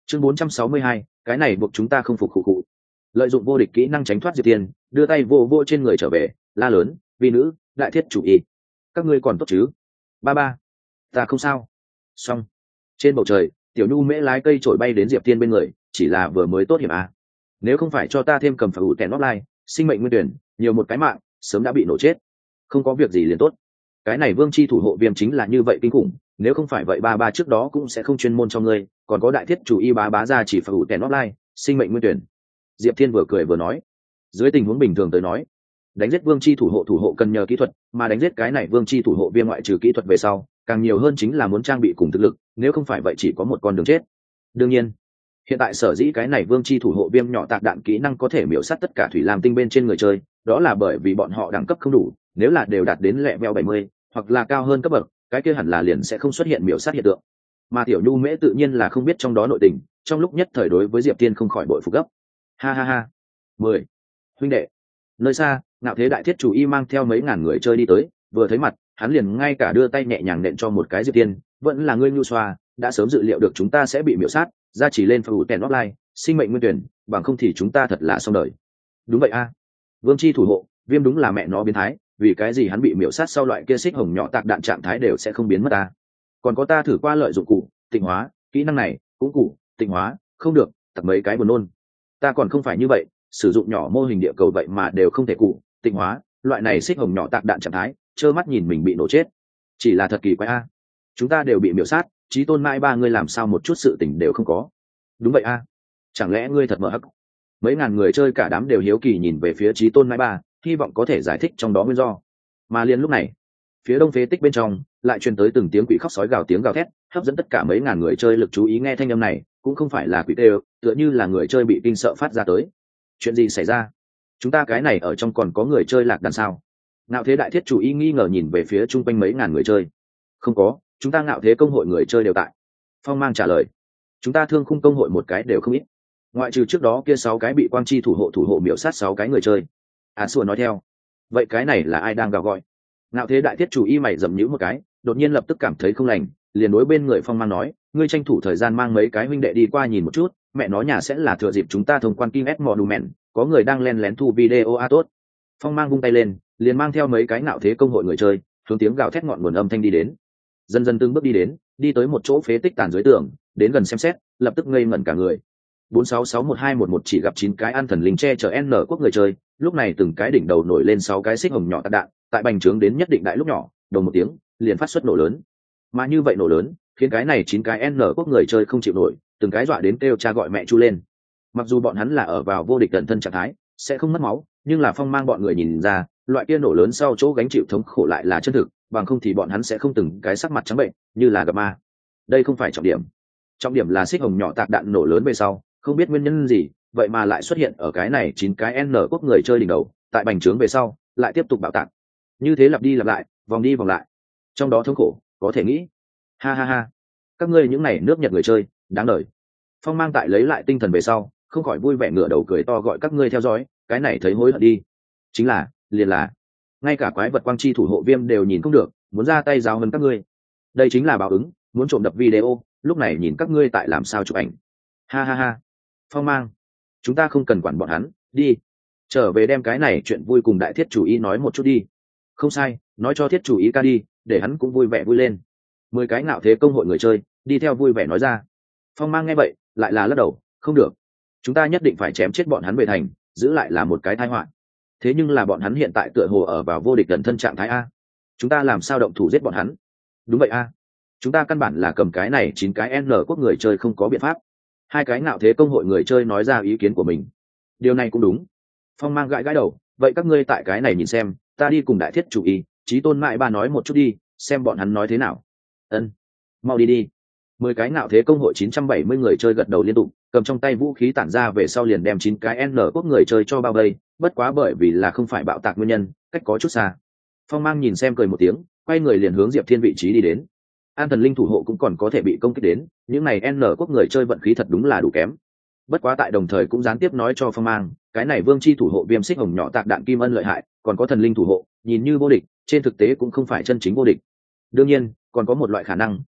chương 462, cái này buộc chúng ta không phục khụ khụ. Lợi dụng vô địch kỹ năng tránh thoát Diệp Tiên, đưa tay vô vô trên người trở về, la lớn, vi nữ, đại thiết chủ y, các ngươi còn tốt chứ? Ba ba, ta không sao. Xong. Trên bầu trời, tiểu nhu mễ lái cây trổi bay đến Diệp Tiên bên người, chỉ là vừa mới tốt hiểm à. Nếu không phải cho ta thêm cầm phải ủ tèn offline, sinh mệnh nguyên tuyển, nhiều một cái mạng, sớm đã bị nổ chết. Không có việc gì liền tốt. Cái này vương chi thủ hộ viêm chính là như vậy kinh khủng, nếu không phải vậy ba ba trước đó cũng sẽ không chuyên môn cho ngươi, còn có đại thiết chủ y bá bá ra chỉ phải ủ tèn offline, sinh mệnh nguyên tuyển. Diệp Thiên vừa cười vừa nói, dưới tình huống bình thường tới nói, đánh giết vương chi thủ hộ cần nhờ kỹ thuật, mà đánh giết cái này vương chi thủ hộ viêm ngoại trừ kỹ thuật về sau, càng nhiều hơn chính là muốn trang bị cùng thực lực, nếu không phải vậy chỉ có một con đường chết. Đương nhiên, hiện tại sở dĩ cái này vương chi thủ hộ viêm nhỏ tạc đạn kỹ năng có thể miểu sát tất cả thủy lam tinh bên trên người chơi, đó là bởi vì bọn họ đẳng cấp không đủ, nếu là đều đạt đến level 70 hoặc là cao hơn cấp bậc, cái kia hẳn là liền sẽ không xuất hiện miểu sát hiện tượng. Mà tiểu nhu mễ tự nhiên là không biết trong đó nội tình, trong lúc nhất thời đối với Diệp Tiên không khỏi bội phục gấp. Ha ha ha. 10. Huynh đệ. Nơi xa, Ngạo Thế đại thiết chủ y mang theo mấy ngàn người chơi đi tới, vừa thấy mặt, hắn liền ngay cả đưa tay nhẹ nhàng nện cho một cái Diệp Tiên, vẫn là ngươi nhu xoa, đã sớm dự liệu được chúng ta sẽ bị miểu sát, ra chỉ lên phủ tèn offline, sinh mệnh nguyên tuyển, bằng không thì chúng ta thật là xong đời. Đúng vậy a. Vương chi thủ hộ, viêm đúng là mẹ nó biến thái, vì cái gì hắn bị miểu sát sau loại kia xích hồng nhỏ tạc đạn trạng thái đều sẽ không biến mất ta. Còn có ta thử qua lợi dụng cụ tịnh hóa, kỹ năng này cũng cụ tịnh hóa, không được, thật mấy cái buồn nôn. Ta còn không phải như vậy, sử dụng nhỏ mô hình địa cầu vậy mà đều không thể cụ tịnh hóa, loại này xích hồng nhỏ tạc đạn trạng thái, trơ mắt nhìn mình bị nổ chết. Chỉ là thật kỳ quái a. Chúng ta đều bị miểu sát, chí tôn mãi ba ngươi làm sao một chút sự tình đều không có. Đúng vậy a. Chẳng lẽ ngươi thật mở hắc? Mấy ngàn người chơi cả đám đều hiếu kỳ nhìn về phía chí tôn mãi ba, hy vọng có thể giải thích trong đó nguyên do. Mà liền lúc này, phía đông phế tích bên trong lại truyền tới từng tiếng quỷ khóc sói gào tiếng gào thét, hấp dẫn tất cả mấy ngàn người chơi lực chú ý. Nghe thanh âm này cũng không phải là quỷ tê, tựa như là người chơi bị kinh sợ phát ra tới. Chuyện gì xảy ra? Chúng ta cái này ở trong còn có người chơi lạc đàn sao? Ngạo Thế đại thiết chủ y nghi ngờ nhìn về phía chung quanh mấy ngàn người chơi. Không có, chúng ta Ngạo Thế công hội người chơi đều tại. Phong Mang trả lời. Chúng ta Thương Khung công hội một cái đều không ít, ngoại trừ trước đó kia 6 cái bị quang chi thủ hộ miểu sát 6 cái người chơi. Xua nói theo. Vậy cái này là ai đang gào gọi? Ngạo Thế đại thiết chủ y mày dầm nhíu một cái, đột nhiên lập tức cảm thấy không lành, liền đối bên người Phong Mang nói, ngươi tranh thủ thời gian mang mấy cái huynh đệ đi qua nhìn một chút, mẹ nó nhà sẽ là thừa dịp chúng ta thông quan Kim S Monument, có người đang len lén thu video a tốt. Phong Mang vung tay lên, liền mang theo mấy cái Ngạo Thế công hội người chơi, hướng tiếng gào thét ngọn nguồn âm thanh đi đến. Dần dần từng bước đi đến, đi tới một chỗ phế tích tàn dưới tường, đến gần xem xét, lập tức ngây ngẩn cả người. 4661211 chỉ gặp 9 cái an thần linh che chở N quốc người chơi, lúc này từng cái đỉnh đầu nổi lên 6 cái xích hồng nhỏ tạc đạn, tại bành trướng đến nhất định đại lúc nhỏ, đồng một tiếng, liền phát xuất nổ lớn. Mà như vậy nổ lớn, khiến cái này 9 cái N quốc người chơi không chịu nổi, từng cái dọa đến kêu cha gọi mẹ chu lên. Mặc dù bọn hắn là ở vào vô địch tận thân trạng thái, sẽ không mất máu, nhưng là Phong Mang bọn người nhìn ra, loại kia nổ lớn sau chỗ gánh chịu thống khổ lại là chân thực, bằng không thì bọn hắn sẽ không từng cái sắc mặt trắng bệnh, như là gặp ma. Đây không phải trọng điểm. Trọng điểm là xích hồng nhỏ tạc đạn nổ lớn về sau, không biết nguyên nhân gì, vậy mà lại xuất hiện ở cái này 9 cái N quốc người chơi đỉnh đầu, tại bành trướng về sau, lại tiếp tục bạo tạc. Như thế lặp đi lặp lại, vòng đi vòng lại. Trong đó thống khổ, có thể nghĩ. Ha ha ha. Các ngươi những này nước Nhật người chơi, đáng đời. Phong Mang tại lấy lại tinh thần về sau, không khỏi vui vẻ ngửa đầu cười to gọi các ngươi theo dõi, cái này thấy hối hận đi. Chính là, liền là, ngay cả quái vật quang chi thủ hộ viêm đều nhìn không được, muốn ra tay giáo hơn các ngươi. Đây chính là báo ứng, muốn trộm đập video, lúc này nhìn các ngươi tại làm sao chụp ảnh. Ha ha ha. Phong Mang, chúng ta không cần quản bọn hắn, đi. Trở về đem cái này chuyện vui cùng đại thiết chủ ý nói một chút đi. Không sai, nói cho thiết chủ ý ca đi, để hắn cũng vui vẻ vui lên. 10 cái Ngạo Thế công hội người chơi, đi theo vui vẻ nói ra. Phong Mang nghe vậy, lại là lắc đầu, không được. Chúng ta nhất định phải chém chết bọn hắn về thành, giữ lại là một cái tai họa. Thế nhưng là bọn hắn hiện tại tựa hồ ở vào vô địch gần thân trạng thái a. Chúng ta làm sao động thủ giết bọn hắn? Đúng vậy a. Chúng ta căn bản là cầm cái này 9 cái N quốc người chơi không có biện pháp. 2 cái Ngạo Thế công hội người chơi nói ra ý kiến của mình. Điều này cũng đúng. Phong Mang gãi gãi đầu, vậy các ngươi tại cái này nhìn xem, ta đi cùng đại thiết chủ ý, Chí Tôn mãi ba nói một chút đi, xem bọn hắn nói thế nào. Ân, mau đi đi. 10 cái Ngạo Thế công hội 970 người chơi gật đầu liên tục, cầm trong tay vũ khí tản ra về sau liền đem 9 cái N quốc người chơi cho bao vây, bất quá bởi vì là không phải bạo tạc nguyên nhân, cách có chút xa. Phong Mang nhìn xem cười một tiếng, quay người liền hướng Diệp Thiên vị trí đi đến. An thần linh thủ hộ cũng còn có thể bị công kích đến, những này N quốc người chơi vận khí thật đúng là đủ kém. Bất quá tại đồng thời cũng gián tiếp nói cho Phong Mang, cái này vương chi thủ hộ viêm xích hồng nhỏ tạc đạn kim ân lợi hại, còn có thần linh thủ hộ, nhìn như vô địch, trên thực tế cũng không phải chân chính vô địch. Đương nhiên, còn có một loại khả năng,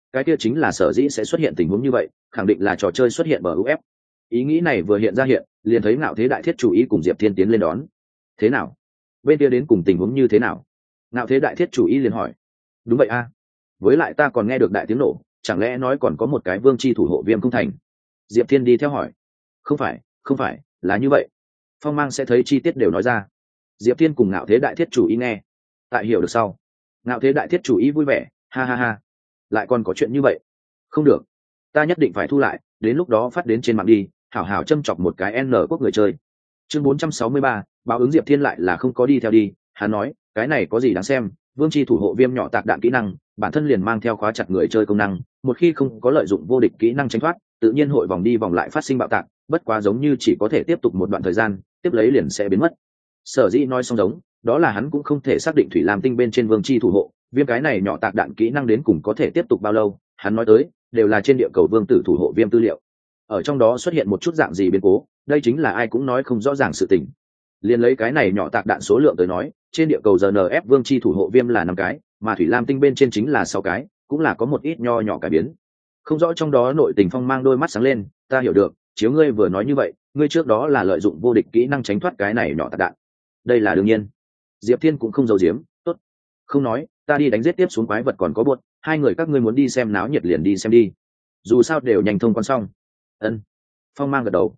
cái kia chính là sở dĩ sẽ xuất hiện tình huống như vậy, khẳng định là trò chơi xuất hiện bờ UF. Ý nghĩ này vừa hiện ra liền thấy Ngạo Thế Đại Thiết chủ ý cùng Diệp Thiên tiến lên đón. Thế nào, bên kia đến cùng tình huống như thế nào? Ngạo Thế Đại Thiết chủ ý liền hỏi. Đúng vậy a, với lại ta còn nghe được đại tiếng nổ, chẳng lẽ nói còn có một cái vương chi thủ hộ Viêm Cung Thành? Diệp Thiên đi theo hỏi. Không phải, là như vậy. Phong Mang sẽ thấy chi tiết đều nói ra. Diệp Thiên cùng Ngạo Thế Đại Thiết chủ ý nghe, tại hiểu được sau. Ngạo Thế Đại Thiết chủ ý vui vẻ, ha ha ha, lại còn có chuyện như vậy. Không được, ta nhất định phải thu lại, đến lúc đó phát đến trên mạng đi, hảo hảo châm chọc một cái N quốc người chơi. Chương 463, báo ứng. Diệp Thiên lại là không có đi theo đi, hắn nói, cái này có gì đáng xem, vương chi thủ hộ Viêm nhỏ tạc đạn kỹ năng, bản thân liền mang theo khóa chặt người chơi công năng, một khi không có lợi dụng vô địch kỹ năng tránh thoát, tự nhiên hội vòng đi vòng lại phát sinh bạo tạc, bất quá giống như chỉ có thể tiếp tục một đoạn thời gian, tiếp lấy liền sẽ biến mất. Sở dĩ nói xong giống, đó là hắn cũng không thể xác định Thủy Lam Tinh bên trên vương chi thủ hộ Viêm cái này nhỏ tạc đạn kỹ năng đến cùng có thể tiếp tục bao lâu, hắn nói tới đều là trên địa cầu vương tử thủ hộ Viêm tư liệu, ở trong đó xuất hiện một chút dạng gì biến cố, đây chính là ai cũng nói không rõ ràng sự tình. Liên lấy cái này nhỏ tạc đạn số lượng tới nói, trên địa cầu GNF vương chi thủ hộ Viêm là 5 cái, mà Thủy Lam Tinh bên trên chính là 6 cái, cũng là có một ít nho nhỏ cải biến. Không rõ trong đó nội tình. Phong Mang đôi mắt sáng lên, ta hiểu được, chiếu ngươi vừa nói như vậy, ngươi trước đó là lợi dụng vô địch kỹ năng tránh thoát cái này nhỏ tạc đạn. Đây là đương nhiên. Diệp Thiên cũng không giấu giếm, tốt, không nói, ta đi đánh giết tiếp xuống quái vật còn có buột, hai người các ngươi muốn đi xem náo nhiệt liền đi xem đi, dù sao đều nhanh thông quan xong. Ân. Phong Mang gật đầu.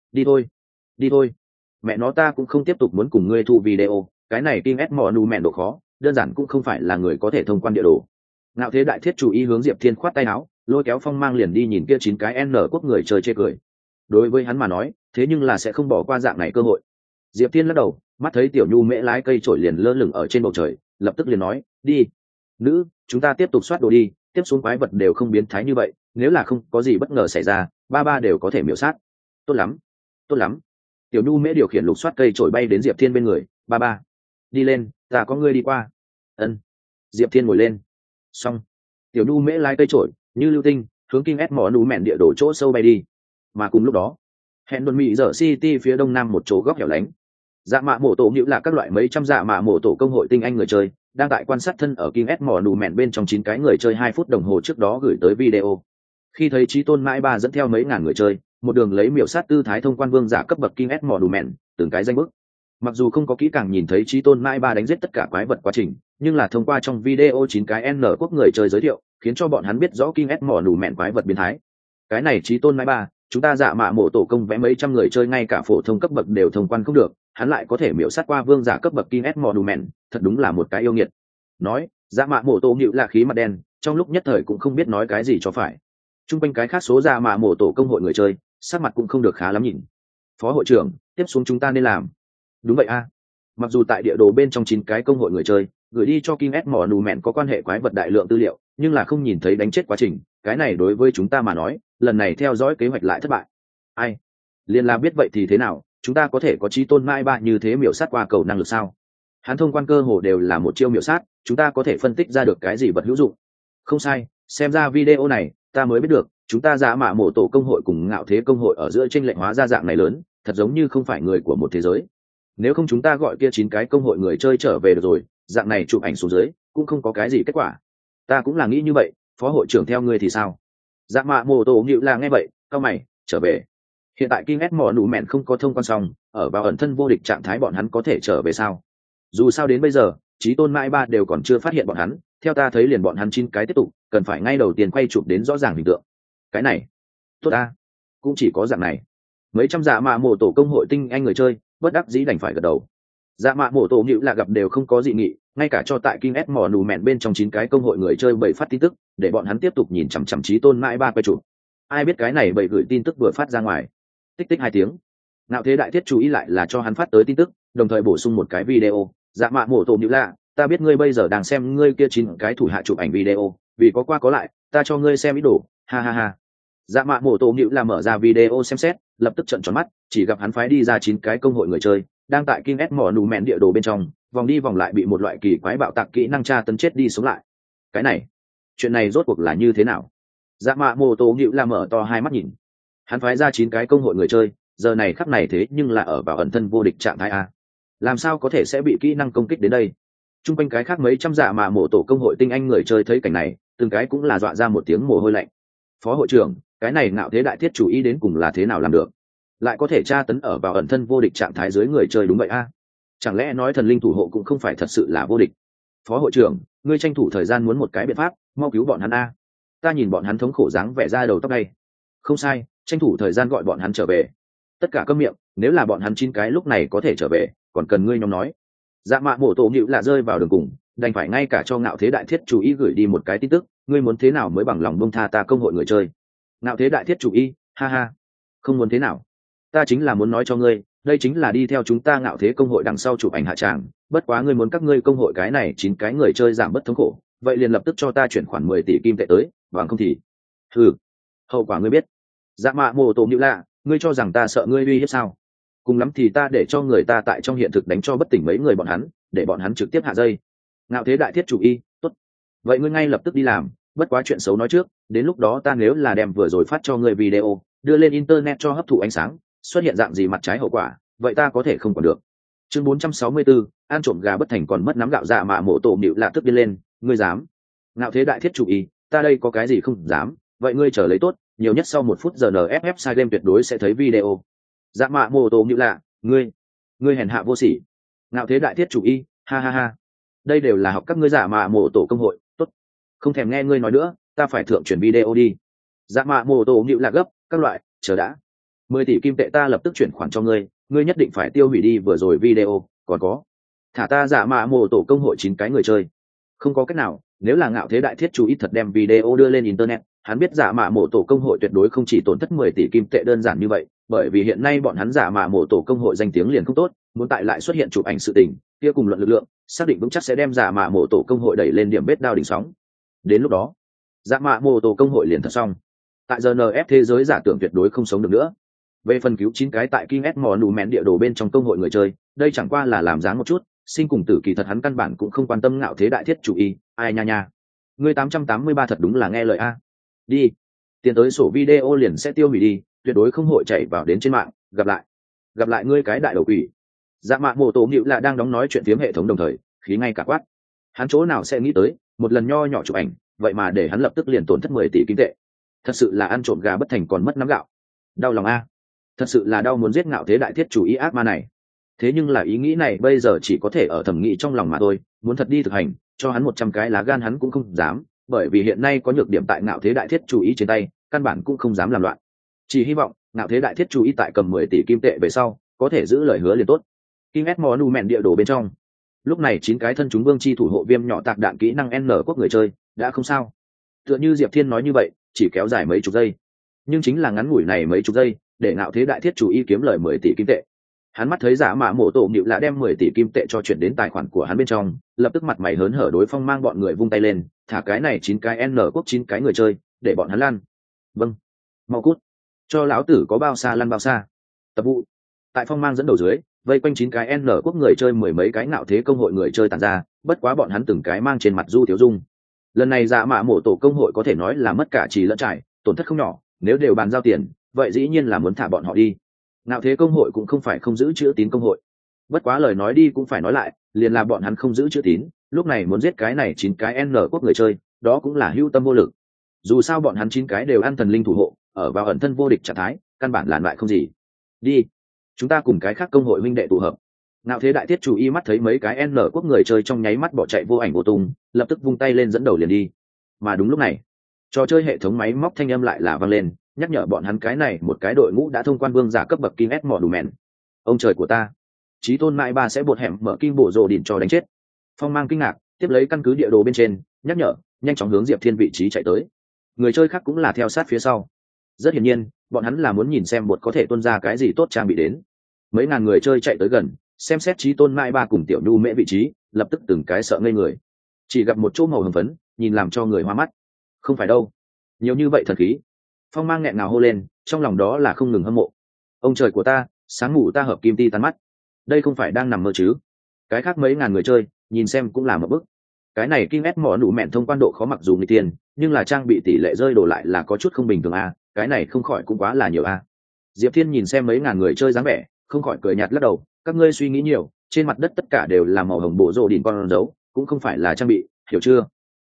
Đi thôi, mẹ nó, ta cũng không tiếp tục muốn cùng ngươi thu video, cái này King S mỏ nù mẹn độ khó, đơn giản cũng không phải là người có thể thông quan địa đồ. Ngạo Thế Đại Thiết chủ ý hướng Diệp Thiên khoát tay áo, lôi kéo Phong Mang liền đi nhìn kia 9 cái N quốc người chơi chê cười. Đối với hắn mà nói, thế nhưng là sẽ không bỏ qua dạng này cơ hội. Diệp Thiên lắc đầu, mắt thấy Tiểu Nhu Mễ lái cây trổi liền lơ lửng ở trên bầu trời, lập tức liền nói, đi, nữ, chúng ta tiếp tục soát đồ đi, tiếp xuống quái vật đều không biến thái như vậy, nếu là không có gì bất ngờ xảy ra, ba đều có thể miểu sát. Tốt lắm. Tiểu Nhu Mễ điều khiển lục soát cây trổi bay đến Diệp Thiên bên người, ba, đi lên, ta có ngươi đi qua. Ân. Diệp Thiên ngồi lên. Xong. Tiểu Nhu Mễ lái cây trổi như lưu tinh hướng King S mỏ nú mẹn địa đổ chỗ sâu bay đi. Mà cùng lúc đó, hẹn đồn mỹ dở city phía đông nam một chỗ góc hẻo lánh, dạ mạ mổ tổ nhữ là các loại mấy trăm dạ mạ mổ tổ công hội tinh anh người chơi đang tại quan sát thân ở King S mỏ nú mẹn bên trong 9 cái người chơi 2 phút đồng hồ trước đó gửi tới video. Khi thấy Chí Tôn Mãi Ba dẫn theo mấy ngàn người chơi, một đường lấy miểu sát tư thái thông quan vương giả cấp bậc King S mỏ nú mẹn, từng cái danh bức. Mặc dù không có kỹ càng nhìn thấy Chí Tôn Mãi Ba đánh giết tất cả quái vật quá trình, nhưng là thông qua trong video 9 cái N quốc người chơi giới thiệu, khiến cho bọn hắn biết rõ King S mỏ nú mẹn quái vật biến thái. Cái này Chí Tôn Mãi Ba, chúng ta dạ mạ mổ tổ công vẽ mấy trăm người chơi ngay cả phổ thông cấp bậc đều thông quan không được, hắn lại có thể miểu sát qua vương giả cấp bậc King S Monument, thật đúng là một cái yêu nghiệt. Nói, dạ mạ mổ tổ nhịu là khí mặt đen, trong lúc nhất thời cũng không biết nói cái gì cho phải. Trung quanh cái khác số dạ mạ mổ tổ công hội người chơi, sắc mặt cũng không được khá lắm nhìn. Phó hội trưởng, tiếp xuống chúng ta nên làm. Đúng vậy a. Mặc dù tại địa đồ bên trong 9 cái công hội người chơi gửi đi cho King S Monument có quan hệ quái vật đại lượng tư liệu, nhưng là không nhìn thấy đánh chết quá trình, cái này đối với chúng ta mà nói, lần này theo dõi kế hoạch lại thất bại. Ai? Liên la biết vậy thì thế nào, chúng ta có thể có Chí Tôn Mãi Ba như thế miểu sát qua cầu năng lực sao? Hắn thông quan cơ hồ đều là một chiêu miểu sát, chúng ta có thể phân tích ra được cái gì vật hữu dụng? Không sai, xem ra video này, ta mới biết được, chúng ta dạ mạ mổ tổ công hội cùng Ngạo Thế công hội ở giữa chênh lệch hóa ra dạng này lớn, thật giống như không phải người của một thế giới. Nếu không chúng ta gọi kia 9 cái công hội người chơi trở về được rồi, dạng này chụp ảnh xuống dưới, cũng không có cái gì kết quả. Ta cũng là nghĩ như vậy, phó hội trưởng theo ngươi thì sao? Dạ mạ mổ tổ nhịu là nghe vậy, cao mày, trở về. Hiện tại King S Monument không có thông quan xong, ở vào ẩn thân vô địch trạng thái bọn hắn có thể trở về sao? Dù sao đến bây giờ, Chí Tôn Mãi Ba đều còn chưa phát hiện bọn hắn, theo ta thấy liền bọn hắn 9 cái tiếp tục, cần phải ngay đầu tiên quay chụp đến rõ ràng hình tượng. Cái này, tốt ta, cũng chỉ có dạng này. Mấy trăm dạ mạ mổ tổ công hội tinh anh người chơi, bất đắc dĩ đành phải gật đầu. Dạ mạ mổ tổ nhịu là gặp đều không có dị nghị, ngay cả cho tại King S Monument bên trong 9 cái công hội người chơi bày phát tin tức, để bọn hắn tiếp tục nhìn chằm chằm Chí Tôn Mãi Ba quay chụp. Ai biết cái này bày gửi tin tức vừa phát ra ngoài, tích tích 2 tiếng, Ngạo Thế Đại Thiết chú ý lại là cho hắn phát tới tin tức, đồng thời bổ sung một cái video. Dạ mạ mổ tổ nhữ lạ, ta biết ngươi bây giờ đang xem ngươi kia 9 cái thủ hạ chụp ảnh video, vì có qua có lại, ta cho ngươi xem ý đồ, ha ha ha. Dạ mạ mổ tổ nhữ là mở ra video xem xét, lập tức trợn tròn mắt, chỉ gặp hắn phái đi ra 9 cái công hội người chơi đang tại King S Monument địa đồ bên trong vòng đi vòng lại, bị một loại kỳ quái bạo tạc kỹ năng tra tấn chết đi sống lại. Cái này, chuyện này rốt cuộc là như thế nào? Dạ mạ mổ tổ nhữ là mở to hai mắt nhìn. Hắn phái ra 9 cái công hội người chơi, giờ này khắc này thế nhưng là ở vào ẩn thân vô địch trạng thái a, làm sao có thể sẽ bị kỹ năng công kích đến đây? Trung quanh cái khác mấy trăm dạ mạ mổ tổ công hội tinh anh người chơi thấy cảnh này, từng cái cũng là dọa ra một tiếng mồ hôi lạnh. Phó hội trưởng, cái này ngạo thế đại thiết chủ ý đến cùng là thế nào làm được, lại có thể tra tấn ở vào ẩn thân vô địch trạng thái dưới người chơi đúng vậy a? Chẳng lẽ nói thần linh thủ hộ cũng không phải thật sự là vô địch? Phó hội trưởng, ngươi tranh thủ thời gian muốn một cái biện pháp mau cứu bọn hắn a. Ta nhìn bọn hắn thống khổ dáng vẻ ra đầu tóc đây. Không sai, tranh thủ thời gian gọi bọn hắn trở về. Tất cả câm miệng, nếu là bọn hắn 9 cái lúc này có thể trở về, còn cần ngươi nhóm nói. Dạ mạ mổ tổ nhịu là rơi vào đường cùng, đành phải ngay cả cho ngạo thế đại thiết chủ ý gửi đi một cái tin tức, ngươi muốn thế nào mới bằng lòng buông tha ta công hội người chơi. Ngạo thế đại thiết chủ ý, ha ha. Không muốn thế nào, ta chính là muốn nói cho ngươi, đây chính là đi theo chúng ta ngạo thế công hội đằng sau chụp ảnh hạ tràng, bất quá ngươi muốn các ngươi công hội cái này 9 cái người chơi giảm bất thống khổ, vậy liền lập tức cho ta chuyển khoản 10 tỷ kim tệ tới, bằng không thì hậu quả ngươi biết. Dạ mạ mồ tổ nhịu lạ, ngươi cho rằng ta sợ ngươi uy hiếp sao? Cùng lắm thì ta để cho người ta tại trong hiện thực đánh cho bất tỉnh mấy người bọn hắn, để bọn hắn trực tiếp hạ dây. Ngạo thế đại thiết chủ y, tốt. Vậy ngươi ngay lập tức đi làm, bất quá chuyện xấu nói trước, đến lúc đó ta nếu là đem vừa rồi phát cho ngươi video, đưa lên internet cho hấp thụ ánh sáng, xuất hiện dạng gì mặt trái hậu quả, vậy ta có thể không còn được. Chương 464, ăn trộm gà bất thành còn mất nắm gạo. Dạ mạ mộ tổ nhịu lạ tức đi lên, ngươi dám? Ngạo thế đại thiết chủ y, ta đây có cái gì không dám, vậy ngươi chờ lấy tốt, nhiều nhất sau 1 phút giờ nff sai game tuyệt đối sẽ thấy video. Dạ mạ mô tô như lạ, ngươi hèn hạ vô sỉ. Ngạo thế đại thiết chủ y, ha ha ha. Đây đều là học các ngươi dạ mạ mô tổ công hội, tốt. Không thèm nghe ngươi nói nữa, ta phải thượng chuyển video đi. Dạ mạ mô tô như là gấp, các loại, chờ đã. 10 tỷ kim tệ ta lập tức chuyển khoản cho ngươi, ngươi nhất định phải tiêu hủy đi vừa rồi video, còn có. Thả ta dạ mạ mô tổ công hội 9 cái người chơi. Không có cách nào, nếu là ngạo thế đại thiết chủ y thật đem video đưa lên internet, hắn biết giả mạ mổ tổ công hội tuyệt đối không chỉ tổn thất 10 tỷ kim tệ đơn giản như vậy, bởi vì hiện nay bọn hắn giả mạ mổ tổ công hội danh tiếng liền không tốt, muốn tại lại xuất hiện chụp ảnh sự tình, kia cùng luận lực lượng, xác định vững chắc sẽ đem giả mạ mổ tổ công hội đẩy lên điểm vết đao đỉnh sóng. Đến lúc đó, giả mạ mổ tổ công hội liền thật xong. Tại giờ NF thế giới giả tưởng tuyệt đối không sống được nữa. Về phần cứu 9 cái tại King S Monument địa đồ bên trong công hội người chơi, đây chẳng qua là làm dáng một chút, sinh cùng tử kỳ thật hắn căn bản cũng không quan tâm ngạo thế đại thiết chủ y, ai nha nha. Ngươi 883 thật đúng là nghe lời a. Đi, tiền tới sổ video liền sẽ tiêu hủy đi, tuyệt đối không hội chạy vào đến trên mạng. Gặp lại ngươi cái đại đầu quỷ. Dạ mạ mô tổ nghịu là đang đóng nói chuyện phiếm hệ thống đồng thời, khí ngay cả quát. Hắn chỗ nào sẽ nghĩ tới, một lần nho nhỏ chụp ảnh, vậy mà để hắn lập tức liền tổn thất 10 tỷ kim tệ. Thật sự là ăn trộm gà bất thành còn mất nắm gạo. Đau lòng a. Thật sự là đau muốn giết ngạo thế đại thiết chủ ý ác ma này. Thế nhưng là ý nghĩ này bây giờ chỉ có thể ở thẩm nghĩ trong lòng mà thôi, muốn thật đi thực hành, cho hắn 100 cái lá gan hắn cũng không dám, bởi vì hiện nay có nhược điểm tại ngạo thế đại thiết chủ ý trên tay, căn bản cũng không dám làm loạn. Chỉ hy vọng ngạo thế đại thiết chủ ý tại cầm 10 tỷ kim tệ về sau, có thể giữ lời hứa liền tốt. King S Monument địa đồ bên trong, lúc này 9 cái thân chúng vương chi thủ hộ viêm nhỏ tạc đạn kỹ năng N quốc người chơi đã không sao. Tựa như Diệp Thiên nói như vậy, chỉ kéo dài mấy chục giây, nhưng chính là ngắn ngủi này mấy chục giây, để ngạo thế đại thiết chủ ý kiếm lời 10 tỷ kim tệ. Hắn mắt thấy giả mạ mổ tổ nhịu là đem 10 tỷ kim tệ cho chuyển đến tài khoản của hắn bên trong, lập tức mặt mày hớn hở đối Phong Mang bọn người vung tay lên, thả cái này 9 cái N quốc 9 cái người chơi, để bọn hắn lăn. Vâng, mau cút, cho lão tử có bao xa lăn bao xa. Tập vụ. Tại Phong Mang dẫn đầu dưới, vây quanh 9 cái N quốc người chơi 10 mấy cái ngạo thế công hội người chơi tàn ra, bất quá bọn hắn từng cái mang trên mặt du thiếu dung. Lần này giả mạ mổ tổ công hội có thể nói là mất cả trì lẫn trải, tổn thất không nhỏ, nếu đều bàn giao tiền, vậy dĩ nhiên là muốn thả bọn họ đi. Ngạo thế công hội cũng không phải không giữ chữ tín công hội, bất quá lời nói đi cũng phải nói lại, liền là bọn hắn không giữ chữ tín, lúc này muốn giết cái này 9 cái N quốc người chơi, đó cũng là hưu tâm vô lực. Dù sao bọn hắn 9 cái đều ăn thần linh thủ hộ, ở vào ẩn thân vô địch trạng thái, căn bản là loại không gì. Đi, chúng ta cùng cái khác công hội huynh đệ tụ hợp. Ngạo thế đại thiết chủ y mắt thấy mấy cái N quốc người chơi trong nháy mắt bỏ chạy vô ảnh vô tung, lập tức vung tay lên dẫn đầu liền đi. Mà đúng lúc này, trò chơi hệ thống máy móc thanh âm lại là vang lên, nhắc nhở bọn hắn cái này một cái đội ngũ đã thông quan vương giả cấp bậc King S Monument. Ông trời của ta, chí tôn mãi ba sẽ bột hẻm mở kim bổ rồ đỉnh cho đánh chết. Phong Mang kinh ngạc, tiếp lấy căn cứ địa đồ bên trên, nhắc nhở, nhanh chóng hướng Diệp Thiên vị trí chạy tới. Người chơi khác cũng là theo sát phía sau. Rất hiển nhiên, bọn hắn là muốn nhìn xem bột có thể tuôn ra cái gì tốt trang bị đến. Mấy ngàn người chơi chạy tới gần, xem xét chí tôn mãi ba cùng tiểu nhu mễ vị trí, lập tức từng cái sợ ngây người. Chỉ gặp một chỗ màu hồng phấn, nhìn làm cho người hoa mắt. Không phải đâu, nhiều như vậy thần khí. Phong Mang nghẹn ngào hô lên, trong lòng đó là không ngừng hâm mộ. Ông trời của ta, sáng ngủ ta hợp kim ti tan mắt. Đây không phải đang nằm mơ chứ? Cái khác mấy ngàn người chơi, nhìn xem cũng là một bức. Cái này King S mỏ nụ mẹn thông quan độ khó mặc dù người tiền, nhưng là trang bị tỷ lệ rơi đổ lại là có chút không bình thường a, cái này không khỏi cũng quá là nhiều a. Diệp Thiên nhìn xem mấy ngàn người chơi dáng vẻ, không khỏi cười nhạt lắc đầu, các ngươi suy nghĩ nhiều, trên mặt đất tất cả đều là màu hồng bộ rồ đỉnh con dấu, cũng không phải là trang bị, hiểu chưa?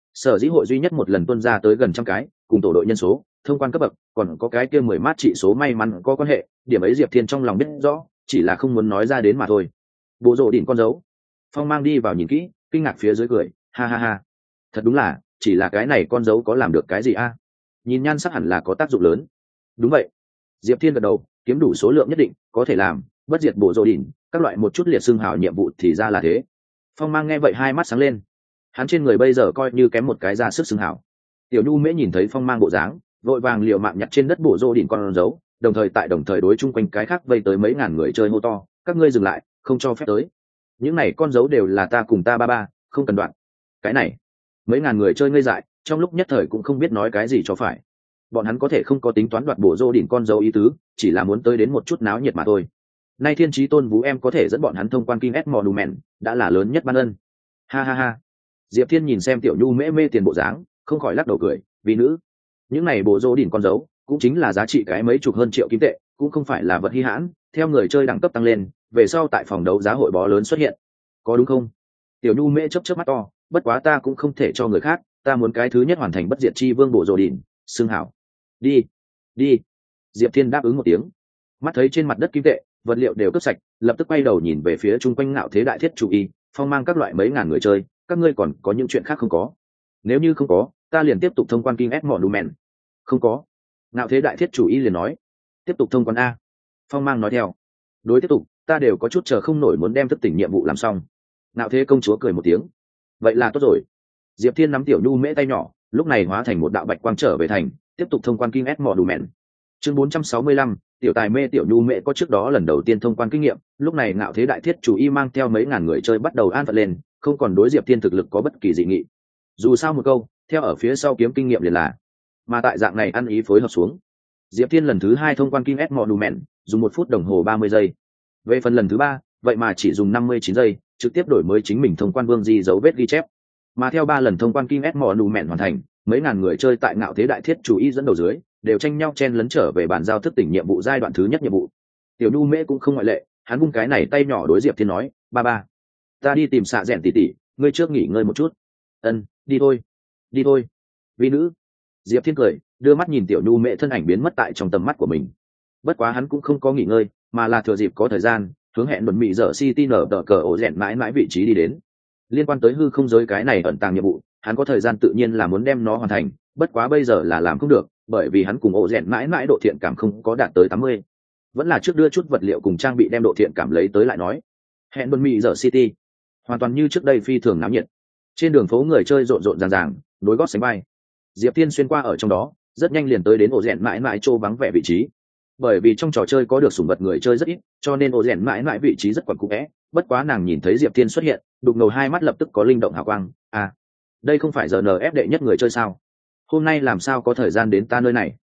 Sở dĩ hội duy nhất một lần tuân ra tới gần trăm cái, cùng tổ đội nhân số, thông quan cấp bậc, còn có cái kia 10 mát trị số may mắn có quan hệ, điểm ấy Diệp Thiên trong lòng biết rõ, chỉ là không muốn nói ra đến mà thôi. Bộ rộ đỉnh con dấu. Phong Mang đi vào nhìn kỹ, kinh ngạc phía dưới cười, ha ha ha. Thật đúng là, chỉ là cái này con dấu có làm được cái gì a? Nhìn nhan sắc hẳn là có tác dụng lớn. Đúng vậy. Diệp Thiên gật đầu, kiếm đủ số lượng nhất định, có thể làm, bất diệt bộ rộ đỉnh, các loại một chút liệt xương hào nhiệm vụ thì ra là thế. Phong Mang nghe vậy hai mắt sáng lên. Hắn trên người bây giờ coi như kém một cái ra sức xương hào. Tiểu Nhu Mễ nhìn thấy Phong Mang bộ dáng, vội vàng liều mạng nhặt trên đất bộ rộ đỉnh con dấu, đồng thời đối chung quanh cái khác vây tới mấy ngàn người chơi hô to, các ngươi dừng lại, không cho phép tới. Những này con dấu đều là ta cùng ta ba, không cần đoạn. Cái này, mấy ngàn người chơi ngây dại, trong lúc nhất thời cũng không biết nói cái gì cho phải. Bọn hắn có thể không có tính toán đoạt bộ rộ đỉnh con dấu ý tứ, chỉ là muốn tới đến một chút náo nhiệt mà thôi. Nay Thiên Chí Tôn Vũ em có thể dẫn bọn hắn thông quan King S Monument, đã là lớn nhất ban ân. Ha ha ha. Diệp Thiên nhìn xem Tiểu Nhu mê tiền bộ dáng, không khỏi lắc đầu cười, vì nữ. Những này bộ rộ đỉnh con dấu, cũng chính là giá trị cái mấy chục hơn triệu kim tệ, cũng không phải là vật hi hãn, theo người chơi đẳng cấp tăng lên, về sau tại phòng đấu giá hội bó lớn xuất hiện. Có đúng không? Tiểu Nhu mê chớp mắt to, bất quá ta cũng không thể cho người khác, ta muốn cái thứ nhất hoàn thành bất diệt chi vương bộ rộ đỉnh, xưng hảo. Đi, đi. Diệp Thiên đáp ứng một tiếng. Mắt thấy trên mặt đất kim tệ, vật liệu đều cướp sạch, lập tức quay đầu nhìn về phía chung quanh Ngạo Thế Đại Thiết chủ y, Phong Mang các loại mấy ngàn người chơi, các ngươi còn có những chuyện khác không có? Nếu như không có, ta liền tiếp tục thông quan King S Monument. Không có. Ngạo Thế Đại Thiết chủ y liền nói, tiếp tục thông quan a. Phong Mang nói theo, đối tiếp tục, ta đều có chút chờ không nổi muốn đem thức tỉnh nhiệm vụ làm xong. Ngạo Thế công chúa cười một tiếng, vậy là tốt rồi. Diệp Thiên nắm Tiểu Nhu mễ tay nhỏ, lúc này hóa thành một đạo bạch quang trở về thành, tiếp tục thông quan King S Monument. Chương 465, tiểu tài mê Tiểu Nhu mễ có trước đó lần đầu tiên thông quan kinh nghiệm, lúc này Ngạo Thế Đại Thiết chủ y mang theo mấy ngàn người chơi bắt đầu an phận lên, không còn đối Diệp Thiên thực lực có bất kỳ dị nghị. Dù sao một câu, theo ở phía sau kiếm kinh nghiệm liền là. Mà tại dạng này ăn ý phối hợp xuống, Diệp Thiên lần thứ 2 thông quan King S Monument, dùng 1 phút đồng hồ 30 giây. Về phần lần thứ 3, vậy mà chỉ dùng 59 giây, trực tiếp đổi mới chính mình thông quan vương di dấu vết ghi chép. Mà theo 3 lần thông quan King S Monument hoàn thành, mấy ngàn người chơi tại Ngạo Thế Đại Thiết chủ y dẫn đầu dưới, đều tranh nhau chen lấn trở về bàn giao thức tỉnh nhiệm vụ giai đoạn thứ nhất nhiệm vụ. Tiểu Nhu mễ cũng không ngoại lệ, hắn vung cái này tay nhỏ đối Diệp Thiên nói, ba, ta đi tìm xạ rèn tỷ, ngươi trước nghỉ ngơi một chút. Ân, đi thôi. Vì nữ. Diệp Thiên cười, đưa mắt nhìn Tiểu Nhu mễ thân ảnh biến mất tại trong tầm mắt của mình. Bất quá hắn cũng không có nghỉ ngơi, mà là thừa dịp có thời gian, hướng hẹn đồn mị dở City nở tờ cờ ổ rèn mãi vị trí đi đến. Liên quan tới hư không giới cái này ẩn tàng nhiệm vụ, hắn có thời gian tự nhiên là muốn đem nó hoàn thành, bất quá bây giờ là làm không được, bởi vì hắn cùng ổ rèn mãi độ thiện cảm không có đạt tới 80. Vẫn là trước đưa chút vật liệu cùng trang bị đem độ thiện cảm lấy tới lại nói. Hẹn đồn mị dở City, hoàn toàn như trước đây phi thường náo nhiệt. Trên đường phố người chơi rộn ràng, đối gót sánh bay. Diệp Thiên xuyên qua ở trong đó, rất nhanh liền tới đến ổ rèn mãi trô vắng vẻ vị trí. Bởi vì trong trò chơi có được sủng vật người chơi rất ít, cho nên ổ rèn mãi vị trí rất quẩn cũ é. Bất quá nàng nhìn thấy Diệp Thiên xuất hiện, đục ngầu hai mắt lập tức có linh động hào quang. À, đây không phải giờ NF đệ nhất người chơi sao? Hôm nay làm sao có thời gian đến ta nơi này?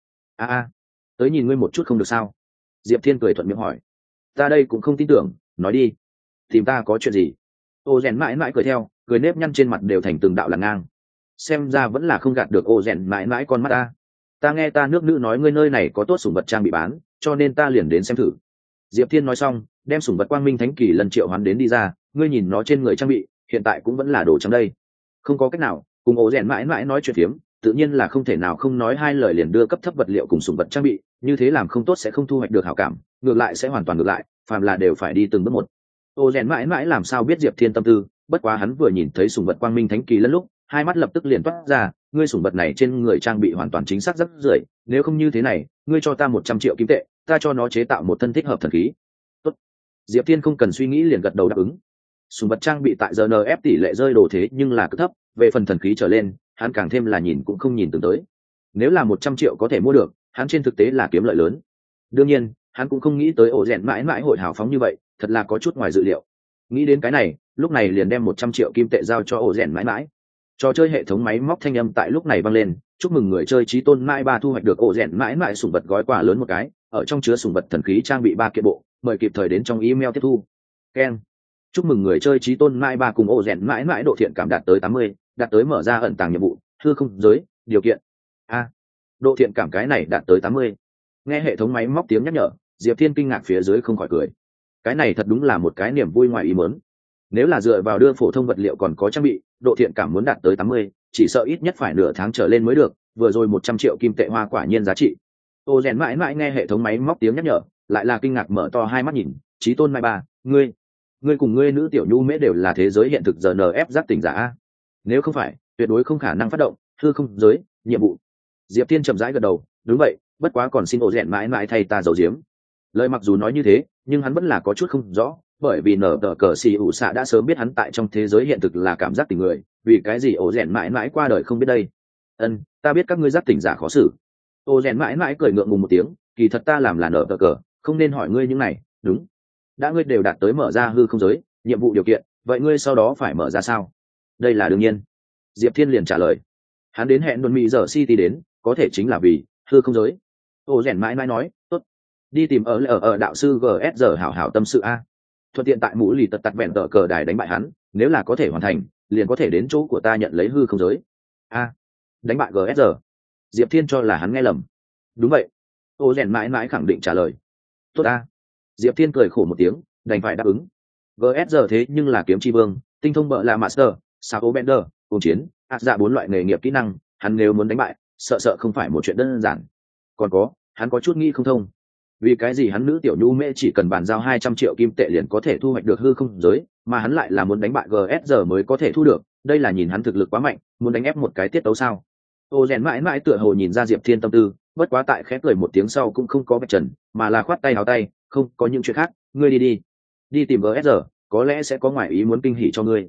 Tới nhìn ngươi một chút không được sao? Diệp Thiên cười thuận miệng hỏi. Ta đây cũng không tin tưởng, nói đi. Tìm ta có chuyện gì? Ổ rèn mãi cười theo, cười nếp nhăn trên mặt đều thành từng đạo làn ngang. Xem ra vẫn là không gạt được ổ rèn mãi con mắt ta. Ta nghe ta nước nữ nói ngươi nơi này có tốt sủng vật trang bị bán, cho nên ta liền đến xem thử. Diệp Thiên nói xong, đem sủng vật quang minh thánh kỳ lần triệu hoán đến đi ra, ngươi nhìn nó trên người trang bị, hiện tại cũng vẫn là đồ trắng đây. Không có cách nào, cùng ổ rèn mãi nói chuyện phiếm, tự nhiên là không thể nào không nói hai lời liền đưa cấp thấp vật liệu cùng sủng vật trang bị, như thế làm không tốt sẽ không thu hoạch được hảo cảm, ngược lại sẽ hoàn toàn ngược lại, phàm là đều phải đi từng bước một. Ổ rèn mãi làm sao biết Diệp Thiên tâm tư, bất quá hắn vừa nhìn thấy sủng vật quang minh thánh kỳ lần lúc, hai mắt lập tức liền toát ra, ngươi sủng vật này trên người trang bị hoàn toàn chính xác rất rưởi, nếu không như thế này, ngươi cho ta 100 triệu kim tệ, ta cho nó chế tạo một thân thích hợp thần khí. Tốt. Diệp Thiên không cần suy nghĩ liền gật đầu đáp ứng. Sủng vật trang bị tại GNF tỷ lệ rơi đồ thế nhưng là cực thấp, về phần thần khí trở lên, hắn càng thêm là nhìn cũng không nhìn tưởng tới. Nếu là 100 triệu có thể mua được, hắn trên thực tế là kiếm lợi lớn. Đương nhiên, hắn cũng không nghĩ tới ổ rèn mãi hội hào phóng như vậy, thật là có chút ngoài dự liệu. Nghĩ đến cái này, lúc này liền đem 100 triệu kim tệ giao cho ổ rèn mãi. Trò chơi hệ thống máy móc thanh âm tại lúc này vang lên, chúc mừng người chơi trí tôn mãi ba thu hoạch được ổ rèn mãi sủng vật gói quà lớn một cái, ở trong chứa sủng vật thần khí trang bị 3 kiện bộ, mời kịp thời đến trong email tiếp thu. Ken. Chúc mừng người chơi trí tôn mãi ba cùng ổ rèn mãi độ thiện cảm đạt tới 80, đạt tới mở ra ẩn tàng nhiệm vụ, hư không giới, điều kiện. Độ thiện cảm cái này đạt tới 80. Nghe hệ thống máy móc tiếng nhắc nhở, Diệp Thiên kinh ngạc phía dưới không khỏi cười. Cái này thật đúng là một cái niềm vui ngoài ý muốn. Nếu là dựa vào đưa phổ thông vật liệu còn có trang bị, độ thiện cảm muốn đạt tới 80, chỉ sợ ít nhất phải nửa tháng trở lên mới được, vừa rồi 100 triệu kim tệ hoa quả nhiên giá trị. Ô rèn mãi mãi nghe hệ thống máy móc tiếng nhắc nhở, lại là kinh ngạc mở to hai mắt nhìn. Chí tôn mai ba, ngươi cùng ngươi nữ tiểu nhu mễ đều là thế giới hiện thực GNF giác tỉnh giả a. Nếu không phải, tuyệt đối không khả năng phát động hư không giới nhiệm vụ. Diệp Thiên chậm rãi gật đầu, đúng vậy, bất quá còn xin ổ rèn mãi mãi thay ta giấu giếm. Lời mặc dù nói như thế, nhưng hắn vẫn là có chút không rõ, bởi vì nở tờ cờ xì ủ xạ đã sớm biết hắn tại trong thế giới hiện thực là cảm giác tình người, vì cái gì ổ rèn mãi mãi qua đời không biết đây. Ta biết các ngươi giác tỉnh giả khó xử. Ổ rèn mãi mãi cười ngượng ngùng một tiếng, kỳ thật ta làm là nở tờ cờ, không nên hỏi ngươi những này. Đúng, đã ngươi đều đạt tới mở ra hư không giới nhiệm vụ điều kiện, vậy ngươi sau đó phải mở ra sao? Đây là đương nhiên. Diệp Thiên liền trả lời. Hắn đến hẹn đồn mỹ giờ city đến, có thể chính là vì hư không giới. Ô rèn mãi mãi nói, tốt, đi tìm ở đạo sư gs giờ hảo hảo tâm sự a, thuận tiện tại mũ lì tật tặt vẹn tờ cờ đài đánh bại hắn, nếu là có thể hoàn thành liền có thể đến chỗ của ta nhận lấy hư không giới. Đánh bại gs giờ? Diệp Thiên cho là hắn nghe lầm. Đúng vậy. Ô rèn mãi mãi khẳng định trả lời. Tốt a. Diệp Thiên cười khổ một tiếng, đành phải đáp ứng. gs giờ thế nhưng là kiếm chi vương, tinh thông bợ là master, sao bender, cùng chiến dạ 4 loại nghề nghiệp kỹ năng, hắn nếu muốn đánh bại sợ không phải một chuyện đơn giản. Còn có, hắn có chút nghĩ không thông, vì cái gì hắn nữ tiểu nhu mê chỉ cần bàn giao 200 triệu kim tệ liền có thể thu hoạch được hư không giới, mà hắn lại là muốn đánh bại gs giờ mới có thể thu được, đây là nhìn hắn thực lực quá mạnh, muốn đánh ép một cái tiết tấu sao? Ô rèn mãi mãi tựa hồ nhìn ra Diệp Thiên tâm tư, bất quá tại khẽ cười một tiếng sau cũng không có vạch trần, mà là khoát tay áo tay, không có những chuyện khác, ngươi đi tìm gs giờ, có lẽ sẽ có ngoại ý muốn kinh hỉ cho ngươi.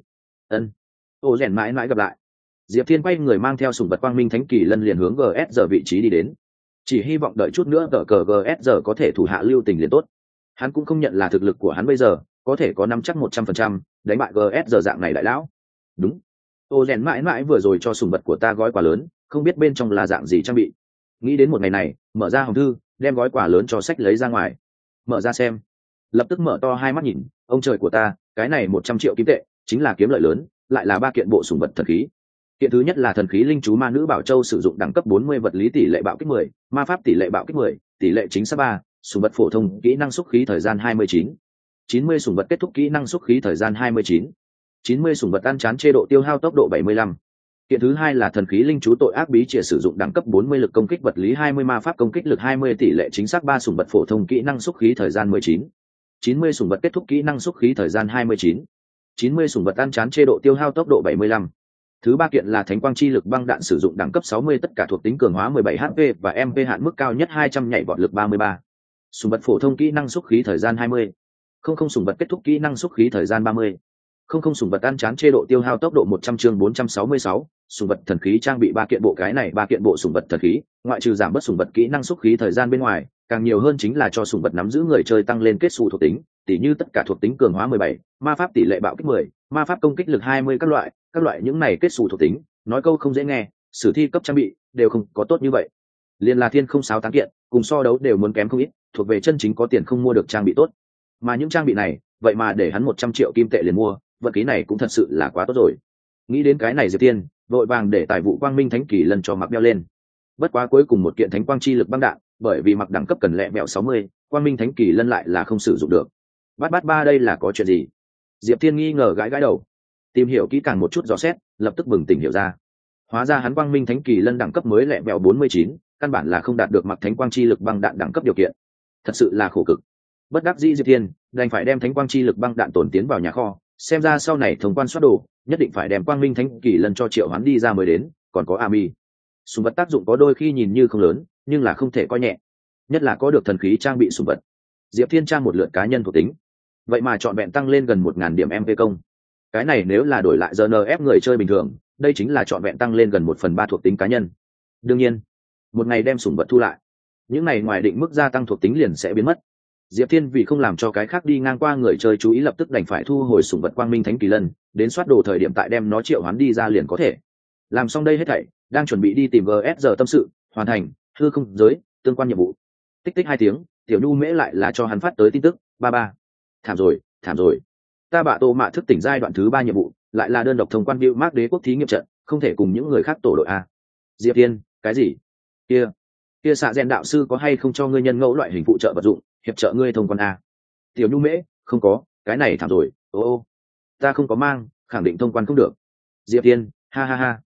Ô rèn mãi mãi gặp lại. Diệp Thiên quay người mang theo sủng vật quang minh thánh kỳ lân liền hướng gs giờ vị trí đi đến, chỉ hy vọng đợi chút nữa tờ cờ gs giờ có thể thủ hạ lưu tình liền tốt. Hắn cũng không nhận là thực lực của hắn bây giờ có thể có nắm chắc 100% đánh bại gs giờ dạng này đại lão. Đúng, ô rèn mãi mãi vừa rồi cho sủng vật của ta gói quà lớn, không biết bên trong là dạng gì trang bị. Nghĩ đến một ngày này, mở ra hòm thư, đem gói quà lớn cho sách lấy ra ngoài, mở ra xem, lập tức mở to hai mắt nhìn. Ông trời của ta, cái này 100 triệu kim tệ chính là kiếm lợi lớn, lại là 3 kiện bộ sủng vật thần khí. Kiện thứ nhất là thần khí linh chú ma nữ bảo châu, sử dụng đẳng cấp 40, vật lý tỷ lệ bạo kích 10, ma pháp tỷ lệ bạo kích 10, tỷ lệ chính xác 3, sủng vật phổ thông, kỹ năng xúc khí thời gian 29. 90 sủng vật kết thúc kỹ năng xúc khí thời gian 29. 90 sủng vật ăn chán chế độ tiêu hao tốc độ 75. Kiện thứ hai là thần khí linh chú tội ác bí trịa, sử dụng đẳng cấp 40, lực công kích vật lý 20, ma pháp công kích lực 20, tỷ lệ chính xác 3, sủng vật phổ thông, kỹ năng xúc khí thời gian 19. 90 sủng vật kết thúc kỹ năng xúc khí thời gian 29. 90 sủng vật ăn chán chế độ tiêu hao tốc độ 75. Thứ ba kiện là thánh quang chi lực băng đạn, sử dụng đẳng cấp 60, tất cả thuộc tính cường hóa 17 HP và MP hạn mức cao nhất 200, nhảy vọt lực 33. Sủng vật phổ thông, kỹ năng xúc khí thời gian 20. Không sủng vật kết thúc kỹ năng xúc khí thời gian 30. Không sủng vật ăn chán chế độ tiêu hao tốc độ 100, chương 466, sủng vật thần khí trang bị 3 kiện bộ. Cái này 3 kiện bộ sủng vật thần khí, ngoại trừ giảm bớt sủng vật kỹ năng xúc khí thời gian bên ngoài, càng nhiều hơn chính là cho sủng vật nắm giữ người chơi tăng lên kết xù thuộc tính, tỉ như tất cả thuộc tính cường hóa 17, ma pháp tỷ lệ bạo kích 10, ma pháp công kích lực 20, các loại những này kết xù thuộc tính, nói câu không dễ nghe, sử thi cấp trang bị đều không có tốt như vậy. Liên là thiên không sáo tán kiện, cùng so đấu đều muốn kém không ít, thuộc về chân chính có tiền không mua được trang bị tốt. Mà những trang bị này, vậy mà để hắn 100 triệu kim tệ liền mua, vật khí này cũng thật sự là quá tốt rồi. Nghĩ đến cái này Diệp Thiên vội vàng để tài vụ quang minh thánh kỳ lần cho mặc đeo lên. Bất quá cuối cùng một kiện thánh quang chi lực băng đạn, bởi vì mặc đẳng cấp cần lẹ mẹo 60, quang minh thánh kỳ lân lại là không sử dụng được. Bát ba đây là có chuyện gì? Diệp Thiên nghi ngờ gãi đầu, tìm hiểu kỹ càng một chút dò xét, lập tức bừng tỉnh hiểu ra. Hóa ra hắn quang minh thánh kỳ lân đẳng cấp mới lẹ mẹo 49, căn bản là không đạt được mặc thánh quang chi lực băng đạn đẳng cấp điều kiện. Thật sự là khổ cực. Bất đắc dĩ Diệp Thiên đành phải đem thánh quang chi lực băng đạn tổn tiến vào nhà kho, xem ra sau này thông quan soát đồ nhất định phải đem quang minh thánh kỳ lân cho triệu hoán đi ra mới đến. Còn có Ami, súng vật tác dụng có đôi khi nhìn như không lớn, nhưng là không thể coi nhẹ, nhất là có được thần khí trang bị súng vật. Diệp Thiên tra một lượt cá nhân thuộc tính, vậy mà chọn vẹn tăng lên gần 1000 điểm MP công. Cái này nếu là đổi lại GNF người chơi bình thường, đây chính là chọn vẹn tăng lên gần 1/3 thuộc tính cá nhân. Đương nhiên, một ngày đem sủng vật thu lại, những này ngoài định mức gia tăng thuộc tính liền sẽ biến mất. Diệp Thiên vì không làm cho cái khác đi ngang qua người chơi chú ý, lập tức đành phải thu hồi sủng vật quang minh thánh kỳ lân, đến soát đồ thời điểm tại đem nó triệu hoán đi ra liền có thể. Làm xong đây hết thảy, đang chuẩn bị đi tìm GS giờ tâm sự, hoàn thành hư không giới tương quan nhiệm vụ. Tích tích 2 tiếng, tiểu nhu mễ lại là cho hắn phát tới tin tức, ba. Thảm rồi. Ta bạ tô mạ thức tỉnh giai đoạn thứ 3 nhiệm vụ, lại là đơn độc thông quan Diệu Mác Đế quốc thí nghiệm trận, không thể cùng những người khác tổ đội a. Diệp Thiên, cái gì? Kia xạ rèn đạo sư có hay không cho ngươi nhân ngẫu loại hình phụ trợ vật dụng, hiệp trợ ngươi thông quan a? Tiểu nhu mễ, không có, cái này thảm rồi. Ô, ta không có mang, khẳng định thông quan không được. Diệp Thiên, ha.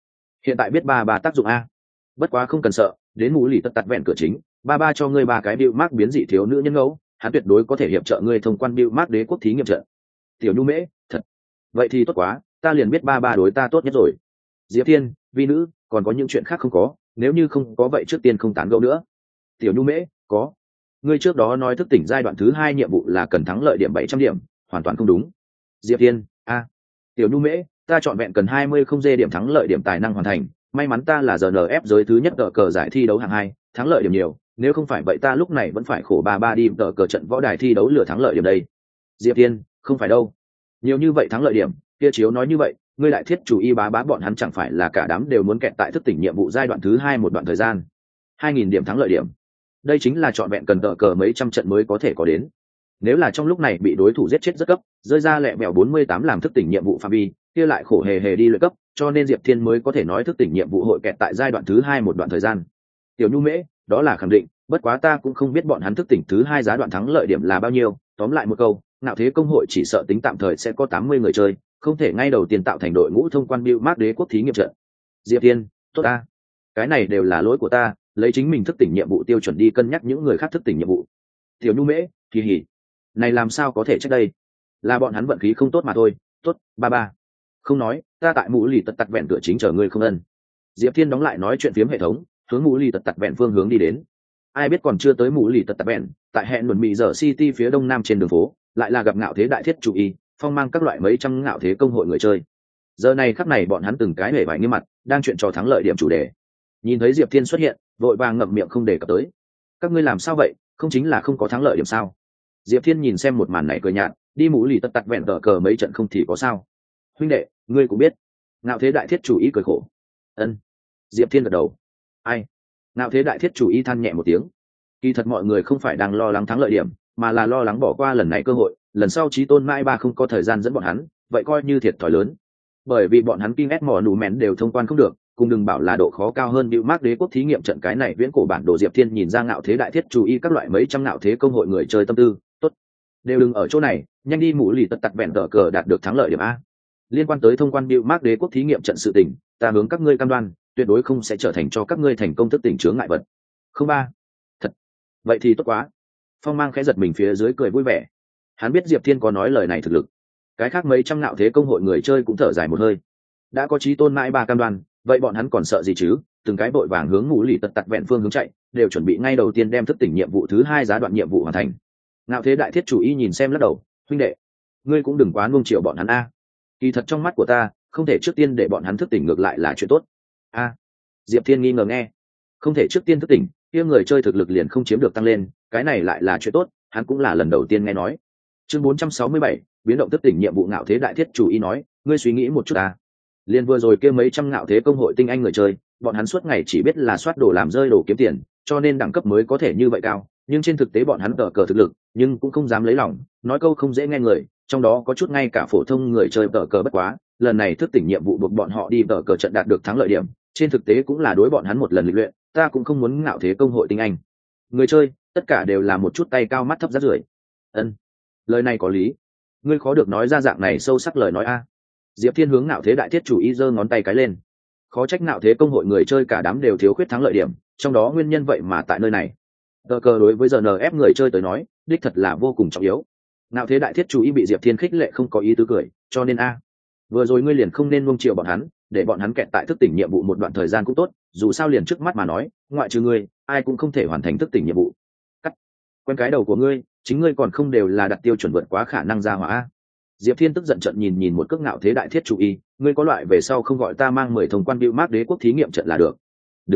hiện tại biết ba ba tác dụng a. Bất quá không cần sợ, đến mũ lì tất tạt vẹn cửa chính, ba ba cho ngươi ba cái bịu mác biến dị thiếu nữ nhân ngẫu, hắn tuyệt đối có thể hiệp trợ ngươi thông quan bịu mác đế quốc thí nghiệm trận. Tiểu Nhu Mễ, thật. Vậy thì tốt quá, ta liền biết ba ba đối ta tốt nhất rồi. Diệp Thiên, vi nữ, còn có những chuyện khác không có, nếu như không có vậy trước tiên không tán gẫu nữa. Tiểu Nhu Mễ, có. Ngươi trước đó nói thức tỉnh giai đoạn thứ 2 nhiệm vụ là cần thắng lợi điểm 700 điểm, hoàn toàn không đúng. Diệp Thiên, a. Tiểu Nhu Mễ, ta chọn vẹn cần 20 không dê điểm thắng lợi điểm tài năng hoàn thành, may mắn ta là GNF giới thứ nhất cờ giải thi đấu hạng 2, thắng lợi điểm nhiều, nếu không phải vậy ta lúc này vẫn phải khổ ba ba đi cờ trận võ đài thi đấu lừa thắng lợi điểm đây. Diệp Thiên, không phải đâu. Nhiều như vậy thắng lợi điểm, kia chiếu nói như vậy, ngươi lại thiết chủ y bá bá bọn hắn chẳng phải là cả đám đều muốn kẹt tại thức tỉnh nhiệm vụ giai đoạn thứ 2 một đoạn thời gian. 2000 điểm thắng lợi điểm. Đây chính là chọn vẹn cần cờ mấy trăm trận mới có thể có đến. Nếu là trong lúc này bị đối thủ giết chết rất cấp, rơi ra lẹ bèo 48 làm thức tỉnh nhiệm vụ phạm vi, kia lại khổ hề hề đi luyện cấp, cho nên Diệp Thiên mới có thể nói thức tỉnh nhiệm vụ hội kẹt tại giai đoạn thứ 2 một đoạn thời gian. Tiểu Nhu Mễ, đó là khẳng định, bất quá ta cũng không biết bọn hắn thức tỉnh thứ 2 giá đoạn thắng lợi điểm là bao nhiêu, tóm lại một câu, Ngạo Thế công hội chỉ sợ tính tạm thời sẽ có 80 người chơi, không thể ngay đầu tiên tạo thành đội ngũ thông quan Bưu Mác Đế quốc thí nghiệm trận. Diệp Thiên, tốt ta. Cái này đều là lỗi của ta, lấy chính mình thức tỉnh nhiệm vụ tiêu chuẩn đi cân nhắc những người khác thức tỉnh nhiệm vụ. Tiểu Nhu Mễ, kỳ hỉ. Này làm sao có thể trách đây? Là bọn hắn vận khí không tốt mà thôi, tốt, ba ba. Không nói, ta tại mũ lì tật tặc vẹn cửa chính chờ ngươi không ân. Diệp Thiên đóng lại nói chuyện phiếm hệ thống, hướng mũ lì tật tặc vẹn phương hướng đi đến. Ai biết còn chưa tới mũ lì tật tặc vẹn, tại hẹn luận mỹ giờ city phía đông nam trên đường phố, lại là gặp Ngạo Thế đại thiết chủ y, phong mang các loại mấy trăm Ngạo Thế công hội người chơi. Giờ này khắc này bọn hắn từng cái hề vải nghiêm mặt, đang chuyện trò thắng lợi điểm chủ đề. Nhìn thấy Diệp Thiên xuất hiện, vội vàng ngậm miệng không đề cập tới. Các ngươi làm sao vậy, không chính là không có thắng lợi điểm sao? Diệp Thiên nhìn xem một màn này cười nhạt, đi mũ lì tật tặc vẹn cờ mấy trận không thì có sao? Huynh đệ, ngươi cũng biết. Ngạo Thế đại thiết chủ ý cười khổ. Ân. Diệp Thiên gật đầu. Ai? Ngạo Thế đại thiết chủ ý than nhẹ một tiếng. Kỳ thật mọi người không phải đang lo lắng thắng lợi điểm, mà là lo lắng bỏ qua lần này cơ hội, lần sau Chí Tôn Mai Ba không có thời gian dẫn bọn hắn, vậy coi như thiệt thòi lớn. Bởi vì bọn hắn kinh ép mỏ nụ mén đều thông quan không được, cùng đừng bảo là độ khó cao hơn Bưu Mác Đế quốc thí nghiệm trận cái này viễn cổ bản đồ. Diệp Thiên nhìn ra Ngạo Thế đại thiết chủ ý các loại mấy trăm Ngạo Thế công hội người chơi tâm tư, tốt, đều đừng ở chỗ này, nhanh đi mũ lì tật tặc vẹn cờ đạt được thắng lợi điểm a. Liên quan tới thông quan Bưu Mác Đế quốc thí nghiệm trận sự tình, ta hướng các ngươi cam đoan, tuyệt đối không sẽ trở thành cho các ngươi thành công thức tỉnh chướng ngại vật. Không ba. Thật. Vậy thì tốt quá. Phong Mang khẽ giật mình phía dưới cười vui vẻ. Hắn biết Diệp Thiên có nói lời này thực lực. Cái khác mấy trăm Ngạo Thế công hội người chơi cũng thở dài một hơi. Đã có Chí Tôn Mai Ba cam đoan, vậy bọn hắn còn sợ gì chứ? Từng cái vội vàng hướng mũ lì tật tặc vẹn phương hướng chạy, đều chuẩn bị ngay đầu tiên đem thức tỉnh nhiệm vụ thứ 2 giá đoạn nhiệm vụ hoàn thành. Ngạo Thế đại thiết chủ y nhìn xem lắc đầu, huynh đệ, ngươi cũng đừng quá nuông chiều bọn hắn a. Kỳ thật trong mắt của ta, không thể trước tiên để bọn hắn thức tỉnh ngược lại là chuyện tốt. A. Diệp Thiên nghi ngờ nghe, không thể trước tiên thức tỉnh, kia người chơi thực lực liền không chiếm được tăng lên, cái này lại là chuyện tốt, hắn cũng là lần đầu tiên nghe nói. Chương 467, biến động thức tỉnh nhiệm vụ. Ngạo Thế đại thiết chủ y nói, ngươi suy nghĩ một chút a. Liên vừa rồi kia mấy trăm Ngạo Thế công hội tinh anh người chơi, bọn hắn suốt ngày chỉ biết là soát đồ làm rơi đồ kiếm tiền, cho nên đẳng cấp mới có thể như vậy cao, nhưng trên thực tế bọn hắn cờ thực lực, nhưng cũng không dám lấy lòng, nói câu không dễ nghe người, trong đó có chút ngay cả phổ thông người chơi cờ bất quá, lần này thức tỉnh nhiệm vụ buộc bọn họ đi cờ trận đạt được thắng lợi điểm, trên thực tế cũng là đối bọn hắn một lần lịch luyện, ta cũng không muốn Ngạo Thế công hội tinh anh người chơi, tất cả đều là một chút tay cao mắt thấp rác rưởi. Ân, lời này có lý, ngươi khó được nói ra dạng này sâu sắc lời nói a. Diệp Thiên hướng Ngạo Thế đại thiết chủ ý giơ ngón tay cái lên. Khó trách Ngạo Thế công hội người chơi cả đám đều thiếu khuyết thắng lợi điểm, trong đó nguyên nhân vậy mà tại nơi này. Cờ đối với GNF người chơi tới nói, đích thật là vô cùng trọng yếu. Ngạo Thế đại thiết chủ ý bị Diệp Thiên khích lệ không có ý tứ cười, cho nên a, vừa rồi ngươi liền không nên nuông chiều bọn hắn, để bọn hắn kẹt tại thức tỉnh nhiệm vụ một đoạn thời gian cũng tốt, dù sao liền trước mắt mà nói, ngoại trừ ngươi, ai cũng không thể hoàn thành thức tỉnh nhiệm vụ. Cắt. Quen cái đầu của ngươi, chính ngươi còn không đều là đặt tiêu chuẩn vượt quá khả năng ra hỏa a. Diệp Thiên tức giận trận nhìn một cước Ngạo Thế đại thiết chủ y, ngươi có loại về sau không gọi ta mang 10 thông quan Bưu Mác Đế quốc thí nghiệm trận là được.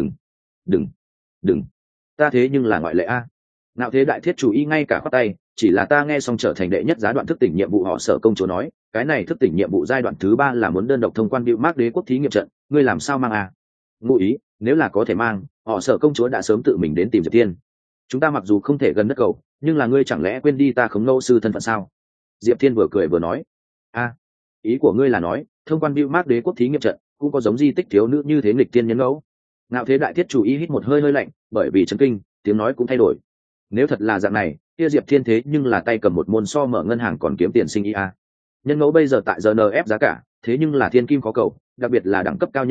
Đừng, ta thế nhưng là ngoại lệ a. Ngạo Thế đại thiết chủ y ngay cả khoát tay, chỉ là ta nghe xong trở thành đệ nhất giá đoạn thức tỉnh nhiệm vụ họ Sở công chúa nói, cái này thức tỉnh nhiệm vụ giai đoạn thứ 3 là muốn đơn độc thông quan Bưu Mác Đế quốc thí nghiệm trận, ngươi làm sao mang a? Ngụ ý, nếu là có thể mang, họ Sở công chúa đã sớm tự mình đến tìm Diệp Thiên. Chúng ta mặc dù không thể gần đất cầu, nhưng là ngươi chẳng lẽ quên đi ta khống nô sư thân phận sao? Diệp Thiên vừa cười vừa nói, a, ý của ngươi là nói thông quan Bưu Mác Đế quốc thí nghiệm trận cũng có giống di tích thiếu nữ như thế nghịch tiên nhân ngẫu? Ngạo Thế đại thiết chủ ý hít một hơi lạnh, bởi vì chấn kinh, tiếng nói cũng thay đổi. Nếu thật là dạng này, kia Diệp Thiên thế nhưng là tay cầm một môn so mở ngân hàng còn kiếm tiền sinh ý a. Nhân ngẫu bây giờ tại GNF giá cả, thế nhưng là thiên kim khó cầu, đặc biệt là đẳng cấp cao nhân ngẫu,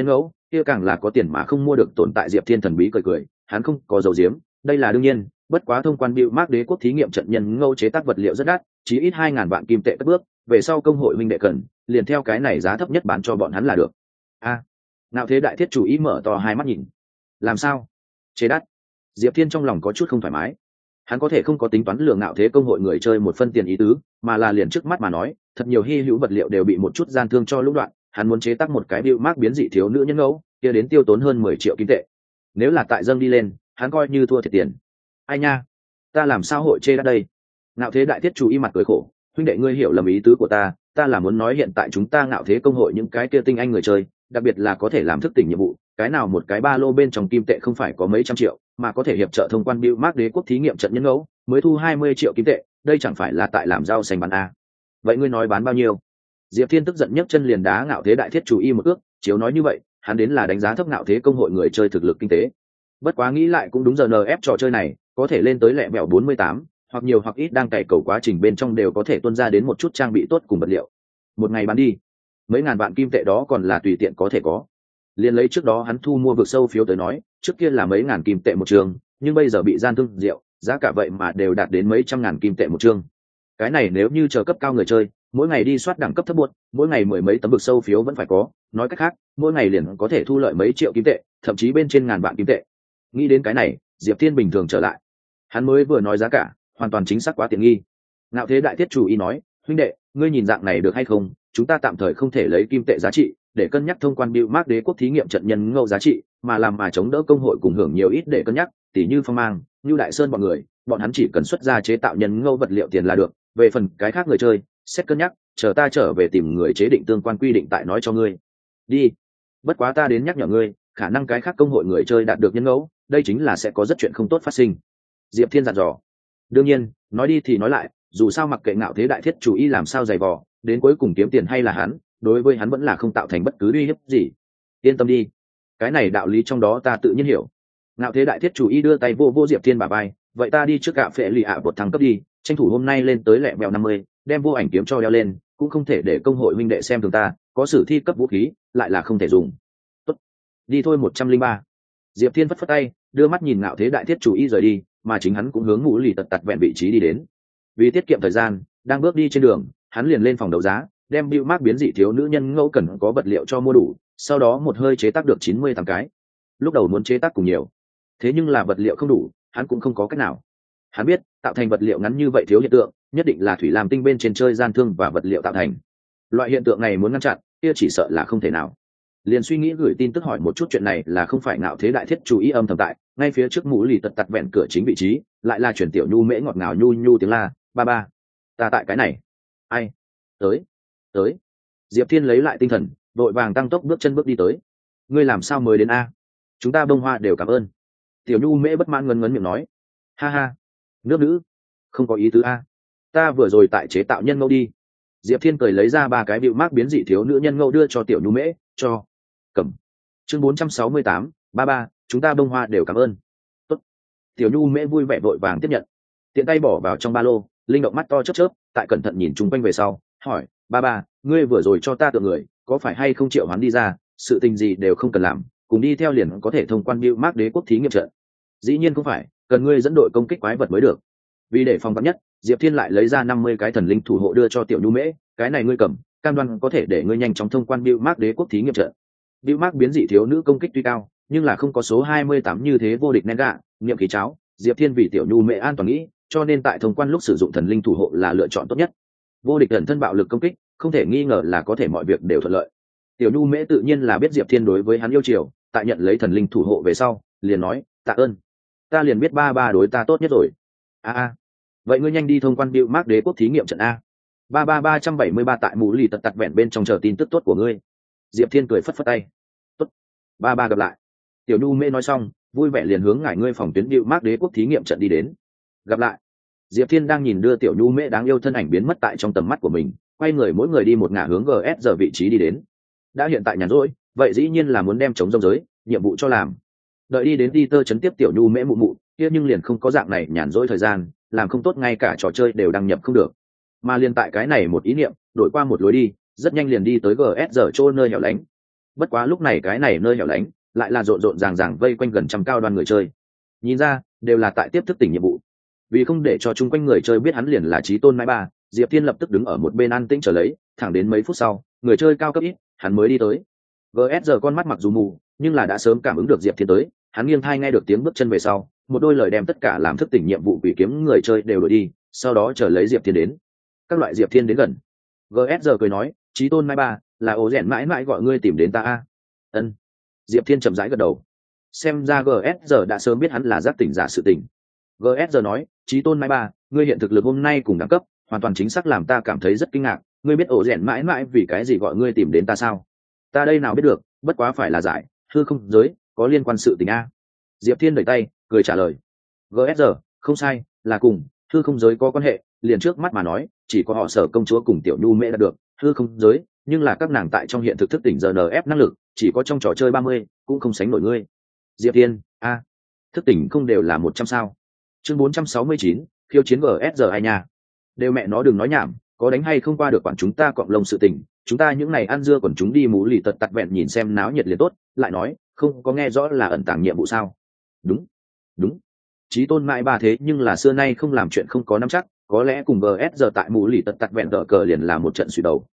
kia càng là có tiền mà không mua được tồn tại. Diệp Thiên thần bí cười cười, hắn không có dầu diếm, đây là đương nhiên, bất quá thông quan Bưu Mác Đế quốc thí nghiệm trận nhân ngẫu chế tác vật liệu rất đắt, chỉ ít 2.000 vạn kim tệ cất bước, về sau công hội huynh đệ cần, liền theo cái này giá thấp nhất bán cho bọn hắn là được. A, Ngạo Thế Đại Thiết chủ ý mở to hai mắt nhìn. Làm sao? Chế đắt? Diệp Thiên trong lòng có chút không thoải mái. Hắn có thể không có tính toán lừa Ngạo Thế công hội người chơi một phân tiền ý tứ, mà là liền trước mắt mà nói, thật nhiều hi hữu vật liệu đều bị một chút gian thương cho lũng đoạn, hắn muốn chế tác một cái Bưu Mác biến dị thiếu nữ nhân ngẫu, kia đến tiêu tốn hơn 10 triệu kim tệ. Nếu là tại dâng đi lên, hắn coi như thua thiệt tiền. Ai nha, ta làm sao hội chê đắt đây? Ngạo Thế Đại Thiết chủ y mặt cười khổ, huynh đệ ngươi hiểu lầm ý tứ của ta là muốn nói hiện tại chúng ta Ngạo Thế công hội những cái kia tinh anh người chơi, đặc biệt là có thể làm thức tỉnh nhiệm vụ, cái nào một cái ba lô bên trong kim tệ không phải có mấy trăm triệu, mà có thể hiệp trợ thông quan Bưu Mác Đế quốc thí nghiệm trận nhân ngẫu, mới thu 20 triệu kim tệ, đây chẳng phải là tại làm rau xanh bán a? Vậy ngươi nói bán bao nhiêu? Diệp Thiên tức giận nhấc chân liền đá Ngạo Thế Đại Thiết chủ y một ước, chiếu nói như vậy, hắn đến là đánh giá thấp Ngạo Thế công hội người chơi thực lực kinh tế. Bất quá nghĩ lại cũng đúng, giờ NF trò chơi này có thể lên tới lẹ bẹo 48, hoặc nhiều hoặc ít đang cày cầu quá trình bên trong đều có thể tuôn ra đến một chút trang bị tốt cùng vật liệu. Một ngày bán đi mấy ngàn vạn kim tệ, đó còn là tùy tiện có thể có. Liên lấy trước đó hắn thu mua vực sâu phiếu tới nói, trước kia là mấy ngàn kim tệ một trường, nhưng bây giờ bị gian thương rượu, giá cả vậy mà đều đạt đến mấy trăm ngàn kim tệ một trường. Cái này nếu như chờ cấp cao người chơi, mỗi ngày đi soát đẳng cấp thấp buốt, mỗi ngày mười mấy tấm vực sâu phiếu vẫn phải có, nói cách khác, mỗi ngày liền có thể thu lợi mấy triệu kim tệ, thậm chí bên trên ngàn vạn kim tệ. Nghĩ đến cái này, Diệp Thiên bình thường trở lại. Hắn mới vừa nói giá cả hoàn toàn chính xác quá tiện nghi. Ngạo Thế Đại Thiết chủ ý nói, huynh đệ, ngươi nhìn dạng này được hay không, chúng ta tạm thời không thể lấy kim tệ giá trị để cân nhắc thông quan Bưu Mác Đế quốc thí nghiệm trận nhân ngẫu giá trị, mà làm mà chống đỡ công hội cùng hưởng nhiều ít để cân nhắc, tỉ như Phong Mang, như Đại Sơn bọn người, bọn hắn chỉ cần xuất ra chế tạo nhân ngẫu vật liệu tiền là được, về phần cái khác người chơi xét cân nhắc, chờ ta trở về tìm người chế định tương quan quy định tại nói cho ngươi. Đi. Bất quá ta đến nhắc nhở ngươi, khả năng cái khác công hội người chơi đạt được nhân ngẫu, đây chính là sẽ có rất chuyện không tốt phát sinh. Diệp Thiên dặn dò. Đương nhiên, nói đi thì nói lại, dù sao mặc kệ Ngạo Thế Đại Thiết chủ ý làm sao dày vò, đến cuối cùng kiếm tiền hay là hắn, đối với hắn vẫn là không tạo thành bất cứ uy hiếp gì. Yên tâm đi, cái này đạo lý trong đó ta tự nhiên hiểu. Ngạo Thế Đại Thiết chủ ý đưa tay vô vô Diệp Thiên bả vai, vậy ta đi trước cạ phệ lì ạ bột thăng cấp đi, tranh thủ hôm nay lên tới lẹ mèo 50, đem vô ảnh kiếm cho đeo lên, cũng không thể để công hội huynh đệ xem thường ta, có sử thi cấp vũ khí lại là không thể dùng. Tốt, đi thôi 103. Diệp Thiên phất phất tay, đưa mắt nhìn Ngạo Thế Đại Thiết chủ ý rời đi, mà chính hắn cũng hướng Ngũ Lì Tật Tật vẹn vị trí đi đến. Vì tiết kiệm thời gian, đang bước đi trên đường, hắn liền lên phòng đấu giá, đem Bưu Mác biến dị thiếu nữ nhân ngẫu cần có vật liệu cho mua đủ, sau đó một hơi chế tác được 98 cái. Lúc đầu muốn chế tác cùng nhiều, thế nhưng là vật liệu không đủ, hắn cũng không có cách nào. Hắn biết, tạo thành vật liệu ngắn như vậy thiếu hiện tượng, nhất định là thủy lam tinh bên trên chơi gian thương và vật liệu tạo thành. Loại hiện tượng này muốn ngăn chặn, kia chỉ sợ là không thể nào. Liền suy nghĩ gửi tin tức hỏi một chút chuyện này là không phải Ngạo Thế Đại Thiết chú ý âm thầm tại, ngay phía trước Ngũ Lì Tật Tật vẹn cửa chính vị trí, lại là chuyển tiểu nhu mễ ngọt ngào nhu nhu tiếng la, ba ba, ta tại cái này. Ai? Tới. Diệp Thiên lấy lại tinh thần, đội vàng tăng tốc bước chân bước đi tới. Ngươi làm sao mới đến a? Chúng ta bông hoa đều cảm ơn. Tiểu nhu mễ bất mãn ngấn ngấn miệng nói, ha ha, nước nữ, không có ý tứ a. Ta vừa rồi tại chế tạo nhân ngẫu đi. Diệp Thiên cười lấy ra 3 cái Bưu Mác biến dị thiếu nữ nhân ngẫu đưa cho tiểu nhu mễ, cho. Cầm. Chương 468, ba ba, chúng ta bông hoa đều cảm ơn. Tốt. Tiểu nhu mễ vui vẻ vội vàng tiếp nhận, tiện tay bỏ vào trong ba lô, linh động mắt to chớp chớp, tại cẩn thận nhìn chung quanh về sau, hỏi, ba ba, ngươi vừa rồi cho ta tượng người, có phải hay không triệu hoán đi ra, sự tình gì đều không cần làm, cùng đi theo liền có thể thông quan Bưu Mác Đế quốc thí nghiệm trận. Dĩ nhiên không phải, cần ngươi dẫn đội công kích quái vật mới được. Vì để phòng vắn nhất, Diệp Thiên lại lấy ra 50 cái thần linh thủ hộ đưa cho tiểu nhu mễ, cái này ngươi cầm, cam đoan có thể để ngươi nhanh chóng thông quan Bưu Mác Đế quốc thí nghiệm trận. Bưu Mác biến dị thiếu nữ công kích tuy cao, nhưng là không có số 28 như thế vô địch nén gạ, niệm khí cháo, Diệp Thiên vì tiểu nhu mễ an toàn nghĩ, cho nên tại thông quan lúc sử dụng thần linh thủ hộ là lựa chọn tốt nhất. Vô địch ẩn thân bạo lực công kích, không thể nghi ngờ là có thể mọi việc đều thuận lợi. Tiểu nhu mễ tự nhiên là biết Diệp Thiên đối với hắn yêu chiều, tại nhận lấy thần linh thủ hộ về sau, liền nói, tạ ơn. Ta liền biết ba ba đối ta tốt nhất rồi. A, vậy ngươi nhanh đi thông quan Bưu Mác Đế quốc thí nghiệm trận a. 373 tại Ngũ Lì Tật Tật vẹn bên trong chờ tin tức tốt của ngươi. Diệp Thiên cười phất phất tay. Tốt, ba ba gặp lại. Tiểu nhu mễ nói xong, vui vẻ liền hướng ngải ngươi phòng tuyến Bưu Mác Đế quốc thí nghiệm trận đi đến. Gặp lại. Diệp Thiên đang nhìn đưa tiểu nhu mễ đáng yêu thân ảnh biến mất tại trong tầm mắt của mình, quay người mỗi người đi một ngả hướng GS giờ vị trí đi đến. Đã hiện tại nhàn rỗi, vậy dĩ nhiên là muốn đem chống rông giới nhiệm vụ cho làm. Đợi đi đến Tơ chấn tiếp tiểu nhu mễ mụ mụ, kia nhưng liền không có dạng này nhàn rỗi thời gian, làm không tốt ngay cả trò chơi đều đăng nhập không được. Mà liền tại cái này một ý niệm, đổi qua một lối đi, rất nhanh liền đi tới GS giờ chỗ nơi hẻo lánh. bất quá lúc này cái này nơi hẻo lánh lại là rộn rộn ràng ràng vây quanh gần trăm cao đoàn người chơi, nhìn ra đều là tại tiếp thức tỉnh nhiệm vụ. Vì không để cho chung quanh người chơi biết hắn liền là Chí Tôn Mãi Ba, Diệp Thiên lập tức đứng ở một bên an tĩnh chờ lấy, thẳng đến mấy phút sau người chơi cao cấp ít hắn mới đi tới. GSG con mắt mặc dù mù nhưng là đã sớm cảm ứng được Diệp Thiên tới, hắn nghiêng thai nghe được tiếng bước chân về sau, một đôi lời đem tất cả làm thức tỉnh nhiệm vụ quỷ kiếm người chơi đều đuổi đi, sau đó chờ lấy Diệp Thiên đến. Các loại Diệp Thiên đến gần, GSG cười nói, Chí Tôn Mãi Ba, là ố rèn mãi mãi gọi ngươi tìm đến ta a. Ân. Diệp Thiên chậm rãi gật đầu, xem ra GSG đã sớm biết hắn là giác tỉnh giả sự tỉnh. GSG nói, Chí Tôn Mãi Ba, ngươi hiện thực lực hôm nay cùng đẳng cấp hoàn toàn chính xác làm ta cảm thấy rất kinh ngạc, ngươi biết ổ rèn mãi mãi vì cái gì gọi ngươi tìm đến ta sao? Ta đây nào biết được, bất quá phải là giải hư không giới có liên quan sự tình a. Diệp Thiên đẩy tay cười trả lời, GSG, không sai, là cùng hư không giới có quan hệ, liền trước mắt mà nói chỉ có họ Sở công chúa cùng tiểu nhu mẹ đạt được hư không giới, nhưng là các nàng tại trong hiện thực thức tỉnh RNF năng lực chỉ có trong trò chơi 30, cũng không sánh nổi ngươi. Diệp Thiên, a, thức tỉnh không đều là 100 sao? Chương 469, khiêu chiến GSG ai nha. Đều mẹ nó đừng nói nhảm, có đánh hay không qua được quản chúng ta cọng lông sự tình, chúng ta những này ăn dưa còn chúng đi mú lì tật tặt vẹn nhìn xem náo nhiệt liền tốt, lại nói không có nghe rõ là ẩn tàng nhiệm vụ sao? Đúng đúng, Chí Tôn Mãi Ba thế nhưng là xưa nay không làm chuyện không có nắm chắc, có lẽ cùng GSG tại mú lì tật tặt vẹn đỡ cờ liền là một trận suy đầu.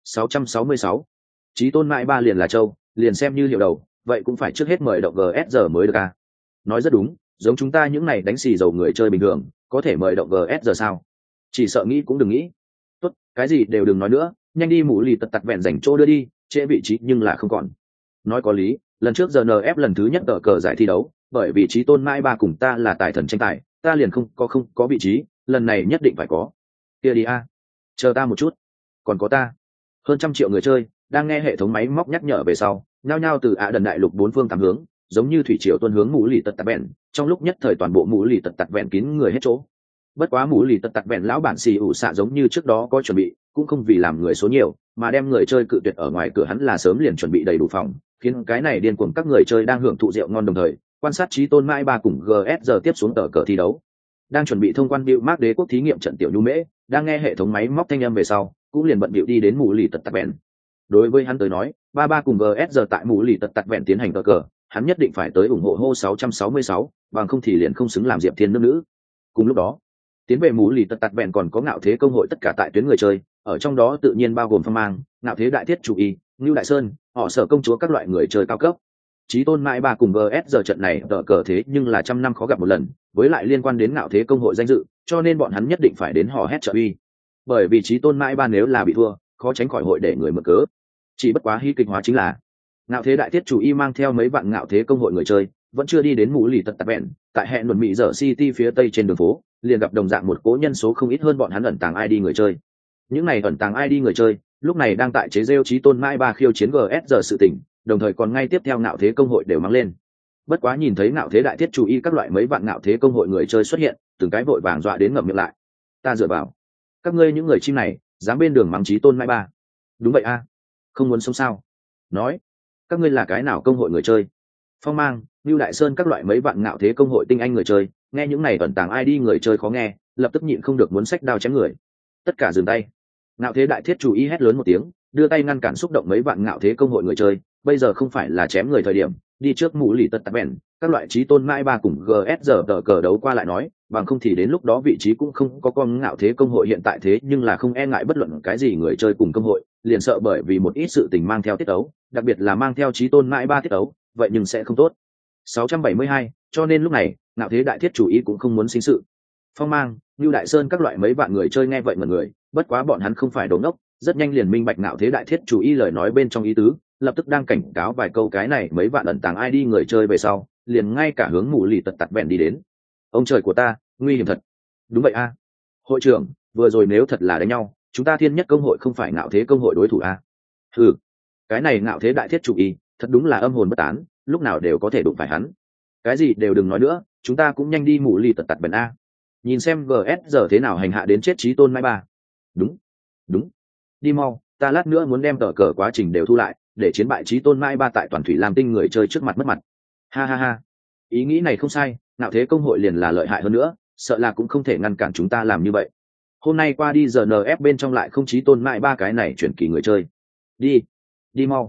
666, Chí Tôn Mãi Ba liền là châu, liền xem như liệu đầu, vậy cũng phải trước hết mời động GSG mới được à? Nói rất đúng, giống chúng ta những này đánh xì dầu người chơi bình thường có thể mời động GSG sao? Chỉ sợ nghĩ cũng đừng nghĩ. Tốt, cái gì đều đừng nói nữa, nhanh đi mũ lì tật tặt vẹn dành chỗ đưa đi, trễ vị trí nhưng là không còn. Nói có lý, lần trước GNF lần thứ nhất ở cờ giải thi đấu, bởi vì Chí Tôn Mãi Ba cùng ta là tài thần tranh tài, ta liền không có vị trí, lần này nhất định phải có. Kia đi a, chờ ta một chút, còn có ta. Hơn 100 triệu người chơi đang nghe hệ thống máy móc nhắc nhở về sau, nhao nhao từ Đần đại lục 4 phương tám hướng, giống như thủy triều tuôn hướng mũ lì tật tặt vẹn, trong lúc nhất thời toàn bộ mũ lì tật tặt vẹn kín người hết chỗ. Bất quá mũ lì tật tặt vẹn lão bản xì ủ xạ giống như trước đó có chuẩn bị, cũng không vì làm người số nhiều mà đem người chơi cự tuyệt ở ngoài cửa, hắn là sớm liền chuẩn bị đầy đủ phòng, khiến cái này điên cuồng các người chơi đang hưởng thụ rượu ngon đồng thời quan sát Chí Tôn Mãi Ba cùng GSG tiếp xuống tờ cờ thi đấu. Đang chuẩn bị thông quan bịu mác đế quốc thí nghiệm trận tiểu nhu mễ đang nghe hệ thống máy móc thanh âm về sau, cũng liền bận bịu đi đến mũ lì tật tặt vẹn. Đối với hắn tới nói, ba cùng GSG tại mũ lì tật tặt vẹn tiến hành tờ cờ, hắn nhất định phải tới ủng hộ hô 666, bằng không thì liền không xứng làm Diệp Thiên nước nữ. Cùng lúc đó, tiến về mũ lì tật tặt vẹn còn có ngạo thế công hội tất cả tại tuyến người chơi, ở trong đó tự nhiên bao gồm Phong Mang, ngạo thế đại thiết chủ y, Ngưu Đại Sơn, họ Sở công chúa các loại người chơi cao cấp. Chí Tôn Mãi Ba cùng GSG trận này tờ cờ thế nhưng là trăm năm khó gặp một lần, với lại liên quan đến ngạo thế công hội danh dự, cho nên bọn hắn nhất định phải đến hò hét trợ uy. Bởi vì Chí Tôn Mãi Ba nếu là bị thua, khó tránh khỏi hội để người mở cớ. Chỉ bất quá hy kịch hóa chính là ngạo thế đại thiết chủ y mang theo mấy bạn ngạo thế công hội người chơi vẫn chưa đi đến mũ lì tật tặt vẹn, tại hẹn luận mỹ dở city phía tây trên đường phố liền gặp đồng dạng một cố nhân số không ít hơn bọn hắn ẩn tàng ID người chơi. Những này ẩn tàng ID người chơi lúc này đang tại chế rêu Chí Tôn Mãi Ba khiêu chiến GSG sự tình, đồng thời còn ngay tiếp theo ngạo thế công hội đều mang lên. Bất quá nhìn thấy ngạo thế đại thiết chủ y các loại mấy bạn ngạo thế công hội người chơi xuất hiện, từng cái vội vàng dọa đến ngậm miệng lại. Ta dựa vào, các ngươi những người chim này dám bên đường mắng Chí Tôn Mãi Ba? Đúng vậy a, không muốn sống sao? Nói, các ngươi là cái nào công hội người chơi? Phong Mang, Ngưu Đại Sơn các loại mấy bạn ngạo thế công hội tinh anh người chơi, nghe những này ẩn tàng ID người chơi khó nghe, lập tức nhịn không được muốn xách đao chém người. Tất cả dừng tay. Ngạo thế đại thiết chủ y hét lớn một tiếng, đưa tay ngăn cản xúc động mấy bạn ngạo thế công hội người chơi, bây giờ không phải là chém người thời điểm, đi trước mũ lì tật tặt vẹn, các loại Chí Tôn Mãi Ba cùng GSG tờ cờ đấu qua lại nói, bằng không thì đến lúc đó vị trí cũng không có con ngạo thế công hội hiện tại thế nhưng là không e ngại bất luận cái gì người chơi cùng công hội, liền sợ bởi vì một ít sự tình mang theo tiết ấu, đặc biệt là mang theo Chí Tôn Mãi Ba tiết ấu, vậy nhưng sẽ không tốt. 672, cho nên lúc này, ngạo thế đại thiết chủ ý cũng không muốn sinh sự. Phong Mang, Ngưu Đại Sơn các loại mấy bạn người chơi nghe vậy mà người, bất quá bọn hắn không phải đồ ngốc, rất nhanh liền minh bạch ngạo thế đại thiết chủ ý lời nói bên trong ý tứ, lập tức đang cảnh cáo vài câu cái này mấy bạn ẩn tàng ID người chơi về sau, liền ngay cả hướng mũ lì tật tặt vẹn đi đến. Ông trời của ta, nguy hiểm thật. Đúng vậy a. Hội trưởng, vừa rồi nếu thật là đánh nhau, chúng ta Thiên Nhất công hội không phải ngạo thế công hội đối thủ a. Ừ, cái này ngạo thế đại thiết chủ ý, thật đúng là âm hồn bất tán, lúc nào đều có thể đụng phải hắn. Cái gì đều đừng nói nữa, chúng ta cũng nhanh đi mũ lì tật tặt vẹn a. Nhìn xem GS giờ thế nào hành hạ đến chết Chí Tôn Mãi Ba. Đúng, đúng. Đi mau, ta lát nữa muốn đem tờ cờ quá trình đều thu lại, để chiến bại Chí Tôn Mãi Ba tại toàn thủy làm tinh người chơi trước mặt mất mặt. Ha ha ha, ý nghĩ này không sai, ngạo thế công hội liền là lợi hại hơn nữa, sợ là cũng không thể ngăn cản chúng ta làm như vậy. Hôm nay qua đi giờ NF bên trong lại không Chí Tôn Mãi Ba cái này chuyển kỳ người chơi. Đi, đi mau.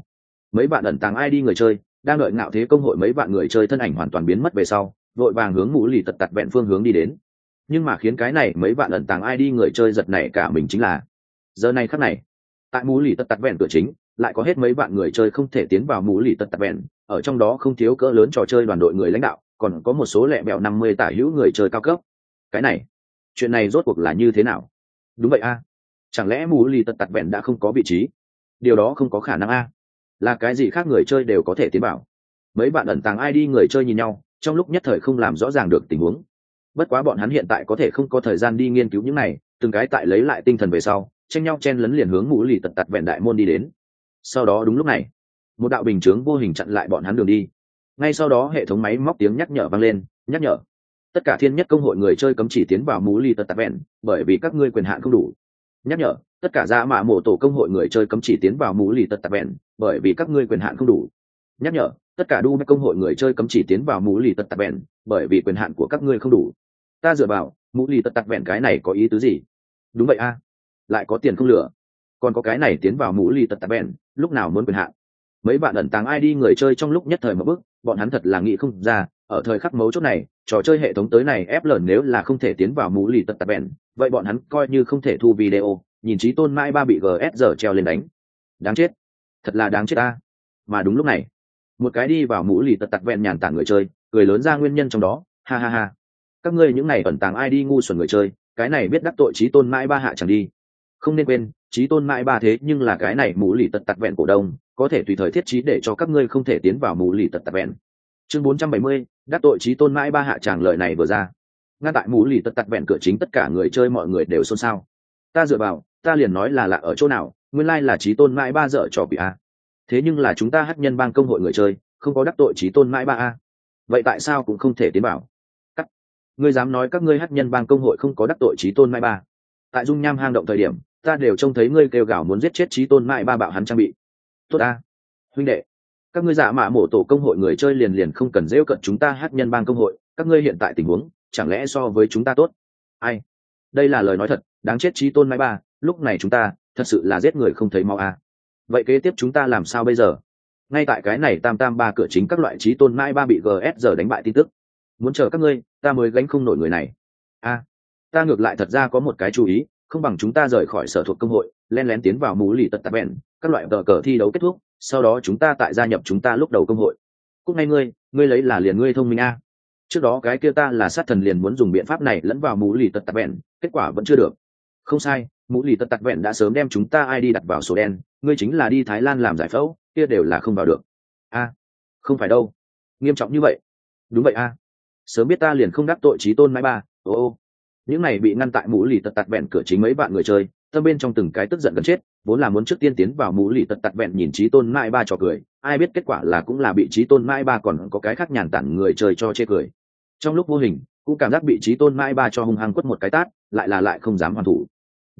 mấy bạn ẩn tàng ID người chơi đang đợi ngạo thế công hội mấy bạn người chơi thân ảnh hoàn toàn biến mất về sau vội vàng hướng mũ lì tật tặt vẹn phương hướng đi đến. Nhưng mà khiến cái này mấy bạn ẩn tàng ID người chơi giật nảy cả mình chính là giờ này khắc này tại mũ lì tật tặt vẹn cửa chính lại có hết mấy bạn người chơi không thể tiến vào mũ lì tật tặt vẹn, ở trong đó không thiếu cỡ lớn trò chơi đoàn đội người lãnh đạo, còn có một số lẹ bẹo 50 tả hữu người chơi cao cấp. Cái này, chuyện này rốt cuộc là như thế nào? Đúng vậy a, chẳng lẽ mũ lì tật tặt vẹn đã không có vị trí? Điều đó không có khả năng a. Là cái gì khác người chơi đều có thể tiến vào? Mấy bạn ẩn tàng ID người chơi nhìn nhau, trong lúc nhất thời không làm rõ ràng được tình huống. Bất quá bọn hắn hiện tại có thể không có thời gian đi nghiên cứu những này, từng cái tại lấy lại tinh thần về sau, tranh nhau chen lấn liền hướng mũ lì tật tặt vẹn đại môn đi đến. Sau đó đúng lúc này, một đạo bình chướng vô hình chặn lại bọn hắn đường đi. Ngay sau đó hệ thống máy móc tiếng nhắc nhở vang lên, nhắc nhở tất cả thiên nhất công hội người chơi cấm chỉ tiến vào mũ lì tật tặt vẹn, bởi vì các ngươi quyền hạn không đủ. Nhắc nhở tất cả dạ mạ mổ tổ công hội người chơi cấm chỉ tiến vào mũ lì tật tặt vẹn, bởi vì các ngươi quyền hạn không đủ. Nhắc nhở tất cả đu công hội người chơi cấm chỉ tiến vào mũ lì tật tặt vẹn, bởi vì quyền hạn của các ngươi không đủ. Ta dựa vào mũ lì tật tặt vẹn cái này có ý tứ gì? Đúng vậy a, lại có tiền không lửa, còn có cái này tiến vào mũ lì tật tặt vẹn lúc nào muốn quyền hạn. Mấy bạn ẩn tàng ID người chơi trong lúc nhất thời một bước, bọn hắn thật là nghĩ không ra, ở thời khắc mấu chốt này, trò chơi hệ thống tới này ép lởn nếu là không thể tiến vào mũ lì tật tặt vẹn, vậy bọn hắn coi như không thể thu video, nhìn chí tôn mãi ba bị GS giờ treo lên đánh. Đáng chết, thật là đáng chết ta. Mà đúng lúc này, một cái đi vào mũ lì tật tặt vẹn nhàn tản người chơi, cười lớn ra nguyên nhân trong đó, ha ha ha. Các ngươi những này ẩn tàng ID ngu xuẩn người chơi, cái này biết đắc tội chí tôn mãi ba hạ chẳng đi. Không nên quên, chí tôn mãi ba thế nhưng là cái này mũ lì tật tặt vẹn cổ đông, có thể tùy thời thiết trí để cho các ngươi không thể tiến vào mũ lì tật tặt vẹn. Chương 470, đắc tội chí tôn mãi ba hạ tràng lời này vừa ra, ngay tại mũ lì tật tặt vẹn cửa chính tất cả người chơi mọi người đều xôn xao. Ta dựa vào, ta liền nói là lạ ở chỗ nào, nguyên lai là chí tôn mãi ba dở trò quỷ a. Thế nhưng là chúng ta hắc nhân bang công hội người chơi không có đắc tội chí tôn mãi ba a, vậy tại sao cũng không thể tiến vào? Cắt, ngươi dám nói các ngươi hắc nhân bang công hội không có đắc tội chí tôn mãi ba? Tại dung nham hang động thời điểm ta đều trông thấy ngươi kêu gào muốn giết chết chí tôn mãi ba bạo hắn trang bị. Tốt a, huynh đệ, các ngươi giả mạ mổ tổ công hội người chơi liền không cần dễ cận chúng ta hắc nhân bang công hội, các ngươi hiện tại tình huống chẳng lẽ so với chúng ta tốt? Ai, đây là lời nói thật, đáng chết chí tôn mãi ba, lúc này chúng ta thật sự là giết người không thấy máu a. Vậy kế tiếp chúng ta làm sao bây giờ? Ngay tại cái này tam tam ba cửa chính các loại chí tôn mãi ba bị GS giờ đánh bại tin tức, muốn chờ các ngươi ta mới gánh không nổi người này a. Ta ngược lại thật ra có một cái chú ý, không bằng chúng ta rời khỏi sở thuộc công hội, len lén tiến vào mũ lì tật tạp bèn, các loại tờ cờ thi đấu kết thúc, sau đó chúng ta tại gia nhập chúng ta lúc đầu công hội. Cúc ngay ngươi lấy là liền ngươi thông minh a. Trước đó cái kia ta là sát thần liền muốn dùng biện pháp này lẫn vào mũ lì tật tạp bèn, kết quả vẫn chưa được. Không sai, mũ lì tật tạp bèn đã sớm đem chúng ta ai đi đặt vào sổ đen, ngươi chính là đi Thái Lan làm giải phẫu, kia đều là không vào được. A, không phải đâu, nghiêm trọng như vậy? Đúng vậy a, sớm biết ta liền không đắc tội chí tôn mãi ba. Ô, những này bị ngăn tại mũ lì tật tạt vẹn cửa chính mấy bạn người chơi tâm bên trong từng cái tức giận gần chết, vốn là muốn trước tiên tiến vào mũ lì tật tạt vẹn nhìn chí tôn mãi ba trò cười, ai biết kết quả là cũng là bị chí tôn mãi ba còn có cái khác nhàn tản người chơi cho chê cười. Trong lúc vô hình cũng cảm giác bị chí tôn mãi ba cho hung hăng quất một cái tát, lại không dám hoàn thủ.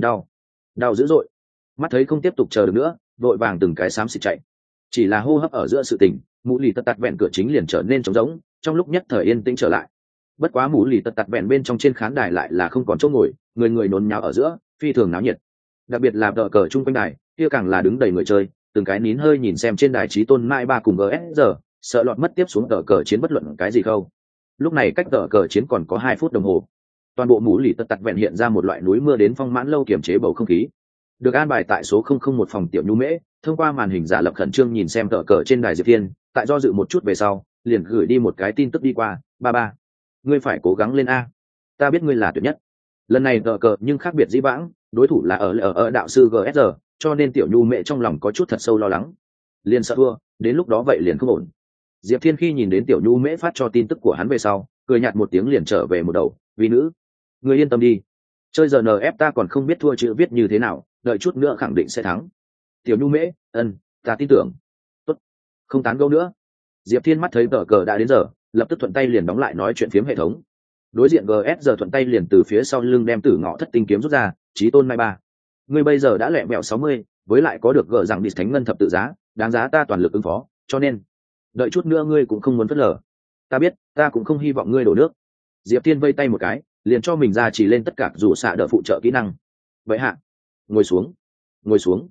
Đau dữ dội, mắt thấy không tiếp tục chờ được nữa, vội vàng từng cái xám xịt chạy. Chỉ là hô hấp ở giữa sự tình, mũ lì tật tạt vẹn cửa chính liền trở nên trống rỗng, trong lúc nhất thời yên tĩnh trở lại. Bất quá mũ lì tật tạt vẹn bên trong trên khán đài lại là không còn chỗ ngồi, người nôn nháo ở giữa, phi thường náo nhiệt. Đặc biệt là tờ cờ chung quanh đài, kia càng là đứng đầy người chơi, từng cái nín hơi nhìn xem trên đài chí tôn mãi ba cùng GS giờ, sợ lọt mất tiếp xuống tờ cờ chiến bất luận cái gì không. Lúc này cách tờ cờ chiến còn có 2 phút đồng hồ, toàn bộ mũ lì tật tạt vẹn hiện ra một loại núi mưa đến phong mãn lâu kiềm chế bầu không khí. Được an bài tại số 001 phòng tiểu nhu mễ, thông qua màn hình giả lập khẩn trương nhìn xem tờ cờ trên đài Diệp Thiên, tại do dự một chút về sau, liền gửi đi một cái tin tức đi qua, ba, ngươi phải cố gắng lên a, ta biết ngươi là tuyệt nhất. Lần này tờ cờ nhưng khác biệt dĩ vãng, đối thủ là ở đạo sư GSR, cho nên tiểu nhu mẹ trong lòng có chút thật sâu lo lắng, liền sợ thua, đến lúc đó vậy liền không ổn. Diệp Thiên khi nhìn đến tiểu nhu mễ phát cho tin tức của hắn về sau, cười nhạt một tiếng liền trở về một đầu, vì nữ, ngươi yên tâm đi, chơi giờ nf ta còn không biết thua chữ viết như thế nào, đợi chút nữa khẳng định sẽ thắng. Tiểu nhu mễ, ta tin tưởng. Tốt, không tán gẫu nữa. Diệp Thiên mắt thấy tờ cờ đã đến giờ, lập tức thuận tay liền đóng lại nói chuyện phiếm hệ thống. Đối diện GS giờ thuận tay liền từ phía sau lưng đem tử ngọ thất tinh kiếm rút ra, chí tôn mai ba, ngươi bây giờ đã lẹ mẹo 60, với lại có được gỡ rằng đi thánh ngân thập tự giá, đáng giá ta toàn lực ứng phó, cho nên đợi chút nữa ngươi cũng không muốn phớt lờ. Ta biết, ta cũng không hy vọng ngươi đổ nước. Diệp Thiên vây tay một cái, liền cho mình ra chỉ lên tất cả dù xạ đỡ phụ trợ kỹ năng. Vậy hạ, ngồi xuống.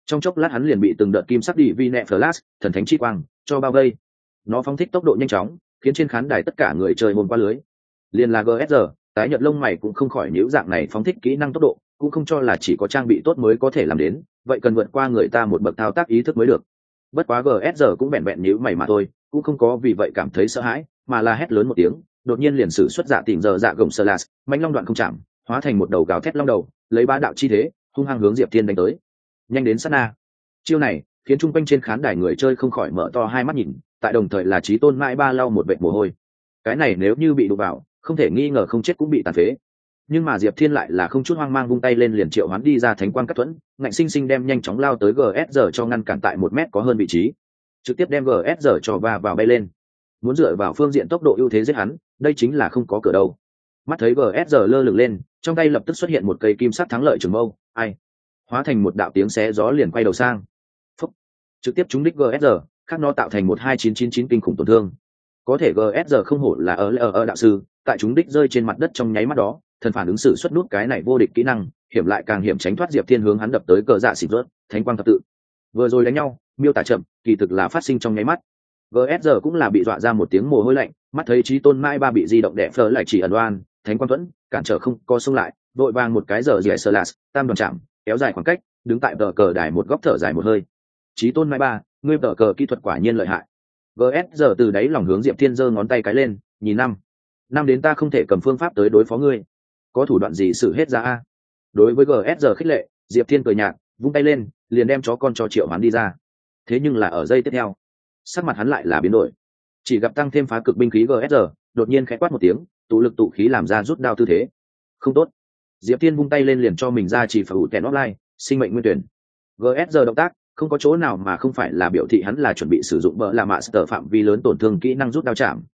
trong chốc lát hắn liền bị từng đợt kim sắc đi vi nẹ flash thần thánh chi quang cho bao vây. Nó phóng thích tốc độ nhanh chóng, khiến trên khán đài tất cả người chơi hồn qua lưới. Liên là GSR, tái nhợt lông mày cũng không khỏi nhíu, dạng này phóng thích kỹ năng tốc độ, cũng không cho là chỉ có trang bị tốt mới có thể làm đến, vậy cần vượt qua người ta một bậc thao tác ý thức mới được. Bất quá GSR cũng vẹn vẹn nhíu mày mà thôi, cũng không có vì vậy cảm thấy sợ hãi, mà là hét lớn một tiếng, đột nhiên liền sử xuất dạ tỉnh giờ dạ gồng slash, mãnh long đoạn không chạm, hóa thành một đầu gào thét long đầu, lấy bá đạo chi thế, hung hăng hướng Diệp Thiên đánh tới. Nhanh đến sát na. Chiêu này khiến chung quanh trên khán đài người chơi không khỏi mở to hai mắt nhìn, tại đồng thời là Chí Tôn mãi ba lau một vệt mồ hôi. Cái này nếu như bị đụng vào, không thể nghi ngờ không chết cũng bị tàn phế. Nhưng mà Diệp Thiên lại là không chút hoang mang vung tay lên liền triệu hoán đi ra thánh quang cắt thuẫn, ngạnh sinh sinh đem nhanh chóng lao tới GSR cho ngăn cản tại 1 mét có hơn vị trí, trực tiếp đem GSR cho va vào bay lên. Muốn dựa vào phương diện tốc độ ưu thế giết hắn, đây chính là không có cửa đâu. Mắt thấy GSR lơ lửng lên, trong tay lập tức xuất hiện một cây kim sắc thắng lợi trường mâu, ai hóa thành một đạo tiếng xé gió liền quay đầu sang. Phúc. Trực tiếp trúng đích GSR, khác nó tạo thành 12999 kinh khủng tổn thương. Có thể GSR không hổ là ở đạo sư, tại trúng đích rơi trên mặt đất trong nháy mắt đó, thần phản ứng sử xuất nút cái này vô địch kỹ năng, hiểm lại càng hiểm tránh thoát Diệp Thiên hướng hắn đập tới cờ dạ xịt rớt, thánh quang thập tự. Vừa rồi đánh nhau, miêu tả chậm, kỳ thực là phát sinh trong nháy mắt. GSR cũng là bị dọa ra một tiếng mồ hôi lạnh, mắt thấy Chí Tôn Mai Ba bị di động đè phở lại chỉ ẩn oan, thánh quang thuẫn cản trở không co xông lại, vội vàng một cái giờ dẻ slash, tam đoàn chạm, kéo dài khoảng cách, đứng tại tờ cờ đài một góc thở dài một hơi. Chí Tôn Mai Ba, ngươi tờ cờ kỹ thuật quả nhiên lợi hại. GSR từ đáy lòng hướng Diệp Thiên giơ ngón tay cái lên, nhìn năm đến ta không thể cầm phương pháp tới đối phó ngươi, có thủ đoạn gì xử hết ra a. Đối với GSR khích lệ, Diệp Thiên cười nhạt, vung tay lên, liền đem chó con cho triệu hắn đi ra. Thế nhưng là ở giây tiếp theo, sắc mặt hắn lại là biến đổi, chỉ gặp tăng thêm phá cực binh khí GSR đột nhiên khẽ quát một tiếng, tụ lực tụ khí làm ra rút đao tư thế. Không tốt. Diệp Thiên vung tay lên liền cho mình ra chỉ phải ủ kèn offline, sinh mệnh nguyên tuyển. GSR động tác không có chỗ nào mà không phải là biểu thị hắn là chuẩn bị sử dụng bờ là master phạm vi lớn tổn thương kỹ năng rút đao chạm.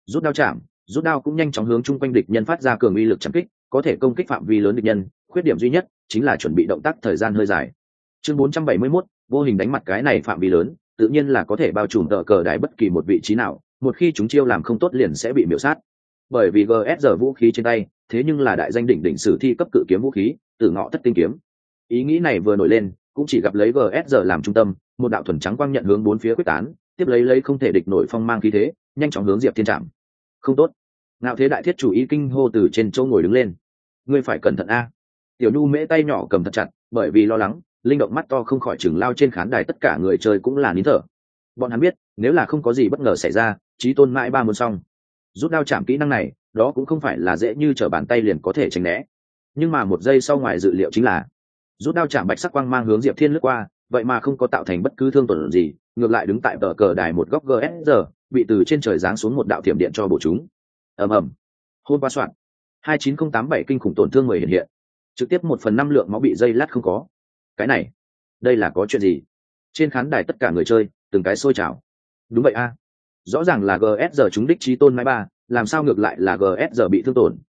Rút đao cũng nhanh chóng hướng chung quanh địch nhân phát ra cường uy lực chém kích, có thể công kích phạm vi lớn địch nhân, khuyết điểm duy nhất chính là chuẩn bị động tác thời gian hơi dài. Chương 471, vô hình đánh mặt cái này phạm vi lớn, tự nhiên là có thể bao trùm tờ cờ đài bất kỳ một vị trí nào, một khi chúng chiêu làm không tốt liền sẽ bị miểu sát. Bởi vì GSR vũ khí trên tay, thế nhưng là đại danh đỉnh sử thi cấp cự kiếm vũ khí, Tử Ngọ Thất Tinh kiếm. Ý nghĩ này vừa nổi lên, cũng chỉ gặp lấy GSR làm trung tâm, một đạo thuần trắng quang nhận hướng bốn phía quyết tán, tiếp lấy không thể địch nổi phong mang khí thế, nhanh chóng hướng Diệp Thiên chạm. Không tốt. Ngạo Thế Đại Thiết chủ ý kinh hô từ trên chỗ ngồi đứng lên. Ngươi phải cẩn thận a. Tiểu Nhu mễ tay nhỏ cầm thật chặt, bởi vì lo lắng, linh động mắt to không khỏi chừng lao trên khán đài, tất cả người chơi cũng là nín thở. Bọn hắn biết, nếu là không có gì bất ngờ xảy ra, Chí Tôn mãi ba muốn xong. Rút đao chạm kỹ năng này, đó cũng không phải là dễ như trở bàn tay liền có thể tránh né. Nhưng mà một giây sau ngoài dự liệu chính là, rút đao chạm bạch sắc quang mang hướng Diệp Thiên lướt qua, vậy mà không có tạo thành bất cứ thương tổn gì, ngược lại đứng tại tờ cờ đài một góc GSR, bị từ trên trời giáng xuống một đạo thiểm điện cho bổ chúng. Ầm ầm. Hôn qua soạn. 29087 kinh khủng tổn thương 10 hiện hiện. Trực tiếp 1/5 lượng máu bị dây lát không có. Cái này, đây là có chuyện gì? Trên khán đài tất cả người chơi, từng cái sôi trào. Đúng vậy a. Rõ ràng là GSR trúng đích Chí Tôn mãi ba, làm sao ngược lại là GSR bị thương tổn?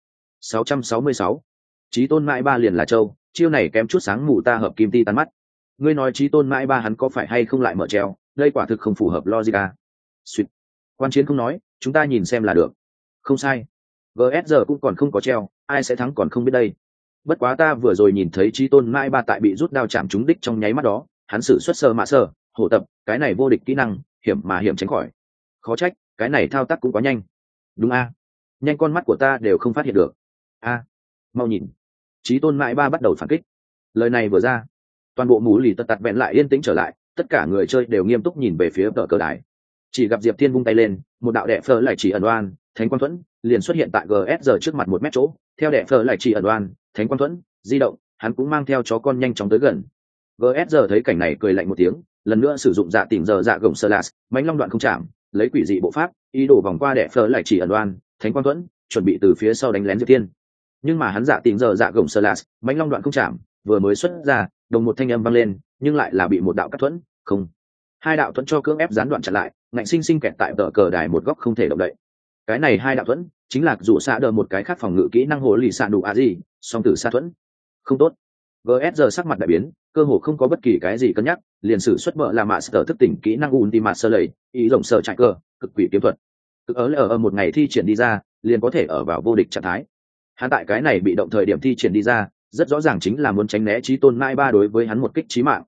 666. Chí Tôn mãi ba liền là châu, chiêu này kém chút sáng mù ta hợp kim ti tan mắt. Ngươi nói Chí Tôn mãi ba hắn có phải hay không lại mở treo, đây quả thực không phù hợp logic a. Xuyệt. Quan chiến không nói, chúng ta nhìn xem là được. Không sai. GSR cũng còn không có treo, ai sẽ thắng còn không biết đây. Bất quá ta vừa rồi nhìn thấy Chí Tôn mãi ba tại bị rút đao chạm trúng đích trong nháy mắt đó, hắn sử xuất sơ mạ sơ, hổ tập, cái này vô địch kỹ năng, hiểm mà hiểm tránh khỏi. Khó trách, cái này thao tác cũng quá nhanh. Đúng a. Nhanh con mắt của ta đều không phát hiện được. A. Mau nhìn. Chí Tôn mãi ba bắt đầu phản kích. Lời này vừa ra, toàn bộ mũ lì tật tật vẹn lại yên tĩnh trở lại, tất cả người chơi đều nghiêm túc nhìn về phía tờ cờ đài. Chỉ gặp Diệp Thiên vung tay lên, một đạo đè phở lại chỉ ẩn oan, thánh quang thuẫn liền xuất hiện tại GSR trước mặt 1 mét chỗ, theo đè phở lại chỉ ẩn oan, thánh quang thuẫn di động, hắn cũng mang theo chó con nhanh chóng tới gần. GSR thấy cảnh này cười lạnh một tiếng, lần nữa sử dụng dạ tỉnh giờ dạ gồng slash, mãnh long đoạn không chạm, lấy quỷ dị bộ pháp, ý đồ vòng qua đè phở lại chỉ ẩn oan, thánh quang thuẫn, chuẩn bị từ phía sau đánh lén Diệp Thiên. Nhưng mà hắn dạ tỉnh giờ dạ gồng slash, mãnh long đoạn không chạm, vừa mới xuất ra, đồng một thanh âm vang lên, nhưng lại là bị một đạo cắt thuẫn, không. Hai đạo thuẫn cho cưỡng ép gián đoạn chặn lại, ngạnh sinh sinh kẹt tại tờ cờ đài một góc không thể động đậy. Cái này hai đạo thuẫn chính là rủ xạ đờ một cái khác phòng ngự kỹ năng hồ lì xạ đủ a gì, song tử xa thuẫn. Không tốt. GSR sắc mặt đại biến, cơ hồ không có bất kỳ cái gì cân nhắc, liền sử xuất bợ là mạ sở thức tỉnh kỹ năng ultimate sơ lầy, ý rộng sở chạy cơ, cực quỷ kiếm thuật. Cực ở một ngày thi triển đi ra, liền có thể ở vào vô địch trạng thái. Hắn tại cái này bị động thời điểm thi triển đi ra, rất rõ ràng chính là muốn tránh né Chí Tôn mãi ba đối với hắn một kích chí mạng.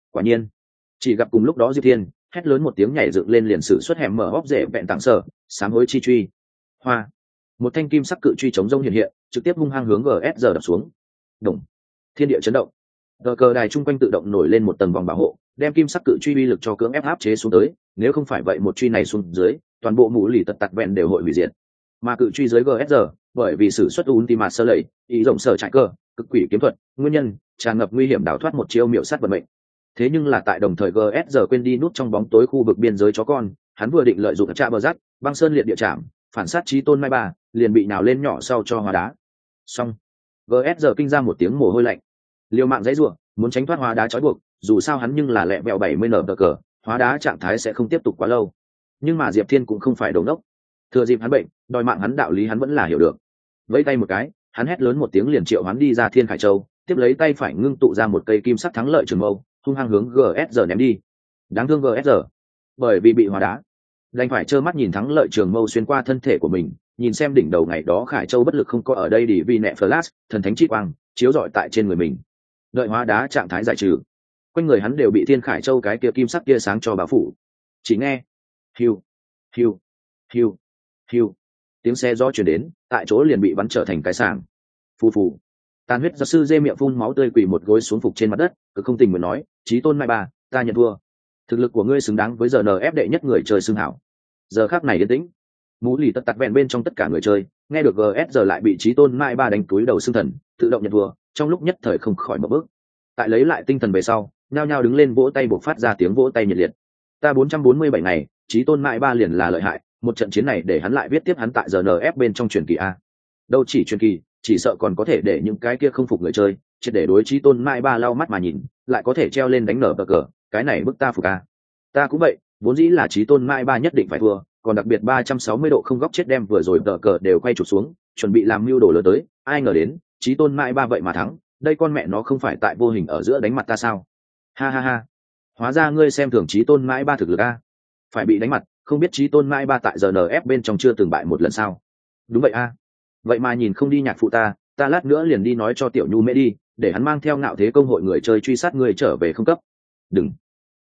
Quả nhiên, chỉ gặp cùng lúc đó Diệp Thiên hét lớn một tiếng nhảy dựng lên liền sử xuất hẻm mở hốc rễ vẹn tặng sở sám hối chi truy hoa, một thanh kim sắc cự truy chống rông hiện hiện trực tiếp hung hăng hướng GSR đập xuống. Đồng, thiên địa chấn động, cờ đài chung quanh tự động nổi lên một tầng vòng bảo hộ đem kim sắc cự truy uy lực cho cưỡng ép áp chế xuống tới, nếu không phải vậy một truy này xuống dưới toàn bộ mũ lì tật tặc vẹn đều hội hủy diệt. Mà cự truy dưới GSR bởi vì sử xuất ultima sơ lầy ý rộng sở trại cơ cực quỷ kiếm thuật nguyên nhân tràn ngập nguy hiểm đào thoát một chiêu miệu sát vận mệnh. Thế nhưng là tại đồng thời GSR quên đi nút trong bóng tối khu vực biên giới chó con, hắn vừa định lợi dụng trạ bờ rắt băng sơn liệt địa chạm phản sát chí tôn mai ba liền bị nào lên nhỏ sau cho hóa đá. Xong, GSR kinh ra một tiếng mồ hôi lạnh, liều mạng dãy rủa muốn tránh thoát hóa đá trói buộc, dù sao hắn nhưng là lẹ vẹo 70 nở cờ, hóa đá trạng thái sẽ không tiếp tục quá lâu. Nhưng mà Diệp Thiên cũng không phải đồ ngốc, thừa dịp hắn bệnh đòi mạng hắn đạo lý hắn vẫn là hiểu được. Vẫy tay một cái, hắn hét lớn một tiếng liền triệu hắn đi ra Thiên Khải Châu, tiếp lấy tay phải ngưng tụ ra một cây kim sắc thắng lợi trường mâu hung hăng hướng GSR ném đi. Đáng thương GSR, bởi vì bị hóa đá đành phải trơ mắt nhìn thắng lợi trường mâu xuyên qua thân thể của mình, nhìn xem đỉnh đầu ngày đó Khải Châu bất lực không có ở đây đi vì nẹ flash thần thánh chi quang chiếu rọi tại trên người mình. Đợi hóa đá trạng thái giải trừ, quanh người hắn đều bị Thiên Khải Châu cái kia kim sắc kia sáng cho bao phủ. Chỉ nghe hiu hiu hiu hiu tiếng xe gió chuyển đến, tại chỗ liền bị bắn trở thành cái sàng. Phù phù, tàn huyết giáo sư dê miệng phun máu tươi quỳ một gối xuống phục trên mặt đất, cực không tình muốn nói, chí tôn mai ba, ta nhận thua, thực lực của ngươi xứng đáng với giờ nf đệ nhất người chơi xưng hảo. Giờ khắc này yên tĩnh, mũ lì tất tặc vẹn bên trong tất cả người chơi nghe được GSR lại bị chí tôn mai ba đánh túi đầu xương thần tự động nhận thua, trong lúc nhất thời không khỏi một bước. Tại lấy lại tinh thần về sau, nhao nhao đứng lên vỗ tay buộc phát ra tiếng vỗ tay nhiệt liệt. Ta 447 ngày, chí tôn mai ba liền là lợi hại, một trận chiến này để hắn lại viết tiếp hắn tại GNF bên trong truyền kỳ a. Đâu chỉ truyền kỳ, chỉ sợ còn có thể để những cái kia không phục người chơi triệt để đối chí tôn mai ba lau mắt mà nhìn, lại có thể treo lên đánh nở cờ, cái này bức ta phục a. Ta cũng vậy, vốn dĩ là chí tôn mai ba nhất định phải thua, còn đặc biệt 360 độ không góc chết đem vừa rồi tờ cờ đều quay chụp xuống, chuẩn bị làm mưu đồ lớn tới, ai ngờ đến chí tôn mai ba vậy mà thắng, đây con mẹ nó không phải tại vô hình ở giữa đánh mặt ta sao? Ha ha ha, hóa ra ngươi xem thường chí tôn mai ba thực lực a. Phải bị đánh mặt, không biết chí tôn mai ba tại GNF bên trong chưa từng bại một lần sao? Đúng vậy a. Vậy mà nhìn không đi nhạc phụ ta lát nữa liền đi nói cho tiểu nhu mễ đi, để hắn mang theo ngạo thế công hội người chơi truy sát người trở về không cấp. Đừng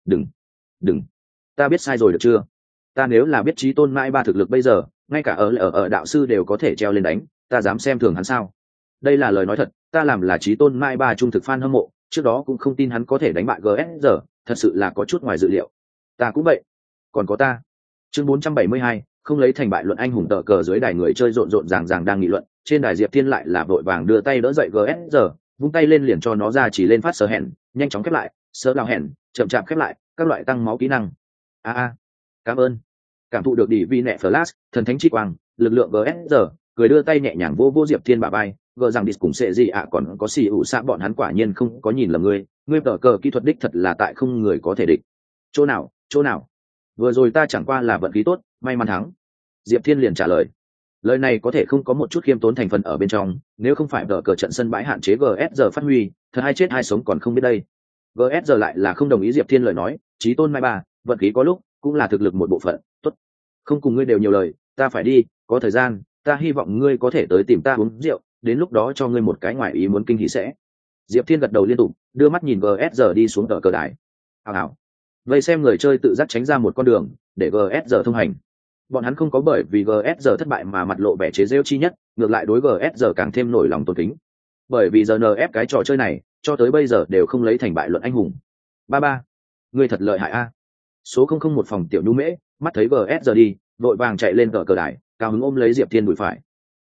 đừng, ta biết sai rồi được chưa? Ta nếu là biết chí tôn mai ba thực lực bây giờ ngay cả ở đạo sư đều có thể treo lên đánh, ta dám xem thường hắn sao? Đây là lời nói thật, ta làm là chí tôn mai ba trung thực fan hâm mộ, trước đó cũng không tin hắn có thể đánh bại GSR, thật sự là có chút ngoài dự liệu. Ta cũng vậy, còn có ta. Chương 472, không lấy thành bại luận anh hùng tờ cờ dưới đài người chơi rộn rộn ràng ràng đang nghị luận, trên đài Diệp Thiên lại là vội vàng đưa tay đỡ dậy GSR, vung tay lên liền cho nó ra chỉ lên phát sờ hẹn, nhanh chóng khép lại, sơ lao hẹn, chậm chạp khép lại, các loại tăng máu kỹ năng. Cảm ơn. Cảm thụ được đỉ vi nẹ flash, thần thánh chi quang, lực lượng GSR, cười đưa tay nhẹ nhàng vô Diệp Thiên bả vai, gờ rằng đi cùng sẽ gì còn có xì ủ xạ bọn hắn quả nhiên không có nhìn lầm ngươi tờ cờ kỹ thuật đích thật là tại không người có thể địch. Chỗ nào? Vừa rồi ta chẳng qua là vận khí tốt, may mắn thắng. Diệp Thiên liền trả lời. Lời này có thể không có một chút khiêm tốn thành phần ở bên trong, nếu không phải tờ cờ trận sân bãi hạn chế GSR phát huy, thật hai chết hai sống còn không biết đây. GSR lại là không đồng ý Diệp Thiên lời nói, chí tôn mai ba, vận khí có lúc cũng là thực lực một bộ phận. Tốt, không cùng ngươi đều nhiều lời, ta phải đi, có thời gian ta hy vọng ngươi có thể tới tìm ta uống rượu, đến lúc đó cho ngươi một cái ngoại ý muốn kinh hỉ sẽ. Diệp Thiên gật đầu liên tục, đưa mắt nhìn GSR đi xuống tờ cờ đài. Hào. Vậy xem người chơi tự giác tránh ra một con đường để GSR thông hành. Bọn hắn không có bởi vì GSR thất bại mà mặt lộ vẻ chế giễu chi nhất, ngược lại đối GSR càng thêm nổi lòng tôn kính. Bởi vì giờ NF cái trò chơi này cho tới bây giờ đều không lấy thành bại luận anh hùng. Ba, ngươi thật lợi hại a. Số 001 phòng tiểu nhu mễ mắt thấy GSR đi, vội vàng chạy lên cờ đài, cao hứng ôm lấy Diệp Thiên đùi phải.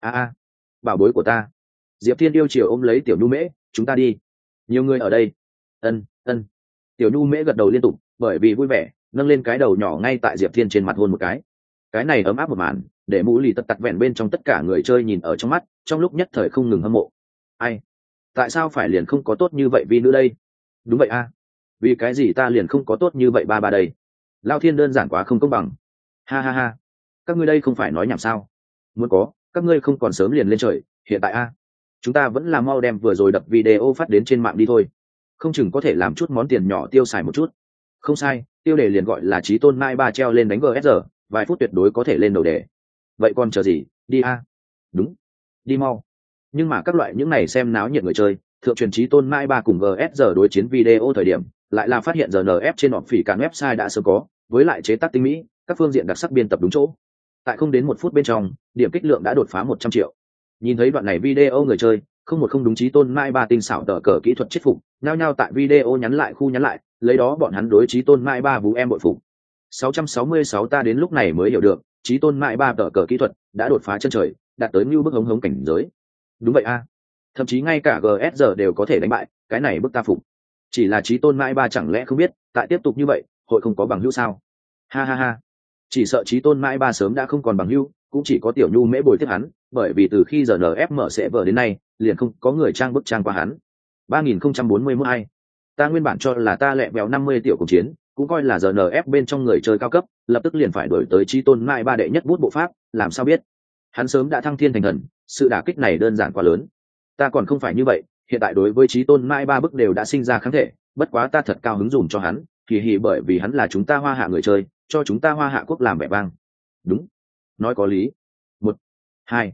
Bảo bối của ta. Diệp Thiên yêu chiều ôm lấy tiểu nhu mễ, chúng ta đi. Nhiều người ở đây. Ân. Tiểu nhu mễ gật đầu liên tục, bởi vì vui vẻ nâng lên cái đầu nhỏ ngay tại Diệp Thiên trên mặt hôn một cái này ấm áp một màn để mũ lì tật tặc vẹn bên trong tất cả người chơi nhìn ở trong mắt, trong lúc nhất thời không ngừng hâm mộ. Ai, tại sao phải liền không có tốt như vậy vì nữ đây? Đúng vậy a, vì cái gì ta liền không có tốt như vậy ba đây? Lao Thiên đơn giản quá không công bằng. Ha, các ngươi đây không phải nói nhảm sao? Muốn có các ngươi không còn sớm liền lên trời, hiện tại a chúng ta vẫn là mau đem vừa rồi đập video phát đến trên mạng đi thôi, không chừng có thể làm chút món tiền nhỏ tiêu xài một chút. Không sai, tiêu đề liền gọi là chí tôn mai ba treo lên đánh GSR, vài phút tuyệt đối có thể lên đầu đề. Vậy còn chờ gì, đi a. Đúng, đi mau. Nhưng mà các loại những này xem náo nhiệt người chơi thượng truyền chí tôn mai ba cùng GSR đối chiến video thời điểm, lại là phát hiện rnf trên họp phỉ cản website đã sớm có, với lại chế tác tinh mỹ, các phương diện đặc sắc biên tập đúng chỗ. Tại không đến 1 phút bên trong, điểm kích lượng đã đột phá 100 triệu. Nhìn thấy đoạn này video người chơi không một không đúng Chí Tôn Mai Ba tinh xảo tờ cờ kỹ thuật chết phục, nhao nhao tại video nhắn lại, lấy đó bọn hắn đối Chí Tôn Mai Ba vú em bội phục. 666 ta đến lúc này mới hiểu được, Chí Tôn Mai Ba tờ cờ kỹ thuật đã đột phá chân trời, đạt tới như bức hống hống cảnh giới. Đúng vậy a, thậm chí ngay cả GSR đều có thể đánh bại, cái này bức ta phục. Chỉ là Chí Tôn Mai Ba chẳng lẽ không biết, tại tiếp tục như vậy, hội không có bằng hữu sao? Ha ha ha. Chỉ sợ Chí Tôn Mai Ba sớm đã không còn bằng hữu, cũng chỉ có Tiểu Nhu Mễ bồi tiếp hắn, bởi vì từ khi giờ NF mở sẽ vở đến nay, liền không có người trang bức trang qua hắn. 3042. Ta nguyên bản cho là ta lẹ bèo 50 tiểu cùng chiến, cũng coi là giờ NF bên trong người chơi cao cấp, lập tức liền phải đổi tới Chí Tôn Mai Ba đệ nhất bút bộ pháp, làm sao biết? Hắn sớm đã thăng thiên thành thần, sự đả kích này đơn giản quá lớn. Ta còn không phải như vậy, hiện tại đối với Chí Tôn Mai Ba bức đều đã sinh ra kháng thể, bất quá ta thật cao hứng dùm cho hắn, kỳ hỉ bởi vì hắn là chúng ta Hoa Hạ người chơi, cho chúng ta Hoa Hạ quốc làm vẻ vang. Đúng, nói có lý. 2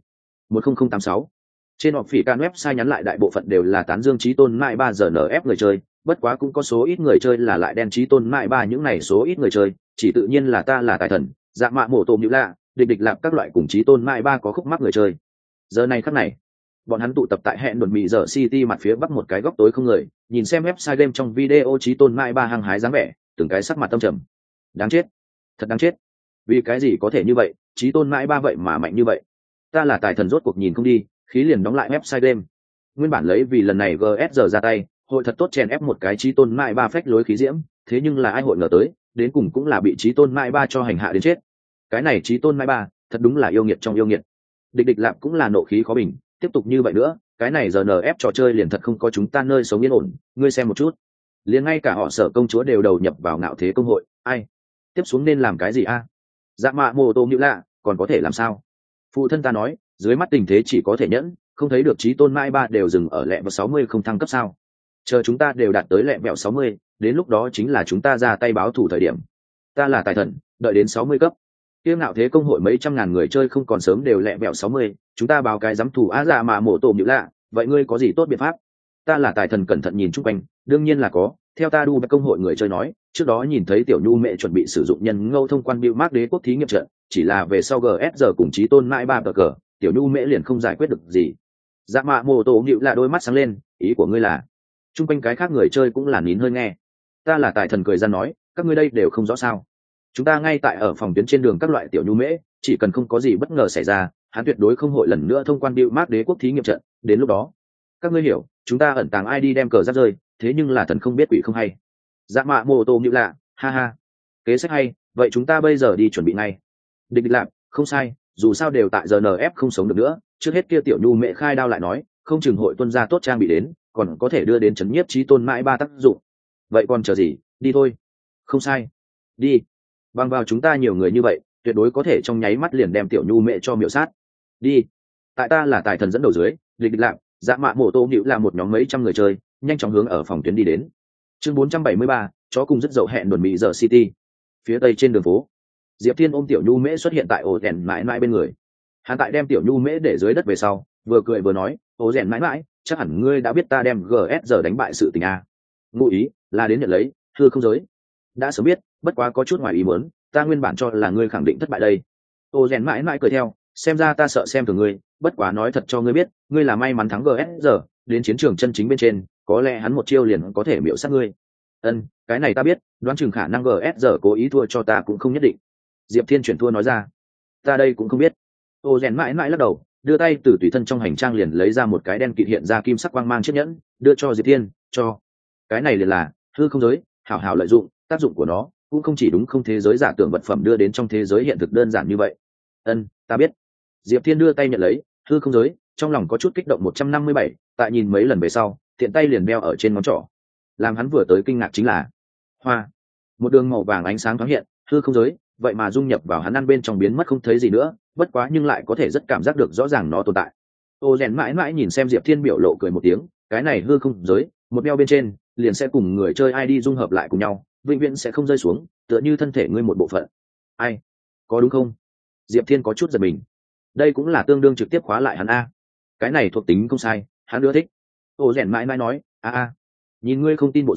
10086. Trên họp phỉ can website nhắn lại đại bộ phận đều là tán dương Chí Tôn Mai Ba giờ NF người chơi, bất quá cũng có số ít người chơi là lại đen Chí Tôn Mai Ba, những này số ít người chơi chỉ tự nhiên là ta là tài thần, dạ mạ mổ tôm nhữ lạ, địch lạp các loại cùng Chí Tôn Mai Ba có khúc mắc người chơi. Giờ này khắc này, bọn hắn tụ tập tại hẹn đồn mì giờ city mặt phía bắc một cái góc tối không người, nhìn xem website game trong video Chí Tôn Mai Ba hăng hái dáng vẻ, từng cái sắc mặt tâm trầm. Đáng chết, thật đáng chết, vì cái gì có thể như vậy, Chí Tôn Mai Ba vậy mà mạnh như vậy. Ta là tài thần rốt cuộc nhìn không đi, khí liền đóng lại website game. Nguyên bản lấy vì lần này GSR ra tay, hội thật tốt chèn ép một cái Chí Tôn Mai Ba phách lối khí diễm, thế nhưng là ai hội ngờ tới, đến cùng cũng là bị Chí Tôn Mai Ba cho hành hạ đến chết. Cái này Chí Tôn Mai Ba, thật đúng là yêu nghiệt trong yêu nghiệt. Địch lạp cũng là nộ khí khó bình, tiếp tục như vậy nữa, cái này giờ NF trò chơi liền thật không có chúng ta nơi sống yên ổn, ngươi xem một chút. Liền ngay cả họ Sở công chúa đều đầu nhập vào ngạo thế công hội, ai? Tiếp xuống nên làm cái gì a? Dạ mạ mồ tô như lạ, còn có thể làm sao? Phụ thân ta nói, dưới mắt tình thế chỉ có thể nhẫn, không thấy được Chí Tôn Mai Ba đều dừng ở lẹ vào 60 không thăng cấp sao? Chờ chúng ta đều đạt tới lẹ vẹo 60, đến lúc đó chính là chúng ta ra tay báo thù thời điểm. Ta là tài thần, đợi đến 60 cấp. Kiêu ngạo thế công hội mấy trăm ngàn người chơi không còn sớm đều lẹ vẹo 60, chúng ta báo cái giám thủ á dạ mà mổ tổ nhữ lạ, vậy ngươi có gì tốt biện pháp? Ta là tài thần cẩn thận nhìn chung quanh, đương nhiên là có, theo ta đu với công hội người chơi nói, trước đó nhìn thấy Tiểu Nhu Mẹ chuẩn bị sử dụng nhân ngâu thông quan Bill Mark đế quốc thí nghiệm trận, chỉ là về sau GSR cùng Chí Tôn Mai Ba cờ, Tiểu Nhu Mẹ liền không giải quyết được gì. Dạ mạ mồ tổ nhịu là đôi mắt sáng lên, ý của ngươi là? Chung quanh cái khác người chơi cũng là nín hơi nghe. Ta là tài thần cười ra nói, các ngươi đây đều không rõ sao? Chúng ta ngay tại ở phòng tuyến trên đường các loại Tiểu Nhu Mễ, chỉ cần không có gì bất ngờ xảy ra, hắn tuyệt đối không hội lần nữa thông quan Bill Mark đế quốc thí nghiệm trận, đến lúc đó, các ngươi hiểu, chúng ta ẩn tàng ID đem cờ giáp rơi, thế nhưng là thần không biết quỷ không hay. Dạ mạ mồ tổ nhịu lạ, ha ha, kế sách hay, vậy chúng ta bây giờ đi chuẩn bị ngay. Địch lạp, không sai, dù sao đều tại giờ NF không sống được nữa, trước hết kia Tiểu Nhu Mẹ khai đao lại nói, không chừng hội tuân gia tốt trang bị đến, còn có thể đưa đến chấn nhiếp Chí Tôn Mãi Ba tác dụng. Vậy còn chờ gì, đi thôi. Không sai, đi. Bằng vào chúng ta nhiều người như vậy, tuyệt đối có thể trong nháy mắt liền đem Tiểu Nhu Mẹ cho miểu sát. Đi. Tại ta là tài thần dẫn đầu dưới, địch lạp, dạ mạ mổ tô nhịu là một nhóm mấy trăm người chơi, nhanh chóng hướng ở phòng tuyến đi đến. Chương 473, chó cùng rất dậu hẹn đồn mỹ giờ city. Phía tây trên đường phố, Diệp Thiên ôm Tiểu Nhu Mễ xuất hiện tại ổ rèn mãi mãi bên người. Hắn tại đem Tiểu Nhu Mễ để dưới đất về sau, vừa cười vừa nói, ổ rèn mãi mãi, chắc hẳn ngươi đã biết ta đem GSR đánh bại sự tình a. Ngụ ý là đến nhận lấy thưa không giới. Đã sớm biết, bất quá có chút ngoài ý muốn, ta nguyên bản cho là ngươi khẳng định thất bại đây. Ổ rèn mãi mãi cười theo, xem ra ta sợ xem thường ngươi, bất quá nói thật cho ngươi biết, ngươi là may mắn thắng GSR, đến chiến trường chân chính bên trên, có lẽ hắn một chiêu liền có thể miểu sát ngươi. Cái này ta biết, đoán chừng khả năng GSR cố ý thua cho ta cũng không nhất định. Diệp Thiên chuyển thua nói ra, ta đây cũng không biết. Ô rèn mãi mãi lắc đầu, đưa tay từ tùy thân trong hành trang liền lấy ra một cái đen kịt hiện ra kim sắc quang mang chiếc nhẫn, đưa cho Diệp Thiên, cho. Cái này liền là hư không giới, hảo hảo lợi dụng, tác dụng của nó cũng không chỉ đúng không thế giới giả tưởng vật phẩm đưa đến trong thế giới hiện thực đơn giản như vậy. Ta biết. Diệp Thiên đưa tay nhận lấy hư không giới, trong lòng có chút kích động 157, tại nhìn mấy lần về sau, tiện tay liền đeo ở trên ngón trỏ. Làm hắn vừa tới kinh ngạc chính là hoa, một đường màu vàng ánh sáng thoáng hiện, hư không giới vậy mà dung nhập vào hắn ăn bên trong biến mất không thấy gì nữa, bất quá nhưng lại có thể rất cảm giác được rõ ràng nó tồn tại. Ô rèn mãi mãi nhìn xem Diệp Thiên biểu lộ cười một tiếng, cái này hư không giới một đeo bên trên liền sẽ cùng người chơi ID dung hợp lại cùng nhau, vĩnh viễn sẽ không rơi xuống, tựa như thân thể ngươi một bộ phận. Ai, có đúng không? Diệp Thiên có chút giật mình, đây cũng là tương đương trực tiếp khóa lại hắn a. Cái này thuộc tính không sai, hắn ưa thích. Ô rèn mãi mãi nói, nhìn ngươi không tin bộ dáng,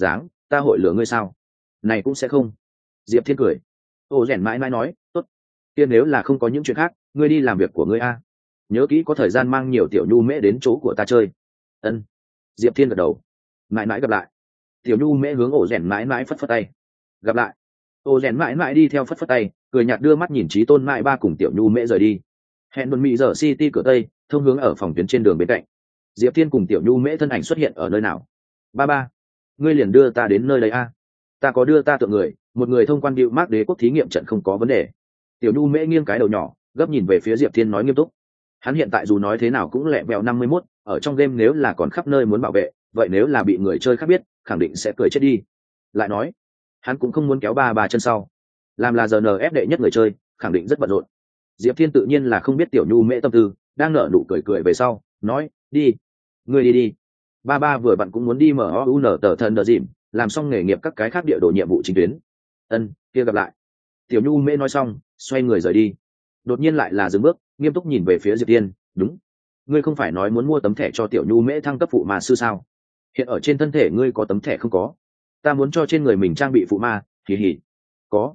ta hội lừa ngươi sao? Này cũng sẽ không. Diệp Thiên cười. Ô rèn mãi mãi nói, tốt. Kia nếu là không có những chuyện khác, ngươi đi làm việc của ngươi a. Nhớ kỹ có thời gian mang nhiều tiểu nhu mễ đến chỗ của ta chơi. Ân. Diệp Thiên gật đầu. Mãi mãi gặp lại. Tiểu nhu mễ hướng ổ rèn mãi mãi phất phất tay. Gặp lại. Ổ rèn mãi mãi đi theo phất phất tay, cười nhạt đưa mắt nhìn Chí Tôn mãi ba cùng tiểu nhu mễ rời đi. Hẹn buồn mị giờ City cửa tây, thông hướng ở phòng tuyến trên đường bên cạnh. Diệp Thiên cùng tiểu nhu mễ thân ảnh xuất hiện ở nơi nào? Ba, ngươi liền đưa ta đến nơi đây a. Ta có đưa ta tượng người, một người thông quan điệu mác đế quốc thí nghiệm trận không có vấn đề. Tiểu nhu mễ nghiêng cái đầu nhỏ, gấp nhìn về phía Diệp Thiên nói nghiêm túc. Hắn hiện tại dù nói thế nào cũng lẹ bèo 51, ở trong game nếu là còn khắp nơi muốn bảo vệ, vậy nếu là bị người chơi khác biết, khẳng định sẽ cười chết đi. Lại nói, hắn cũng không muốn kéo ba chân sau. Làm là GNF đệ nhất người chơi, khẳng định rất bận rộn. Diệp Thiên tự nhiên là không biết tiểu nhu mễ tâm tư, đang nở nụ cười về sau, nói, đi, ngươi đi. Ba vừa bạn cũng muốn đi mở MOUN tờ thần đờ dìm, làm xong nghề nghiệp các cái khác địa đồ nhiệm vụ chính tuyến. Ân, kia gặp lại. Tiểu nhu mễ nói xong, xoay người rời đi. Đột nhiên lại là dừng bước, nghiêm túc nhìn về phía Diệp Thiên, đúng. Ngươi không phải nói muốn mua tấm thẻ cho tiểu nhu mễ thăng cấp phụ ma sư sao? Hiện ở trên thân thể ngươi có tấm thẻ không có? Ta muốn cho trên người mình trang bị phụ ma, hì. Có.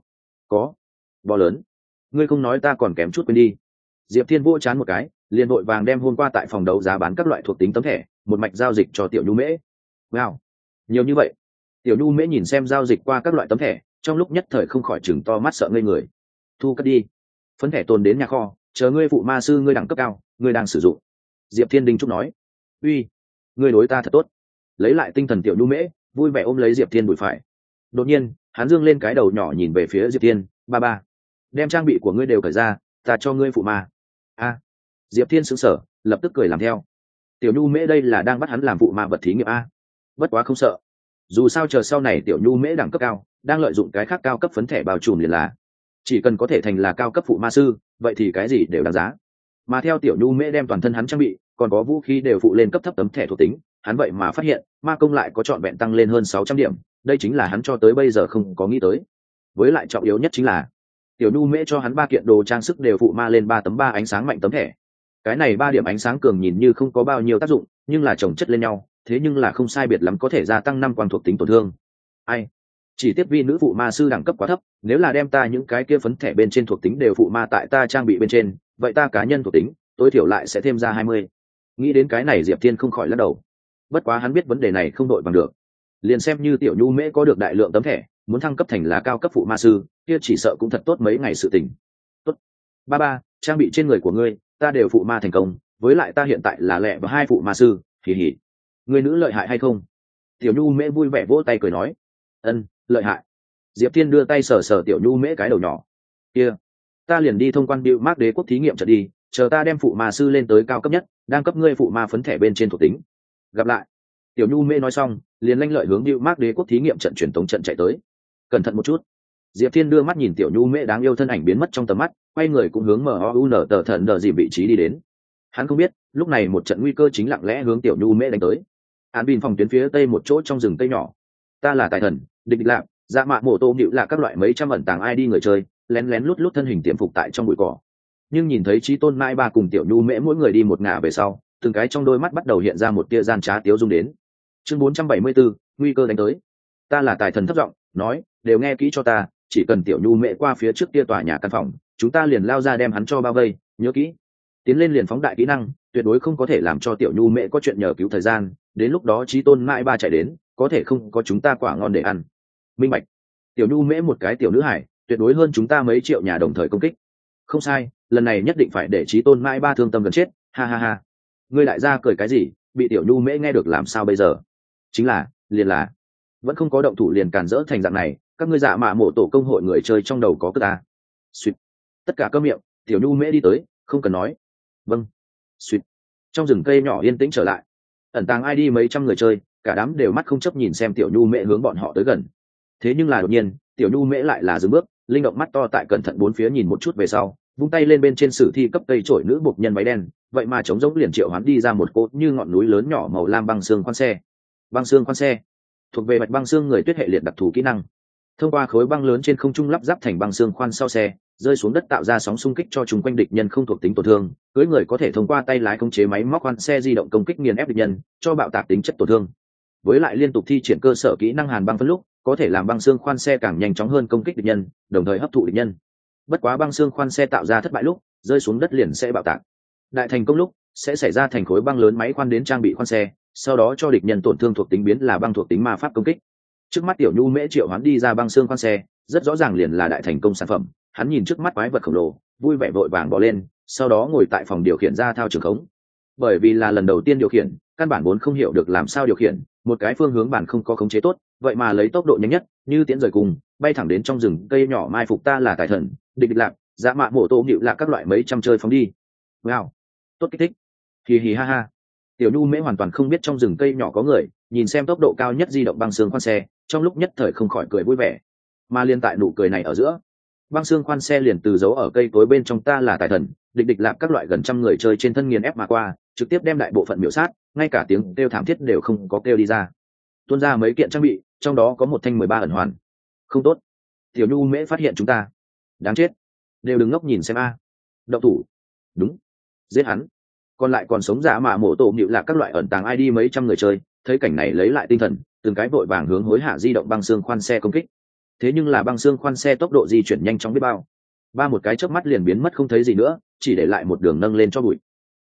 Bò lớn. Ngươi không nói ta còn kém chút quên đi. Diệp Thiên vỗ chán một cái, liền vội vàng đem hôm qua tại phòng đấu giá bán các loại thuộc tính tấm thẻ, một mạch giao dịch cho tiểu nhu mễ. Wow, nhiều như vậy. Tiểu nhu mễ nhìn xem giao dịch qua các loại tấm thẻ, trong lúc nhất thời không khỏi chừng to mắt sợ ngây người. Thu cất đi. Phấn thẻ tồn đến nhà kho, chờ ngươi phụ ma sư ngươi đẳng cấp cao, ngươi đang sử dụng. Diệp Thiên đinh trúc nói. Uy, ngươi đối ta thật tốt. Lấy lại tinh thần tiểu nhu mễ, vui vẻ ôm lấy Diệp Thiên đùi phải. Đột nhiên, hắn dương lên cái đầu nhỏ nhìn về phía Diệp Thiên, ba. Đem trang bị của ngươi đều cởi ra, ta cho ngươi phụ ma. A. Diệp Thiên sững sờ, lập tức cười làm theo. Tiểu nhu mễ đây là đang bắt hắn làm phụ ma vật thí nghiệm a. Bất quá không sợ. Dù sao chờ sau này tiểu nhu mễ đẳng cấp cao, đang lợi dụng cái khác cao cấp phấn thẻ bao trùm liền là. Chỉ cần có thể thành là cao cấp phụ ma sư, vậy thì cái gì đều đáng giá. Mà theo tiểu nhu mễ đem toàn thân hắn trang bị, còn có vũ khí đều phụ lên cấp thấp tấm thẻ thuộc tính, hắn vậy mà phát hiện, ma công lại có trọn vẹn tăng lên hơn 600 điểm, đây chính là hắn cho tới bây giờ không có nghĩ tới. Với lại trọng yếu nhất chính là tiểu nhu mễ cho hắn 3 kiện đồ trang sức đều phụ ma lên 3 tấm 3 ánh sáng mạnh tấm thẻ. Cái này 3 điểm ánh sáng cường nhìn như không có bao nhiêu tác dụng, nhưng là chồng chất lên nhau, thế nhưng là không sai biệt lắm có thể gia tăng 5 quang thuộc tính tổn thương. Ai? Chỉ tiếp vi nữ phụ ma sư đẳng cấp quá thấp, nếu là đem ta những cái kia phấn thẻ bên trên thuộc tính đều phụ ma tại ta trang bị bên trên, vậy ta cá nhân thuộc tính tối thiểu lại sẽ thêm ra 20. Nghĩ đến cái này Diệp Thiên không khỏi lắc đầu. Bất quá hắn biết vấn đề này không đội bằng được. Liền xem như tiểu nhu mễ có được đại lượng tấm thẻ, muốn thăng cấp thành là cao cấp phụ ma sư, kia chỉ sợ cũng thật tốt mấy ngày sự tình. Tốt. Ba, trang bị trên người của ngươi, ta đều phụ ma thành công, với lại ta hiện tại là lẹ và 2 phụ ma sư, hỉ. Ngươi nữ lợi hại hay không? Tiểu nhu mễ vui vẻ vỗ tay cười nói. Ân, lợi hại. Diệp Thiên đưa tay sờ tiểu nhu mễ cái đầu nhỏ. Kia, ta liền đi thông quan điệu mác đế quốc thí nghiệm trận đi, chờ ta đem phụ ma sư lên tới cao cấp nhất, đang cấp ngươi phụ ma phấn thẻ bên trên thuộc tính. Gặp lại. Tiểu nhu mễ nói xong, liền lanh lợi hướng điệu mác đế quốc thí nghiệm trận truyền tống trận chạy tới. Cẩn thận một chút. Diệp Thiên đưa mắt nhìn tiểu nhu mễ đáng yêu thân ảnh biến mất trong tầm mắt, quay người cũng hướng MOUN tờ thần đờ dìm vị trí đi đến. Hắn không biết, lúc này một trận nguy cơ chính lặng lẽ hướng tiểu nhu mễ đánh tới. Án Bin phòng tuyến phía tây một chỗ trong rừng cây nhỏ. Ta là tài thần, địch lạc, dạ mạ mổ tô nhịu là các loại mấy trăm ẩn tàng ID người chơi, lén lén lút thân hình tiềm phục tại trong bụi cỏ. Nhưng nhìn thấy Chí Tôn Mai Ba cùng tiểu nhu mễ mỗi người đi một ngả về sau, từng cái trong đôi mắt bắt đầu hiện ra một tia gian trá tiếu dung đến. Chương 474, nguy cơ đánh tới. Ta là tài thần thấp giọng nói, đều nghe kỹ cho ta, chỉ cần tiểu nhu mễ qua phía trước kia tòa nhà căn phòng, chúng ta liền lao ra đem hắn cho bao vây, nhớ kỹ. Tiến lên liền phóng đại kỹ năng, tuyệt đối không có thể làm cho tiểu nhu mễ có chuyện nhờ cứu thời gian, đến lúc đó Chí Tôn Mai Ba chạy đến, có thể không có chúng ta quả ngon để ăn. Minh bạch. Tiểu nhu mễ một cái tiểu nữ hải, tuyệt đối hơn chúng ta mấy triệu nhà đồng thời công kích. Không sai, lần này nhất định phải để Chí Tôn Mai Ba thương tâm gần chết, ha. Ngươi đại gia cười cái gì, bị tiểu nhu mễ nghe được làm sao bây giờ? Chính là, liền là vẫn không có động thủ liền càn rỡ thành dạng này, các ngươi dạ mạ mộ tổ công hội người chơi trong đầu có cơ ta. Suýt. Tất cả câm miệng, tiểu nhu mễ đi tới, không cần nói. Vâng. Suýt. Trong rừng cây nhỏ yên tĩnh trở lại. Ẩn tàng ID mấy trăm người chơi, cả đám đều mắt không chấp nhìn xem tiểu nhu mễ hướng bọn họ tới gần. Thế nhưng là đột nhiên, tiểu nhu mễ lại là dừng bước, linh động mắt to tại cẩn thận bốn phía nhìn một chút về sau, vung tay lên bên trên sử thi cấp cây trổi nữ buộc nhân váy đen, vậy mà chống giống liền triệu hoán đi ra một cột như ngọn núi lớn nhỏ màu lam băng xương khoan xe. Băng xương khoan xe thuộc về bạch băng xương người tuyết hệ liệt đặc thù kỹ năng. Thông qua khối băng lớn trên không trung lắp ráp thành băng xương khoan sau xe, rơi xuống đất tạo ra sóng xung kích cho chúng quanh địch nhân không thuộc tính tổn thương, cưỡi người có thể thông qua tay lái khống chế máy móc khoan xe di động công kích nghiền ép địch nhân, cho bạo tạc tính chất tổn thương. với lại liên tục thi triển cơ sở kỹ năng hàn băng phân lúc có thể làm băng xương khoan xe càng nhanh chóng hơn công kích địch nhân, đồng thời hấp thụ địch nhân. Bất quá băng xương khoan xe tạo ra thất bại lúc rơi xuống đất liền sẽ bạo tạc, đại thành công lúc sẽ xảy ra thành khối băng lớn máy khoan đến trang bị khoan xe, sau đó cho địch nhân tổn thương thuộc tính biến là băng thuộc tính ma pháp công kích. Trước mắt tiểu nhu mễ triệu hoán đi ra băng xương khoan xe rất rõ ràng liền là đại thành công sản phẩm. Hắn nhìn trước mắt quái vật khổng lồ vui vẻ vội vàng bỏ lên, sau đó ngồi tại phòng điều khiển ra thao trường khống. Bởi vì là lần đầu tiên điều khiển, căn bản vốn không hiểu được làm sao điều khiển một cái phương hướng bản không có khống chế tốt, vậy mà lấy tốc độ nhanh nhất như tiễn rời cùng bay thẳng đến trong rừng cây nhỏ mai phục ta là tài thần địch địch lạc dạ mạ mổ tô nhịu lạc các loại mấy trăm chơi phóng đi. Wow, tốt kích thích, hì hì ha ha. Tiểu nhu mễ hoàn toàn không biết trong rừng cây nhỏ có người, nhìn xem tốc độ cao nhất di động băng xương khoan xe, trong lúc nhất thời không khỏi cười vui vẻ. Mà liên tại nụ cười này ở giữa, băng xương khoan xe liền từ giấu ở cây tối bên trong ta là tài thần địch địch lạc các loại gần trăm người chơi trên thân nghiền ép mà qua, trực tiếp đem đại bộ phận miểu sát, ngay cả tiếng kêu thảm thiết đều không có kêu đi ra. Tuôn ra mấy kiện trang bị, trong đó có một thanh 13 ẩn hoàn. Không tốt, tiểu nhu mễ phát hiện chúng ta, đáng chết, đều đừng ngốc nhìn xem a. Động thủ, đúng, giết hắn. Còn lại còn sống giả mà mổ tổ nhịu lạc các loại ẩn tàng ID mấy trăm người chơi, thấy cảnh này lấy lại tinh thần, từng cái vội vàng hướng hối hạ di động băng xương khoan xe công kích. Thế nhưng là băng xương khoan xe tốc độ di chuyển nhanh chóng biết bao, ba một cái chớp mắt liền biến mất không thấy gì nữa, chỉ để lại một đường nâng lên cho bụi.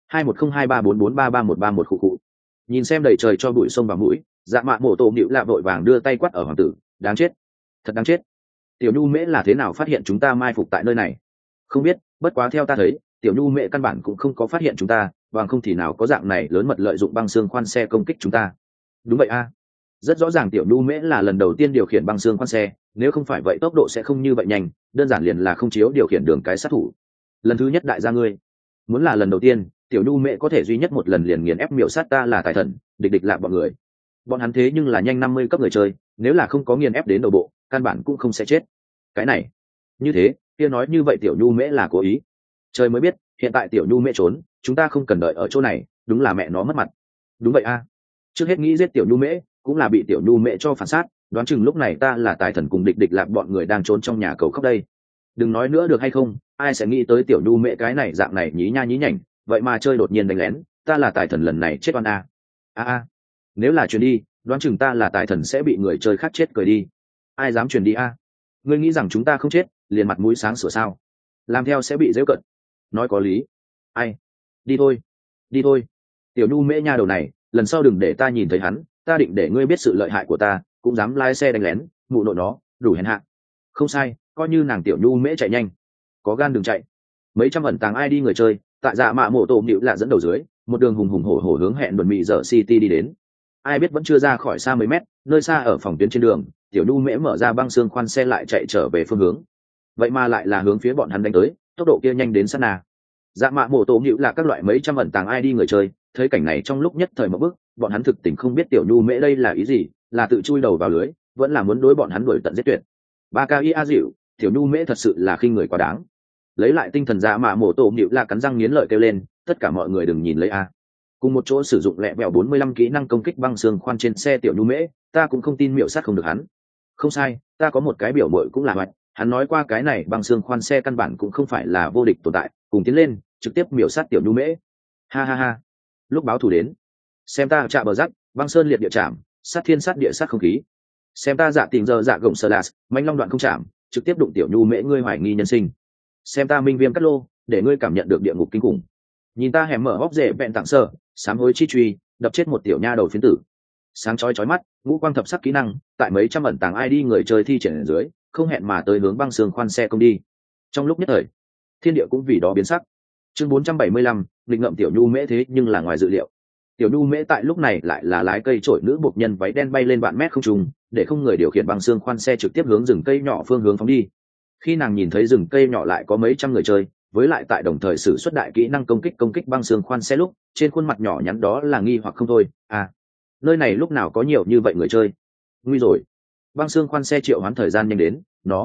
210234433131 khụ khụ. Nhìn xem đầy trời cho bụi sông vào mũi, dạ mạ mổ tổ nhịu lạc vội vàng đưa tay quát ở hoàng tử, đáng chết, thật đáng chết. Tiểu nhu mễ là thế nào phát hiện chúng ta mai phục tại nơi này? Không biết, bất quá theo ta thấy tiểu nhu mễ căn bản cũng không có phát hiện chúng ta, bằng không thì nào có dạng này lớn mật lợi dụng băng xương khoan xe công kích chúng ta. Đúng vậy a, rất rõ ràng tiểu nhu mễ là lần đầu tiên điều khiển băng xương khoan xe, nếu không phải vậy tốc độ sẽ không như vậy nhanh, đơn giản liền là không chiếu điều khiển đường cái sát thủ. Lần thứ nhất đại gia ngươi, muốn là lần đầu tiên tiểu nhu mễ có thể duy nhất một lần liền nghiền ép miểu sát ta là tài thần địch địch lạc bọn người. Bọn hắn thế nhưng là nhanh 50 cấp người chơi, nếu là không có nghiền ép đến đầu bộ căn bản cũng không sẽ chết. Cái này như thế kia nói như vậy tiểu nhu mễ là cố ý. Trời mới biết, hiện tại tiểu nhu mễ trốn, chúng ta không cần đợi ở chỗ này, đúng là mẹ nó mất mặt. Đúng vậy a, trước hết nghĩ giết tiểu nhu mễ cũng là bị tiểu nhu mễ cho phản sát, đoán chừng lúc này ta là tài thần cùng địch địch lạc bọn người đang trốn trong nhà cầu khóc đây. Đừng nói nữa được hay không, ai sẽ nghĩ tới tiểu nhu mễ cái này dạng này nhí nha nhí nhảnh, vậy mà chơi đột nhiên đánh lén, ta là tài thần lần này chết oan a. A, nếu là truyền đi, đoán chừng ta là tài thần sẽ bị người chơi khác chết cười đi. Ai dám truyền đi a? Ngươi nghĩ rằng chúng ta không chết liền mặt mũi sáng sủa sao? Làm theo sẽ bị giễu cận. Nói có lý. Ai? Đi thôi, đi thôi. Tiểu nhu mễ nha đầu này, lần sau đừng để ta nhìn thấy hắn, ta định để ngươi biết sự lợi hại của ta, cũng dám lái xe đánh lén, mụ nội nó, đủ hèn hạ. Không sai, coi như nàng tiểu nhu mễ chạy nhanh, có gan đừng chạy. Mấy trăm ẩn tàng ID người chơi, tại dạ mạ mộ tổ nhịu lạ dẫn đầu dưới, một đường hùng hùng hổ hổ hướng hẹn đồn mị dở city đi đến. Ai biết vẫn chưa ra khỏi xa mấy mét, nơi xa ở phòng tuyến trên đường, tiểu nhu mễ mở ra băng xương khoan xe lại chạy trở về phương hướng. Vậy mà lại là hướng phía bọn hắn đánh tới, tốc độ kia nhanh đến sát na. Dạ mạ mổ tổ nhịu là các loại mấy trăm ẩn tàng ID người chơi, thấy cảnh này trong lúc nhất thời một bước, bọn hắn thực tình không biết tiểu nhu mễ đây là ý gì, là tự chui đầu vào lưới, vẫn là muốn đối bọn hắn đuổi tận giết tuyệt. Ba ca ia dịu, tiểu nhu mễ thật sự là khinh người quá đáng. Lấy lại tinh thần dạ mạ mổ tổ nhịu là cắn răng nghiến lợi kêu lên, tất cả mọi người đừng nhìn lấy a. Cùng một chỗ sử dụng lẹ vẹo 45 kỹ năng công kích băng xương khoan trên xe tiểu nhu mễ, ta cũng không tin miểu sát không được hắn. Không sai, ta có một cái biểu muội cũng là vậy, hắn nói qua cái này băng xương khoan xe căn bản cũng không phải là vô địch tồn tại, cùng tiến lên trực tiếp miểu sát tiểu nhu mễ. Ha ha ha, lúc báo thù đến, xem ta chạm bờ rắc, băng sơn liệt địa chạm, sát thiên sát địa sát không khí. Xem ta dạ tình giờ dạ gồng sờ lạt, manh long đoạn không chạm, trực tiếp đụng tiểu nhu mễ ngươi hoài nghi nhân sinh. Xem ta minh viêm cắt lô, để ngươi cảm nhận được địa ngục kinh khủng. Nhìn ta hẻm mở hốc rễ vẹn tặng sơ, sám hối chi truy, đập chết một tiểu nha đầu phiến tử. Sáng chói chói mắt, ngũ quang thập sắc kỹ năng, tại mấy trăm ẩn tàng ID người chơi thi triển ở dưới, không hẹn mà tới hướng băng xương khoan xe công đi. Trong lúc nhất thời, thiên địa cũng vì đó biến sắc. Chương 475, nghịch ngợm tiểu nhu mễ thế nhưng là ngoài dự liệu. Tiểu nhu mễ tại lúc này lại là lái cây trổi nữ buộc nhân váy đen bay lên vạn mét không trung, để không người điều khiển băng xương khoan xe trực tiếp hướng rừng cây nhỏ phương hướng phóng đi. Khi nàng nhìn thấy rừng cây nhỏ lại có mấy trăm người chơi, với lại tại đồng thời sử xuất đại kỹ năng công kích băng xương khoan xe lúc, trên khuôn mặt nhỏ nhắn đó là nghi hoặc không thôi. À, nơi này lúc nào có nhiều như vậy người chơi? Nguy rồi, băng xương khoan xe triệu hoán thời gian nhanh đến,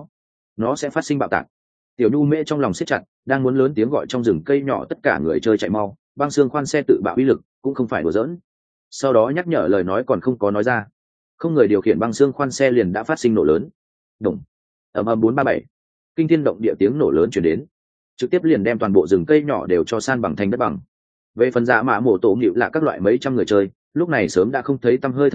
nó sẽ phát sinh bạo tạc. Tiểu nhu mễ trong lòng siết chặt, đang muốn lớn tiếng gọi trong rừng cây nhỏ tất cả người chơi chạy mau, băng xương khoan xe tự bạo uy lực cũng không phải đùa giỡn. Sau đó nhắc nhở lời nói còn không có nói ra, không người điều khiển băng xương khoan xe liền đã phát sinh nổ lớn. Đồng ầm ầm 437, kinh thiên động địa tiếng nổ lớn truyền đến, trực tiếp liền đem toàn bộ rừng cây nhỏ đều cho san bằng thành đất bằng. Về phần dạ mạ mổ tổ nhịu là các loại mấy trăm người chơi, lúc này sớm đã không thấy tăm hơi thân ảnh,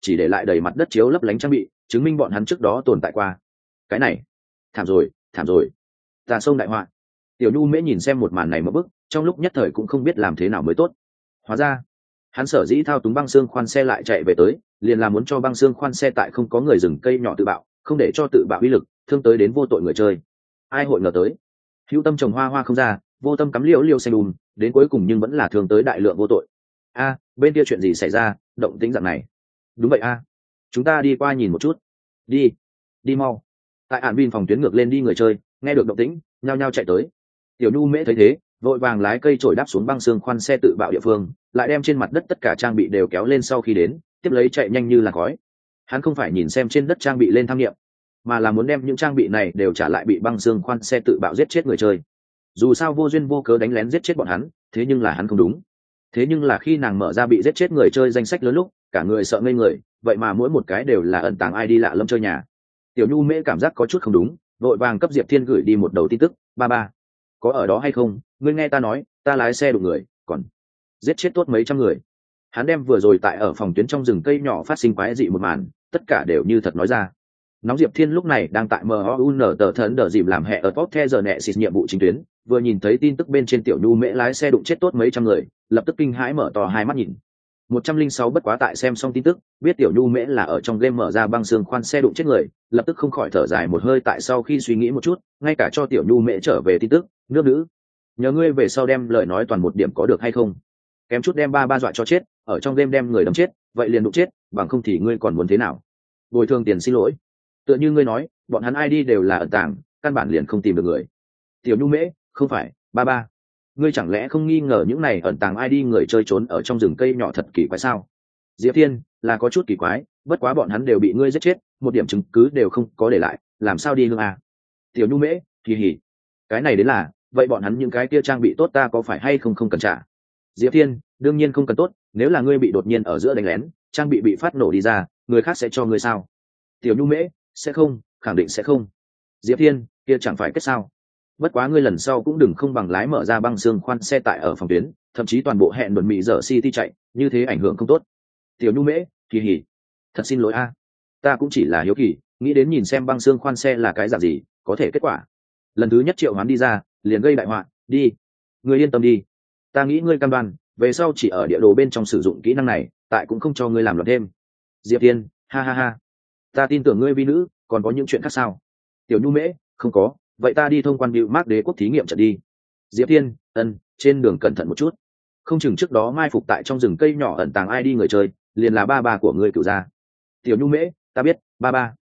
chỉ để lại đầy mặt đất chiếu lấp lánh trang bị, chứng minh bọn hắn trước đó tồn tại qua. Cái này thảm rồi, thảm rồi, ta sông đại họa. Tiểu Nhu Mễ nhìn xem một màn này một bức, trong lúc nhất thời cũng không biết làm thế nào mới tốt. Hóa ra hắn sở dĩ thao túng băng xương khoan xe lại chạy về tới, liền là muốn cho băng xương khoan xe tại không có người dừng cây nhỏ tự bạo, không để cho tự bạo uy lực thương tới đến vô tội người chơi. Ai hội ngờ tới, hữu tâm trồng hoa hoa không ra, vô tâm cắm liễu liễu xanh đến cuối cùng nhưng vẫn là thương tới đại lượng vô tội. A, bên kia chuyện gì xảy ra, động tĩnh dạng này? Đúng vậy a, chúng ta đi qua nhìn một chút. Đi, đi mau. Tại Án Vin phòng tuyến ngược lên đi người chơi, nghe được động tĩnh, nhao nhao chạy tới. Tiểu Nhu Mễ thấy thế, vội vàng lái cây chổi đáp xuống băng xương khoan xe tự bạo địa phương, lại đem trên mặt đất tất cả trang bị đều kéo lên sau khi đến, tiếp lấy chạy nhanh như là khói. Hắn không phải nhìn xem trên đất trang bị lên tham nghiệm, mà là muốn đem những trang bị này đều trả lại bị băng xương khoan xe tự bạo giết chết người chơi. Dù sao vô duyên vô cớ đánh lén giết chết bọn hắn, thế nhưng là hắn không đúng. Thế nhưng là khi nàng mở ra bị giết chết người chơi danh sách lớn lúc, cả người sợ ngây người, vậy mà mỗi một cái đều là ẩn tàng ID lạ lẫm chơi nhà. Tiểu Nhu Mễ cảm giác có chút không đúng, vội vàng cấp Diệp Thiên gửi đi một đầu tin tức, ba ba, có ở đó hay không? Ngươi nghe ta nói, ta lái xe đụng người, còn giết chết tốt mấy trăm người. Hắn đem vừa rồi tại ở phòng tuyến trong rừng cây nhỏ phát sinh quái dị một màn, tất cả đều như thật nói ra. Nóng Diệp Thiên lúc này đang tại MOUN tờ thấn đờ dìm làm hệ ở top the giờ nẹ xịt nhiệm vụ chính tuyến, vừa nhìn thấy tin tức bên trên Tiểu Nhu Mễ lái xe đụng chết tốt mấy trăm người, lập tức kinh hãi mở to hai mắt nhìn. 106 bất quá tại xem xong tin tức, biết Tiểu Nhu Mễ là ở trong game mở ra băng xương khoan xe đụng chết người, lập tức không khỏi thở dài một hơi tại sau khi suy nghĩ một chút, ngay cả cho Tiểu Nhu Mễ trở về tin tức, nước nữ. Nhờ ngươi về sau đem lời nói toàn một điểm có được hay không? Kém chút đem ba ba dọa cho chết, ở trong game đem người đấm chết, vậy liền đụng chết, bằng không thì ngươi còn muốn thế nào? Bồi thường tiền xin lỗi. Tựa như ngươi nói, bọn hắn ID đều là ẩn tàng, căn bản liền không tìm được người. Tiểu Nhu Mễ, không phải, ba ba. Ngươi chẳng lẽ không nghi ngờ những này ẩn tàng ID người chơi trốn ở trong rừng cây nhỏ thật kỳ quái sao? Diệp Thiên, là có chút kỳ quái, bất quá bọn hắn đều bị ngươi giết chết, một điểm chứng cứ đều không có để lại, làm sao đi hương à? Tiểu Nhu Mễ, kỳ hỉ. Cái này đến là, vậy bọn hắn những cái kia trang bị tốt ta có phải hay không cần trả? Diệp Thiên, đương nhiên không cần tốt, nếu là ngươi bị đột nhiên ở giữa đánh lén, trang bị phát nổ đi ra, người khác sẽ cho ngươi sao? Tiểu Nhu Mễ, sẽ không, khẳng định sẽ không. Diệp Thiên, kia chẳng phải kết sao? Bất quá ngươi lần sau cũng đừng không bằng lái mở ra băng xương khoan xe tại ở phòng tuyến, thậm chí toàn bộ hẹn đồn mỹ dở city chạy, như thế ảnh hưởng không tốt. Tiểu Nhu Mễ, kỳ hỉ. Thật xin lỗi a, ta cũng chỉ là hiếu kỳ, nghĩ đến nhìn xem băng xương khoan xe là cái dạng gì, có thể kết quả. Lần thứ nhất triệu hoán đi ra, liền gây đại họa, đi. Ngươi yên tâm đi, ta nghĩ ngươi cam đoan, về sau chỉ ở địa đồ bên trong sử dụng kỹ năng này, tại cũng không cho ngươi làm loạn thêm. Diệp Tiên, ha ha ha, ta tin tưởng ngươi vi nữ, còn có những chuyện khác sao? Tiểu Nhu Mễ, không có, vậy ta đi thông quan Bưu Mác Đế quốc thí nghiệm trận đi. Diệp Thiên, trên đường cẩn thận một chút, không chừng trước đó mai phục tại trong rừng cây nhỏ ẩn tàng ID người chơi, liền là ba ba của ngươi cửu gia. Tiểu Nhu Mễ, ta biết, ba ba.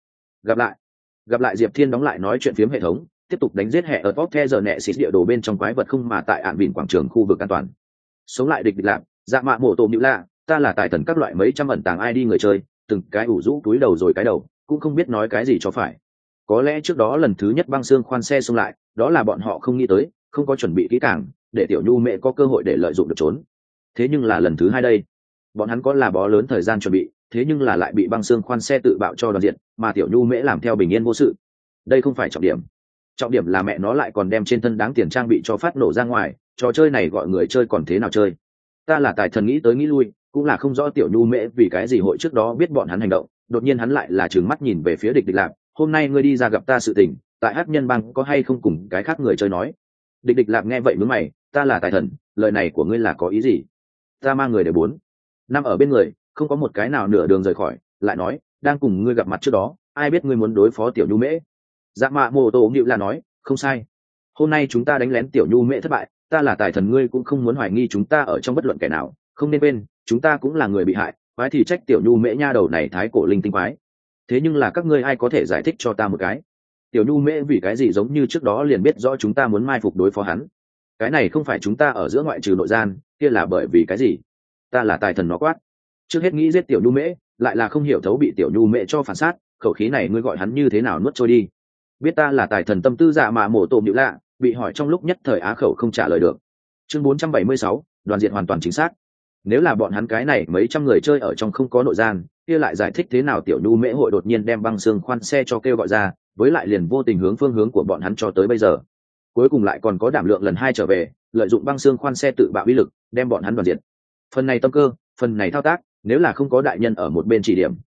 Gặp lại Diệp Thiên đóng lại nói chuyện phiếm hệ thống, tiếp tục đánh giết hệ ở top the giờ nẹ xịt địa đồ bên trong quái vật không mà tại Án Vin quảng trường khu vực an toàn. Sống lại địch lạc, dạ mạ mổ tổ nhữ lạ, ta là tài thần các loại mấy trăm ẩn tàng ID người chơi, từng cái ủ rũ túi đầu rồi cái đầu, cũng không biết nói cái gì cho phải. Có lẽ trước đó lần thứ nhất băng xương khoan xe xông lại, đó là bọn họ không nghĩ tới, không có chuẩn bị kỹ càng, để Tiểu Nhu Mễ có cơ hội để lợi dụng được trốn. Thế nhưng là lần thứ hai đây, bọn hắn có là bó lớn thời gian chuẩn bị, thế nhưng là lại bị băng xương khoan xe tự bạo cho đoàn diện, mà Tiểu Nhu Mễ làm theo bình yên vô sự. Đây không phải trọng điểm, trọng điểm là mẹ nó lại còn đem trên thân đáng tiền trang bị cho phát nổ ra ngoài, trò chơi này gọi người chơi còn thế nào chơi? Ta là tài thần nghĩ tới nghĩ lui, cũng là không rõ Tiểu Nhu Mễ vì cái gì hội trước đó biết bọn hắn hành động, đột nhiên hắn lại là trừng mắt nhìn về phía địch lạc, hôm nay ngươi đi ra gặp ta sự tình, tại Hắc Nhân Bang có hay không cùng cái khác người chơi nói? Địch lạc nghe vậy mướn mày, ta là tài thần, lời này của ngươi là có ý gì? Ta mang người để 4 năm ở bên người, không có một cái nào nửa đường rời khỏi, lại nói, đang cùng ngươi gặp mặt trước đó, ai biết ngươi muốn đối phó Tiểu Nhu Mễ? Dạ mạ mô tô nghịu là nói, không sai. Hôm nay chúng ta đánh lén Tiểu Nhu Mễ thất bại, ta là tài thần ngươi cũng không muốn hoài nghi chúng ta ở trong bất luận kẻ nào, không nên quên, chúng ta cũng là người bị hại, quái thì trách Tiểu Nhu Mễ nha đầu này thái cổ linh tinh quái. Thế nhưng là các ngươi ai có thể giải thích cho ta một cái? Tiểu Nhu Mễ vì cái gì giống như trước đó liền biết rõ chúng ta muốn mai phục đối phó hắn? Cái này không phải chúng ta ở giữa ngoại trừ nội gian, kia là bởi vì cái gì? Ta là tài thần nó quát. Trước hết nghĩ giết Tiểu Nhu Mễ, lại là không hiểu thấu bị Tiểu Nhu Mễ cho phản sát, khẩu khí này ngươi gọi hắn như thế nào nuốt trôi đi? Biết ta là tài thần tâm tư dạ mà mổ tôm nhữ lạ, bị hỏi trong lúc nhất thời á khẩu không trả lời được. Chương 476, đoàn diện hoàn toàn chính xác. Nếu là bọn hắn cái này mấy trăm người chơi ở trong không có nội gian, kia lại giải thích thế nào Tiểu Nhu Mễ hội đột nhiên đem băng xương khoan xe cho kêu gọi ra, với lại liền vô tình hướng phương hướng của bọn hắn cho tới bây giờ. Cuối cùng lại còn có đảm lượng lần 2 trở về, lợi dụng băng xương khoan xe tự bạo uy lực, đem bọn hắn đoàn diện. Phần này tâm cơ, phần này thao tác, nếu là không có đại nhân ở một bên chỉ điểm,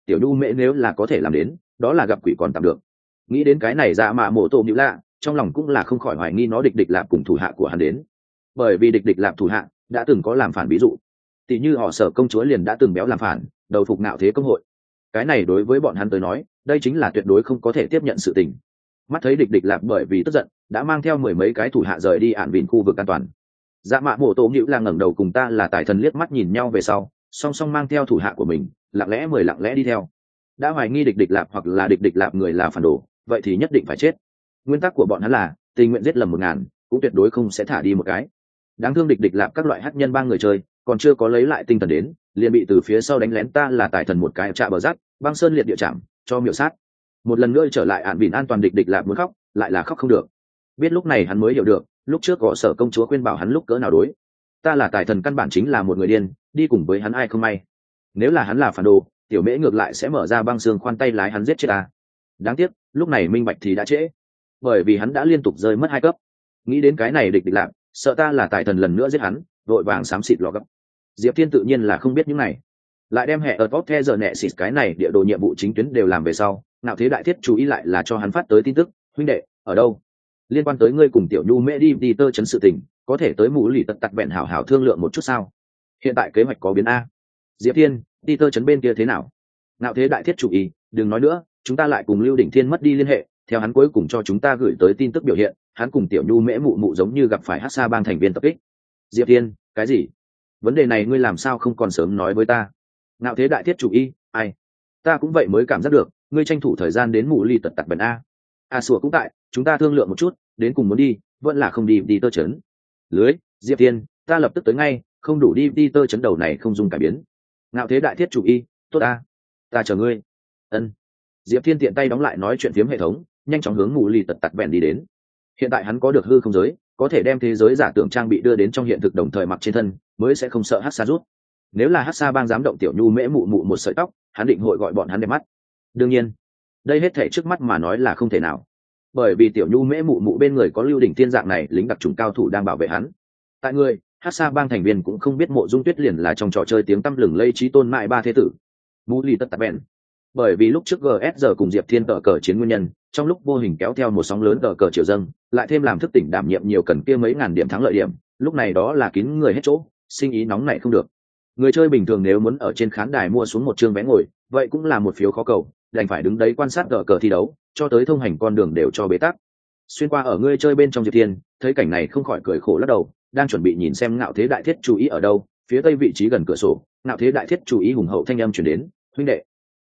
tiểu nhu mễ nếu là có thể làm đến đó là gặp quỷ còn tạm được. Nghĩ đến cái này dạ mạ mổ tổ nhữ lạ, trong lòng cũng là không khỏi hoài nghi nó địch địch lạp cùng thủ hạ của hắn đến, bởi vì địch địch lạp thủ hạ đã từng có làm phản, ví dụ tỷ như họ Sở công chúa liền đã từng béo làm phản đầu phục Ngạo Thế công hội. Cái này đối với bọn hắn tới nói đây chính là tuyệt đối không có thể tiếp nhận sự tình. Mắt thấy địch địch lạp bởi vì tức giận đã mang theo mười mấy cái thủ hạ rời đi ản vìn khu vực an toàn. Dạ mạ mổ tổ nhữ là ngẩng đầu cùng ta là tài thần liếc mắt nhìn nhau về sau, song song mang theo thủ hạ của mình lặng lẽ đi theo. Đã hoài nghi địch địch lạp hoặc là địch địch lạp người là phản đồ, vậy thì nhất định phải chết. Nguyên tắc của bọn hắn là tình nguyện giết lầm 1000, cũng tuyệt đối không sẽ thả đi một cái. Đáng thương địch địch lạp các loại hắc nhân ba người chơi còn chưa có lấy lại tinh thần đến, liền bị từ phía sau đánh lén ta là tài thần một cái chạ bờ rác, băng sơn liệt địa chạm cho miểu sát. Một lần nữa trở lại ản bỉn an toàn, địch địch lạp muốn khóc lại là khóc không được. Biết lúc này hắn mới hiểu được lúc trước có Sở công chúa khuyên bảo hắn lúc cỡ nào đối. Ta là tài thần căn bản chính là một người điên, đi cùng với hắn ai không may. Nếu là hắn là phản đồ, tiểu mễ ngược lại sẽ mở ra băng xương khoan tay lái hắn giết chết ta. Đáng tiếc lúc này minh bạch thì đã trễ, bởi vì hắn đã liên tục rơi mất 2 cấp. Nghĩ đến cái này địch địch lạp sợ ta là tài thần lần nữa giết hắn, vội vàng xám xịt lò gấp. Diệp Thiên tự nhiên là không biết những này, lại đem hệ ở top the giờ nẹ xịt cái này địa đồ nhiệm vụ chính tuyến đều làm về sau, Ngạo Thế đại thiết chú ý lại là cho hắn phát tới tin tức: huynh đệ ở đâu, liên quan tới ngươi cùng tiểu nhu mễ đi tơ chấn sự tình, có thể tới mũ lì tật tặc vẹn hảo hảo thương lượng một chút sao? Hiện tại kế hoạch có biến a. Diệp Thiên, tơ chấn bên kia thế nào? Ngạo Thế đại thiết chú ý, đừng nói nữa, chúng ta lại cùng Lưu Đỉnh Thiên mất đi liên hệ. Theo hắn cuối cùng cho chúng ta gửi tới tin tức biểu hiện, hắn cùng tiểu nhu mễ mụ mụ giống như gặp phải Hắc Sa bang thành viên tập kích. Diệp Thiên, cái gì? Vấn đề này ngươi làm sao không còn sớm nói với ta? Ngạo Thế đại thiết chủ y, ai? Ta cũng vậy mới cảm giác được, ngươi tranh thủ thời gian đến mù ly tật tặc bẩn a. A sủa cũng tại, chúng ta thương lượng một chút, đến cùng muốn đi, vẫn là không đi tơ chấn. Lưới, Diệp Thiên, ta lập tức tới ngay, không đủ đi tơ chấn đầu này không dùng cải biến. Ngạo Thế đại thiết chủ y, tốt a, ta chờ ngươi. Ân. Diệp Thiên tiện tay đóng lại nói chuyện phiếm hệ thống, nhanh chóng hướng mù ly tật tặc bẩn đi đến. Hiện tại hắn có được hư không giới, có thể đem thế giới giả tưởng trang bị đưa đến trong hiện thực đồng thời mặc trên thân, mới sẽ không sợ Hắc Sa rút. Nếu là Hắc Sa bang dám động tiểu nhu mễ mụ mụ một sợi tóc, hắn định hội gọi bọn hắn đẹp mắt. Đương nhiên, đây hết thể trước mắt mà nói là không thể nào, bởi vì tiểu nhu mễ mụ mụ bên người có Lưu Đỉnh Thiên dạng này lính đặc trùng cao thủ đang bảo vệ hắn. Tại người, Hắc Sa bang thành viên cũng không biết Mộ Dung Tuyết liền là trong trò chơi tiếng tăm lừng lây chí tôn mại 3 thế tử. Mũ lì tất tạp bèn. Bởi vì lúc trước GSR cùng Diệp Thiên tờ cờ chiến nguyên nhân, trong lúc vô hình kéo theo một sóng lớn tờ cờ chiều dâng, lại thêm làm thức tỉnh đảm nhiệm nhiều cần kia mấy ngàn điểm thắng lợi điểm, lúc này đó là kín người hết chỗ, sinh ý nóng này không được. Người chơi bình thường nếu muốn ở trên khán đài mua xuống một chương vé ngồi, vậy cũng là một phiếu khó cầu, đành phải đứng đấy quan sát tờ cờ thi đấu, cho tới thông hành con đường đều cho bế tắc. Xuyên qua ở người chơi bên trong Diệp Thiên, thấy cảnh này không khỏi cười khổ lắc đầu, đang chuẩn bị nhìn xem Ngạo Thế đại thiết chú ý ở đâu, phía tây vị trí gần cửa sổ, Ngạo Thế đại thiết chú ý hùng hậu thanh âm truyền đến: huynh đệ,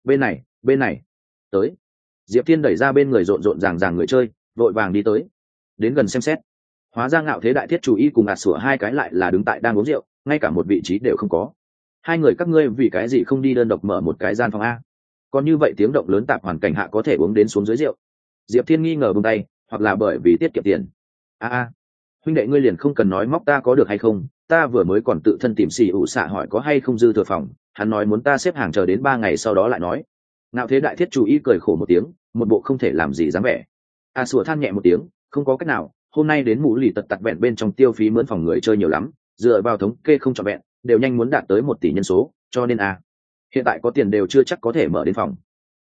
bên này, tới. Diệp Thiên đẩy ra bên người rộn ràng người chơi, vội vàng đi tới, đến gần xem xét. Hóa ra Ngạo Thế đại thiết chú ý cùng ạt sủa hai cái lại là đứng tại đang uống rượu, ngay cả một vị trí đều không có. Hai người các ngươi vì cái gì không đi đơn độc mở một cái gian phòng a? Còn như vậy tiếng động lớn tạp hoàn cảnh hạ có thể uống đến xuống dưới rượu. Diệp Thiên nghi ngờ buông tay, hoặc là bởi vì tiết kiệm tiền. Huynh đệ ngươi liền không cần nói móc ta có được hay không, ta vừa mới còn tự thân tìm xì ủ xạ hỏi có hay không dư thừa phòng, hắn nói muốn ta xếp hàng chờ đến 3 ngày sau đó lại nói. Ngạo Thế đại thiết chú ý cười khổ một tiếng, một bộ không thể làm gì dám vẻ. Sủa than nhẹ một tiếng, không có cách nào, hôm nay đến mũ lì tật tặc vẹn bên trong tiêu phí mướn phòng người chơi nhiều lắm, dựa vào thống kê không trọn vẹn, đều nhanh muốn đạt tới 1 tỷ nhân số, cho nên hiện tại có tiền đều chưa chắc có thể mở đến phòng.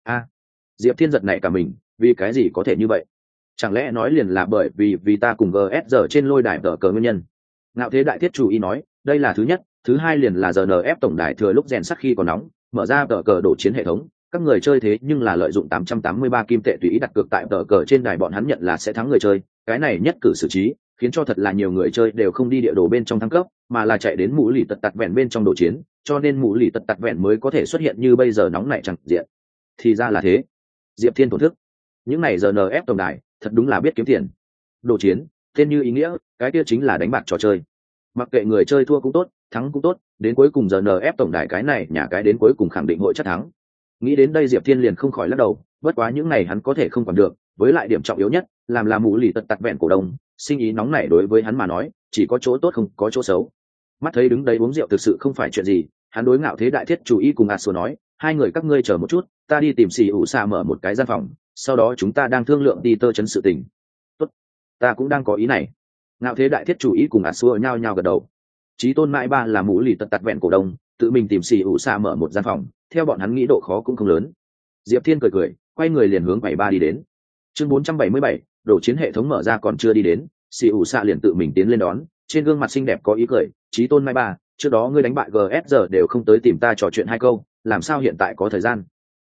Diệp Thiên giật nảy cả mình, vì cái gì có thể như vậy? Chẳng lẽ nói liền là bởi vì ta cùng GSR trên lôi đài tờ cờ nguyên nhân? Ngạo Thế đại thiết chủ ý nói, đây là thứ nhất, thứ hai liền là GNF tổng đài thừa lúc rèn sắt khi còn nóng, mở ra tờ cờ đổ chiến hệ thống, các người chơi thế nhưng là lợi dụng 883 kim tệ tùy ý đặt cược tại tờ cờ trên đài, bọn hắn nhận là sẽ thắng người chơi, cái này nhất cử xử trí, khiến cho thật là nhiều người chơi đều không đi địa đồ bên trong thăng cấp, mà là chạy đến mũ lì tật tặc vẹn bên trong đổ chiến, cho nên mũ lì tật tặc vẹn mới có thể xuất hiện như bây giờ nóng này chẳng diện. Thì ra là thế. Diệp Thiên thổn thức, những này GNF tổng đài thật đúng là biết kiếm tiền. Đồ chiến, tên như ý nghĩa, cái kia chính là đánh bạc trò chơi. Mặc kệ người chơi thua cũng tốt, thắng cũng tốt, đến cuối cùng GNF tổng đài cái này nhà cái đến cuối cùng khẳng định hội chắc thắng. Nghĩ đến đây Diệp Thiên liền không khỏi lắc đầu, bất quá những này hắn có thể không quản được, với lại điểm trọng yếu nhất, làm mũ lì tật tặc vẹn cổ đông, sinh ý nóng này đối với hắn mà nói, chỉ có chỗ tốt không có chỗ xấu. Mắt thấy đứng đấy uống rượu thực sự không phải chuyện gì, hắn đối Ngạo Thế đại thiết chủ ý cùng Sủa nói, hai người các ngươi chờ một chút, ta đi tìm xì ủ xạ mở một cái gian phòng, sau đó chúng ta đang thương lượng đi tơ chấn sự tình. Tốt, ta cũng đang có ý này. Ngạo Thế đại thiết chủ ý cùng Sủa nhao nhao gật đầu. Chí tôn mãi 3 là mũ lì tật tặc vẹn cổ đông, tự mình tìm xì ủ xạ mở một gian phòng, theo bọn hắn nghĩ độ khó cũng không lớn. Diệp Thiên cười cười, quay người liền hướng quầy ba đi đến. Chương 477, đồ chiến hệ thống mở ra còn chưa đi đến, xì ủ xạ liền tự mình tiến lên đón, trên gương mặt xinh đẹp có ý cười, chí tôn mai ba, trước đó ngươi đánh bại GS đều không tới tìm ta trò chuyện hai câu, làm sao hiện tại có thời gian?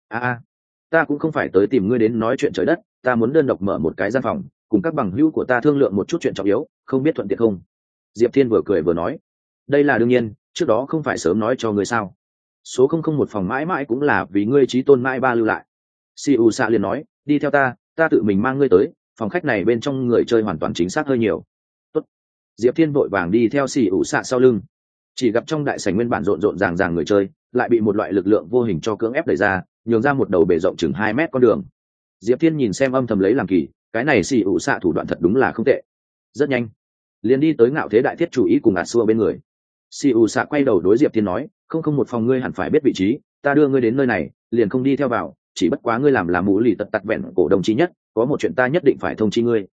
Ta cũng không phải tới tìm ngươi đến nói chuyện trời đất, ta muốn đơn độc mở một cái gian phòng, cùng các bằng hữu của ta thương lượng một chút chuyện trọng yếu, không biết thuận tiện không? Diệp Thiên vừa cười vừa nói, đây là đương nhiên, trước đó không phải sớm nói cho ngươi sao? Số 001 phòng mãi mãi cũng là vì ngươi chí tôn mai ba lưu lại. Si U Sa liền nói, đi theo ta tự mình mang ngươi tới, phòng khách này bên trong người chơi hoàn toàn chính xác hơi nhiều. Tốt. Diệp Thiên vội vàng đi theo Si U Sa sau lưng, chỉ gặp trong đại sảnh nguyên bản rộn rộn ràng ràng người chơi, lại bị một loại lực lượng vô hình cho cưỡng ép đẩy ra, nhường ra một đầu bề rộng chừng 2 mét con đường. Diệp Thiên nhìn xem âm thầm lấy làm kỳ, cái này Si U Sa thủ đoạn thật đúng là không tệ. Rất nhanh, liền đi tới Ngạo Thế Đại Thiết chủ ý cùng Asua bên người. Si U Sa quay đầu đối Diệp Thiên nói, không một phòng ngươi hẳn phải biết vị trí, ta đưa ngươi đến nơi này, liền không đi theo vào, chỉ bất quá ngươi làm mũ lì tật tặc vẹn cổ đồng chí nhất, có một chuyện ta nhất định phải thông chi ngươi.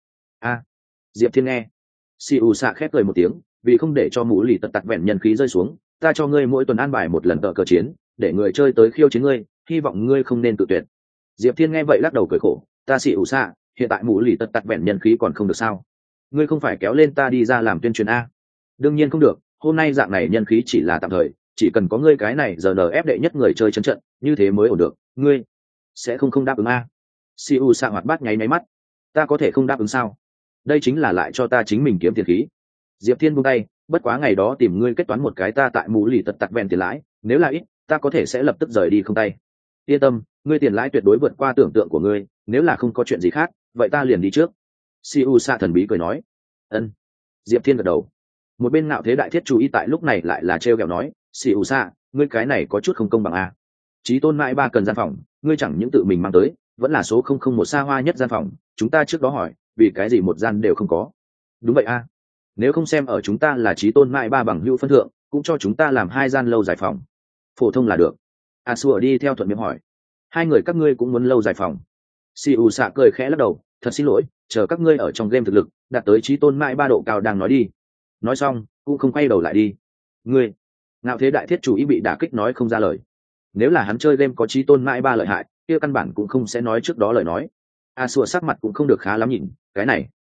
Diệp Thiên nghe. Si U Sa khép cười một tiếng, vì không để cho mũ lì tật tặc vẹn nhân khí rơi xuống, ta cho ngươi mỗi tuần an bài một lần cờ chiến, để người chơi tới khiêu chiến ngươi, hy vọng ngươi không nên tự tuyệt. Diệp Thiên nghe vậy lắc đầu cười khổ, ta Si U Sa, hiện tại mũ lì tật tặc vẹn nhân khí còn không được sao? Ngươi không phải kéo lên ta đi ra làm tuyên truyền a? Đương nhiên không được, hôm nay dạng này nhân khí chỉ là tạm thời, chỉ cần có ngươi cái này giờ ép đệ nhất người chơi chân trận, như thế mới ổn được. Ngươi sẽ không đáp ứng a? Siu Sa hoạt bát nháy máy mắt, ta có thể không đáp ứng sao? Đây chính là lại cho ta chính mình kiếm tiền khí. Diệp Thiên buông tay, bất quá ngày đó tìm ngươi kết toán một cái ta tại mũ lì tật tặc vẹn tiền lãi, nếu là ít, ta có thể sẽ lập tức rời đi không tay. Yên tâm, ngươi tiền lãi tuyệt đối vượt qua tưởng tượng của ngươi, nếu là không có chuyện gì khác, vậy ta liền đi trước. Siu Sa thần bí cười nói. Ân. Diệp Thiên gật đầu. Một bên Ngạo Thế Đại Thiết chú ý tại lúc này lại là trêu ghẹo nói, Siu Sa, ngươi cái này có chút không công bằng a. Chí tôn mãi ba cần gian phòng, ngươi chẳng những tự mình mang tới, vẫn là số 001 xa hoa nhất gian phòng, chúng ta trước đó hỏi, vì cái gì một gian đều không có? Đúng vậy a. Nếu không xem ở chúng ta là chí tôn mãi ba bằng hữu phân thượng, cũng cho chúng ta làm 2 gian lâu dài phòng. Phổ thông là được. Asua đi theo thuận miệng hỏi, 2 người các ngươi cũng muốn lâu dài phòng? Siu Sa cười khẽ lắc đầu, thật xin lỗi, chờ các ngươi ở trong game thực lực đạt tới chí tôn mãi ba độ cao đang nói đi. Nói xong cũng không quay đầu lại đi. Ngươi. Ngạo Thế Đại Thiết chủ ý bị đả kích nói không ra lời. Nếu là hắn chơi game có chí tôn mãi ba lợi hại, kia căn bản cũng không sẽ nói trước đó lời nói. Sủa sắc mặt cũng không được khá lắm nhìn, cái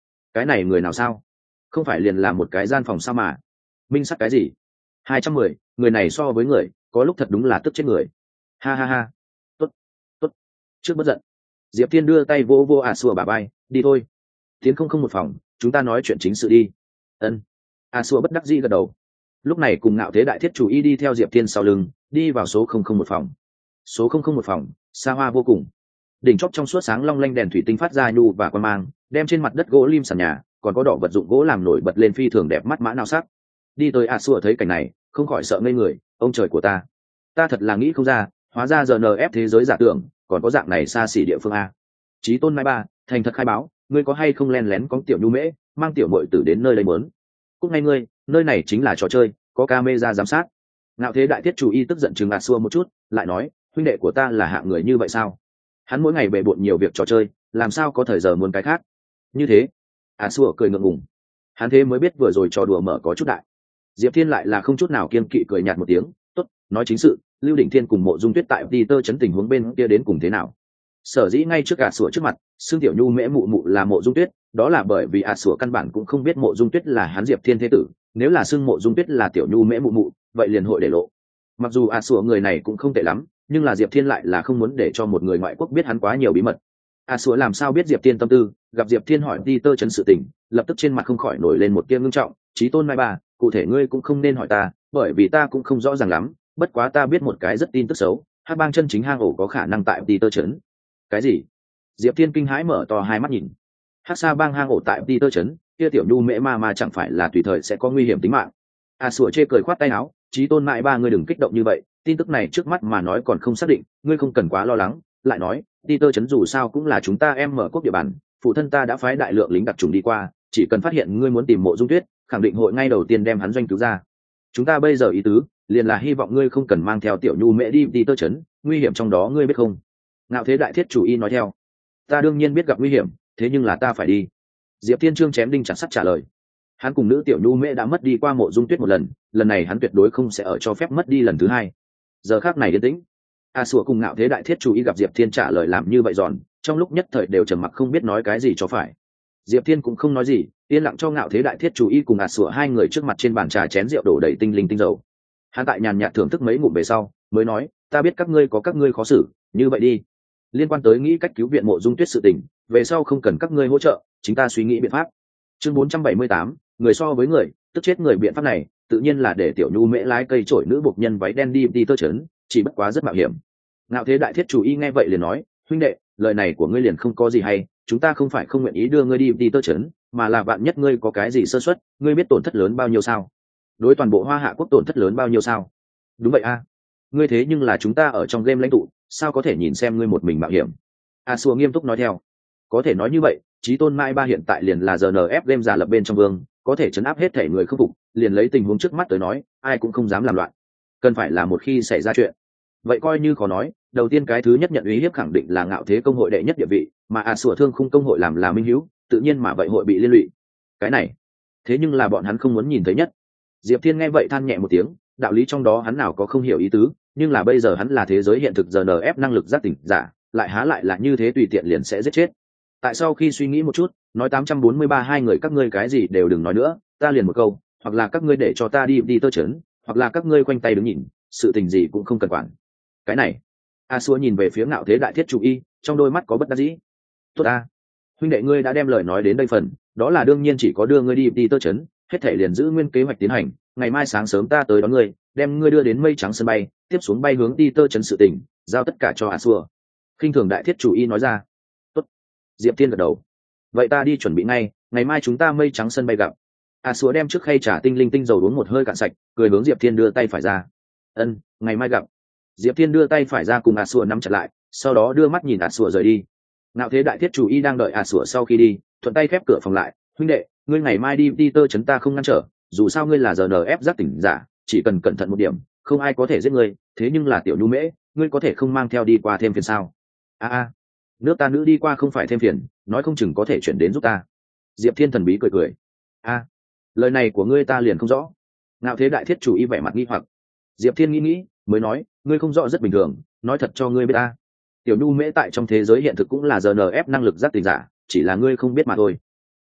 này người nào sao? Không phải liền là một cái gian phòng sao mà? Minh sắc cái gì? 210, người này so với người, có lúc thật đúng là tức chết người. Ha. Tốt. Trước bất giận. Diệp Thiên đưa tay vô Sủa bả vai, đi thôi. Tiến không một phòng, chúng ta nói chuyện chính sự đi. Ân. Sủa bất đắc dĩ gật đầu. Lúc này cùng Ngạo Thế Đại Thiết chủ y đi theo Diệp Thiên sau lưng, đi vào số 001 phòng. Số 001 phòng, xa hoa vô cùng. Đỉnh chóp trong suốt sáng long lanh đèn thủy tinh phát ra nhu và quan mang, đem trên mặt đất gỗ lim sàn nhà, còn có đỏ vật dụng gỗ làm nổi bật lên phi thường đẹp mắt mã nào sắc. Đi tới Sủa thấy cảnh này, không khỏi sợ ngây người, ông trời của ta. Ta thật là nghĩ không ra, hóa ra giờ NF thế giới giả tưởng, còn có dạng này xa xỉ địa phương a. Chí tôn mai ba, thành thật khai báo, ngươi có hay không len lén có tiểu nhu mễ, mang tiểu muội tử đến nơi đây muốn? Cúc ngay ngươi, nơi này chính là trò chơi, có camera giám sát. Ngạo Thế Đại Thiết chủ y tức giận chừng Sủa một chút, lại nói, huynh đệ của ta là hạng người như vậy sao? Hắn mỗi ngày bề bộn nhiều việc trò chơi, làm sao có thời giờ muốn cái khác? Như thế, Sủa cười ngượng ngùng. Hắn thế mới biết vừa rồi trò đùa mở có chút đại. Diệp Thiên lại là không chút nào kiên kỵ cười nhạt một tiếng, tốt, nói chính sự, Lưu Đỉnh Thiên cùng Mộ Dung Tuyết tại Peter chấn tình huống bên kia đến cùng thế nào? Sở dĩ ngay trước Sủa trước mặt, xương tiểu nhu mễ mụ mụ là Mộ Dung Tuyết, đó là bởi vì Sủa căn bản cũng không biết Mộ Dung Tuyết là hắn Diệp Thiên thế tử, nếu là xương Mộ Dung Tuyết là tiểu nhu mễ mụ mụ, vậy liền hội để lộ. Mặc dù Sủa người này cũng không tệ lắm, nhưng là Diệp Thiên lại là không muốn để cho một người ngoại quốc biết hắn quá nhiều bí mật. Sủa làm sao biết Diệp Thiên tâm tư, gặp Diệp Thiên hỏi Peter chấn sự tình, lập tức trên mặt không khỏi nổi lên một tia ngưng trọng, chí tôn mai bà, cụ thể ngươi cũng không nên hỏi ta, bởi vì ta cũng không rõ ràng lắm, bất quá ta biết một cái rất tin tức xấu, Hắc Bang chân chính hang ổ có khả năng tại Peter trấn. Cái gì? Diệp Thiên kinh hãi mở to hai mắt nhìn. Hắc Sa Bang hang ổ tại Peter trấn, kia tiểu nhu mễ ma chẳng phải là tùy thời sẽ có nguy hiểm tính mạng? Sủa chê cười khoát tay áo, chí tôn mãi ba ngươi đừng kích động như vậy, tin tức này trước mắt mà nói còn không xác định, ngươi không cần quá lo lắng. Lại nói, Peter trấn dù sao cũng là chúng ta em mở quốc địa bàn, phụ thân ta đã phái đại lượng lính đặc trùng đi qua, chỉ cần phát hiện ngươi muốn tìm Mộ Dung Tuyết, khẳng định hội ngay đầu tiên đem hắn doanh cứu ra. Chúng ta bây giờ ý tứ liền là hy vọng ngươi không cần mang theo tiểu nhu mễ đi Peter trấn, nguy hiểm trong đó ngươi biết không? Ngạo Thế Đại Thiết chủ y nói theo. Ta đương nhiên biết gặp nguy hiểm, thế nhưng là ta phải đi. Diệp Thiên Trương chém đinh chặt sắt trả lời. Hắn cùng nữ tiểu nhu mễ đã mất đi qua Mộ Dung Tuyết một lần, lần này hắn tuyệt đối không sẽ ở cho phép mất đi lần thứ hai. Giờ khác này yên tĩnh. Sủa cùng Ngạo Thế Đại Thiết Chủ Y gặp Diệp Thiên trả lời làm như vậy giòn, trong lúc nhất thời đều trầm mặc không biết nói cái gì cho phải. Diệp Thiên cũng không nói gì, yên lặng cho Ngạo Thế Đại Thiết Chủ Y cùng Sủa hai người trước mặt trên bàn trà chén rượu đổ đầy tinh linh tinh dầu. Hắn tại nhàn nhạt thưởng thức mấy ngụm về sau, mới nói, ta biết các ngươi có các ngươi khó xử, như vậy đi. Liên quan tới nghĩ cách cứu viện Mộ Dung Tuyết sự tình, về sau không cần các ngươi hỗ trợ, chính ta suy nghĩ biện pháp. Chương 478, người so với người, tức chết người. Biện pháp này, tự nhiên là để Tiểu Nhu Mễ lái cây trổi nữ buộc nhân váy đen đi tơ chấn, chỉ bất quá rất mạo hiểm. Ngạo Thế Đại Thiết Chủ Y nghe vậy liền nói, huynh đệ, lời này của ngươi liền không có gì hay, chúng ta không phải không nguyện ý đưa ngươi đi tơ chấn, mà là vạn nhất ngươi có cái gì sơ suất, ngươi biết tổn thất lớn bao nhiêu sao? Đối toàn bộ Hoa Hạ quốc tổn thất lớn bao nhiêu sao? Đúng vậy a, ngươi thế nhưng là chúng ta ở trong game lãnh tụ, sao có thể nhìn xem ngươi một mình mạo hiểm? Xua nghiêm túc nói theo, có thể nói như vậy, Chí Tôn Mai Ba hiện tại liền là GNF game giả lập bên trong vương, có thể chấn áp hết thể người không phục, liền lấy tình huống trước mắt tới nói, ai cũng không dám làm loạn. Cần phải là một khi xảy ra chuyện, vậy coi như khó nói. Đầu tiên cái thứ nhất nhận uy hiếp khẳng định là Ngạo Thế công hội đệ nhất địa vị, mà Sủa Thương Khung công hội làm là minh hữu, tự nhiên mà vậy hội bị liên lụy. Cái này, thế nhưng là bọn hắn không muốn nhìn thấy nhất. Diệp Thiên nghe vậy than nhẹ một tiếng, đạo lý trong đó hắn nào có không hiểu ý tứ, nhưng là bây giờ hắn là thế giới hiện thực GNF năng lực giác tỉnh giả, lại há lại là như thế tùy tiện liền sẽ giết chết. Tại sau khi suy nghĩ một chút, nói 843 hai người các ngươi cái gì đều đừng nói nữa, ta liền một câu, hoặc là các ngươi để cho ta đi tơ chấn, hoặc là các ngươi quanh tay đứng nhìn, sự tình gì cũng không cần quản. Cái này, Sủa nhìn về phía Ngạo Thế Đại Thiết Chủ Y, trong đôi mắt có bất đắc dĩ. Tốt a, huynh đệ ngươi đã đem lời nói đến đây phần, đó là đương nhiên chỉ có đưa ngươi đi tơ chấn, hết thể liền giữ nguyên kế hoạch tiến hành, ngày mai sáng sớm ta tới đón ngươi, đem ngươi đưa đến Mây Trắng sân bay, tiếp xuống bay hướng tơ chấn sự tình, giao tất cả cho Sủa. Khinh thường Đại Thiết Chủ Y nói ra. Tốt. Diệp Thiên gật đầu. Vậy ta đi chuẩn bị ngay, ngày mai chúng ta Mây Trắng sân bay gặp. Sủa đem trước khay trà tinh linh tinh dầu uống một hơi cạn sạch, cười hướng Diệp Thiên đưa tay phải ra. Ân, ngày mai gặp. Diệp Thiên đưa tay phải ra cùng Sủa nắm chặt lại, sau đó đưa mắt nhìn Sủa rời đi. Ngạo Thế Đại Thiết Chủ Y đang đợi Sủa sau khi đi, thuận tay khép cửa phòng lại. Huynh đệ, ngươi ngày mai đi tơ chấn ta không ngăn trở, dù sao ngươi là GNF giác tỉnh giả, chỉ cần cẩn thận một điểm, không ai có thể giết ngươi. Thế nhưng là Tiểu Nhu Mễ, ngươi có thể không mang theo đi qua thêm phiền sao? Nước ta nữ đi qua không phải thêm phiền, nói không chừng có thể chuyển đến giúp ta. Diệp Thiên thần bí cười cười. Lời này của ngươi ta liền không rõ. Ngạo Thế Đại Thiết Chủ Y vẻ mặt nghi hoặc. Diệp Thiên nghĩ mới nói, ngươi không rõ rất bình thường, nói thật cho ngươi biết ta. Tiểu Nhu Mễ tại trong thế giới hiện thực cũng là GNF năng lực giác tỉnh giả, chỉ là ngươi không biết mà thôi.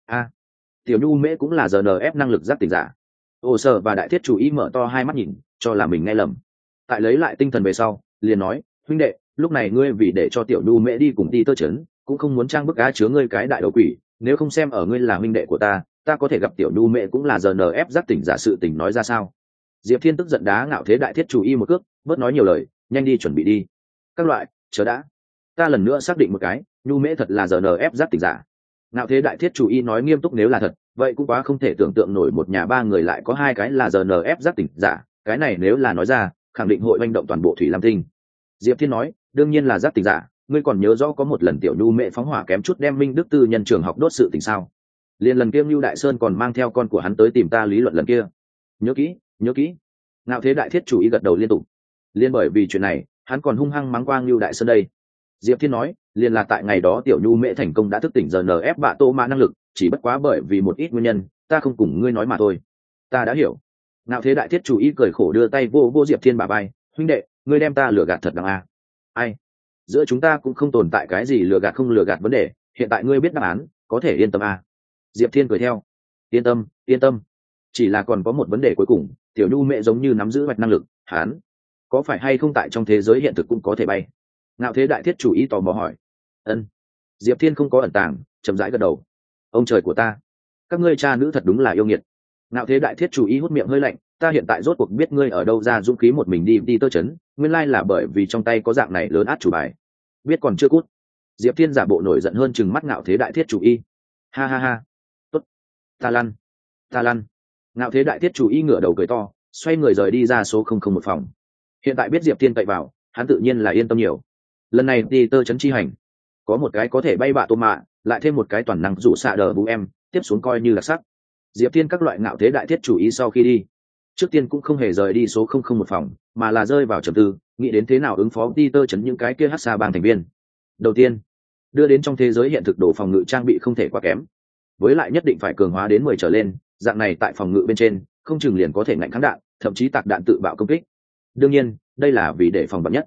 Tiểu Nhu Mễ cũng là GNF năng lực giác tỉnh giả. Sở và Đại Thiết Chủ Y mở to hai mắt nhìn, cho là mình nghe lầm. Tại lấy lại tinh thần về sau, liền nói, huynh đệ, lúc này ngươi vì để cho Tiểu Nhu Mễ đi cùng đi tơ chấn, cũng không muốn trang bức á chứa ngươi cái đại đầu quỷ, nếu không xem ở ngươi là huynh đệ của ta có thể gặp Tiểu Nhu Mễ cũng là GNF giác tỉnh giả sự tình nói ra sao? Diệp Thiên tức giận đá Ngạo Thế Đại Thiết Chủ Y một cước, bớt nói nhiều lời, nhanh đi chuẩn bị đi. Các loại, chờ đã. Ta lần nữa xác định một cái, Nhu Mễ thật là GNF giác tỉnh giả. Ngạo Thế Đại Thiết Chủ Y nói nghiêm túc, nếu là thật, vậy cũng quá không thể tưởng tượng nổi, một nhà ba người lại có hai cái là GNF giác tỉnh giả, cái này nếu là nói ra, khẳng định hội manh động toàn bộ Thủy Lam Tinh. Diệp Thiên nói, đương nhiên là giác tỉnh giả, ngươi còn nhớ rõ có một lần Tiểu Nhu Mễ phóng hỏa kém chút đem Minh Đức Tư nhân trường học đốt sự tình sao? Liên lần kia Nưu Đại Sơn còn mang theo con của hắn tới tìm ta lý luận lần kia. Nhớ kỹ. Ngạo Thế Đại Thiết Chủ Y gật đầu liên tục. Liên bởi vì chuyện này, hắn còn hung hăng mắng qua Nưu Đại Sơn đây. Diệp Thiên nói, liền là tại ngày đó Tiểu Nhu Mễ thành công đã thức tỉnh GNF bạ tô mã năng lực, chỉ bất quá bởi vì một ít nguyên nhân, ta không cùng ngươi nói mà thôi. Ta đã hiểu. Ngạo Thế Đại Thiết Chủ Y cười khổ đưa tay vô Diệp Thiên bả vai, huynh đệ, ngươi đem ta lừa gạt thật đằng a. Ai? Giữa chúng ta cũng không tồn tại cái gì lừa gạt không lừa gạt vấn đề, hiện tại ngươi biết đáp án, có thể yên tâm a. Diệp Thiên cười theo. Yên tâm. Chỉ là còn có một vấn đề cuối cùng, Tiểu Nhu Mễ giống như nắm giữ mạch năng lực, hắn có phải hay không tại trong thế giới hiện thực cũng có thể bay? Ngạo Thế Đại Thiết Chủ Y tò mò hỏi. Ân. Diệp Thiên không có ẩn tàng, chậm rãi gật đầu. Ông trời của ta, các ngươi cha nữ thật đúng là yêu nghiệt. Ngạo Thế Đại Thiết Chủ Y hút miệng hơi lạnh, ta hiện tại rốt cuộc biết ngươi ở đâu ra dũng khí một mình đi tơ chấn, nguyên lai là bởi vì trong tay có dạng này lớn át chủ bài. Biết còn chưa cút. Diệp Thiên giả bộ nổi giận hơn chừng mắt Ngạo Thế Đại Thiết Chủ Y. Ha. Tốt. Ta lăn. Ngạo Thế Đại Thiết Chủ Y ngửa đầu cười to, xoay người rời đi ra số 001 phòng. Hiện tại biết Diệp Thiên cậy vào, hắn tự nhiên là yên tâm nhiều. Lần này đi tơ chấn chi hành, có một cái có thể bay bạ tô mạ, lại thêm một cái toàn năng dụ xạ đờ bù em, tiếp xuống coi như là sắc. Diệp Thiên các loại Ngạo Thế Đại Thiết Chủ Y sau khi đi, trước tiên cũng không hề rời đi số 001 phòng, mà là rơi vào trầm tư, nghĩ đến thế nào ứng phó đi tơ chấn những cái kia hắc xa bang thành viên. Đầu tiên, đưa đến trong thế giới hiện thực đồ phòng ngự trang bị không thể quá kém, với lại nhất định phải cường hóa đến 10 trở lên, dạng này tại phòng ngự bên trên không chừng liền có thể ngạnh kháng đạn, thậm chí tạc đạn tự bạo công kích. Đương nhiên đây là vì để phòng vạn nhất.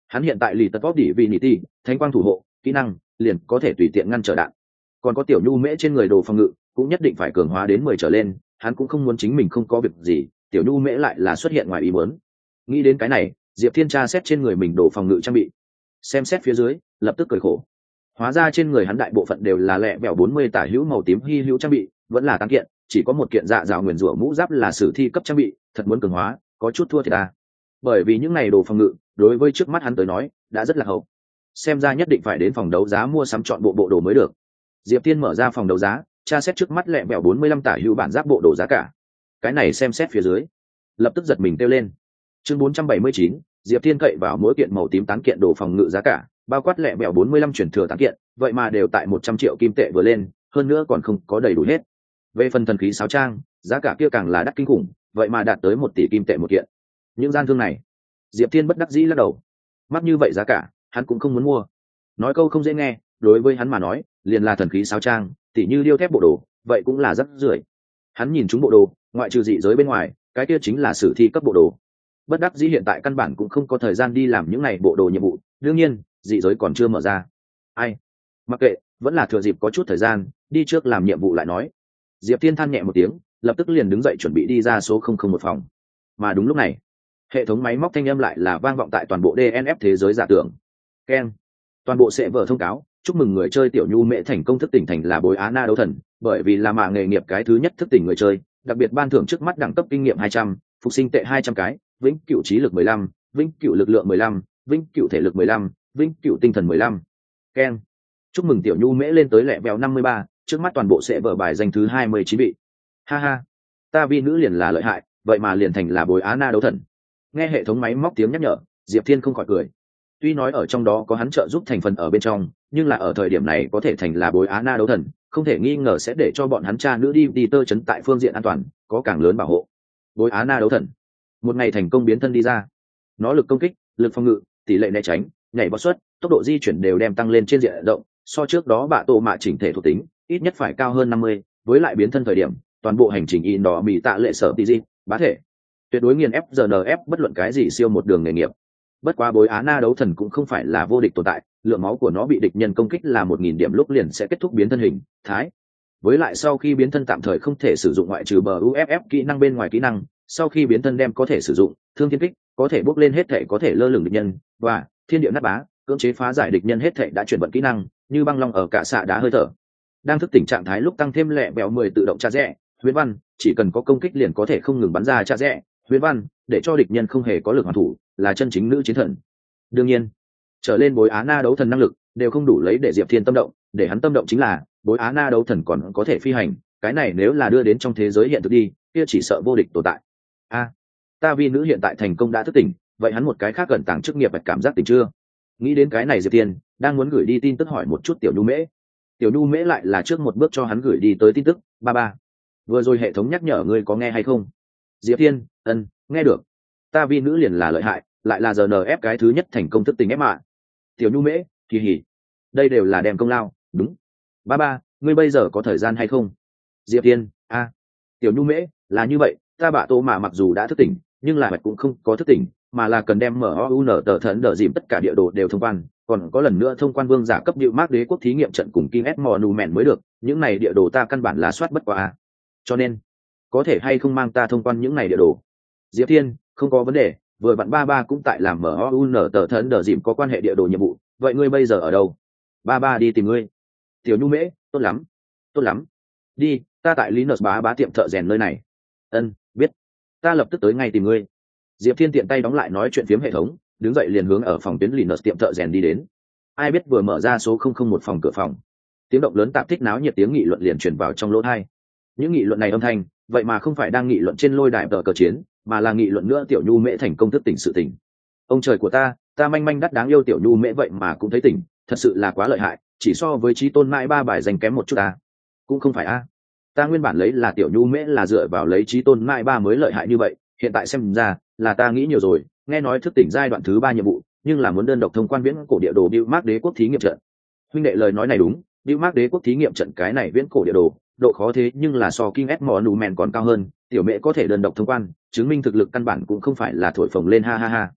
Hắn hiện tại lì tật vóc đỉ vì nỉ ti thánh quang thủ hộ kỹ năng liền có thể tùy tiện ngăn trở đạn, còn có tiểu nhu mễ trên người đồ phòng ngự cũng nhất định phải cường hóa đến 10 trở lên, hắn cũng không muốn chính mình không có việc gì tiểu nhu mễ lại là xuất hiện ngoài ý muốn. Nghĩ đến cái này, Diệp Thiên tra xét trên người mình đồ phòng ngự trang bị, xem xét phía dưới lập tức cười khổ. Hóa ra trên người hắn đại bộ phận đều là lẹ bèo 40 tả hữu màu tím hy hữu trang bị, vẫn là tăng kiện, chỉ có một kiện dạ dạo nguyền rủa mũ giáp là sử thi cấp trang bị, thật muốn cường hóa có chút thua thì ta. Bởi vì những này đồ phòng ngự đối với trước mắt hắn tới nói đã rất là hậu, xem ra nhất định phải đến phòng đấu giá mua sắm chọn bộ đồ mới được. Diệp Thiên mở ra phòng đấu giá, tra xét trước mắt lẹ bèo 45 tả hữu bản giáp bộ đồ giá cả. Cái này xem xét phía dưới, lập tức giật mình kêu lên. Chương 479, Diệp Thiên cậy vào mỗi kiện màu tím tán kiện đồ phòng ngự giá cả, bao quát lẹ bèo 45 chuyển thừa tán kiện, vậy mà đều tại 100 triệu kim tệ vừa lên, hơn nữa còn không có đầy đủ hết. Về phần thần khí sáo trang, giá cả kia càng là đắt kinh khủng, vậy mà đạt tới 1 tỷ kim tệ một kiện. Những gian thương này, Diệp Thiên bất đắc dĩ lắc đầu. Mắc như vậy giá cả, hắn cũng không muốn mua. Nói câu không dễ nghe, đối với hắn mà nói, liền là thần khí sáo trang, tỉ như điêu thép bộ đồ, vậy cũng là rất rưởi. Hắn nhìn chúng bộ đồ, ngoại trừ dị giới bên ngoài, cái kia chính là sử thi cấp bộ đồ. Bất đắc dĩ hiện tại căn bản cũng không có thời gian đi làm những này bộ đồ nhiệm vụ, đương nhiên dị giới còn chưa mở ra. Ai mặc kệ, vẫn là thừa dịp có chút thời gian đi trước làm nhiệm vụ lại nói. Diệp Thiên than nhẹ một tiếng, lập tức liền đứng dậy chuẩn bị đi ra số 001 phòng. Mà đúng lúc này, hệ thống máy móc thanh âm lại là vang vọng tại toàn bộ DNF thế giới giả tưởng. Keng, toàn bộ sẽ vở thông cáo, chúc mừng người chơi tiểu nhu mễ thành công thức tỉnh thành là bối á na đấu thần, bởi vì là mạ nghề nghiệp cái thứ nhất thức tỉnh người chơi, đặc biệt ban thưởng trước mắt đẳng cấp kinh nghiệm 200, phục sinh tệ 200 cái, vĩnh cửu trí lực 15, vĩnh cửu lực lượng 15, vĩnh cửu thể lực 15, vĩnh cửu tinh thần 15. Keng, chúc mừng tiểu nhu mễ lên tới lẹ vèo 53, trước mắt toàn bộ sẽ vở bài danh thứ 29 vị. Ha ha, ta vi nữ liền là lợi hại, vậy mà liền thành là bối á na đấu thần. Nghe hệ thống máy móc tiếng nhắc nhở, Diệp Thiên không khỏi cười. Tuy nói ở trong đó có hắn trợ giúp thành phần ở bên trong, nhưng là ở thời điểm này có thể thành là bối á na đấu thần, không thể nghi ngờ sẽ để cho bọn hắn cha nữ đi tơ chấn tại phương diện an toàn có càng lớn bảo hộ. Bối á na đấu thần một ngày thành công biến thân đi ra, nó lực công kích, lực phòng ngự, tỷ lệ né tránh, nhảy bật suất, tốc độ di chuyển đều đem tăng lên trên diện rộng, so trước đó bạ tổ mạ chỉnh thể thuộc tính ít nhất phải cao hơn 50, với lại biến thân thời điểm toàn bộ hành trình in đỏ bị tạ lệ sở tí di bá thể tuyệt đối nghiền ép GNF bất luận cái gì siêu một đường nghề nghiệp. Bất quá bối á na đấu thần cũng không phải là vô địch tồn tại, lượng máu của nó bị địch nhân công kích là 1000 điểm lúc liền sẽ kết thúc biến thân hình thái. Với lại sau khi biến thân tạm thời không thể sử dụng ngoại trừ bờ UFF kỹ năng bên ngoài kỹ năng, sau khi biến thân đem có thể sử dụng thương thiên kích, có thể bốc lên hết thể có thể lơ lửng địch nhân và thiên địa nát bá, cưỡng chế phá giải địch nhân hết thể đã chuyển vận kỹ năng như băng long ở cả xạ đá hơi thở. Đang thức tỉnh trạng thái lúc tăng thêm lẹ bèo 10 tự động tra rẽ huyễn văn, chỉ cần có công kích liền có thể không ngừng bắn ra tra rẽ huyễn văn để cho địch nhân không hề có lực hoàn thủ, là chân chính nữ chiến thần. Đương nhiên trở lên bối á na đấu thần năng lực đều không đủ lấy để Diệp Thiên tâm động, để hắn tâm động chính là bối á na đấu thần còn có thể phi hành, cái này nếu là đưa đến trong thế giới hiện thực đi kia chỉ sợ vô địch tồn tại. Ta vi nữ hiện tại thành công đã thức tỉnh, vậy hắn một cái khác gần tàng chức nghiệp và cảm giác tỉnh chưa? Nghĩ đến cái này Diệp Thiên đang muốn gửi đi tin tức hỏi một chút tiểu nhu mễ. Tiểu nhu mễ lại là trước một bước cho hắn gửi đi tới tin tức. Ba vừa rồi hệ thống nhắc nhở ngươi có nghe hay không? Diệp Thiên nghe được. Ta vi nữ liền là lợi hại, lại là GNF cái thứ nhất thành công thức tỉnh ép mạ. Tiểu nhu mễ kỳ hỉ, đây đều là đem công lao. Đúng. Ba ngươi bây giờ có thời gian hay không? Diệp Thiên tiểu nhu mễ là như vậy, ta bạ tô mà mặc dù đã thức tỉnh nhưng là mạch cũng không có thức tỉnh, mà là cần đem MOUN tờ thẫn đờ dìm tất cả địa đồ đều thông quan, còn có lần nữa thông quan vương giả cấp điệu mác đế quốc thí nghiệm trận cùng King S Monument mới được, những này địa đồ ta căn bản là soát bất qua. Cho nên có thể hay không mang ta thông quan những này địa đồ? Diệp Thiên không có vấn đề, vừa bạn ba cũng tại làm MOUN tờ thẫn đờ dìm có quan hệ địa đồ nhiệm vụ, vậy ngươi bây giờ ở đâu? Ba đi tìm ngươi. Tiểu nhu mễ tốt lắm, đi, ta tại Linus bá tiệm thợ rèn nơi này. Biết, ta lập tức tới ngay tìm ngươi. Diệp Thiên tiện tay đóng lại nói chuyện phiếm hệ thống, đứng dậy liền hướng ở phòng tuyến Linus tiệm thợ rèn đi đến. Ai biết vừa mở ra số 001 phòng cửa phòng, tiếng động lớn tạp thích náo nhiệt tiếng nghị luận liền truyền vào trong lỗ tai. Những nghị luận này âm thanh, vậy mà không phải đang nghị luận trên lôi đài cờ chiến, mà là nghị luận nữa tiểu nhu mễ thành công thức tỉnh sự tỉnh. Ông trời của ta manh manh đắt đáng yêu tiểu nhu mễ vậy mà cũng thấy tỉnh, thật sự là quá lợi hại, chỉ so với Chí Tôn Mãi ba bài giành kém một chút ta. Cũng không phải ta nguyên bản lấy là tiểu nhu mễ là dựa vào lấy Chí Tôn Mãi ba mới lợi hại như vậy, hiện tại xem ra là ta nghĩ nhiều rồi. Nghe nói thức tỉnh giai đoạn thứ 3 nhiệm vụ, nhưng là muốn đơn độc thông quan viễn cổ địa đồ Bill Mark đế quốc thí nghiệm trận. Huynh đệ lời nói này đúng, Bill Mark đế quốc thí nghiệm trận cái này viễn cổ địa đồ, độ khó thế nhưng là so King S Monument còn cao hơn, tiểu mễ có thể đơn độc thông quan, chứng minh thực lực căn bản cũng không phải là thổi phồng lên ha.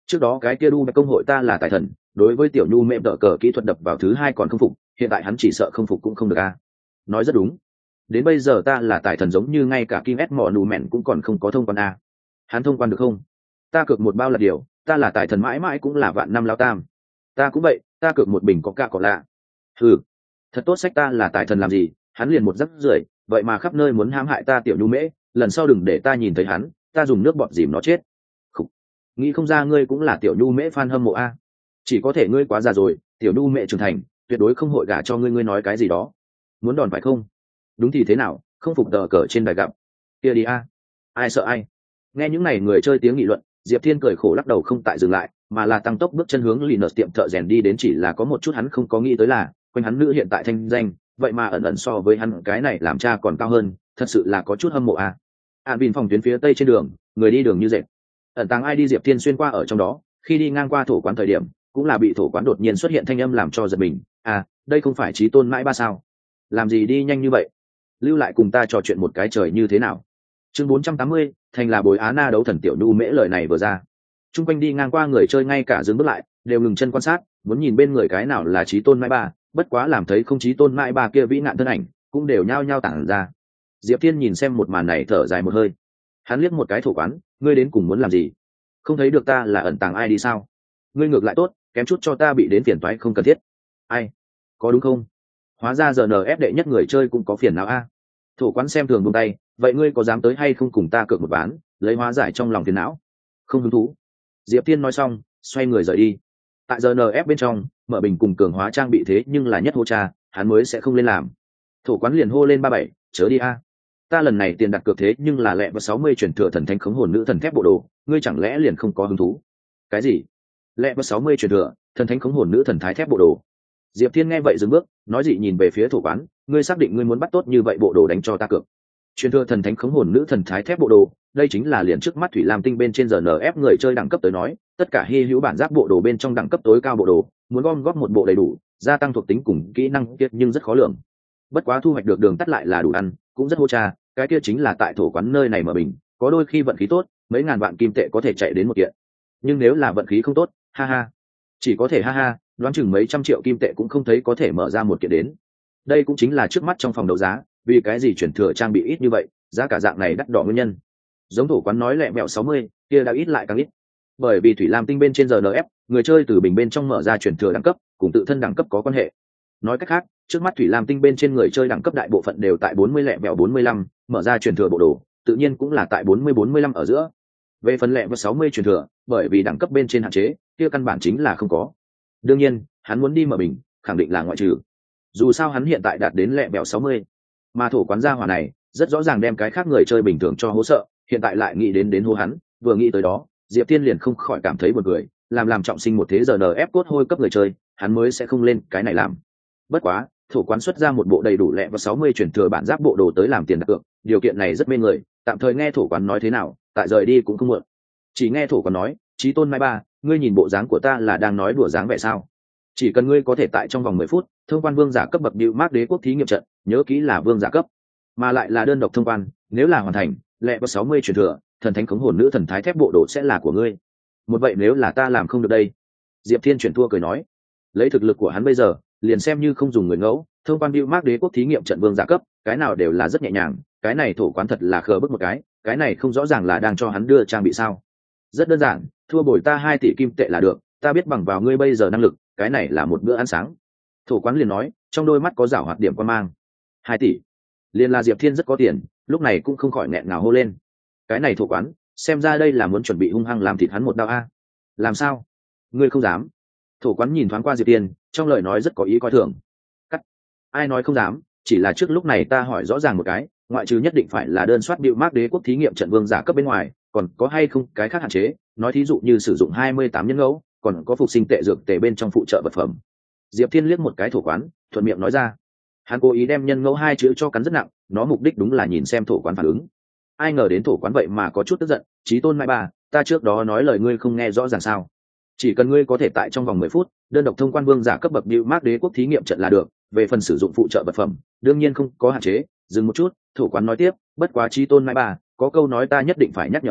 trước đó cái kia đu công hội ta là tài thần, đối với tiểu nhu mẹ đỡ cờ kỹ thuật đập vào thứ hai còn không phục, hiện tại hắn chỉ sợ không phục cũng không được a. Nói rất đúng, đến bây giờ ta là tài thần giống như ngay cả Kim S mỏ nù mẹn cũng còn không có thông quan a. Hắn thông quan được không? Ta cược một bao là điều, ta là tài thần mãi mãi cũng là vạn năm lao tam. Ta cũng vậy, ta cược một bình có cả có lạ. Ừ, thật tốt, sách ta là tài thần làm gì, hắn liền một giấc rưởi, vậy mà khắp nơi muốn hãm hại ta tiểu nhu mễ, lần sau đừng để ta nhìn thấy hắn, ta dùng nước bọt dìm nó chết. Khủ. Nghĩ không ra ngươi cũng là tiểu nhu mễ fan hâm mộ a. Chỉ có thể ngươi quá già rồi, tiểu nhu mẹ trưởng thành, tuyệt đối không hội gả cho ngươi nói cái gì đó. Muốn đòn phải không? Đúng thì thế nào, không phục tờ cờ trên đài gặp. Kia đi a. Ai sợ ai? Nghe những này người chơi tiếng nghị luận, Diệp Thiên cười khổ lắc đầu không tại dừng lại, mà là tăng tốc bước chân hướng Linus tiệm thợ rèn đi đến. Chỉ là có một chút hắn không có nghĩ tới là, quanh hắn nữ hiện tại thanh danh, vậy mà ẩn ẩn so với hắn cái này làm cha còn cao hơn, thật sự là có chút hâm mộ a. An Bình phòng tuyến phía tây trên đường, người đi đường như dệt. Ẩn tàng ai đi Diệp Thiên xuyên qua ở trong đó, khi đi ngang qua thổ quán thời điểm, cũng là bị thổ quán đột nhiên xuất hiện thanh âm làm cho giật mình. À, đây không phải Chí Tôn mãi ba sao? Làm gì đi nhanh như vậy? Lưu lại cùng ta trò chuyện một cái trời như thế nào? Chương 480, thành là bồi Á Na đấu thần tiểu nhu mễ lời này vừa ra. Trung quanh đi ngang qua người chơi ngay cả dừng bước lại, đều ngừng chân quan sát, muốn nhìn bên người cái nào là Chí Tôn mãi ba, bất quá làm thấy không Chí Tôn mãi ba kia vĩ nạn thân ảnh, cũng đều nhao nhao tản ra. Diệp Thiên nhìn xem một màn này thở dài một hơi. Hắn liếc một cái thổ quán, ngươi đến cùng muốn làm gì? Không thấy được ta là ẩn tàng ai đi sao? Ngươi ngược lại tốt, kém chút cho ta bị đến phiền toái không cần thiết. Ai? Có đúng không? Hóa ra giờ ép đệ nhất người chơi cũng có phiền não a. Thổ quán xem thường buông tay, vậy ngươi có dám tới hay không cùng ta cược một ván, lấy hóa giải trong lòng phiền não? Không hứng thú. Diệp Thiên nói xong, xoay người rời đi. Tại giờ ép bên trong, Mở Bình cùng cường hóa trang bị thế nhưng là nhất hô cha, hắn mới sẽ không lên làm. Thổ quán liền hô lên 37, chớ đi a. Ta lần này tiền đặt cược thế nhưng là lẹ và 60 chuyển thừa thần thánh khống hồn nữ thần thép bộ đồ, ngươi chẳng lẽ liền không có hứng thú? Cái gì? Lẹ và 60 chuyển thừa thần thánh khống hồn nữ thần thái thép bộ đồ? Diệp Thiên nghe vậy dừng bước, nói dị nhìn về phía thổ quán, ngươi xác định ngươi muốn bắt tốt như vậy bộ đồ đánh cho ta cược? Chuyển thừa thần thánh khống hồn nữ thần thái thép bộ đồ, đây chính là liền trước mắt Thủy Lam Tinh bên trên giờ ép người chơi đẳng cấp tới nói, tất cả hy hữu bản giáp bộ đồ bên trong đẳng cấp tối cao bộ đồ, muốn gom góp một bộ đầy đủ, gia tăng thuộc tính cùng kỹ năng kiệt nhưng rất khó lường. Bất quá thu hoạch được đường tắt lại là đủ ăn, cũng rất hô cha, cái kia chính là tại thổ quán nơi này Mở Bình, có đôi khi vận khí tốt, mấy ngàn vạn kim tệ có thể chạy đến một kiện. Nhưng nếu là vận khí không tốt, ha ha, chỉ có thể ha ha, đoán chừng mấy trăm triệu kim tệ cũng không thấy có thể mở ra một kiện đến. Đây cũng chính là trước mắt trong phòng đấu giá, vì cái gì chuyển thừa trang bị ít như vậy, giá cả dạng này đắt đỏ nguyên nhân. Giống thổ quán nói lẹ mẹo 60, kia đã ít lại càng ít. Bởi vì Thủy Lam Tinh bên trên giờ ép, người chơi từ bình bên trong mở ra chuyển thừa đẳng cấp, cùng tự thân đẳng cấp có quan hệ. Nói cách khác, trước mắt Thủy Lam Tinh bên trên người chơi đẳng cấp đại bộ phận đều tại 40 lẹ mẹo 45, mở ra chuyển thừa bộ đồ, tự nhiên cũng là tại 40-45 ở giữa. Về phần lẹ và 60 chuyển thừa, bởi vì đẳng cấp bên trên hạn chế, kia căn bản chính là không có. Đương nhiên, hắn muốn đi Mở Bình, khẳng định là ngoại trừ. Dù sao hắn hiện tại đạt đến lẹ mẹo 60, mà thổ quán gia hỏa này, rất rõ ràng đem cái khác người chơi bình thường cho hố sợ, hiện tại lại nghĩ đến hô hắn, vừa nghĩ tới đó, Diệp Thiên liền không khỏi cảm thấy buồn cười, làm trọng sinh một thế giờ ép cốt hôi cấp người chơi, hắn mới sẽ không lên cái này làm. Bất quá, thổ quán xuất ra một bộ đầy đủ lẹ và 60 chuyển thừa bản giáp bộ đồ tới làm tiền đặt cược, điều kiện này rất mê người, tạm thời nghe thổ quán nói thế nào, tại rời đi cũng không muộn. Chỉ nghe thổ quán nói, Chí Tôn Mai Ba, ngươi nhìn bộ dáng của ta là đang nói đùa dáng vẻ sao? Chỉ cần ngươi có thể tại trong vòng 10 phút, thông quan vương giả cấp bậc Điệu Mác Đế quốc thí nghiệm trận, nhớ kỹ là vương giả cấp, mà lại là đơn độc thông quan, nếu là hoàn thành, lẹ và 60 chuyển thừa, thần thánh khống hồn nữ thần thái thép bộ đồ sẽ là của ngươi. Một vậy nếu là ta làm không được đây? Diệp Thiên chuyển thua cười nói, lấy thực lực của hắn bây giờ, liền xem như không dùng người ngẫu, thông quan Điệu Mác Đế quốc thí nghiệm trận vương giả cấp, cái nào đều là rất nhẹ nhàng, cái này thổ quán thật là khờ bức một cái này không rõ ràng là đang cho hắn đưa trang bị sao? Rất đơn giản, thua bồi ta 2 tỷ kim tệ là được, ta biết bằng vào ngươi bây giờ năng lực, cái này là một bữa ăn sáng. Thổ quán liền nói, trong đôi mắt có giảo hoạt điểm quan mang. 2 tỷ, liền là Diệp Thiên rất có tiền, lúc này cũng không khỏi nghẹn ngào hô lên. Cái này thổ quán, xem ra đây là muốn chuẩn bị hung hăng làm thịt hắn một đao a. Làm sao? Ngươi không dám? Thổ quán nhìn thoáng qua Diệp Thiên, trong lời nói rất có ý coi thường. Cắt. Ai nói không dám, chỉ là trước lúc này ta hỏi rõ ràng một cái, ngoại trừ nhất định phải là đơn soát Điệu Mác Đế quốc thí nghiệm trận vương giả cấp bên ngoài, còn có hay không cái khác hạn chế, nói thí dụ như sử dụng 28 nhân ngẫu, còn có phục sinh tệ dược tệ bên trong phụ trợ vật phẩm. Diệp Thiên liếc một cái thổ quán, thuận miệng nói ra. Hắn cố ý đem nhân ngẫu 2 chữ cho cắn rất nặng, nó mục đích đúng là nhìn xem thổ quán phản ứng. Ai ngờ đến thổ quán vậy mà có chút tức giận, Chí Tôn Mai Ba, ta trước đó nói lời ngươi không nghe rõ ràng sao? Chỉ cần ngươi có thể tại trong vòng 10 phút, đơn độc thông quan vương giả cấp bậc Điệu Mác Đế quốc thí nghiệm trận là được, về phần sử dụng phụ trợ vật phẩm, đương nhiên không có hạn chế. Dừng một chút, thổ quán nói tiếp, bất quá Chí Tôn Mai Ba, có câu nói ta nhất định phải nhắc nhở ngươi,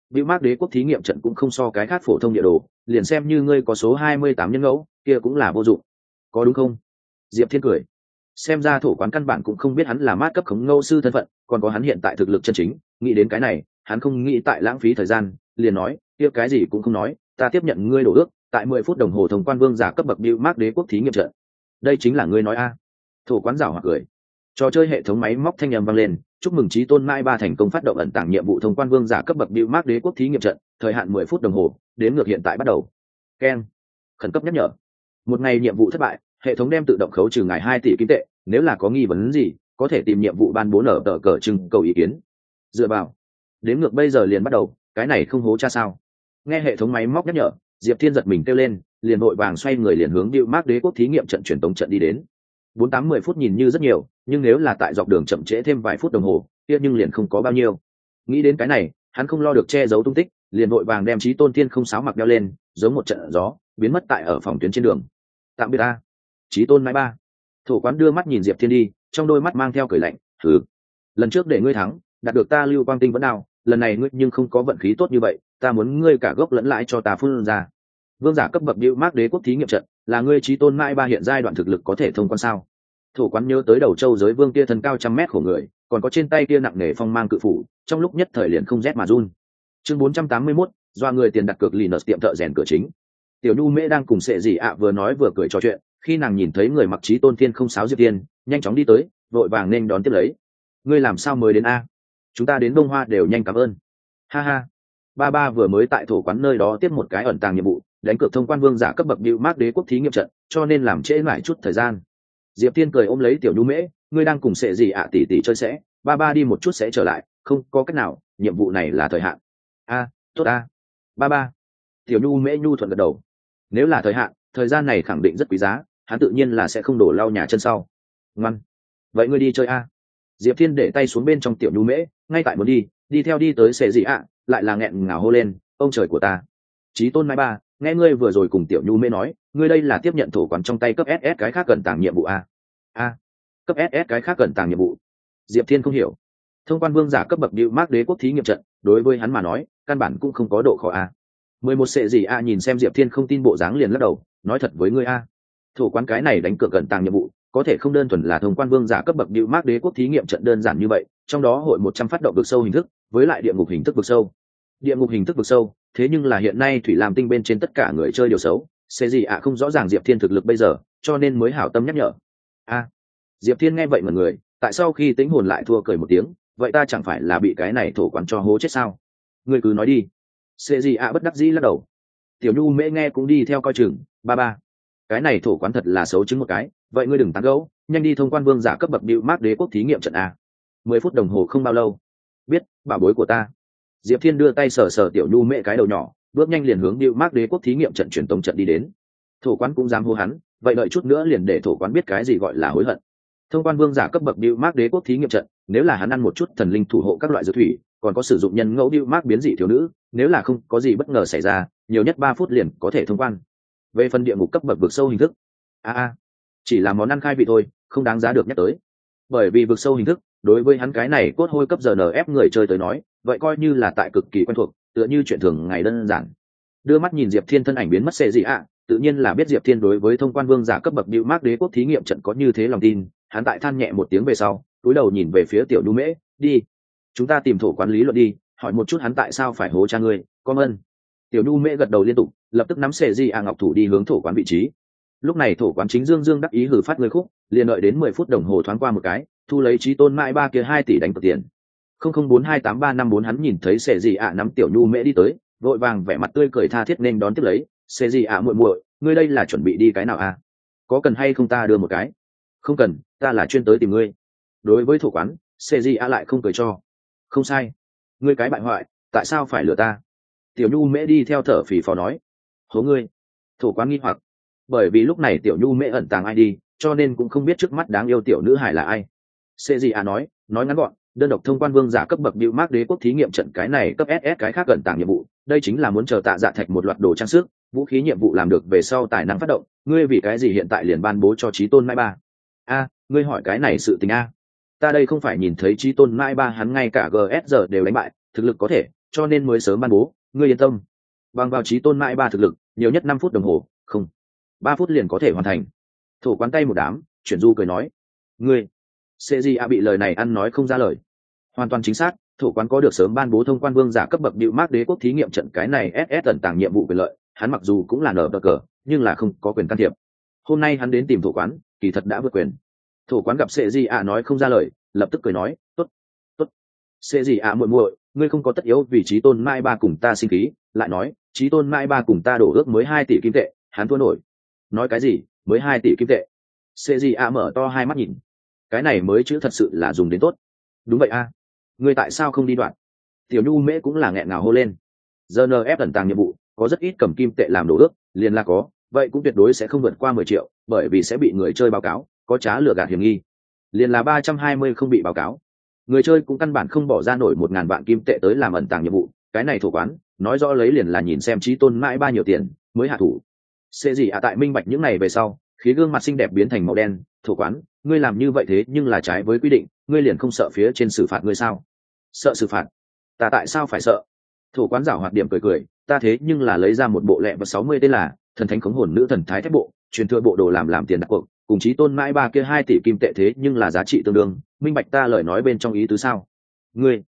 Bưu Mác Đế quốc thí nghiệm trận cũng không so cái khác phổ thông địa đồ, liền xem như ngươi có số 28 nhân ngẫu, kia cũng là vô dụng. Có đúng không? Diệp Thiên cười. Xem ra thổ quán căn bản cũng không biết hắn là mát cấp khống ngẫu sư thân phận, còn có hắn hiện tại thực lực chân chính, nghĩ đến cái này, hắn không nghĩ tại lãng phí thời gian, liền nói, kia cái gì cũng không nói, ta tiếp nhận ngươi đổ ước, tại 10 phút đồng hồ thông quan vương giả cấp bậc Bưu Mác Đế quốc thí nghiệm trận. Đây chính là ngươi nói a? Thổ quán giảo hoặc cười. Trò chơi hệ thống máy móc thanh âm vang lên, chúc mừng Chí Tôn Mai Ba thành công phát động ẩn tàng nhiệm vụ thông quan vương giả cấp bậc Bưu Mác Đế quốc thí nghiệm trận, thời hạn 10 phút đồng hồ, đến ngược hiện tại bắt đầu. Keng. Khẩn cấp nhắc nhở. Một ngày nhiệm vụ thất bại, hệ thống đem tự động khấu trừ ngài 2 tỷ kim tệ, nếu là có nghi vấn gì, có thể tìm nhiệm vụ ban 4 ở tờ cờ trưng cầu ý kiến. Dựa vào. Đến ngược bây giờ liền bắt đầu, cái này không hố cha sao? Nghe hệ thống máy móc nhắc nhở, Diệp Thiên giật mình kêu lên, liền vội vàng xoay người liền hướng Bưu Mác Đế quốc thí nghiệm trận truyền tống trận đi đến. 4-8-10 phút nhìn như rất nhiều, nhưng nếu là tại dọc đường chậm trễ thêm vài phút đồng hồ, kia nhưng liền không có bao nhiêu. Nghĩ đến cái này, hắn không lo được che giấu tung tích, liền vội vàng đem Chí Tôn Thiên không sáo mặc đeo lên, giống một trận gió, biến mất tại ở phòng tuyến trên đường. Tạm biệt a, Chí Tôn Mai Ba. Thổ quán đưa mắt nhìn Diệp Thiên đi, trong đôi mắt mang theo cười lạnh, "Hừ, lần trước để ngươi thắng, đạt được ta Lưu Quang Tinh vẫn nào, lần này ngươi nhưng không có vận khí tốt như vậy, ta muốn ngươi cả gốc lẫn lãi cho ta phun ra." Vương giả cấp bậc Bưu Mác Đế quốc thí nghiệm trận, là ngươi Chí Tôn Mai Ba hiện giai đoạn thực lực có thể thông quan sao? Thổ quán nhớ tới đầu châu giới vương kia thân cao 100 mét của người, còn có trên tay kia nặng nề phong mang cự phủ, trong lúc nhất thời liền không rét mà run. Chương 481, do người tiền đặt cược Linus tiệm thợ rèn cửa chính. Tiểu Nhu Mễ đang cùng Sệ Dị ạ vừa nói vừa cười trò chuyện, khi nàng nhìn thấy người mặc Chí Tôn Thiên không sáo Diệp Tiên, nhanh chóng đi tới, vội vàng nên đón tiếp lấy. Ngươi làm sao mới đến a? Chúng ta đến Đông Hoa đều nhanh cảm ơn. Ha ha. Ba ba vừa mới tại thổ quán nơi đó tiếp một cái ẩn tàng nhiệm vụ, đánh cược thông quan vương giả cấp bậc Bưu Mác Đế quốc thí nghiệm trận, cho nên làm trễ lại chút thời gian. Diệp Tiên cười ôm lấy Tiểu Nhu Mễ, ngươi đang cùng Sệ Dị ạ tỷ tỷ chơi sẽ, ba ba đi một chút sẽ trở lại, không có cách nào, nhiệm vụ này là thời hạn. A, tốt a. Ba ba. Tiểu Nhu Mễ nhu thuận gật đầu. Nếu là thời hạn, thời gian này khẳng định rất quý giá, hắn tự nhiên là sẽ không đổ lau nhà chân sau. Ngoan. Vậy ngươi đi chơi a. Diệp Thiên để tay xuống bên trong Tiểu Nhu Mễ, ngay tại muốn đi theo đi tới Sệ Dị ạ, lại là nghẹn ngào hô lên, ông trời của ta. Chí Tôn Mai Ba, nghe ngươi vừa rồi cùng Tiểu Nhu Mễ nói, ngươi đây là tiếp nhận thổ quán trong tay cấp SS cái khác cần tàng nhiệm vụ a. Cấp SS cái khác cần tàng nhiệm vụ. Diệp Thiên không hiểu. Thông quan vương giả cấp bậc Bưu Mác Đế quốc thí nghiệm trận, đối với hắn mà nói, căn bản cũng không có độ khó a. 11 Sệ Dị ạ nhìn xem Diệp Thiên không tin bộ dáng liền lắc đầu, nói thật với ngươi a, thổ quán cái này đánh cược cần tàng nhiệm vụ, có thể không đơn thuần là thông quan vương giả cấp bậc Bưu Mác Đế quốc thí nghiệm trận đơn giản như vậy, trong đó hội 100 phát động vực sâu hình thức, với lại địa ngục hình thức vực sâu. Địa ngục hình thức vực sâu, thế nhưng là hiện nay thủy lam tinh bên trên tất cả người chơi điều xấu, Sệ Dị ạ không rõ ràng Diệp Thiên thực lực bây giờ, cho nên mới hảo tâm nhắc nhở. Diệp Thiên nghe vậy mà người, tại sao khi tính hồn lại thua cười một tiếng, vậy ta chẳng phải là bị cái này thổ quán cho hố chết sao? Ngươi cứ nói đi. Sệ Dị ạ bất đắc dĩ lắc đầu. Tiểu Nhu Mễ nghe cũng đi theo coi chừng, ba ba. Cái này thổ quán thật là xấu chứng một cái, vậy ngươi đừng tán gẫu, nhanh đi thông quan vương giả cấp bậc Bưu Mác Đế quốc thí nghiệm trận a. 10 phút đồng hồ không bao lâu. Biết, bảo bối của ta. Diệp Thiên đưa tay sờ sờ Tiểu Nhu Mễ cái đầu nhỏ, bước nhanh liền hướng Bưu Mác Đế quốc thí nghiệm trận truyền tống trận đi đến. Thổ quán cũng dám hô hắn, vậy đợi chút nữa liền để thổ quán biết cái gì gọi là hối hận. Thông quan vương giả cấp bậc Bưu Mác Đế quốc thí nghiệm trận, nếu là hắn ăn một chút thần linh thủ hộ các loại dược thủy, còn có sử dụng nhân ngẫu Bưu Mác biến dị thiếu nữ, nếu là không có gì bất ngờ xảy ra, nhiều nhất 3 phút liền có thể thông quan. Về phần địa ngục cấp bậc vực sâu hình thức, chỉ là món ăn khai vị thôi, không đáng giá được nhắc tới. Bởi vì vực sâu hình thức, đối với hắn cái này cốt hôi cấp GNF người chơi tới nói, vậy coi như là tại cực kỳ quen thuộc, tựa như chuyện thường ngày đơn giản. Đưa mắt nhìn Diệp Thiên thân ảnh biến mất Sệ Dị ạ, tự nhiên là biết Diệp Thiên đối với thông quan vương giả cấp bậc Bưu Mác Đế quốc thí nghiệm trận có như thế lòng tin, hắn tại than nhẹ một tiếng về sau, cúi đầu nhìn về phía Tiểu Nhu Mễ, đi, chúng ta tìm thổ quán lý luận đi, hỏi một chút hắn tại sao phải hố cha ngươi, con ơn. Tiểu Nhu Mễ gật đầu liên tục, lập tức nắm Sệ Dị ạ ngọc thủ đi hướng thổ quán vị trí. Lúc này thổ quán chính dương dương đắc ý hử phát người khúc, liền đợi đến 10 phút đồng hồ thoáng qua một cái, thu lấy Chí Tôn Mai Ba kia 2 tỷ đánh cược tiền. 00428354 hắn nhìn thấy Sệ Dị ạ nắm Tiểu Nhu Mễ đi tới, vội vàng vẻ mặt tươi cười tha thiết nên đón tiếp lấy. Sệ Dị ạ muội muội, ngươi đây là chuẩn bị đi cái nào a? Có cần hay không ta đưa một cái? Không cần, ta là chuyên tới tìm ngươi. Đối với thổ quán, Sệ Dị ạ lại không cười cho. Không sai, ngươi cái bại hoại, tại sao phải lừa ta? Tiểu Nhu Mễ đi theo thở phì phò nói. Hố ngươi. Thổ quán nghi hoặc, bởi vì lúc này Tiểu Nhu Mễ ẩn tàng ai đi, cho nên cũng không biết trước mắt đáng yêu tiểu nữ hài là ai. Sệ Dị ạ nói ngắn gọn, đơn độc thông quan vương giả cấp bậc Bưu Mác Đế quốc thí nghiệm trận cái này cấp SS cái khác ẩn tàng nhiệm vụ, đây chính là muốn chờ Tạ Dạ Thạch một loạt đồ trang sức, vũ khí nhiệm vụ làm được về sau tài năng phát động, ngươi vì cái gì hiện tại liền ban bố cho Chí Tôn Mai Ba? Ngươi hỏi cái này sự tình a? Ta đây không phải nhìn thấy Chí Tôn Mai Ba hắn ngay cả GSR đều đánh bại, thực lực có thể, cho nên mới sớm ban bố, ngươi yên tâm. Bằng vào chí tôn mãi ba thực lực, nhiều nhất 5 phút đồng hồ, không, 3 phút liền có thể hoàn thành. Thổ quán tay một đám, chuyển du cười nói, ngươi, CJA bị lời này ăn nói không ra lời. Hoàn toàn chính xác, thổ quán có được sớm ban bố thông quan vương giả cấp bậc Diệu Mác Đế quốc thí nghiệm trận cái này SS tận tàng nhiệm vụ quyền lợi, hắn mặc dù cũng là nở cờ, nhưng là không có quyền can thiệp. Hôm nay hắn đến tìm thổ quán, kỳ thật đã vượt quyền. Thổ quán gặp CJA nói không ra lời, lập tức cười nói, tốt, tốt. CJA muội muội, ngươi không có tất yếu vì chí tôn mai ba cùng ta sinh khí, lại nói, chí tôn mai ba cùng ta đổ ước mới 2 tỷ kim tệ, hắn thua nổi. Nói cái gì, mới 2 tỷ kim tệ? CJA mở to hai mắt nhìn. Cái này mới chữ thật sự là dùng đến tốt. Đúng vậy a, ngươi tại sao không đi đoạn? Tiểu Nhu Mễ cũng là nghẹn ngào hô lên. GNF ẩn tàng nhiệm vụ, có rất ít cầm kim tệ làm đổ ước, liền là có, vậy cũng tuyệt đối sẽ không vượt qua 10 triệu, bởi vì sẽ bị người chơi báo cáo, có trá lừa gạt hiểm nghi. Liền là 320 không bị báo cáo. Người chơi cũng căn bản không bỏ ra nổi 1000 vạn kim tệ tới làm ẩn tàng nhiệm vụ, cái này thổ quán, nói rõ lấy liền là nhìn xem chí tôn mãi ba nhiều tiền, mới hạ thủ. Xê gì tại minh bạch những này về sau, khí gương mặt xinh đẹp biến thành màu đen, thổ quán, ngươi làm như vậy thế nhưng là trái với quy định, ngươi liền không sợ phía trên xử phạt ngươi sao? Sợ xử phạt? Ta tại sao phải sợ? Thổ quán giảo hoạt điểm cười cười, ta thế nhưng là lấy ra một bộ lẹ và 60 tên là thần thánh khống hồn nữ thần thái thép bộ, truyền thừa bộ đồ làm tiền đặt cuộc, cùng chí tôn mãi ba kia 2 tỷ kim tệ thế nhưng là giá trị tương đương, minh bạch ta lời nói bên trong ý tứ sao? Ngươi,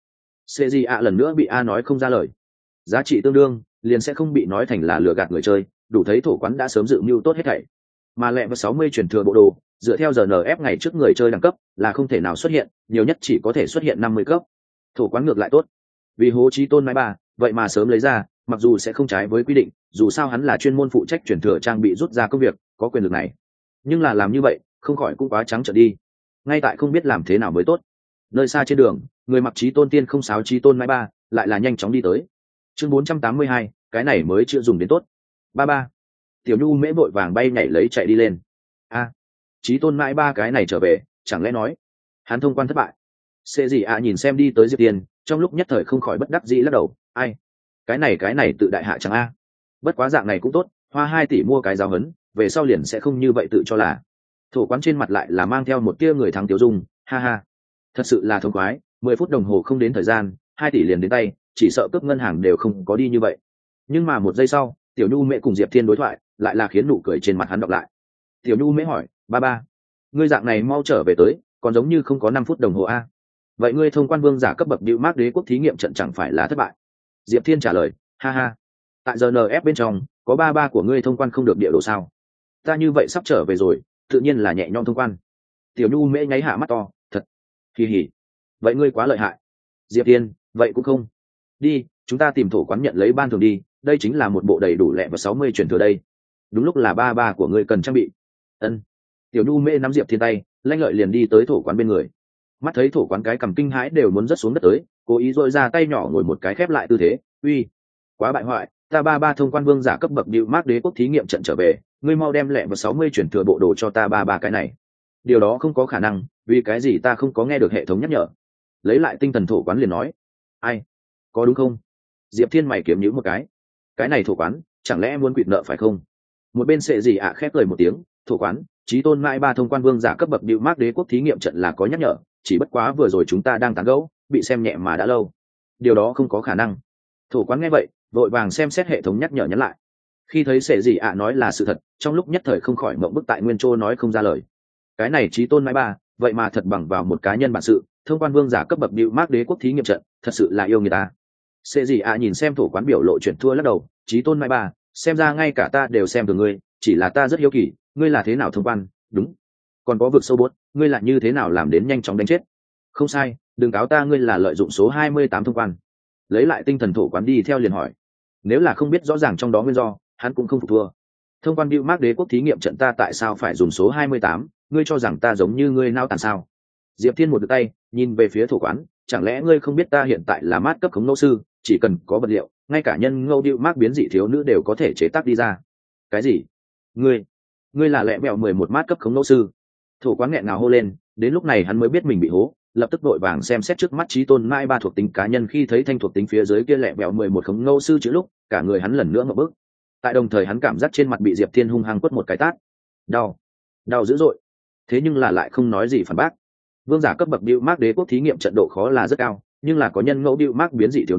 CJA lần nữa bị A nói không ra lời. Giá trị tương đương, liền sẽ không bị nói thành là lừa gạt người chơi, đủ thấy thổ quán đã sớm dự mưu tốt hết thảy. Mà lẹ và 60 truyền thừa bộ đồ, dựa theo GNF ngày trước người chơi đẳng cấp, là không thể nào xuất hiện, nhiều nhất chỉ có thể xuất hiện 50 cấp. Thổ quán ngược lại tốt. Vì hố chí tôn mãi ba, vậy mà sớm lấy ra, mặc dù sẽ không trái với quy định, dù sao hắn là chuyên môn phụ trách truyền thừa trang bị rút ra công việc, có quyền lực này. Nhưng là làm như vậy, không khỏi cũng quá trắng trợn đi. Ngay tại không biết làm thế nào mới tốt. Nơi xa trên đường, người mặc chí tôn tiên không sáo chí tôn mãi ba, lại là nhanh chóng đi tới. Chương 482, cái này mới chưa dùng đến tốt. Ba. Tiểu Nhu Mễ vội vàng bay nhảy lấy chạy đi lên. A, chí tôn mãi ba cái này trở về, chẳng lẽ nói hắn thông quan thất bại? Xê gì nhìn xem đi tới Diệp Tiên, trong lúc nhất thời không khỏi bất đắc dĩ lắc đầu, ai, cái này tự đại hạ chẳng a. Bất quá dạng này cũng tốt, hoa 2 tỷ mua cái giáo hấn, về sau liền sẽ không như vậy tự cho là. Thổ quán trên mặt lại là mang theo một tia người thắng tiêu dung, ha ha, thật sự là thông khoái, 10 phút đồng hồ không đến thời gian, 2 tỷ liền đến tay, chỉ sợ cướp ngân hàng đều không có đi như vậy. Nhưng mà một giây sau, Tiểu Nhu Mễ cùng Diệp Thiên đối thoại, lại là khiến nụ cười trên mặt hắn đọc lại. Tiểu Nhu Mễ hỏi, ba, ngươi dạng này mau trở về tới, còn giống như không có 5 phút đồng hồ a. Vậy ngươi thông quan vương giả cấp bậc Diệu Mác Đế quốc thí nghiệm trận chẳng phải là thất bại? Diệp Thiên trả lời, ha ha, tại GNF bên trong, có ba của ngươi thông quan không được địa đồ sao? Ta như vậy sắp trở về rồi, tự nhiên là nhẹ nhõm thông quan. Tiểu Nhu Mễ nháy hạ mắt to, thật, kỳ hỉ. Vậy ngươi quá lợi hại. Diệp Thiên, vậy cũng không. Đi, chúng ta tìm thổ quán nhận lấy ban thường đi, đây chính là một bộ đầy đủ lẹ và 60 truyền thừa đây. Đúng lúc là ba của ngươi cần trang bị. Ân. Tiểu Nhu Mễ nắm Diệp Thiên tay, lanh lợi liền đi tới thổ quán bên người. Mắt thấy thổ quán cái cầm kinh hãi đều muốn rớt xuống đất tới, cố ý dội ra tay nhỏ ngồi một cái khép lại tư thế, uy, quá bại hoại, ta ba thông quan vương giả cấp bậc Diệu Mác Đế quốc thí nghiệm trận trở về, ngươi mau đem lẹ và 60 truyền thừa bộ đồ cho ta ba cái này. Điều đó không có khả năng, vì cái gì ta không có nghe được hệ thống nhắc nhở. Lấy lại tinh thần thổ quán liền nói, ai, có đúng không? Diệp Thiên mày kiếm nhíu một cái này thổ quán, chẳng lẽ muốn quỵt nợ phải không? Một bên sệ gì khép cười một tiếng, thổ quán, chí tôn mãi ba thông quan vương giả cấp bậc Diệu Mác Đế quốc thí nghiệm trận là có nhắc nhở, chỉ bất quá vừa rồi chúng ta đang tán gẫu, bị xem nhẹ mà đã lâu. Điều đó không có khả năng. Thổ quán nghe vậy, vội vàng xem xét hệ thống nhắc nhở nhắn lại. Khi thấy sệ gì nói là sự thật, trong lúc nhất thời không khỏi ngậm bức tại nguyên chỗ nói không ra lời. Cái này chí tôn mãi ba, vậy mà thật bằng vào một cá nhân bản sự, thông quan vương giả cấp bậc Diệu Mác Đế quốc thí nghiệm trận, thật sự là yêu người ta. Sệ gì nhìn xem thổ quán biểu lộ chuyển thua lắc đầu, chí tôn mãi ba, xem ra ngay cả ta đều xem thường ngươi, chỉ là ta rất hiếu kỳ, ngươi là thế nào thông quan? Đúng, còn có vực sâu bốt, ngươi là như thế nào làm đến nhanh chóng đánh chết? Không sai, đừng cáo ta ngươi là lợi dụng số 28 thông quan. Lấy lại tinh thần thổ quán đi theo liền hỏi, nếu là không biết rõ ràng trong đó nguyên do, hắn cũng không phục thua. Thông quan Diệu Mác Đế quốc thí nghiệm trận ta tại sao phải dùng số 28, ngươi cho rằng ta giống như ngươi nao tàn sao? Diệp Thiên một tay nhìn về phía thổ quán, chẳng lẽ ngươi không biết ta hiện tại là mát cấp khống ngẫu sư, chỉ cần có vật liệu, ngay cả nhân ngẫu Diệu Mác biến dị thiếu nữ đều có thể chế tác đi ra. Cái gì? Ngươi là lẹ bẹo 11 mát cấp khống ngẫu sư? Thổ quán nghẹn ngào hô lên, đến lúc này hắn mới biết mình bị hố, lập tức đội vàng xem xét trước mắt chí tôn mãi ba thuộc tính cá nhân, khi thấy thanh thuộc tính phía dưới kia lẹ bẹo 11 khống ngẫu sư chữ lúc, cả người hắn lần nữa ngập bức. Tại đồng thời hắn cảm giác trên mặt bị Diệp Thiên hung hăng quất một cái tát, đau dữ dội, thế nhưng là lại không nói gì phản bác. Vương giả cấp bậc Diệu Mác Đế quốc thí nghiệm trận độ khó là rất cao, nhưng là có nhân ngẫu Diệu Mác biến dị thiếu nữ,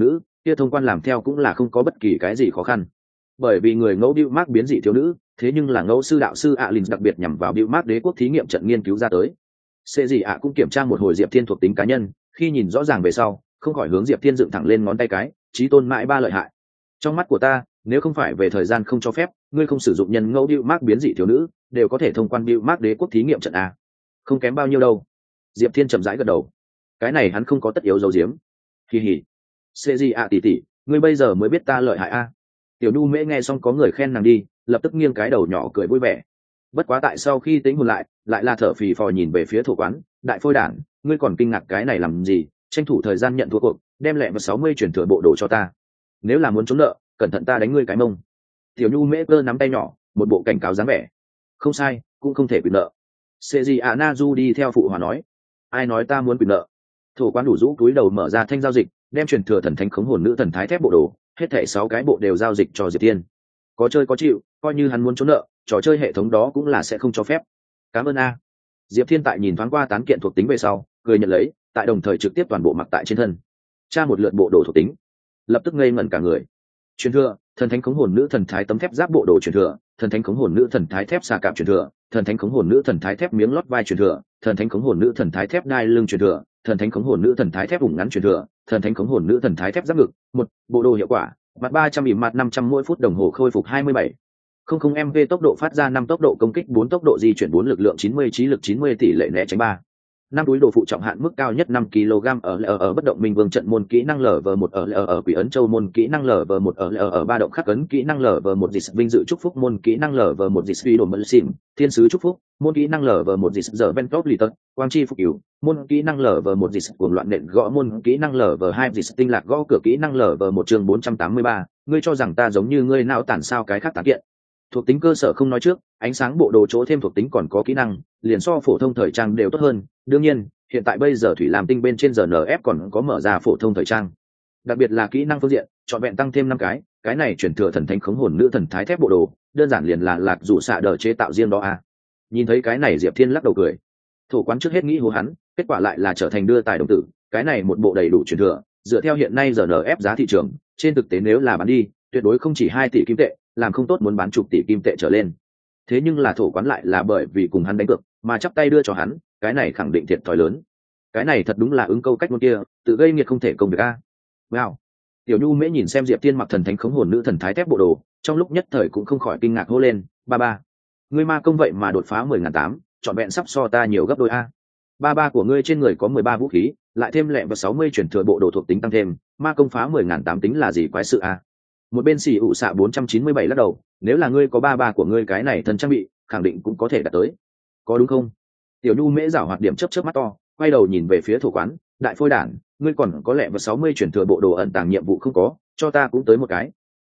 kia thông quan làm theo cũng là không có bất kỳ cái gì khó khăn. Bởi vì người ngẫu Bill Mark biến dị thiếu nữ, thế nhưng là ngẫu sư đạo sư Alin đặc biệt nhằm vào Bill Mark đế quốc thí nghiệm trận nghiên cứu ra tới. Xê gì ạ cũng kiểm tra một hồi Diệp Thiên thuộc tính cá nhân, khi nhìn rõ ràng về sau, không khỏi hướng Diệp Thiên dựng thẳng lên ngón tay cái, chí tôn mãi ba lợi hại. Trong mắt của ta, nếu không phải về thời gian không cho phép, ngươi không sử dụng nhân ngẫu Bill Mark biến dị thiếu nữ, đều có thể thông quan Bill Mark đế quốc thí nghiệm trận a. Không kém bao nhiêu đâu. Diệp Thiên chậm rãi gật đầu. Cái này hắn không có tất yếu giấu giếm. Kỳ hỉ. Xê gì ạ tỷ tỷ, ngươi bây giờ mới biết ta lợi hại a. Tiểu Nhu Mễ nghe xong có người khen nàng đi, lập tức nghiêng cái đầu nhỏ cười vui vẻ. Bất quá tại sau khi tính hồn lại là thở phì phò nhìn về phía thổ quán, đại phôi đản, ngươi còn kinh ngạc cái này làm gì, tranh thủ thời gian nhận thua cuộc, đem lẹ vào 60 chuyển thừa bộ đồ cho ta. Nếu là muốn trốn nợ, cẩn thận ta đánh ngươi cái mông. Tiểu Nhu Mễ cơ nắm tay nhỏ, một bộ cảnh cáo dáng vẻ. Không sai, cũng không thể quyền nợ. Seji Anazu đi theo phụ hòa nói, ai nói ta muốn quyền nợ. Thổ quán đủ rũ túi đầu mở ra thanh giao dịch, đem truyền thừa thần thánh khống hồn nữ thần thái thép bộ đồ, hết thảy 6 cái bộ đều giao dịch cho Diệp Thiên. Có chơi có chịu, coi như hắn muốn trốn nợ, trò chơi hệ thống đó cũng là sẽ không cho phép. Cảm ơn a. Diệp Thiên tại nhìn thoáng qua tán kiện thuộc tính về sau, cười nhận lấy, tại đồng thời trực tiếp toàn bộ mặc tại trên thân. Tra một lượt bộ đồ thuộc tính, lập tức ngây ngẩn cả người. Truyền thừa, thần thánh khống hồn nữ thần thái tấm thép giáp bộ đồ truyền thừa, thần thánh khống hồn nữ thần thái thép xà cạp truyền thừa, thần thánh khống hồn nữ thần thái thép miếng lót vai truyền thừa, thần thánh khống hồn nữ thần thái thép đai lưng truyền thừa, thần thánh khống hồn nữ thần thái thép vùng ngắn truyền thừa, thần thánh khống hồn nữ thần thái thép giáp ngực. Một bộ đồ hiệu quả, mặt 300 ỉm mặt 500 mỗi phút đồng hồ khôi phục 27. 00 mv tốc độ phát ra 5 tốc độ công kích 4 tốc độ di chuyển 4 lực lượng 90 trí lực 90 tỷ lệ né tránh 3. 5 túi đồ phụ trọng hạn mức cao nhất 5 kg ở bất động minh vương trận môn kỹ năng LV1 ở quỷ ấn châu môn kỹ năng LV1 ở ba động khắc ấn kỹ năng LV1 dịch vinh dự chúc phúc môn kỹ năng LV1 dịch suy đồ mẫn xỉn thiên sứ chúc phúc môn kỹ năng LV1 dịch giờ ven top lì tật quang chi phục cứu môn kỹ năng LV1 dịch cuồng loạn nện gõ môn kỹ năng LV2 dịch tinh lạc gõ cửa kỹ năng LV1 chương 483 ngươi cho rằng ta giống như ngươi não tản sao cái khác tán kiện. Thuộc tính cơ sở không nói trước, ánh sáng bộ đồ chỗ thêm thuộc tính còn có kỹ năng, liền so phổ thông thời trang đều tốt hơn. Đương nhiên, hiện tại bây giờ thủy làm tinh bên trên RNF còn có mở ra phổ thông thời trang. Đặc biệt là kỹ năng phương diện, chọn vẹn tăng thêm 5 cái này chuyển thừa thần thánh khống hồn nữ thần thái thép bộ đồ, đơn giản liền là lạc dụ xạ đờ chế tạo riêng đó à. Nhìn thấy cái này Diệp Thiên lắc đầu cười. Thổ quán trước hết nghĩ hố hắn, kết quả lại là trở thành đưa tài đồng tử, cái này một bộ đầy đủ chuyển thừa, dựa theo hiện nay RNF giá thị trường, trên thực tế nếu là bán đi, tuyệt đối không chỉ 2 tỷ kim tệ, làm không tốt muốn bán chục tỷ kim tệ trở lên. Thế nhưng là thổ quán lại là bởi vì cùng hắn đánh cược mà chắp tay đưa cho hắn, cái này khẳng định thiệt thòi lớn. Cái này thật đúng là ứng câu cách ngôn kia, tự gây nghiệt không thể công việc a. Wow. Tiểu Nhu Mễ nhìn xem Diệp Thiên mặc thần thánh khống hồn nữ thần thái thép bộ đồ, trong lúc nhất thời cũng không khỏi kinh ngạc hô lên, ba, ngươi ma công vậy mà đột phá 10.800, trọn vẹn sắp so ta nhiều gấp đôi a. Ba của ngươi trên người có 13 vũ khí, lại thêm lẹ và 60 chuyển thừa bộ đồ thuộc tính tăng thêm, ma công phá 10.800 tính là gì quái sự a. Một bên xỉ ụ xạ 497 lắc đầu, nếu là ngươi có ba của ngươi cái này thần trang bị, khẳng định cũng có thể đạt tới. Có đúng không? Tiểu Nhu Mễ giảo hoạt điểm chớp mắt to, quay đầu nhìn về phía thổ quán, đại phôi đản, ngươi còn có lẽ và 60 chuyển thừa bộ đồ ẩn tàng nhiệm vụ không có, cho ta cũng tới một cái.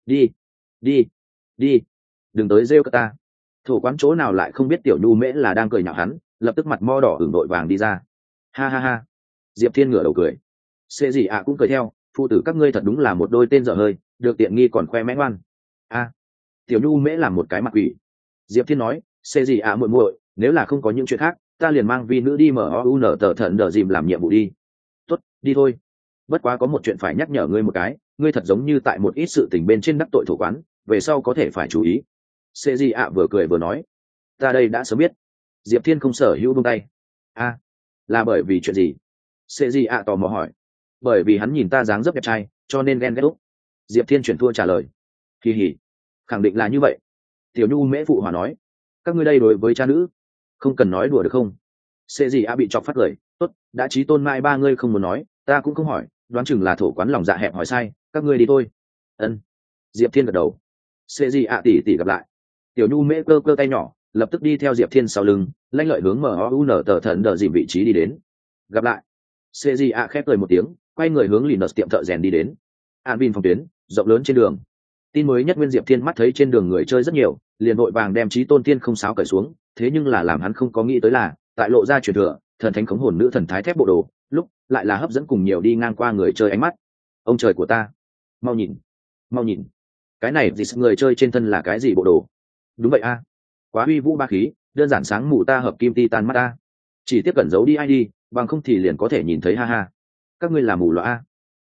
Đi, đừng tới rêu cả ta. Thổ quán chỗ nào lại không biết Tiểu Nhu Mễ là đang cười nhạo hắn, lập tức mặt mo đỏ ửng đội vàng đi ra. Ha. Diệp Thiên ngửa đầu cười. Xê gì ạ cũng cười theo, phụ tử các ngươi thật đúng là một đôi tên dở hơi, được tiện nghi còn khoe mẽ ngoan. A. Tiểu Nhu Mễ làm một cái mặt quỷ. Diệp Thiên nói, xê gì ạ muội muội, nếu là không có những chuyện khác, ta liền mang vi nữ đi mở OUN tờ thận đờ dìm làm nhiệm vụ đi. Tốt, đi thôi. Bất quá có một chuyện phải nhắc nhở ngươi một cái, ngươi thật giống như tại một ít sự tình bên trên đắc tội thổ quán, về sau có thể phải chú ý. Xê gì ạ vừa cười vừa nói, ta đây đã sớm biết. Diệp Thiên không sở hữu buông tay. A, là bởi vì chuyện gì? Xê gì ạ tò mò hỏi. Bởi vì hắn nhìn ta dáng dấp đẹp trai, cho nên ghen ghét úc. Diệp Thiên chuyển thua trả lời. Kỳ hỉ, khẳng định là như vậy. Tiểu Nhu Mễ phụ hòa nói, các ngươi đây đối với cha nữ, không cần nói đùa được không? Xê gì a bị chọc phát cười, tốt, đã chí tôn mai ba ngươi không muốn nói, ta cũng không hỏi, đoán chừng là thổ quán lòng dạ hẹp hỏi sai, các ngươi đi thôi. Ân. Diệp Thiên gật đầu. Xê gì a tỷ gặp lại. Tiểu Nhu Mễ cơ tay nhỏ, lập tức đi theo Diệp Thiên sau lưng, lanh lợi hướng MOUN tờ thần đờ dìm vị trí đi đến. Gặp lại. Xê gì a khép cười một tiếng, quay người hướng Linus tiệm thợ rèn đi đến. An Vin phòng tuyến, rộng lớn trên đường. Tin mới nhất Nguyên Diệp Thiên mắt thấy trên đường người chơi rất nhiều, liền vội vàng đem chí tôn tiên không sáo cởi xuống, thế nhưng là làm hắn không có nghĩ tới là, tại lộ ra truyền thừa, thần thánh khống hồn nữ thần thái thép bộ đồ, lúc lại là hấp dẫn cùng nhiều đi ngang qua người chơi ánh mắt. Ông trời của ta, mau nhìn, cái này gì người chơi trên thân là cái gì bộ đồ? Đúng vậy a, quá uy vũ ba khí, đơn giản sáng mù ta hợp kim titan mắt ta. Chỉ tiếp cẩn giấu đi ID, bằng không thì liền có thể nhìn thấy ha ha. Các ngươi là mù lòa a.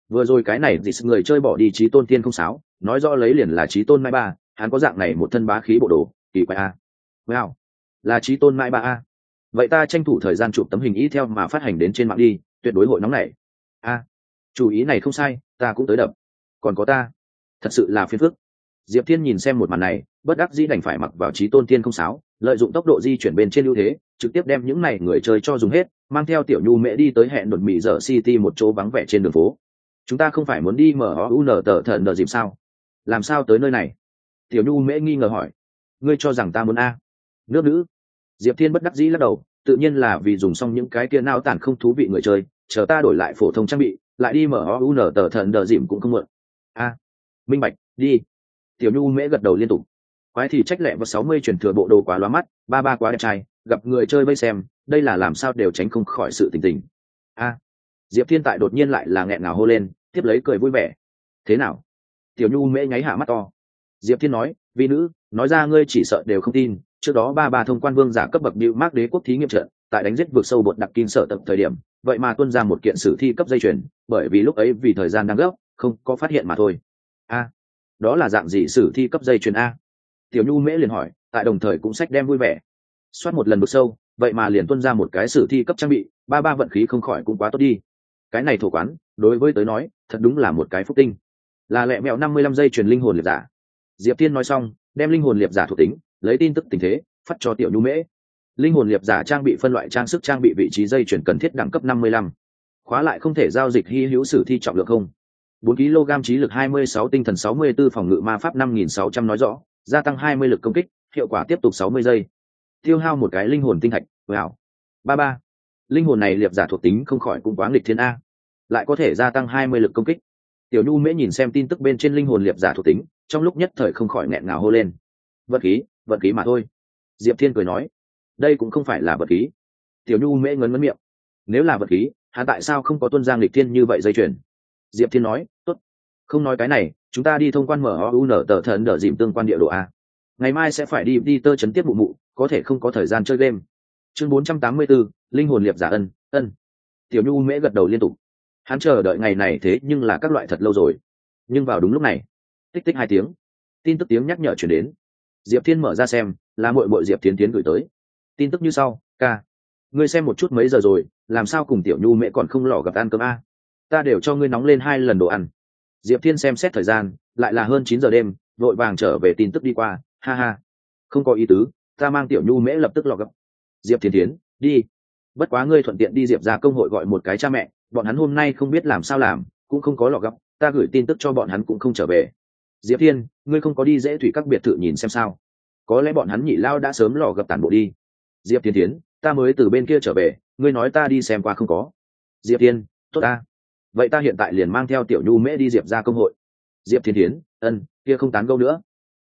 vừa rồi cái này dịch người chơi bỏ đi chí tôn tiên không sáo, nói rõ lấy liền là chí tôn mai ba, hắn có dạng này một thân bá khí bộ đồ, kỳ quái a. Wow, là chí tôn mai ba a. Vậy ta tranh thủ thời gian chụp tấm hình ý theo mà phát hành đến trên mạng đi, tuyệt đối hội nóng này. A, chủ ý này không sai, ta cũng tới đập. Còn có ta, thật sự là phiền phức. Diệp Thiên nhìn xem một màn này, bất đắc dĩ đành phải mặc vào chí tôn tiên không sáo, lợi dụng tốc độ di chuyển bên trên ưu thế, trực tiếp đem những này người chơi cho dùng hết, mang theo tiểu nhu mễ đi tới hẹn đột mỹ giờ city một chỗ vắng vẻ trên đường phố. Chúng ta không phải muốn đi MOUN tờ thần đờ dịp sao? Làm sao tới nơi này? Tiểu nhu mễ nghi ngờ hỏi. Ngươi cho rằng ta muốn a? Nước nữ. Diệp Thiên bất đắc dĩ lắc đầu, tự nhiên là vì dùng xong những cái kia nao tản không thú vị người chơi, chờ ta đổi lại phổ thông trang bị, lại đi MOUN tờ thần đờ dịp cũng không muộn. A, minh bạch, đi. Tiểu nhu mễ gật đầu liên tục. Quái thì trách lẹ vào 60 chuyển thừa bộ đồ quá lóa mắt, ba ba quá đẹp trai, gặp người chơi vây xem, đây là làm sao đều tránh không khỏi sự tình tình. A, Diệp Thiên tại đột nhiên lại là nghẹn ngào hô lên, tiếp lấy cười vui vẻ. Thế nào? Tiểu nhu mễ nháy hạ mắt to. Diệp Thiên nói, vi nữ, nói ra ngươi chỉ sợ đều không tin, trước đó ba ba thông quan vương giả cấp bậc Bưu Mác Đế quốc thí nghiệm trận, tại đánh giết vượt sâu bột đặc kim sở tập thời điểm, vậy mà tuân ra một kiện sử thi cấp dây chuyền, bởi vì lúc ấy vì thời gian đang gấp, không có phát hiện mà thôi. A, đó là dạng gì sử thi cấp dây chuyền a? Tiểu nhu mễ liền hỏi, tại đồng thời cũng sách đem vui vẻ. Soát một lần vượt sâu, vậy mà liền tuân ra một cái sử thi cấp trang bị, ba ba vận khí không khỏi cũng quá tốt đi. Cái này thổ quán, đối với tới nói, thật đúng là một cái phúc tinh. Là lẹ mẹo 55 giây truyền linh hồn liệp giả. Diệp Thiên nói xong, đem linh hồn liệp giả thuộc tính, lấy tin tức tình thế, phát cho tiểu nhu mễ. Linh hồn liệp giả trang bị phân loại trang sức trang bị vị trí dây chuyển cần thiết đẳng cấp 55. Khóa lại không thể giao dịch hy hữu sử thi trọng lượng không. 4 kg trí lực 26 tinh thần 64 phòng ngự ma pháp 5600 nói rõ, gia tăng 20 lực công kích, hiệu quả tiếp tục 60 giây. Tiêu hao một cái linh hồn tinh thạch, wow. 33. Linh hồn này liệp giả thuộc tính không khỏi cũng quá nghịch thiên a. Lại có thể gia tăng 20 lực công kích. Tiểu nhu mễ nhìn xem tin tức bên trên linh hồn liệp giả thuộc tính, trong lúc nhất thời không khỏi nghẹn ngào hô lên. Vật khí mà thôi. Diệp Thiên cười nói, đây cũng không phải là vật khí. Tiểu nhu mễ ngấn miệng. Nếu là vật khí, hắn tại sao không có tuân giang nghịch thiên như vậy dây chuyền? Diệp Thiên nói, tốt, không nói cái này, chúng ta đi thông quan MOUN tờ thần đỡ dìm tương quan địa đồ a. Ngày mai sẽ phải đi tơ chấn tiếp mụ, có thể không có thời gian chơi game. Chương 484, linh hồn liệp giả ân. Tiểu nhu mễ gật đầu liên tục. Hắn chờ đợi ngày này thế nhưng là các loại thật lâu rồi. Nhưng vào đúng lúc này, tích tích 2 tiếng, tin tức tiếng nhắc nhở chuyển đến. Diệp Thiên mở ra xem, là muội muội Diệp Thiên Tiến gửi tới. Tin tức như sau, ca, ngươi xem một chút mấy giờ rồi, làm sao cùng tiểu nhu mễ còn không lò gặp ăn cơm a? Ta đều cho ngươi nóng lên 2 lần đồ ăn. Diệp Thiên xem xét thời gian, lại là hơn 9 giờ đêm, vội vàng trở về tin tức đi qua, ha ha. Không có ý tứ, ta mang tiểu nhu mễ lập tức lò gặp. Diệp Thiên Tiến, đi. Bất quá ngươi thuận tiện đi Diệp ra công hội gọi một cái cha mẹ, bọn hắn hôm nay không biết làm sao làm, cũng không có lò gặp, ta gửi tin tức cho bọn hắn cũng không trở về. Diệp Thiên, ngươi không có đi dễ thủy các biệt thự nhìn xem sao? Có lẽ bọn hắn nhị lao đã sớm lò gặp tản bộ đi. Diệp Thiên Tiến, ta mới từ bên kia trở về, ngươi nói ta đi xem qua không có. Diệp Thiên, tốt ta. Vậy ta hiện tại liền mang theo tiểu nhu mễ đi Diệp ra công hội. Diệp Thiên Tiến, kia không tán gẫu nữa.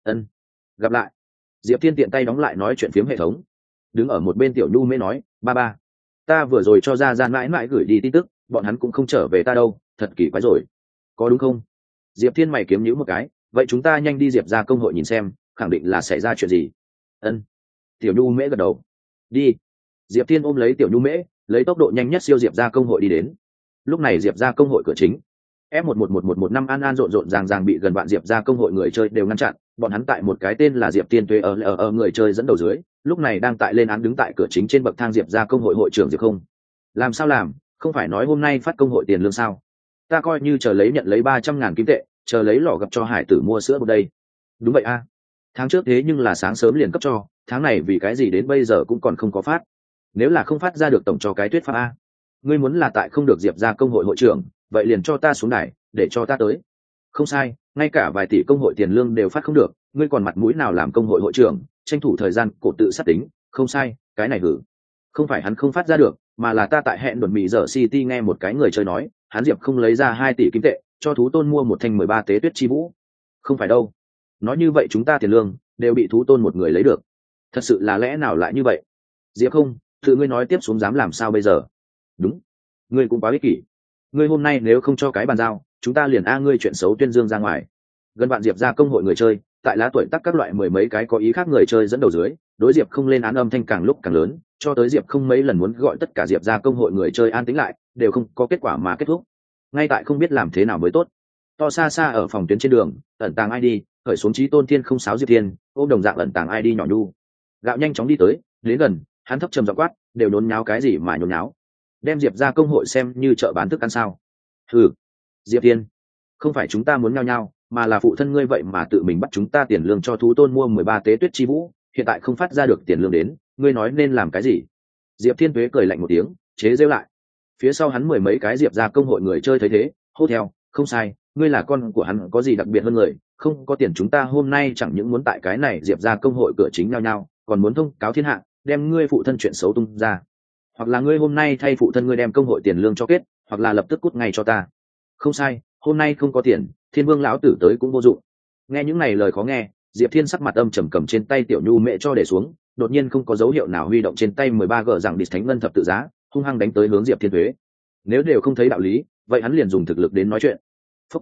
Gặp lại. Diệp Thiên tiện tay đóng lại nói chuyện phiếm hệ thống. Đứng ở một bên tiểu nhu mễ nói, ba ba, ta vừa rồi cho ra gian mãi mãi gửi đi tin tức, bọn hắn cũng không trở về ta đâu, thật kỳ quái rồi. Có đúng không? Diệp Thiên mày kiếm nhíu một cái, vậy chúng ta nhanh đi Diệp ra công hội nhìn xem, khẳng định là xảy ra chuyện gì. Tiểu nhu mễ gật đầu. Đi. Diệp Thiên ôm lấy tiểu nhu mễ, lấy tốc độ nhanh nhất siêu Diệp ra công hội đi đến. Lúc này Diệp ra công hội cửa chính, F111115 an rộn ràng bị gần bạn Diệp ra công hội người chơi đều ngăn chặn, bọn hắn tại một cái tên là Diệp Tiên Tuế ở người chơi dẫn đầu dưới, lúc này đang tại lên án đứng tại cửa chính trên bậc thang Diệp ra công hội hội trưởng Diệp không. Làm sao làm, không phải nói hôm nay phát công hội tiền lương sao? Ta coi như chờ lấy nhận lấy 300.000 kim tệ, chờ lấy lò gặp cho hải tử mua sữa một đây. Đúng vậy a. Tháng trước thế nhưng là sáng sớm liền cấp cho, tháng này vì cái gì đến bây giờ cũng còn không có phát. Nếu là không phát ra được tổng cho cái tuyết pháp a. Ngươi muốn là tại không được Diệp ra công hội hội trưởng, vậy liền cho ta xuống đài, để cho ta tới. Không sai, ngay cả vài tỷ công hội tiền lương đều phát không được, ngươi còn mặt mũi nào làm công hội hội trưởng, tranh thủ thời gian cổ tự sát tính, không sai, cái này hử. Không phải hắn không phát ra được, mà là ta tại hẹn đồn mỹ giờ City nghe một cái người chơi nói, hắn Diệp không lấy ra 2 tỷ kim tệ, cho thú tôn mua một thanh 13 tế tuyết chi vũ. Không phải đâu. Nói như vậy chúng ta tiền lương đều bị thú tôn một người lấy được. Thật sự là lẽ nào lại như vậy? Diệp không, tự ngươi nói tiếp xuống dám làm sao bây giờ? Đúng, ngươi cũng quá ích kỷ. Ngươi hôm nay nếu không cho cái bàn giao, chúng ta liền ngươi chuyện xấu tuyên dương ra ngoài. Gần bạn Diệp ra công hội người chơi, tại lá tuổi tác các loại mười mấy cái có ý khác người chơi dẫn đầu dưới, đối Diệp không lên án âm thanh càng lúc càng lớn, cho tới Diệp không mấy lần muốn gọi tất cả Diệp ra công hội người chơi an tĩnh lại, đều không có kết quả mà kết thúc. ngay tại không biết làm thế nào mới tốt. To xa xa ở phòng tuyến trên đường, ẩn tàng ID, khởi xuống Chí Tôn Thiên không sáo Diệp Thiên, ôm đồng dạng ẩn tàng ID nhỏ nhu. Gạo nhanh chóng đi tới, đến gần, hắn thấp trầm giọng quát, đều nhốn nháo cái gì mà nhốn nháo? Đem Diệp ra công hội xem như chợ bán thức ăn sao? Hừ, Diệp Thiên, không phải chúng ta muốn nhao nhao, mà là phụ thân ngươi vậy mà tự mình bắt chúng ta tiền lương cho thú tôn mua 13 tế tuyết chi vũ, hiện tại không phát ra được tiền lương đến, ngươi nói nên làm cái gì? Diệp Thiên Tuế cười lạnh một tiếng, chế giễu lại. Phía sau hắn mười mấy cái Diệp ra công hội người chơi thấy thế, hô theo, không sai, ngươi là con của hắn có gì đặc biệt hơn người, không có tiền chúng ta hôm nay chẳng những muốn tại cái này Diệp ra công hội cửa chính nhau nhau, còn muốn thông cáo thiên hạ, đem ngươi phụ thân chuyện xấu tung ra. Hoặc là ngươi hôm nay thay phụ thân ngươi đem công hội tiền lương cho kết, hoặc là lập tức cút ngay cho ta. Không sai, hôm nay không có tiền, Thiên Vương lão tử tới cũng vô dụng. Nghe những này lời khó nghe, Diệp Thiên sắc mặt âm trầm cầm trên tay tiểu nhu mẹ cho để xuống, đột nhiên không có dấu hiệu nào huy động trên tay 13 gờ rằng địch thánh ngân thập tự giá, hung hăng đánh tới hướng Diệp Thiên Tuế. Nếu đều không thấy đạo lý, vậy hắn liền dùng thực lực đến nói chuyện. Phúc.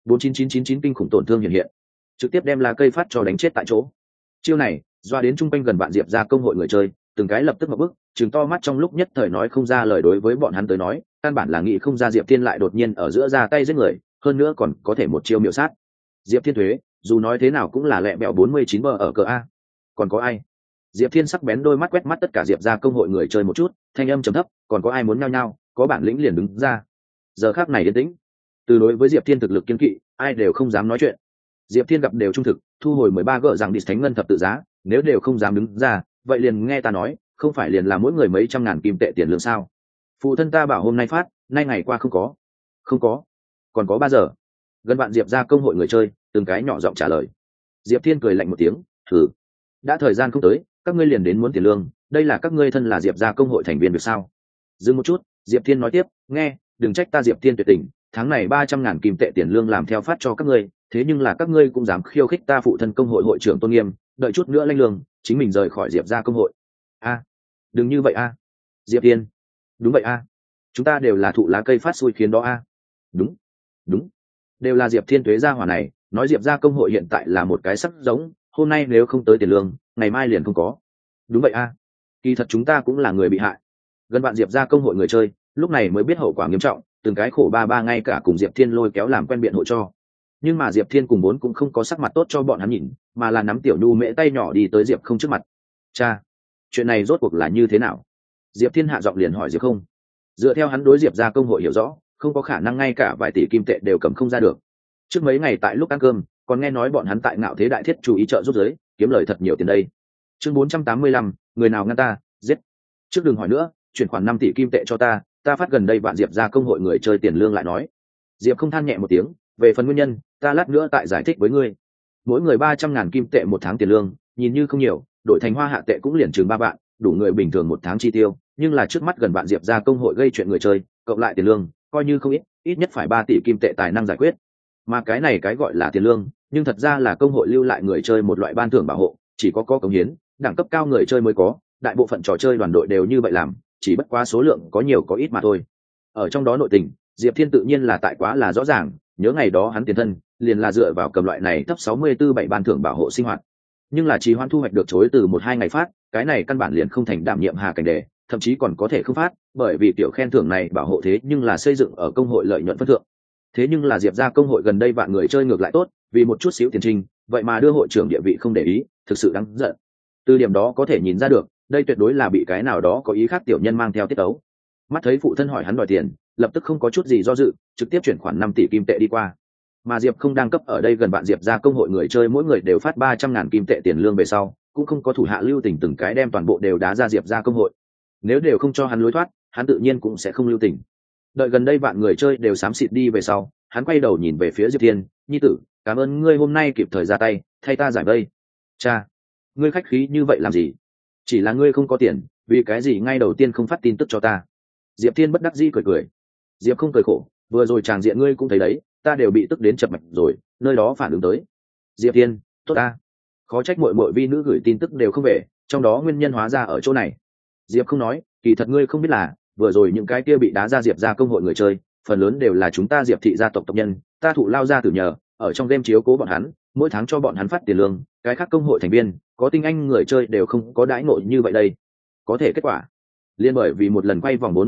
49999 kinh khủng tổn thương hiện, trực tiếp đem lá cây phát cho đánh chết tại chỗ. Chiêu này, doa đến trung quanh gần bạn Diệp ra công hội người chơi, từng cái lập tức ngậm bức, trừng to mắt trong lúc nhất thời nói không ra lời. Đối với bọn hắn tới nói, căn bản là nghĩ không ra Diệp Thiên lại đột nhiên ở giữa ra tay giết người, hơn nữa còn có thể một chiêu miểu sát. Diệp Thiên Tuế, dù nói thế nào cũng là lẹ bẹo 49 bờ ở cờ a. Còn có ai? Diệp Thiên sắc bén đôi mắt quét mắt tất cả Diệp ra công hội người chơi một chút, thanh âm trầm thấp, còn có ai muốn nhao nhao, có bản lĩnh liền đứng ra. Giờ khắc này yên tĩnh, từ đối với Diệp Thiên thực lực kiên kỵ, ai đều không dám nói chuyện. Diệp Thiên gặp đều trung thực, thu hồi 13 gỡ rằng đi thánh ngân thập tự giá, nếu đều không dám đứng ra, vậy liền nghe ta nói, không phải liền là mỗi người mấy trăm ngàn kim tệ tiền lương sao? Phụ thân ta bảo hôm nay phát, nay ngày qua không có. Không có. Còn có 3 giờ. Gần bạn Diệp ra công hội người chơi, từng cái nhỏ giọng trả lời. Diệp Thiên cười lạnh một tiếng, thử. Đã thời gian không tới, các ngươi liền đến muốn tiền lương, đây là các ngươi thân là Diệp ra công hội thành viên được sao? Dừng một chút, Diệp Thiên nói tiếp, nghe, đừng trách ta Diệp Thiên tuyệt tình, tháng này 300 ngàn kim tệ tiền lương làm theo phát cho các ngươi, thế nhưng là các ngươi cũng dám khiêu khích ta phụ thân công hội hội trưởng tôn nghiêm, đợi chút nữa lanh lương, chính mình rời khỏi Diệp ra công hội. A, đừng như vậy a. Diệp Thiên, đúng vậy a. Chúng ta đều là thụ lá cây phát xui khiến đó a. Đúng, đúng, đều là Diệp Thiên Tuế gia hỏa này, nói Diệp ra công hội hiện tại là một cái sắc giống, hôm nay nếu không tới tiền lương, ngày mai liền không có. Đúng vậy a. Kỳ thật chúng ta cũng là người bị hại. Gần bạn Diệp ra công hội người chơi, lúc này mới biết hậu quả nghiêm trọng, từng cái khổ ba ngay cả cùng Diệp Thiên lôi kéo làm quen biện hộ cho. Nhưng mà Diệp Thiên cùng vốn cũng không có sắc mặt tốt cho bọn hắn nhìn, mà là nắm tiểu nhu mễ tay nhỏ đi tới Diệp Không trước mặt. Cha, chuyện này rốt cuộc là như thế nào? Diệp Thiên hạ giọng liền hỏi Diệp Không. Dựa theo hắn đối Diệp ra công hội hiểu rõ, không có khả năng ngay cả vài tỷ kim tệ đều cầm không ra được. Trước mấy ngày tại lúc ăn cơm, còn nghe nói bọn hắn tại Ngạo Thế Đại Thiết chú ý trợ giúp giới, kiếm lời thật nhiều tiền đây. Chương 485, người nào ngăn ta, giết. Trước đừng hỏi nữa, chuyển khoản 5 tỷ kim tệ cho ta phát gần đây bạn Diệp ra công hội người chơi tiền lương lại nói. Diệp Không than nhẹ một tiếng, về phần nguyên nhân, ta lát nữa tại giải thích với ngươi. Mỗi người 300 ngàn kim tệ một tháng tiền lương, nhìn như không nhiều, đổi thành hoa hạ tệ cũng liền chừng 3 vạn, đủ người bình thường một tháng chi tiêu, nhưng là trước mắt gần bạn Diệp ra công hội gây chuyện người chơi, cộng lại tiền lương, coi như không ít, ít nhất phải 3 tỷ kim tệ tài năng giải quyết. Mà cái này cái gọi là tiền lương, nhưng thật ra là công hội lưu lại người chơi một loại ban thưởng bảo hộ, chỉ có cống hiến, đẳng cấp cao người chơi mới có, đại bộ phận trò chơi đoàn đội đều như vậy làm, chỉ bất quá số lượng có nhiều có ít mà thôi. Ở trong đó nội tình, Diệp Thiên tự nhiên là tại quá là rõ ràng, nhớ ngày đó hắn tiền thân liền là dựa vào cầm loại này thấp 64 ban thưởng bảo hộ sinh hoạt. Nhưng là trì hoãn thu hoạch được chối từ 1-2 ngày phát, cái này căn bản liền không thành đảm nhiệm hà cảnh đề, thậm chí còn có thể không phát, bởi vì tiểu khen thưởng này bảo hộ thế nhưng là xây dựng ở công hội lợi nhuận phân thượng. Thế nhưng là Diệp ra công hội gần đây vạn người chơi ngược lại tốt, vì một chút xíu tiền trình, vậy mà đưa hội trưởng địa vị không để ý, thực sự đáng giận. Từ điểm đó có thể nhìn ra được, đây tuyệt đối là bị cái nào đó có ý khác tiểu nhân mang theo tiết tấu. Mắt thấy phụ thân hỏi hắn đòi tiền, lập tức không có chút gì do dự, trực tiếp chuyển khoản 5 tỷ kim tệ đi qua. Mà Diệp Không đang cấp ở đây gần bạn Diệp ra công hội người chơi mỗi người đều phát 300 ngàn kim tệ tiền lương về sau, cũng không có thủ hạ lưu tình từng cái đem toàn bộ đều đá ra Diệp ra công hội. Nếu đều không cho hắn lối thoát, hắn tự nhiên cũng sẽ không lưu tình. Đợi gần đây vạn người chơi đều xám xịt đi về sau, hắn quay đầu nhìn về phía Diệp Thiên, nhi tử, cảm ơn ngươi hôm nay kịp thời ra tay, thay ta giải vây. Cha, ngươi khách khí như vậy làm gì? Chỉ là ngươi không có tiền, vì cái gì ngay đầu tiên không phát tin tức cho ta? Diệp Thiên bất đắc dĩ cười cười. Diệp Không cười khổ, vừa rồi tràng diện ngươi cũng thấy đấy, ta đều bị tức đến chập mạch rồi, nơi đó phản ứng tới. Diệp Thiên, tốt ta. Khó trách muội vi nữ gửi tin tức đều không về, trong đó nguyên nhân hóa ra ở chỗ này. Diệp Không nói, kỳ thật ngươi không biết là, vừa rồi những cái kia bị đá ra Diệp ra công hội người chơi, phần lớn đều là chúng ta Diệp thị gia tộc tộc nhân, ta thụ lao ra tử nhờ, ở trong game chiếu cố bọn hắn, mỗi tháng cho bọn hắn phát tiền lương, cái khác công hội thành viên, có tinh anh người chơi đều không có đãi ngộ như vậy đây. Có thể kết quả, liên bởi vì một lần quay vòng 4 mất linh,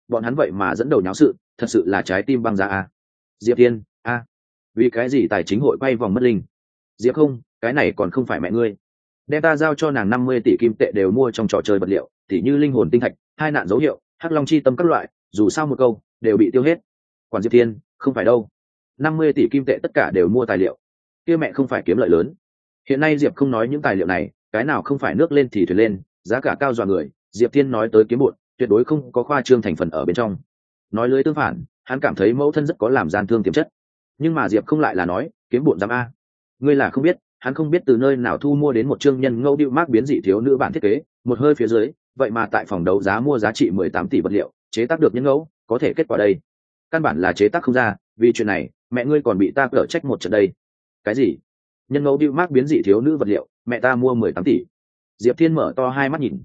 bọn hắn vậy mà dẫn đầu nháo sự, thật sự là trái tim băng giá a. Diệp Thiên a, vì cái gì tài chính hội quay vòng mất linh? Diệp không, cái này còn không phải mẹ ngươi đem ta giao cho nàng 50 tỷ kim tệ đều mua trong trò chơi vật liệu, tỷ như linh hồn tinh thạch, hai nạn dấu hiệu, hắc long chi tâm các loại, dù sao một câu đều bị tiêu hết. Quản Diệp Thiên, không phải đâu, 50 tỷ kim tệ tất cả đều mua tài liệu, kia mẹ không phải kiếm lợi lớn. Hiện nay Diệp không nói những tài liệu này, cái nào không phải nước lên thì thuyền lên, giá cả cao dọa người. Diệp Thiên nói tới kiếm bộn, tuyệt đối không có khoa trương thành phần ở bên trong. Nói lưới tương phản, hắn cảm thấy mẫu thân rất có làm gian thương tiềm chất, nhưng mà Diệp không lại là nói kiếm bộn dám a. Ngươi là không biết, hắn không biết từ nơi nào thu mua đến một chương nhân ngẫu điệu mác biến dị thiếu nữ bản thiết kế, một hơi phía dưới, vậy mà tại phòng đấu giá mua giá trị 18 tỷ vật liệu, chế tác được nhân ngẫu, có thể kết quả đây. Căn bản là chế tác không ra, vì chuyện này, mẹ ngươi còn bị ta cở trách một trận đây. Cái gì? Nhân ngẫu điệu mác biến dị thiếu nữ vật liệu, mẹ ta mua 18 tỷ. Diệp Thiên mở to hai mắt nhìn,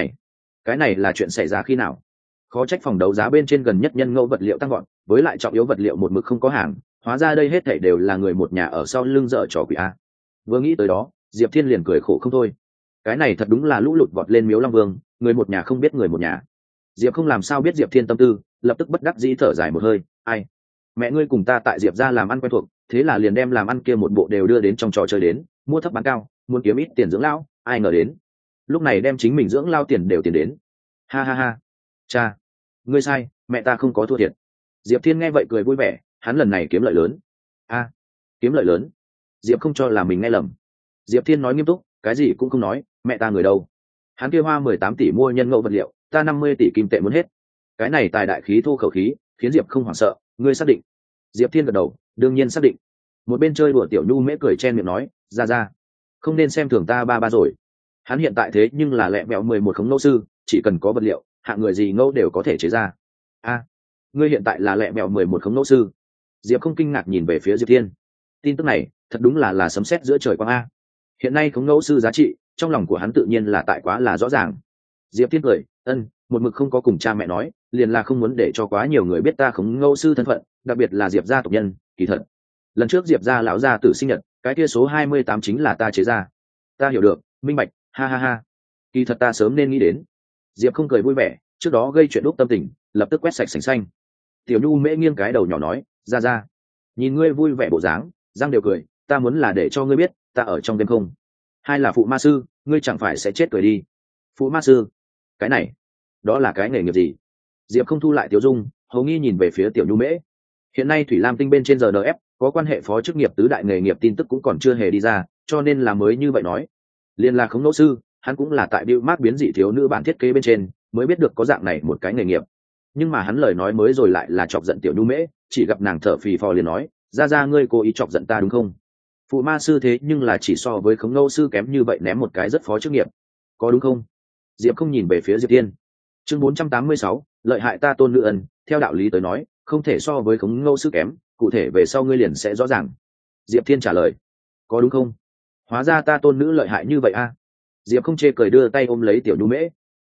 cái này là chuyện xảy ra khi nào? Khó trách phòng đấu giá bên trên gần nhất nhân ngẫu vật liệu tăng gọn, với lại trọng yếu vật liệu một mực không có hàng, hóa ra đây hết thảy đều là người một nhà ở sau lưng dở trò quỷ a. Vừa nghĩ tới đó, Diệp Thiên liền cười khổ không thôi. Cái này thật đúng là lũ lụt vọt lên miếu long vương, người một nhà không biết người một nhà. Diệp không làm sao biết Diệp Thiên tâm tư, lập tức bất đắc dĩ thở dài một hơi, ai, mẹ ngươi cùng ta tại Diệp gia làm ăn quen thuộc, thế là liền đem làm ăn kia một bộ đều đưa đến trong trò chơi đến, mua thấp bán cao, muốn kiếm ít tiền dưỡng lão, ai ngờ đến lúc này đem chính mình dưỡng lao tiền đều tiền đến. Ha ha ha, cha, ngươi sai, mẹ ta không có thua thiệt. Diệp Thiên nghe vậy cười vui vẻ, hắn lần này kiếm lợi lớn. A, kiếm lợi lớn? Diệp không cho là mình nghe lầm. Diệp Thiên nói nghiêm túc, cái gì cũng không nói, mẹ ta người đâu? Hắn kia hoa 18 tỷ mua nhân ngẫu vật liệu, ta 50 tỷ kim tệ muốn hết. Cái này tài đại khí thô khẩu khí, khiến Diệp không hoảng sợ, ngươi xác định? Diệp Thiên gật đầu, đương nhiên xác định. Một bên chơi đùa tiểu nhu mễ cười chen miệng nói, ra, không nên xem thường ta ba rồi. Hắn hiện tại thế nhưng là lẹ mẹo 11 khống ngẫu sư, chỉ cần có vật liệu, hạng người gì ngẫu đều có thể chế ra. A, ngươi hiện tại là lẹ mẹo 11 khống ngẫu sư? Diệp không kinh ngạc nhìn về phía Diệp Thiên. Tin tức này thật đúng là sấm sét giữa trời quang a. Hiện nay khống ngẫu sư giá trị trong lòng của hắn tự nhiên là tại quá là rõ ràng. Diệp Thiên cười, một mực không có cùng cha mẹ nói, liền là không muốn để cho quá nhiều người biết ta khống ngẫu sư thân phận, đặc biệt là Diệp gia tộc nhân. Kỳ thật lần trước Diệp gia lão gia tử sinh nhật, cái kia số 28 chính là ta chế ra. Ta hiểu được, minh bạch, ha ha ha. Kỳ thật ta sớm nên nghĩ đến. Diệp không cười vui vẻ, trước đó gây chuyện đúc tâm tình, lập tức quét sạch sành xanh. Tiểu nhu mễ nghiêng cái đầu nhỏ nói, ra, nhìn ngươi vui vẻ bộ dáng, Giang đều cười, ta muốn là để cho ngươi biết ta ở trong đêm không. Hai là phụ ma sư, ngươi chẳng phải sẽ chết cười đi. Phụ ma sư? Cái này đó là cái nghề nghiệp gì? Diệp không thu lại Tiểu Dung, hầu nghi nhìn về phía Tiểu Nhu Mễ. Hiện nay Thủy Lam Tinh bên trên RDF có quan hệ phó chức nghiệp tứ đại nghề nghiệp tin tức cũng còn chưa hề đi ra, cho nên là mới như vậy nói. Liên là khống ngẫu sư, hắn cũng là tại Bill Mark biến dị thiếu nữ bản thiết kế bên trên mới biết được có dạng này một cái nghề nghiệp. Nhưng mà hắn lời nói mới rồi lại là chọc giận Tiểu Nhu Mễ, chỉ gặp nàng thở phì phò liền nói, ra ngươi cố ý chọc giận ta đúng không? Phụ ma sư thế nhưng là chỉ so với khống ngẫu sư kém như vậy ném một cái rất phó chức nghiệp, có đúng không? Diệp không nhìn về phía Diệp Thiên. Chương 486, lợi hại ta tôn nữ ân, theo đạo lý tới nói không thể so với khống ngẫu sư kém, cụ thể về sau ngươi liền sẽ rõ ràng. Diệp Thiên trả lời, có đúng không? Hóa ra ta tôn nữ lợi hại như vậy a. Diệp không chê cười đưa tay ôm lấy Tiểu Nhu Mễ.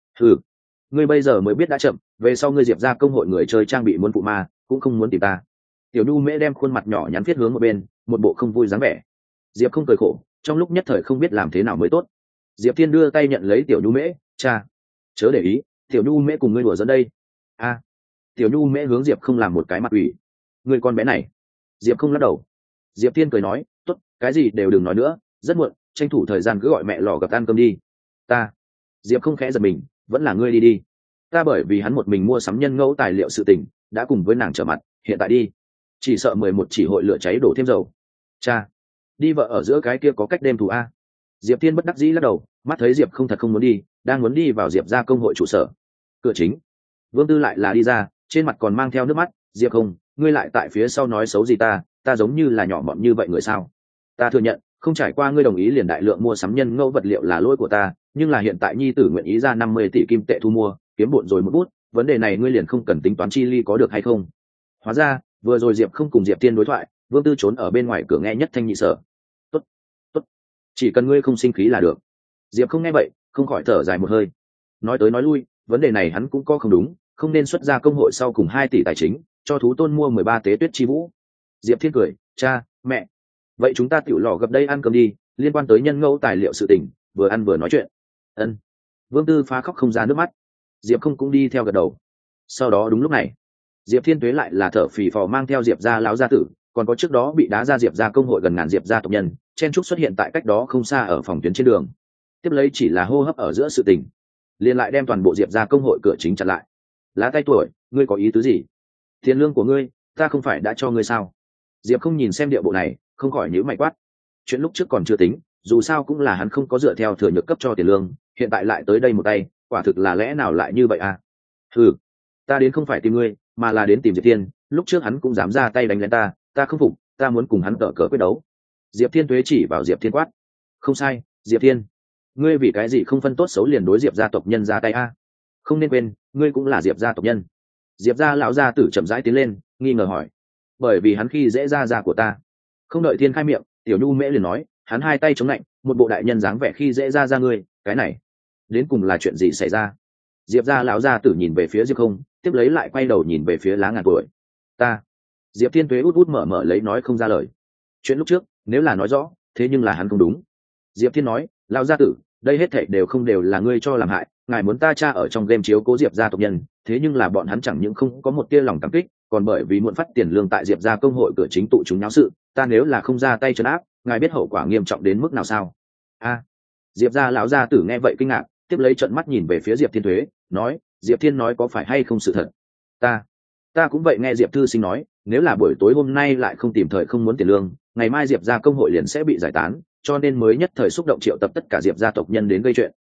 Ngươi bây giờ mới biết đã chậm, về sau ngươi Diệp ra công hội người chơi trang bị muốn phụ ma cũng không muốn tìm ta. Tiểu Nhu Mễ đem khuôn mặt nhỏ nhắn viết hướng một bên, một bộ không vui dáng vẻ. Diệp không cười khổ, trong lúc nhất thời không biết làm thế nào mới tốt. Diệp Thiên đưa tay nhận lấy Tiểu Nhu Mễ, cha, chớ để ý, Tiểu Nhu Mễ cùng ngươi đùa dẫn đây. A. Tiểu Nhu Mễ hướng Diệp không làm một cái mặt ủy. Ngươi con bé này. Diệp không lắc đầu. Diệp Thiên cười nói, tốt, cái gì đều đừng nói nữa, rất muộn, tranh thủ thời gian cứ gọi mẹ lò gặp ăn cơm đi. Ta. Diệp không khẽ giật mình, vẫn là ngươi đi. Ta bởi vì hắn một mình mua sắm nhân ngẫu tài liệu sự tình, đã cùng với nàng trở mặt, hiện tại đi, chỉ sợ 11 chỉ hội lửa cháy đổ thêm dầu. Cha, đi vợ ở giữa cái kia có cách đêm thù a. Diệp Thiên bất đắc dĩ lắc đầu, mắt thấy Diệp không thật không muốn đi, đang muốn đi vào Diệp ra công hội trụ sở. Cửa chính, Vương Tư lại là đi ra, trên mặt còn mang theo nước mắt. Diệp không, ngươi lại tại phía sau nói xấu gì ta giống như là nhỏ mọn như vậy người sao? Ta thừa nhận, không trải qua ngươi đồng ý liền đại lượng mua sắm nhân ngẫu vật liệu là lỗi của ta, nhưng là hiện tại nhi tử nguyện ý ra 50 tỷ kim tệ thu mua, kiếm bộn rồi một bút, vấn đề này ngươi liền không cần tính toán chi ly có được hay không? Hóa ra vừa rồi Diệp không cùng Diệp Thiên đối thoại, Vương Tư trốn ở bên ngoài cửa nghe nhất thanh nhị sở. Tốt, chỉ cần ngươi không sinh khí là được. Diệp không nghe vậy, không khỏi thở dài một hơi. Nói tới nói lui, vấn đề này hắn cũng có không đúng, không nên xuất ra công hội sau cùng 2 tỷ tài chính cho thú tôn mua 13 tế tuyết chi vũ. Diệp Thiên cười, cha, mẹ, vậy chúng ta tiểu lò gặp đây ăn cơm đi, liên quan tới nhân ngẫu tài liệu sự tình, vừa ăn vừa nói chuyện. Ân. Vương Tư phá khóc không ra nước mắt. Diệp không cũng đi theo gật đầu. Sau đó đúng lúc này, Diệp Thiên Tuế lại là thở phì phò mang theo Diệp gia lão gia tử, còn có trước đó bị đá ra Diệp gia công hội gần ngàn Diệp gia tộc nhân, chen trúc xuất hiện tại cách đó không xa ở phòng tuyến trên đường. Tiếp lấy chỉ là hô hấp ở giữa sự tình, liền lại đem toàn bộ Diệp gia công hội cửa chính chặn lại. Lá tay tuổi, ngươi có ý tứ gì? Tiền lương của ngươi, ta không phải đã cho ngươi sao? Diệp không nhìn xem địa bộ này, không khỏi nhíu mày quát. Chuyện lúc trước còn chưa tính, dù sao cũng là hắn không có dựa theo thừa nhược cấp cho tiền lương, hiện tại lại tới đây một tay, quả thực là lẽ nào lại như vậy à? Ừ, ta đến không phải tìm ngươi, mà là đến tìm Diệp Thiên. Lúc trước hắn cũng dám ra tay đánh lên ta không phục, ta muốn cùng hắn cờ cờ quyết đấu. Diệp Thiên Tuế chỉ vào Diệp Thiên quát. Không sai, Diệp Thiên, ngươi vì cái gì không phân tốt xấu liền đối Diệp gia tộc nhân ra tay a? Không nên quên, ngươi cũng là Diệp gia tộc nhân. Diệp gia lão gia tử chậm rãi tiến lên, nghi ngờ hỏi. Bởi vì hắn khi dễ ra của ta. Không đợi Thiên khai miệng, Tiểu Nhu Mễ liền nói, hắn hai tay chống lạnh, một bộ đại nhân dáng vẻ khi dễ ra ngươi, cái này, đến cùng là chuyện gì xảy ra? Diệp gia lão gia tử nhìn về phía Diệp không, tiếp lấy lại quay đầu nhìn về phía Lá Ngàn Tuổi. Ta. Diệp Thiên Tuế út út mở mở lấy nói không ra lời. Chuyện lúc trước, nếu là nói rõ, thế nhưng là hắn không đúng. Diệp Thiên nói, lão gia tử, đây hết thảy đều là ngươi cho làm hại, ngài muốn ta tra ở trong game chiếu cố Diệp gia tộc nhân, thế nhưng là bọn hắn chẳng những không có một tia lòng cảm kích, còn bởi vì muộn phát tiền lương tại Diệp gia công hội cửa chính tụ chúng náo sự, ta nếu là không ra tay trấn áp, ngài biết hậu quả nghiêm trọng đến mức nào sao? A. Diệp gia lão gia tử nghe vậy kinh ngạc, tiếp lấy trợn mắt nhìn về phía Diệp Thiên Tuế, nói, Diệp Thiên nói có phải hay không sự thật? Ta cũng vậy, nghe Diệp thư sinh nói, nếu là buổi tối hôm nay lại không tìm thời không muốn tiền lương, ngày mai Diệp gia công hội liền sẽ bị giải tán, cho nên mới nhất thời xúc động triệu tập tất cả Diệp gia tộc nhân đến gây chuyện.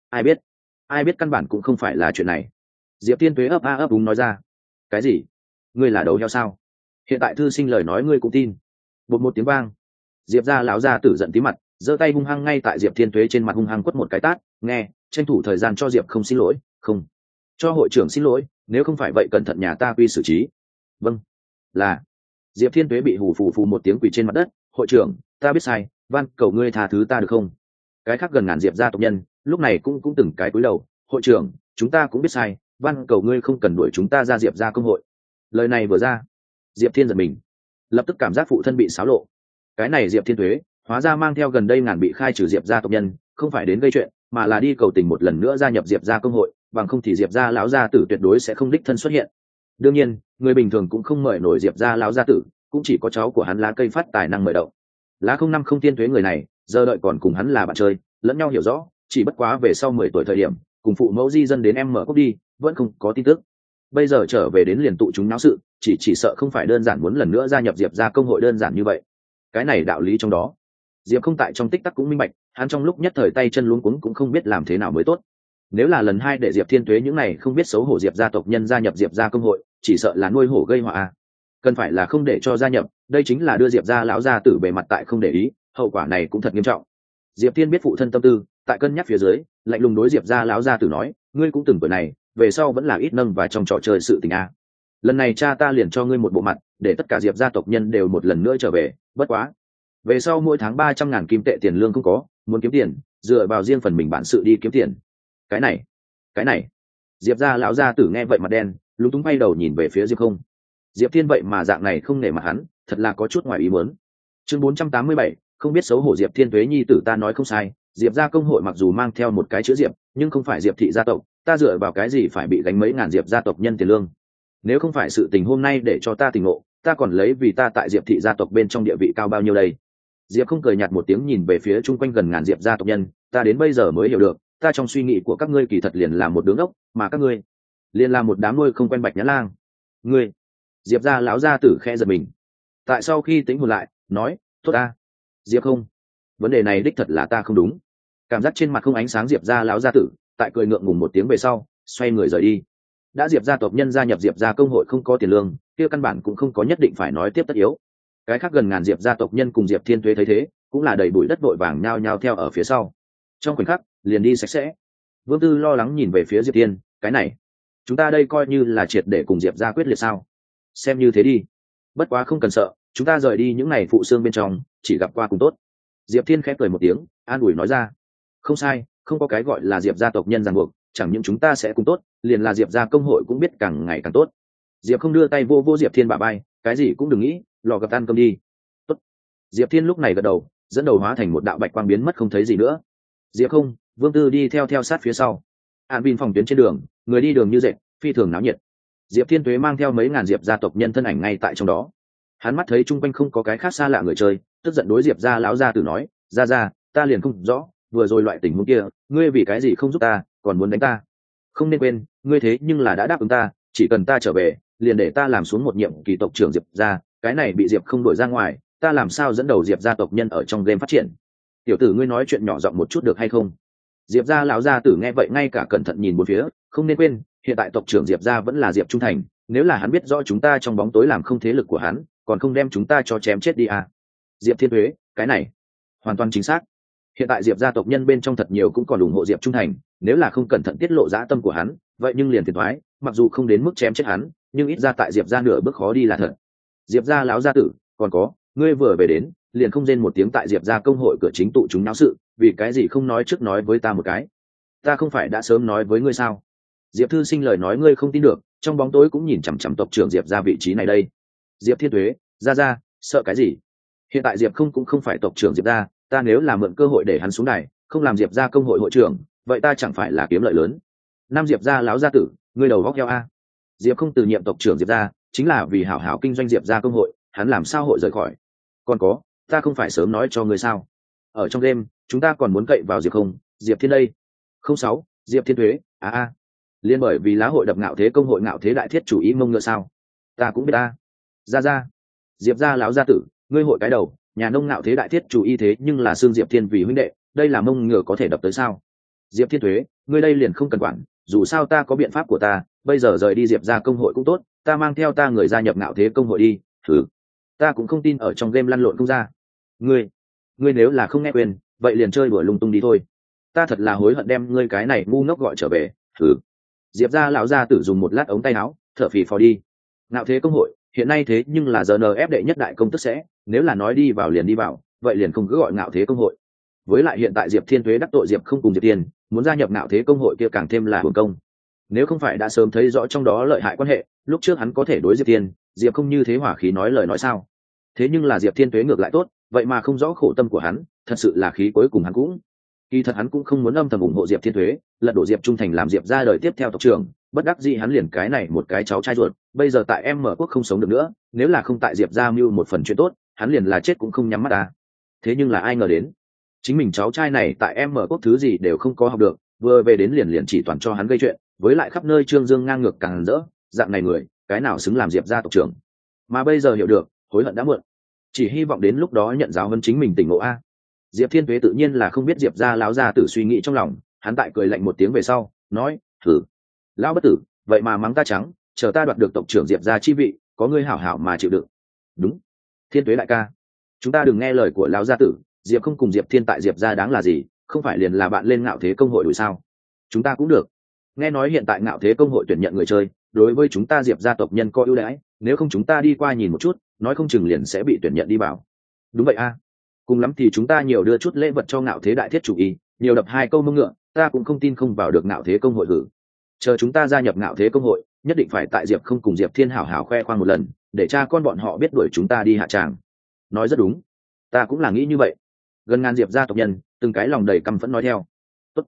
Ai biết căn bản cũng không phải là chuyện này. Diệp Thiên Tuế ấp a ấp úng nói ra. Cái gì? Ngươi là đầu heo sao? Hiện tại thư sinh lời nói ngươi cũng tin? Bột một tiếng vang, Diệp gia lão gia tử giận tí mặt, giơ tay hung hăng ngay tại Diệp Thiên Tuế trên mặt hung hăng quất một cái tát. Nghe, tranh thủ thời gian cho Diệp không xin lỗi, không cho hội trưởng xin lỗi, nếu không phải vậy cẩn thận nhà ta quy xử trí. Vâng, là. Diệp Thiên Tuế bị hù phù một tiếng quỳ trên mặt đất. Hội trưởng, ta biết sai, van cầu ngươi tha thứ ta được không? Cái khác gần ngàn Diệp gia tộc nhân lúc này cũng từng cái cúi đầu. Hội trưởng, chúng ta cũng biết sai, van cầu ngươi không cần đuổi chúng ta ra Diệp gia công hội. Lời này vừa ra, Diệp Thiên giật mình, lập tức cảm giác phụ thân bị xáo lộ. Cái này Diệp Thiên Tuế hóa ra mang theo gần đây ngàn bị khai trừ Diệp gia tộc nhân, không phải đến gây chuyện, mà là đi cầu tình một lần nữa gia nhập Diệp gia công hội, bằng không thì Diệp gia lão gia tử tuyệt đối sẽ không đích thân xuất hiện. Đương nhiên, người bình thường cũng không mời nổi Diệp gia lão gia tử, cũng chỉ có cháu của hắn Lá Cây Phát tài năng mời đậu. Lá không năm không Thiên Tuế người này, giờ đợi còn cùng hắn là bạn chơi, lẫn nhau hiểu rõ, chỉ bất quá về sau 10 tuổi thời điểm, cùng phụ mẫu di dân đến em mở cốc đi, vẫn không có tin tức. Bây giờ trở về đến liền tụ chúng náo sự, chỉ sợ không phải đơn giản muốn lần nữa gia nhập Diệp gia công hội đơn giản như vậy. Cái này đạo lý trong đó, Diệp không tại trong tích tắc cũng minh bạch, hắn trong lúc nhất thời tay chân luống cuống cũng không biết làm thế nào mới tốt. Nếu là lần hai để Diệp Thiên Tuế những này không biết xấu hổ Diệp gia tộc nhân gia nhập Diệp gia công hội, chỉ sợ là nuôi hổ gây họa à. Cần phải là không để cho gia nhập, đây chính là đưa Diệp gia lão gia tử bề mặt tại không để ý, hậu quả này cũng thật nghiêm trọng. Diệp Thiên biết phụ thân tâm tư, tại cân nhắc phía dưới, lạnh lùng đối Diệp gia lão gia tử nói, ngươi cũng từng tuổi này, về sau vẫn là ít nâng và trong trò chơi sự tình a. Lần này cha ta liền cho ngươi một bộ mặt, để tất cả Diệp gia tộc nhân đều một lần nữa trở về, bất quá về sau mỗi tháng 300.000 kim tệ tiền lương không có, muốn kiếm tiền dựa vào riêng phần mình bản sự đi kiếm tiền. Cái này Diệp gia lão gia tử nghe vậy mặt đen, lúng túng bay đầu nhìn về phía Diệp không. Diệp Thiên vậy mà dạng này không nể mặt hắn, thật là có chút ngoài ý muốn. Chương 487, không biết xấu hổ Diệp Thiên Tuế nhi tử ta nói không sai, Diệp gia công hội mặc dù mang theo một cái chữ Diệp, nhưng không phải Diệp thị gia tộc, ta dựa vào cái gì phải bị gánh mấy ngàn Diệp gia tộc nhân tiền lương? Nếu không phải sự tình hôm nay để cho ta tỉnh ngộ, ta còn lấy vì ta tại Diệp thị gia tộc bên trong địa vị cao bao nhiêu đây? Diệp không cười nhạt một tiếng nhìn về phía chung quanh gần ngàn Diệp gia tộc nhân, ta đến bây giờ mới hiểu được, ta trong suy nghĩ của các ngươi kỳ thật liền là một đứa ngốc, mà các ngươi liền là một đám nuôi không quen bạch nhã lang. Ngươi, Diệp gia lão gia tử khẽ giật mình. Tại sau khi tính hồn lại, nói, tốt ta, Diệp không, vấn đề này đích thật là ta không đúng. Cảm giác trên mặt không ánh sáng Diệp gia lão gia tử, tại cười ngượng ngùng một tiếng về sau, xoay người rời đi. Đã Diệp gia tộc nhân gia nhập Diệp gia công hội không có tiền lương, kia căn bản cũng không có nhất định phải nói tiếp tất yếu. Cái khác gần ngàn Diệp gia tộc nhân cùng Diệp Thiên Tuế thấy thế, cũng là đầy bụi đất vội vàng nhao nhao theo ở phía sau. Trong khoảnh khắc, liền đi sạch sẽ. Vương Tư lo lắng nhìn về phía Diệp Thiên, cái này, chúng ta đây coi như là triệt để cùng Diệp gia quyết liệt sao? Xem như thế đi. Bất quá không cần sợ, chúng ta rời đi những ngày phụ xương bên trong, chỉ gặp qua cùng tốt. Diệp Thiên khép cười một tiếng, an ủi nói ra. Không sai, không có cái gọi là Diệp gia tộc nhân ràng buộc, chẳng những chúng ta sẽ cùng tốt, liền là Diệp gia công hội cũng biết càng ngày càng tốt. Diệp không đưa tay vô vô Diệp Thiên bả vai, cái gì cũng đừng nghĩ, lò gặp ăn cơm đi. Tốt. Diệp Thiên lúc này gật đầu, dẫn đầu hóa thành một đạo bạch quang biến mất không thấy gì nữa. Diệp không, Vương Tư đi theo sát phía sau. An Vin phòng tuyến trên đường, người đi đường như dệt, phi thường náo nhiệt. Diệp Thiên Tuế mang theo mấy ngàn Diệp gia tộc nhân thân ảnh ngay tại trong đó. Hắn mắt thấy chung quanh không có cái khác xa lạ người chơi, tức giận đối Diệp gia lão gia tử nói, ra, ta liền không rõ, vừa rồi loại tình huống kia, ngươi vì cái gì không giúp ta, còn muốn đánh ta? Không nên quên, ngươi thế nhưng là đã đáp ứng ta, chỉ cần ta trở về, liền để ta làm xuống một nhiệm kỳ tộc trưởng Diệp gia, cái này bị Diệp không đuổi ra ngoài, ta làm sao dẫn đầu Diệp gia tộc nhân ở trong game phát triển? Tiểu tử ngươi nói chuyện nhỏ giọng một chút được hay không? Diệp gia lão gia tử nghe vậy ngay cả cẩn thận nhìn bốn phía, không nên quên, hiện tại tộc trưởng Diệp gia vẫn là Diệp Trung Thành, nếu là hắn biết rõ chúng ta trong bóng tối làm không thế lực của hắn, còn không đem chúng ta cho chém chết đi à? Diệp Thiên Tuế, cái này hoàn toàn chính xác. Hiện tại Diệp gia tộc nhân bên trong thật nhiều cũng còn ủng hộ Diệp Trung Thành, nếu là không cẩn thận tiết lộ dã tâm của hắn, vậy nhưng liền phiền toái, mặc dù không đến mức chém chết hắn, nhưng ít ra tại Diệp gia nửa bước khó đi là thật. Diệp gia lão gia tử, còn có, ngươi vừa về đến, liền không rên một tiếng tại Diệp gia công hội cửa chính tụ chúng náo sự, vì cái gì không nói trước nói với ta một cái? Ta không phải đã sớm nói với ngươi sao? Diệp Thư Sinh lời nói ngươi không tin được, trong bóng tối cũng nhìn chằm chằm tộc trưởng Diệp gia vị trí này đây. Diệp Thiên Tuế, ra, sợ cái gì? Hiện tại Diệp không cũng không phải tộc trưởng Diệp gia, ta nếu là mượn cơ hội để hắn xuống đài, không làm Diệp gia công hội hội trưởng, vậy ta chẳng phải là kiếm lợi lớn? Nam Diệp gia lão gia tử, ngươi đầu góc heo a. Diệp không từ nhiệm tộc trưởng Diệp gia, chính là vì hảo hảo kinh doanh Diệp gia công hội, hắn làm sao hội rời khỏi? Còn có, ta không phải sớm nói cho ngươi sao? Ở trong game, chúng ta còn muốn cậy vào Diệp không, Diệp Thiên đây. 06, Diệp Thiên Tuế, liên bởi vì lá hội đập ngạo thế công hội ngạo thế đại thiết chủ ý mông ngựa sao? Ta cũng biết ta. Ra, Diệp gia lão gia tử, ngươi hội cái đầu, nhà nông ngạo thế đại thiết chủ y thế nhưng là xương Diệp Thiên vì huynh đệ, đây là mông ngựa có thể đập tới sao? Diệp Thiên Tuế, ngươi đây liền không cần quản, dù sao ta có biện pháp của ta, bây giờ rời đi Diệp gia công hội cũng tốt, ta mang theo ta người gia nhập ngạo thế công hội đi, thử. Ta cũng không tin ở trong game lăn lộn không ra. Ngươi nếu là không nghe quyền, vậy liền chơi đùa lung tung đi thôi. Ta thật là hối hận đem ngươi cái này ngu ngốc gọi trở về, thử. Diệp gia lão gia tử dùng một lát ống tay áo, thở phì phò đi. Ngạo thế công hội, hiện nay thế nhưng là GNF đệ nhất đại công tức sẽ, nếu là nói đi vào liền đi vào, vậy liền không cứ gọi ngạo thế công hội. Với lại hiện tại Diệp Thiên Tuế đắc tội Diệp không cùng Diệp Tiên, muốn gia nhập ngạo thế công hội kia càng thêm là hưởng công. Nếu không phải đã sớm thấy rõ trong đó lợi hại quan hệ, lúc trước hắn có thể đối Diệp Tiên, Diệp không như thế hỏa khí nói lời nói sao? Thế nhưng là Diệp Thiên Tuế ngược lại tốt, vậy mà không rõ khổ tâm của hắn, thật sự là khí cuối cùng hắn cũng. Kỳ thật hắn cũng không muốn âm thầm ủng hộ Diệp Thiên Tuế, lật đổ Diệp Trung Thành làm Diệp ra đời tiếp theo tộc trưởng, bất đắc dĩ hắn liền cái này một cái cháu trai ruột, bây giờ tại em mở quốc không sống được nữa, nếu là không tại Diệp ra mưu một phần chuyện tốt, hắn liền là chết cũng không nhắm mắt ta. Thế nhưng là ai ngờ đến, chính mình cháu trai này tại em mở quốc thứ gì đều không có học được, vừa về đến liền chỉ toàn cho hắn gây chuyện, với lại khắp nơi trương dương ngang ngược càng rỡ, dạng này người, cái nào xứng làm Diệp gia tộc trưởng. Mà bây giờ hiểu được, hối hận đã muộn. Chỉ hy vọng đến lúc đó nhận giáo hơn chính mình tỉnh ngộ a. Diệp Thiên Tuế tự nhiên là không biết Diệp gia lão gia tử suy nghĩ trong lòng, hắn tại cười lạnh một tiếng về sau, nói, thử. Lão bất tử, vậy mà mắng ta trắng, chờ ta đoạt được tộc trưởng Diệp gia chi vị, có ngươi hảo hảo mà chịu đựng. Đúng. Thiên Tuế đại ca, chúng ta đừng nghe lời của lão gia tử, Diệp không cùng Diệp Thiên tại Diệp gia đáng là gì, không phải liền là bạn lên ngạo thế công hội đuổi sao? Chúng ta cũng được. Nghe nói hiện tại ngạo thế công hội tuyển nhận người chơi, đối với chúng ta Diệp gia tộc nhân có ưu đãi, nếu không chúng ta đi qua nhìn một chút, nói không chừng liền sẽ bị tuyển nhận đi vào. Đúng vậy a. Cùng lắm thì chúng ta nhiều đưa chút lễ vật cho ngạo thế đại thiết chủ y, nhiều đập 2 câu mông ngựa, ta cũng không tin không vào được ngạo thế công hội hử. Chờ chúng ta gia nhập ngạo thế công hội, nhất định phải tại Diệp không cùng Diệp Thiên hảo hảo khoe khoang một lần, để cha con bọn họ biết đuổi chúng ta đi hạ tràng. Nói rất đúng, ta cũng là nghĩ như vậy. Gần ngàn Diệp gia tộc nhân, từng cái lòng đầy căm phẫn nói theo. Tốt.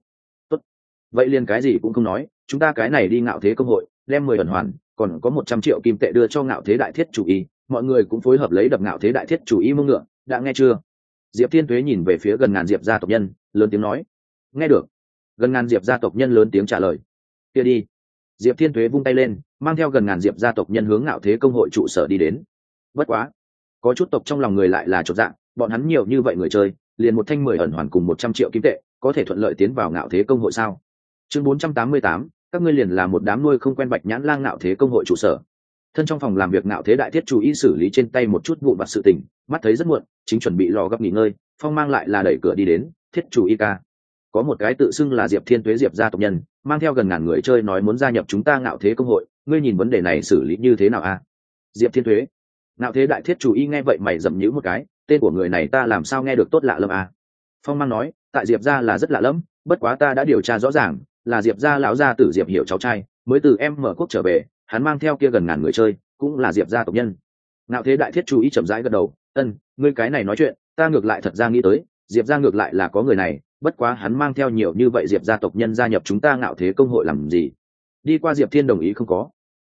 Vậy liền cái gì cũng không nói, chúng ta cái này đi ngạo thế công hội, đem 10 ẩn hoàn, còn có 100 triệu kim tệ đưa cho ngạo thế đại thiết chủ y, mọi người cũng phối hợp lấy đập ngạo thế đại thiết chủ y mông ngựa, đã nghe chưa? Diệp Thiên Tuế nhìn về phía gần ngàn Diệp gia tộc nhân, lớn tiếng nói. Nghe được. Gần ngàn Diệp gia tộc nhân lớn tiếng trả lời. Kia đi. Diệp Thiên Tuế vung tay lên, mang theo gần ngàn Diệp gia tộc nhân hướng ngạo thế công hội trụ sở đi đến. Bất quá, có chút tộc trong lòng người lại là chột dạ, bọn hắn nhiều như vậy người chơi, liền một thanh 10 ẩn hoàn cùng 100 triệu kim tệ, có thể thuận lợi tiến vào ngạo thế công hội sao? Chương 488, các ngươi liền là một đám nuôi không quen bạch nhãn lang ngạo thế công hội trụ sở. Thân trong phòng làm việc ngạo thế đại thiết chủ ý xử lý trên tay một chút vụn vặt sự tình, mắt thấy rất muộn, chính chuẩn bị lò gấp nghỉ ngơi, Phong Mang lại là đẩy cửa đi đến, thiết chủ y ca. Có một cái tự xưng là Diệp Thiên Tuế Diệp gia tộc nhân, mang theo gần ngàn người chơi nói muốn gia nhập chúng ta ngạo thế công hội, ngươi nhìn vấn đề này xử lý như thế nào a? Diệp Thiên Tuế. Ngạo thế đại thiết chủ y nghe vậy mày dậm nhíu một cái, tên của người này ta làm sao nghe được tốt lạ lắm a? Phong Mang nói, tại Diệp gia là rất lạ lắm, bất quá ta đã điều tra rõ ràng, là Diệp gia lão gia tử Diệp Hiểu cháu trai, mới từ em mở quốc trở về, hắn mang theo kia gần ngàn người chơi, cũng là Diệp gia tộc nhân. Ngạo thế đại thiết chủ ý chậm rãi gật đầu, ngươi cái này nói chuyện, ta ngược lại thật ra nghĩ tới, Diệp gia ngược lại là có người này, bất quá hắn mang theo nhiều như vậy Diệp gia tộc nhân gia nhập chúng ta ngạo thế công hội làm gì? Đi qua Diệp Thiên đồng ý không có.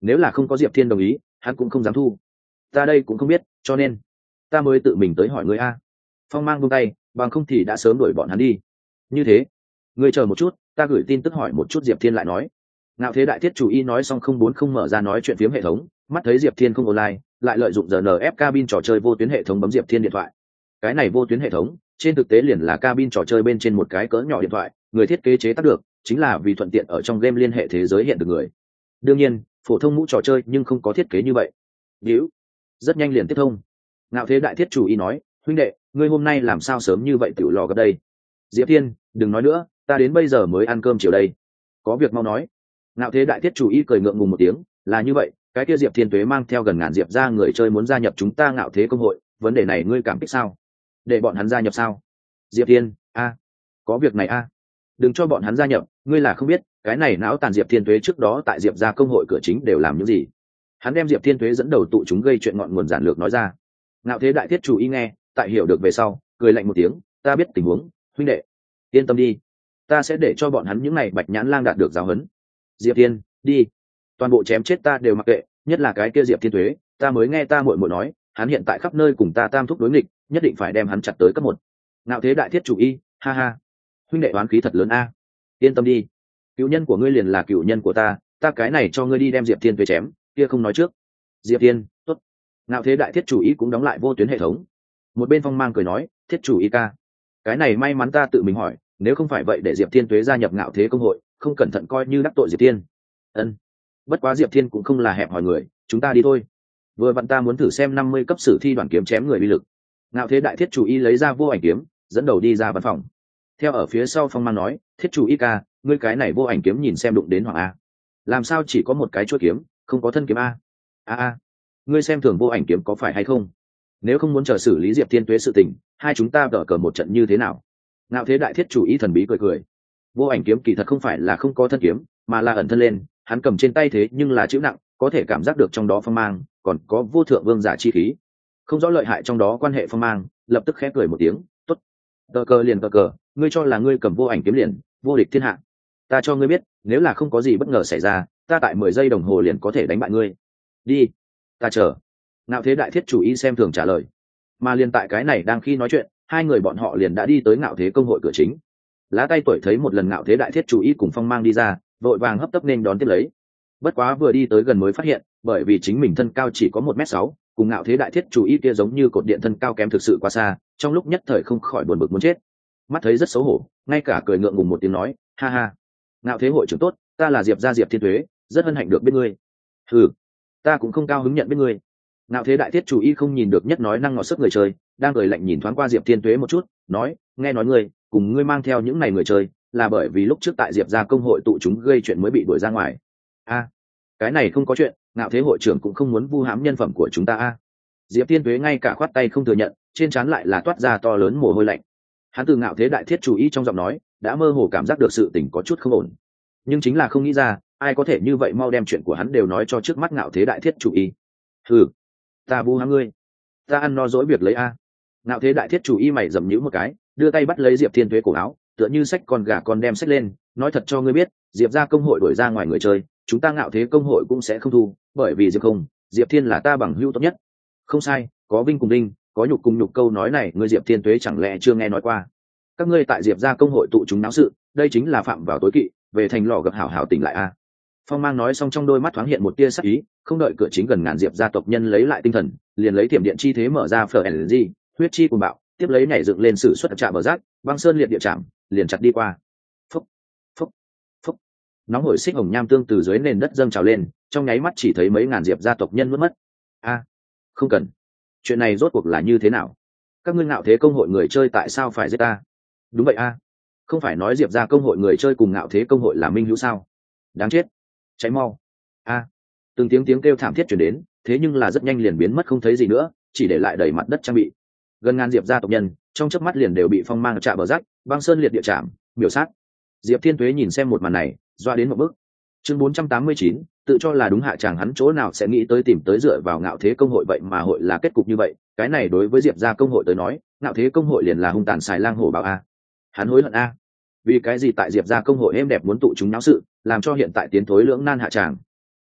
nếu là không có diệp thiên đồng ý hắn cũng không dám thu. Ta đây cũng không biết, cho nên ta mới tự mình tới hỏi ngươi a. Phong mang buông tay, bằng không thì đã sớm đuổi bọn hắn đi. Như thế ngươi chờ một chút, ta gửi tin tức hỏi một chút. Diệp Thiên lại nói. Ngạo Thế Đại Thiết chủ y nói xong không muốn không mở ra nói chuyện phiếm hệ thống, mắt thấy Diệp Thiên không online, lại lợi dụng RNF cabin trò chơi vô tuyến hệ thống bấm Diệp Thiên điện thoại. Cái này vô tuyến hệ thống trên thực tế liền là cabin trò chơi bên trên một cái cỡ nhỏ điện thoại, người thiết kế chế tác được chính là vì thuận tiện ở trong game liên hệ thế giới hiện được người. Đương nhiên phổ thông mũ trò chơi nhưng không có thiết kế như vậy. Điếu rất nhanh liền tiếp thông. Ngạo Thế Đại Thiết chủ y nói, huynh đệ ngươi hôm nay làm sao sớm như vậy tiểu lò gặp đây. Diệp Thiên đừng nói nữa, ta đến bây giờ mới ăn cơm chiều đây, có việc mau nói. Ngạo Thế Đại Thiết chủ y cười ngượng ngùng một tiếng, là như vậy, cái kia Diệp Thiên Tuế mang theo gần ngàn diệp ra người chơi muốn gia nhập chúng ta Ngạo Thế công hội, vấn đề này ngươi cảm kích sao? Để bọn hắn gia nhập sao? Diệp Thiên có việc này đừng cho bọn hắn gia nhập, ngươi là không biết cái này não tàn Diệp Thiên Tuế trước đó tại diệp ra công hội cửa chính đều làm những gì. Hắn đem Diệp Thiên Tuế dẫn đầu tụ chúng gây chuyện ngọn nguồn giản lược nói ra. Ngạo Thế Đại Thiết chủ y nghe tại hiểu được về sau cười lạnh một tiếng, ta biết tình huống, huynh đệ yên tâm đi, ta sẽ để cho bọn hắn những ngày bạch nhãn lang đạt được giáo huấn. Diệp Thiên đi, toàn bộ chém chết ta đều mặc kệ, nhất là cái kia Diệp Thiên Tuế, ta mới nghe ta muội muội nói hắn hiện tại khắp nơi cùng ta tam thúc đối nghịch, nhất định phải đem hắn chặt tới cấp 1. Ngạo Thế Đại Thiết chủ y ha ha, huynh đệ oán khí thật lớn a. Yên tâm đi, cựu nhân của ngươi liền là cựu nhân của ta, ta cái này cho ngươi đi đem Diệp Thiên Tuế chém, kia không nói trước. Diệp Thiên tốt. Ngạo Thế Đại Thiết chủ y cũng đóng lại vô tuyến hệ thống. Một bên Phong Mang cười nói, Thiết chủ y ca, cái này may mắn ta tự mình hỏi, nếu không phải vậy để Diệp Thiên Tuế gia nhập Ngạo Thế công hội, không cẩn thận coi như đắc tội Diệp Thiên. Ân, bất quá Diệp Thiên cũng không là hẹp hòi người, chúng ta đi thôi. Vừa vặn ta muốn thử xem 50 cấp sử thi đoàn kiếm chém người uy lực. Ngạo Thế Đại Thiết chủ y lấy ra vô ảnh kiếm, dẫn đầu đi ra văn phòng. Theo ở phía sau Phong Mang nói, Thiết chủ y ca, ngươi cái này vô ảnh kiếm nhìn xem đụng đến Hoàng a, làm sao chỉ có một cái chuôi kiếm, không có thân kiếm a. Ngươi xem thường vô ảnh kiếm có phải hay không? Nếu không muốn chờ xử lý Diệp Thiên Tuế sự tình, hai chúng ta đỡ cờ một trận như thế nào? Ngạo Thế Đại Thiết chủ ý thần bí cười. Vô ảnh kiếm kỳ thật không phải là không có thân kiếm, mà là ẩn thân lên, hắn cầm trên tay thế nhưng là chịu nặng, có thể cảm giác được trong đó phong mang, còn có vô thượng vương giả chi khí. Không rõ lợi hại trong đó quan hệ phong mang, lập tức khẽ cười một tiếng, tốt. Đỡ cờ liền đỡ cờ, ngươi cho là ngươi cầm vô ảnh kiếm liền vô địch thiên hạ. Ta cho ngươi biết, nếu là không có gì bất ngờ xảy ra, ta tại 10 giây đồng hồ liền có thể đánh bại ngươi. Đi, ta chờ. Ngạo Thế Đại Thiết chủ y xem thường trả lời. Mà liền tại cái này đang khi nói chuyện, hai người bọn họ liền đã đi tới Ngạo Thế công hội cửa chính. Lá Tay Tuổi thấy một lần Ngạo Thế Đại Thiết chủ y cùng Phong Mang đi ra, vội vàng hấp tấp nên đón tiếp lấy. Bất quá vừa đi tới gần mới phát hiện, bởi vì chính mình thân cao chỉ có 1m6, cùng Ngạo Thế Đại Thiết chủ y kia giống như cột điện thân cao kém thực sự quá xa, trong lúc nhất thời không khỏi buồn bực muốn chết. Mắt thấy rất xấu hổ, ngay cả cười ngượng ngùng một tiếng nói, ha ha, Ngạo Thế hội trưởng tốt, ta là Diệp gia Diệp Thiên Tuế, rất hân hạnh được biết ngươi. Ừ, ta cũng không cao hứng nhận biết ngươi. Ngạo Thế Đại Thiết chủ y không nhìn được nhất nói năng ngọt sức người chơi, đang cười lạnh nhìn thoáng qua Diệp Thiên Tuế một chút, nói, nghe nói ngươi cùng ngươi mang theo những này người chơi, là bởi vì lúc trước tại Diệp gia công hội tụ chúng gây chuyện mới bị đuổi ra ngoài. Cái này không có chuyện, Ngạo Thế hội trưởng cũng không muốn vu hãm nhân phẩm của chúng ta Diệp Thiên Tuế ngay cả khoát tay không thừa nhận, trên trán lại là toát ra to lớn mồ hôi lạnh. Hắn từ Ngạo Thế Đại Thiết chủ y trong giọng nói, đã mơ hồ cảm giác được sự tình có chút không ổn, nhưng chính là không nghĩ ra, ai có thể như vậy mau đem chuyện của hắn đều nói cho trước mắt Ngạo Thế Đại Thiết chủ y. Ta vu hãm ngươi, ta ăn no dỗi việc lấy Ngạo Thế Đại Thiết chủ y mày dầm nhíu một cái, đưa tay bắt lấy Diệp Thiên Tuế cổ áo, tựa như xách con gà con đem xách lên, nói thật cho ngươi biết, Diệp gia công hội đuổi ra ngoài người chơi, chúng ta Ngạo Thế công hội cũng sẽ không thu, bởi vì Diệp Thiên là ta bằng hữu tốt nhất. Không sai, có vinh cùng đinh, có nhục cùng nhục, câu nói này ngươi Diệp Thiên Tuế chẳng lẽ chưa nghe nói qua? Các ngươi tại Diệp gia công hội tụ chúng náo sự, đây chính là phạm vào tối kỵ, về thành lò gặp hảo hảo tỉnh lại Phong Mang nói xong trong đôi mắt thoáng hiện một tia sắc ý, không đợi cửa chính gần ngàn diệp gia tộc nhân lấy lại tinh thần, liền lấy thiểm điện chi thế mở ra FLG, huyết chi cuồng bạo, tiếp lấy nhảy dựng lên sử xuất chạm bờ rác, băng sơn liệt địa chạm, liền chặt đi qua. Phúc, phúc, phúc. Nóng hổi xích hồng nham tương từ dưới nền đất dâng trào lên, trong nháy mắt chỉ thấy mấy ngàn diệp gia tộc nhân mất. Không cần. Chuyện này rốt cuộc là như thế nào? Các ngươi Ngạo Thế công hội người chơi tại sao phải giết ta? Đúng vậy không phải nói diệp gia công hội người chơi cùng Ngạo Thế công hội là minh hữu sao? Đáng chết. Cháy mau từng tiếng kêu thảm thiết chuyển đến, thế nhưng là rất nhanh liền biến mất không thấy gì nữa, chỉ để lại đầy mặt đất trang bị. Gần ngàn diệp gia tộc nhân trong chớp mắt liền đều bị Phong Mang chạm bờ rác, băng sơn liệt địa chạm, miểu sát. Diệp Thiên Tuế nhìn xem một màn này, doa đến một bước. Chương 489, tự cho là đúng hạ chàng, hắn chỗ nào sẽ nghĩ tới tìm tới dựa vào Ngạo Thế công hội, vậy mà hội là kết cục như vậy. Cái này đối với diệp gia công hội tới nói, Ngạo Thế công hội liền là hung tàn xài lang hổ báo hắn hối hận vì cái gì tại diệp gia công hội êm đẹp muốn tụ chúng náo sự, làm cho hiện tại tiến thối lưỡng nan hạ tràng.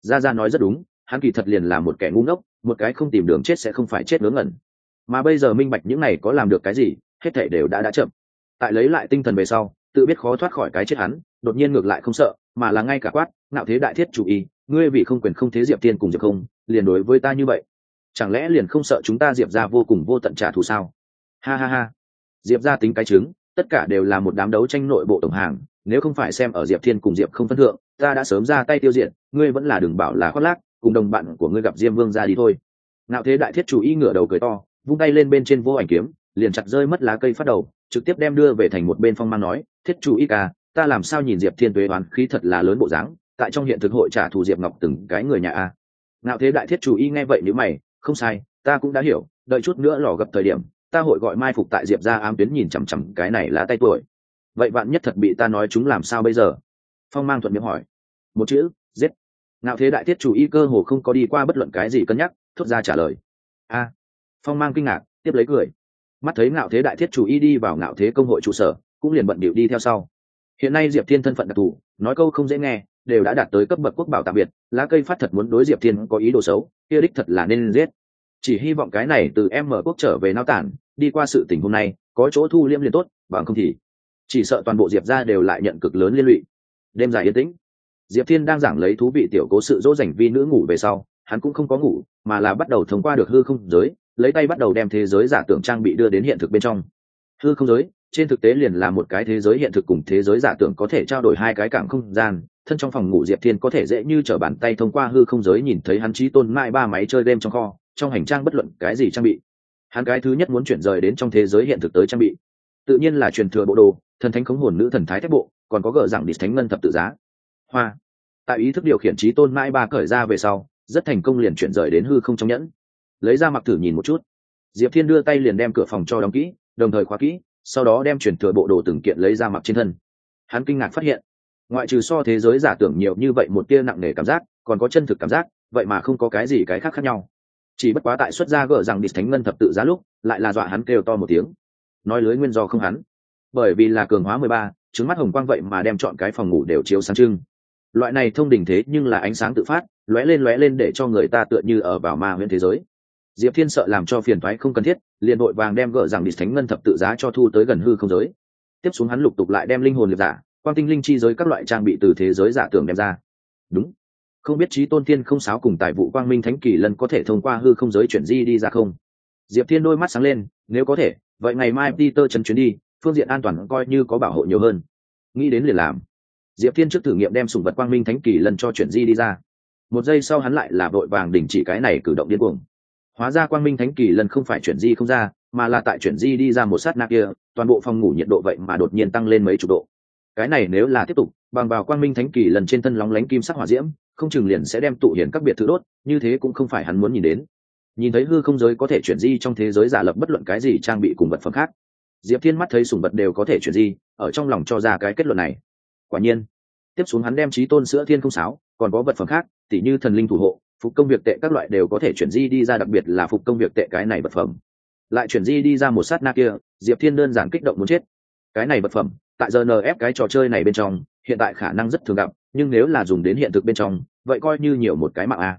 Gia Gia nói rất đúng, hắn kỳ thật liền là một kẻ ngu ngốc, một cái không tìm đường chết sẽ không phải chết ngớ ngẩn. Mà bây giờ minh bạch những này có làm được cái gì, hết thảy đều đã chậm. Tại lấy lại tinh thần về sau, tự biết khó thoát khỏi cái chết hắn, đột nhiên ngược lại không sợ, mà là ngay cả quát, Ngạo Thế đại thiết chủ ý, ngươi vì không quyền không thế Diệp Tiên cùng Diệp Không, liền đối với ta như vậy, chẳng lẽ liền không sợ chúng ta Diệp gia vô cùng vô tận trả thù sao? Ha ha ha. Diệp gia tính cái trứng, tất cả đều là một đám đấu tranh nội bộ tổng hàng, nếu không phải xem ở Diệp Thiên cùng Diệp Không phân thượng, ta đã sớm ra tay tiêu diệt, ngươi vẫn là đừng bảo là khoác lác, cùng đồng bạn của ngươi gặp Diêm Vương ra đi thôi. Ngạo Thế đại thiết chủ ý ngửa đầu cười to, vung tay lên bên trên vô ảnh kiếm, liền chặt rơi mất lá cây phát đầu, trực tiếp đem đưa về thành một bên Phong Mang nói, thiết chủ ý ca, ta làm sao nhìn Diệp Thiên tuế oán khí thật là lớn bộ dáng, tại trong hiện thực hội trả thù Diệp Ngọc từng cái người nhà a. Ngạo Thế đại thiết chủ ý nghe vậy nhíu mày, không sai, ta cũng đã hiểu, đợi chút nữa lò gặp thời điểm, ta hội gọi mai phục tại Diệp gia ám tuyến nhìn chằm chằm cái này lá tay tuổi. Vậy bạn nhất thật bị ta nói chúng làm sao bây giờ? Phong Mang thuận miệng hỏi. Một chữ, giết. Ngạo Thế đại thiết chủ ý cơ hồ không có đi qua bất luận cái gì cân nhắc, thốt ra trả lời. A. Phong Mang kinh ngạc, tiếp lấy cười. Mắt thấy Ngạo Thế đại thiết chủ ý đi vào Ngạo Thế công hội trụ sở, cũng liền bận bịu đi theo sau. Hiện nay Diệp Thiên thân phận đặc thù, nói câu không dễ nghe, đều đã đạt tới cấp bậc quốc bảo tạm biệt, lá cây phát thật muốn đối Diệp Thiên có ý đồ xấu, kia đích thật là nên giết. Chỉ hy vọng cái này từ em mở quốc trở về nao tản, đi qua sự tình hôm nay, có chỗ thu liễm liền tốt, bằng không thì chỉ sợ toàn bộ Diệp gia đều lại nhận cực lớn liên lụy. Đêm dài yên tĩnh, Diệp Thiên đang giảng lấy thú vị tiểu cố sự dỗ dành vi nữ ngủ về sau, hắn cũng không có ngủ, mà là bắt đầu thông qua được hư không giới, lấy tay bắt đầu đem thế giới giả tưởng trang bị đưa đến hiện thực bên trong. Hư không giới, trên thực tế liền là một cái thế giới hiện thực cùng thế giới giả tưởng có thể trao đổi hai cái cảng không gian. Thân trong phòng ngủ Diệp Thiên có thể dễ như trở bàn tay thông qua hư không giới nhìn thấy hắn chí tôn mãi 3 máy chơi game trong kho, trong hành trang bất luận cái gì trang bị. Hắn cái thứ nhất muốn chuyển rời đến trong thế giới hiện thực tới trang bị, tự nhiên là truyền thừa bộ đồ, thần thánh khống hồn nữ thần thái thép bộ, còn có gỡ rằng địch thánh ngân thập tự giá. Hoa. Tại ý thức điều khiển chí tôn mãi 3 cởi ra về sau, rất thành công liền chuyển rời đến hư không trong nhẫn. Lấy ra mặc thử nhìn một chút. Diệp Thiên đưa tay liền đem cửa phòng cho đóng kỹ, đồng thời khóa kỹ, sau đó đem truyền thừa bộ đồ từng kiện lấy ra mặc trên thân. Hắn kinh ngạc phát hiện, ngoại trừ so thế giới giả tưởng nhiều như vậy một tia nặng nề cảm giác, còn có chân thực cảm giác, vậy mà không có cái gì cái khác khác nhau. Chỉ bất quá tại xuất ra gỡ rằng địch thánh ngân thập tự giá lúc, lại là dọa hắn kêu to một tiếng. Nói lưới nguyên do không hắn, bởi vì là cường hóa 13, trứng mắt hồng quang vậy mà đem chọn cái phòng ngủ đều chiếu sáng trưng. Loại này thông đình thế nhưng là ánh sáng tự phát, lóe lên để cho người ta tựa như ở vào ma huyễn thế giới. Diệp Thiên sợ làm cho phiền toái không cần thiết, liền vội vàng đem gỡ rằng địch thánh ngân thập tự giá cho thu tới gần hư không giới. Tiếp xuống hắn lục tục lại đem linh hồn liệt giả, quang tinh linh chi giới các loại trang bị từ thế giới giả tưởng đem ra. Đúng, không biết chí tôn tiên không sáo cùng tài vụ quang minh thánh kỳ lân có thể thông qua hư không giới chuyển di đi ra không? Diệp Thiên đôi mắt sáng lên, nếu có thể, vậy ngày mai Peter chấn chuyến đi, phương diện an toàn coi như có bảo hộ nhiều hơn. Nghĩ đến liền làm. Diệp Thiên trước thử nghiệm đem sủng vật quang minh thánh kỳ lân cho chuyển di đi ra. Một giây sau hắn lại là vội vàng đình chỉ cái này cử động điên cuồng. Hóa ra quang minh thánh kỳ lân không phải chuyển di không ra, mà là tại chuyển di đi ra một sát na kia, toàn bộ phòng ngủ nhiệt độ vậy mà đột nhiên tăng lên mấy chục độ. Cái này nếu là tiếp tục, bằng vào quang minh thánh kỳ lần trên thân lóng lánh kim sắc hỏa diễm, không chừng liền sẽ đem tụ hiển các biệt thự đốt, như thế cũng không phải hắn muốn nhìn đến. Nhìn thấy hư không giới có thể chuyển di trong thế giới giả lập bất luận cái gì trang bị cùng vật phẩm khác, Diệp Thiên mắt thấy sủng vật đều có thể chuyển di, ở trong lòng cho ra cái kết luận này. Quả nhiên, tiếp xuống hắn đem chí tôn sữa thiên không sáo, còn có vật phẩm khác, tỉ như thần linh thủ hộ, phục công việc tệ các loại đều có thể chuyển di đi ra, đặc biệt là phục công việc tệ cái này vật phẩm. Lại chuyển di đi ra một sát na kia, Diệp Thiên đơn giản kích động muốn chết. Cái này vật phẩm, tại GNF cái trò chơi này bên trong, hiện tại khả năng rất thường gặp, nhưng nếu là dùng đến hiện thực bên trong, vậy coi như nhiều một cái mạng à.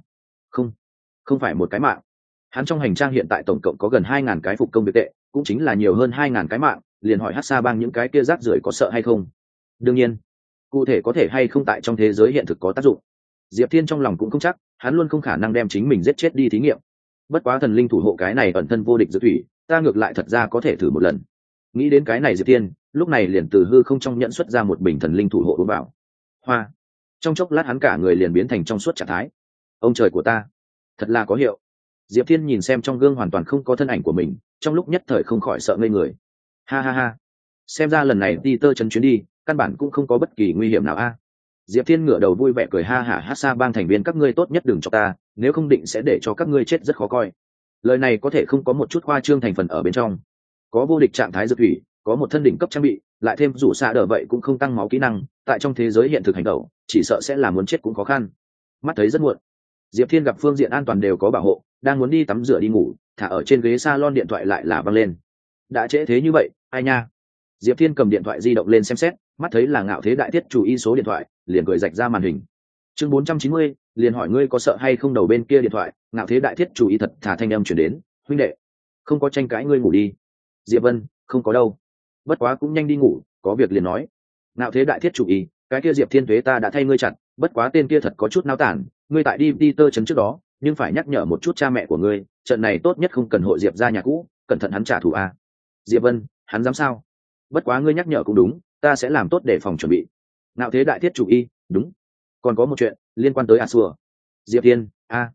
Không phải một cái mạng. Hắn trong hành trang hiện tại tổng cộng có gần 2.000 cái phục công việc tệ, cũng chính là nhiều hơn 2.000 cái mạng, liền hỏi Hắc Sa Bang những cái kia rác rưởi có sợ hay không. Đương nhiên, cụ thể có thể hay không tại trong thế giới hiện thực có tác dụng, Diệp Thiên trong lòng cũng không chắc, hắn luôn không khả năng đem chính mình giết chết đi thí nghiệm. Bất quá thần linh thủ hộ cái này ẩn thân vô địch giữa thủy, ta ngược lại thật ra có thể thử một lần. Nghĩ đến cái này Diệp Thiên, lúc này liền từ hư không trong nhận xuất ra một bình thần linh thủ hộ uống vào. Hoa. Trong chốc lát hắn cả người liền biến thành trong suốt trạng thái. Ông trời của ta, thật là có hiệu. Diệp Thiên nhìn xem trong gương hoàn toàn không có thân ảnh của mình, trong lúc nhất thời không khỏi sợ ngây người. Ha ha ha. Xem ra lần này Peter chấn chuyến đi, căn bản cũng không có bất kỳ nguy hiểm nào a. Diệp Thiên ngửa đầu vui vẻ cười ha hả, hát xa bang thành viên các ngươi tốt nhất đừng cho ta, nếu không định sẽ để cho các ngươi chết rất khó coi. Lời này có thể không có một chút khoa trương thành phần ở bên trong. Có vô địch trạng thái dược thủy, có một thân đỉnh cấp trang bị, lại thêm rủ xạ đỡ vậy cũng không tăng máu kỹ năng, tại trong thế giới hiện thực hành động, chỉ sợ sẽ là muốn chết cũng khó khăn. Mắt thấy rất muộn, Diệp Thiên gặp phương diện an toàn đều có bảo hộ, đang muốn đi tắm rửa đi ngủ, thả ở trên ghế salon điện thoại lại là văng lên. Đã trễ thế như vậy, ai nha? Diệp Thiên cầm điện thoại di động lên xem xét, mắt thấy là Ngạo Thế đại tiết chủ y số điện thoại, liền cười rạch ra màn hình. Chương 490, liền hỏi ngươi có sợ hay không. Đầu bên kia điện thoại Ngạo Thế Đại Thiết chủ y thật thà thanh âm chuyển đến: huynh đệ, không có tranh cãi, ngươi ngủ đi. Diệp Vân: không có đâu, bất quá cũng nhanh đi ngủ, có việc liền nói. Ngạo Thế Đại Thiết chủ y: cái kia Diệp Thiên Tuế ta đã thay ngươi chặt, bất quá tên kia thật có chút náo tản, ngươi tại đi tơ trấn trước đó nhưng phải nhắc nhở một chút cha mẹ của ngươi, trận này tốt nhất không cần hội Diệp ra nhà cũ, cẩn thận hắn trả thù a. Diệp Vân: hắn dám sao? Bất quá ngươi nhắc nhở cũng đúng, ta sẽ làm tốt để phòng chuẩn bị. Ngạo Thế Đại Thiết chủ y: đúng. Còn có một chuyện liên quan tới Xua. Diệp Thiên: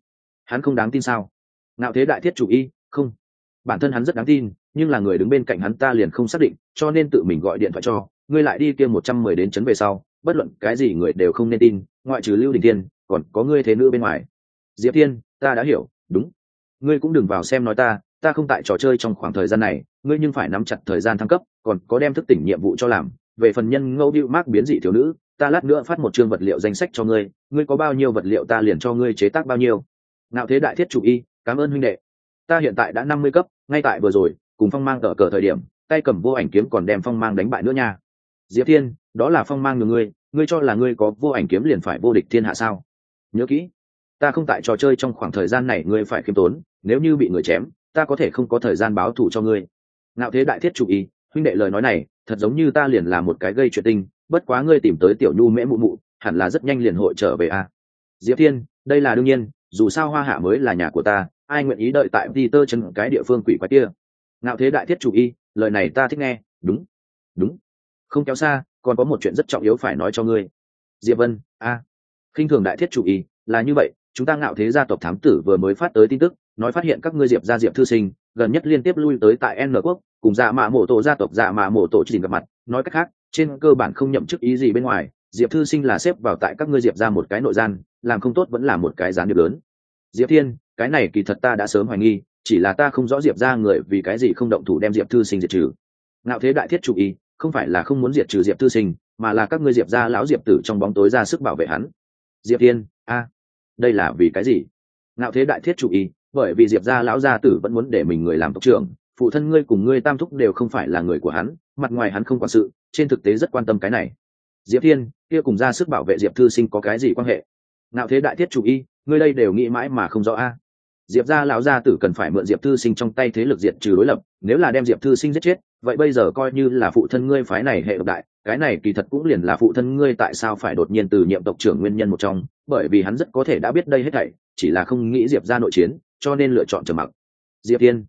hắn không đáng tin sao? Ngạo Thế Đại Thiết chủ y: không, bản thân hắn rất đáng tin, nhưng là người đứng bên cạnh hắn ta liền không xác định, cho nên tự mình gọi điện thoại cho ngươi. Lại đi kia 110 đến chấn về sau, bất luận cái gì người đều không nên tin, ngoại trừ Lưu Đình Thiên, còn có ngươi thế nữ bên ngoài. Diệp Thiên: ta đã hiểu. Đúng, ngươi cũng đừng vào xem nói ta không tại trò chơi trong khoảng thời gian này, ngươi nhưng phải nắm chặt thời gian thăng cấp, còn có đem thức tỉnh nhiệm vụ cho làm. Về phần nhân ngẫu bưu mác biến dị thiếu nữ, ta lát nữa phát một chương vật liệu danh sách cho ngươi, ngươi có bao nhiêu vật liệu ta liền cho ngươi chế tác bao nhiêu. Ngạo Thế Đại Thiết chủ y: cảm ơn huynh đệ, ta hiện tại đã 50 cấp, ngay tại vừa rồi cùng Phong Mang cờ thời điểm tay cầm vô ảnh kiếm còn đem Phong Mang đánh bại nữa nha. Diệp Thiên: đó là Phong Mang nhường ngươi cho là ngươi có vô ảnh kiếm liền phải vô địch thiên hạ sao? Nhớ kỹ, ta không tại trò chơi trong khoảng thời gian này, ngươi phải khiêm tốn, nếu như bị người chém ta có thể không có thời gian báo thù cho ngươi. Ngạo Thế Đại Thiết chủ y: huynh đệ lời nói này thật giống như ta liền là một cái gây chuyện tinh, bất quá ngươi tìm tới tiểu nhu mễ mụ mụ hẳn là rất nhanh liền hội trở về a. Diệp Thiên: đây là đương nhiên, dù sao Hoa Hạ mới là nhà của ta, ai nguyện ý đợi tại Peter chân cái địa phương quỷ quái kia. Ngạo Thế Đại Thiết chủ y: lời này ta thích nghe. Đúng, đúng, không kéo xa, còn có một chuyện rất trọng yếu phải nói cho ngươi. Diệp Vân: khinh thường Đại Thiết chủ y: là như vậy, chúng ta Ngạo Thế gia tộc thám tử vừa mới phát tới tin tức, nói phát hiện các ngươi Diệp gia Diệp thư sinh gần nhất liên tiếp lui tới tại N quốc, cùng Dạ Mạ Mộ Tổ gia tộc Dạ Mạ Mộ Tổ chỉ gặp mặt. Nói cách khác, trên cơ bản không nhậm chức ý gì bên ngoài, Diệp thư sinh là xếp vào tại các ngươi Diệp gia một cái nội gian, làm không tốt vẫn là một cái gián điệp lớn. Diệp Thiên: cái này kỳ thật ta đã sớm hoài nghi, chỉ là ta không rõ Diệp gia người vì cái gì không động thủ đem Diệp thư sinh diệt trừ. Ngạo Thế Đại Thiết chủ y: không phải là không muốn diệt trừ Diệp thư sinh, mà là các ngươi Diệp gia lão Diệp tử trong bóng tối ra sức bảo vệ hắn. Diệp Thiên: đây là vì cái gì? Ngạo Thế Đại Thiết chủ y: bởi vì Diệp gia lão gia tử vẫn muốn để mình người làm tộc trưởng, phụ thân ngươi cùng ngươi tam thúc đều không phải là người của hắn, mặt ngoài hắn không quản sự, trên thực tế rất quan tâm cái này. Diệp Thiên: kia cùng ra sức bảo vệ Diệp thư sinh có cái gì quan hệ? Ngạo Thế Đại Thiết chủ y: ngươi đây đều nghĩ mãi mà không rõ a. Diệp gia lão gia tử cần phải mượn Diệp thư sinh trong tay thế lực diệt trừ đối lập, nếu là đem Diệp thư sinh giết chết, vậy bây giờ coi như là phụ thân ngươi phái này hệ độc đại, cái này kỳ thật cũng liền là phụ thân ngươi tại sao phải đột nhiên từ nhiệm tộc trưởng nguyên nhân một trong, bởi vì hắn rất có thể đã biết đây hết thảy, chỉ là không nghĩ Diệp gia nội chiến, cho nên lựa chọn trầm mặc. Diệp Thiên: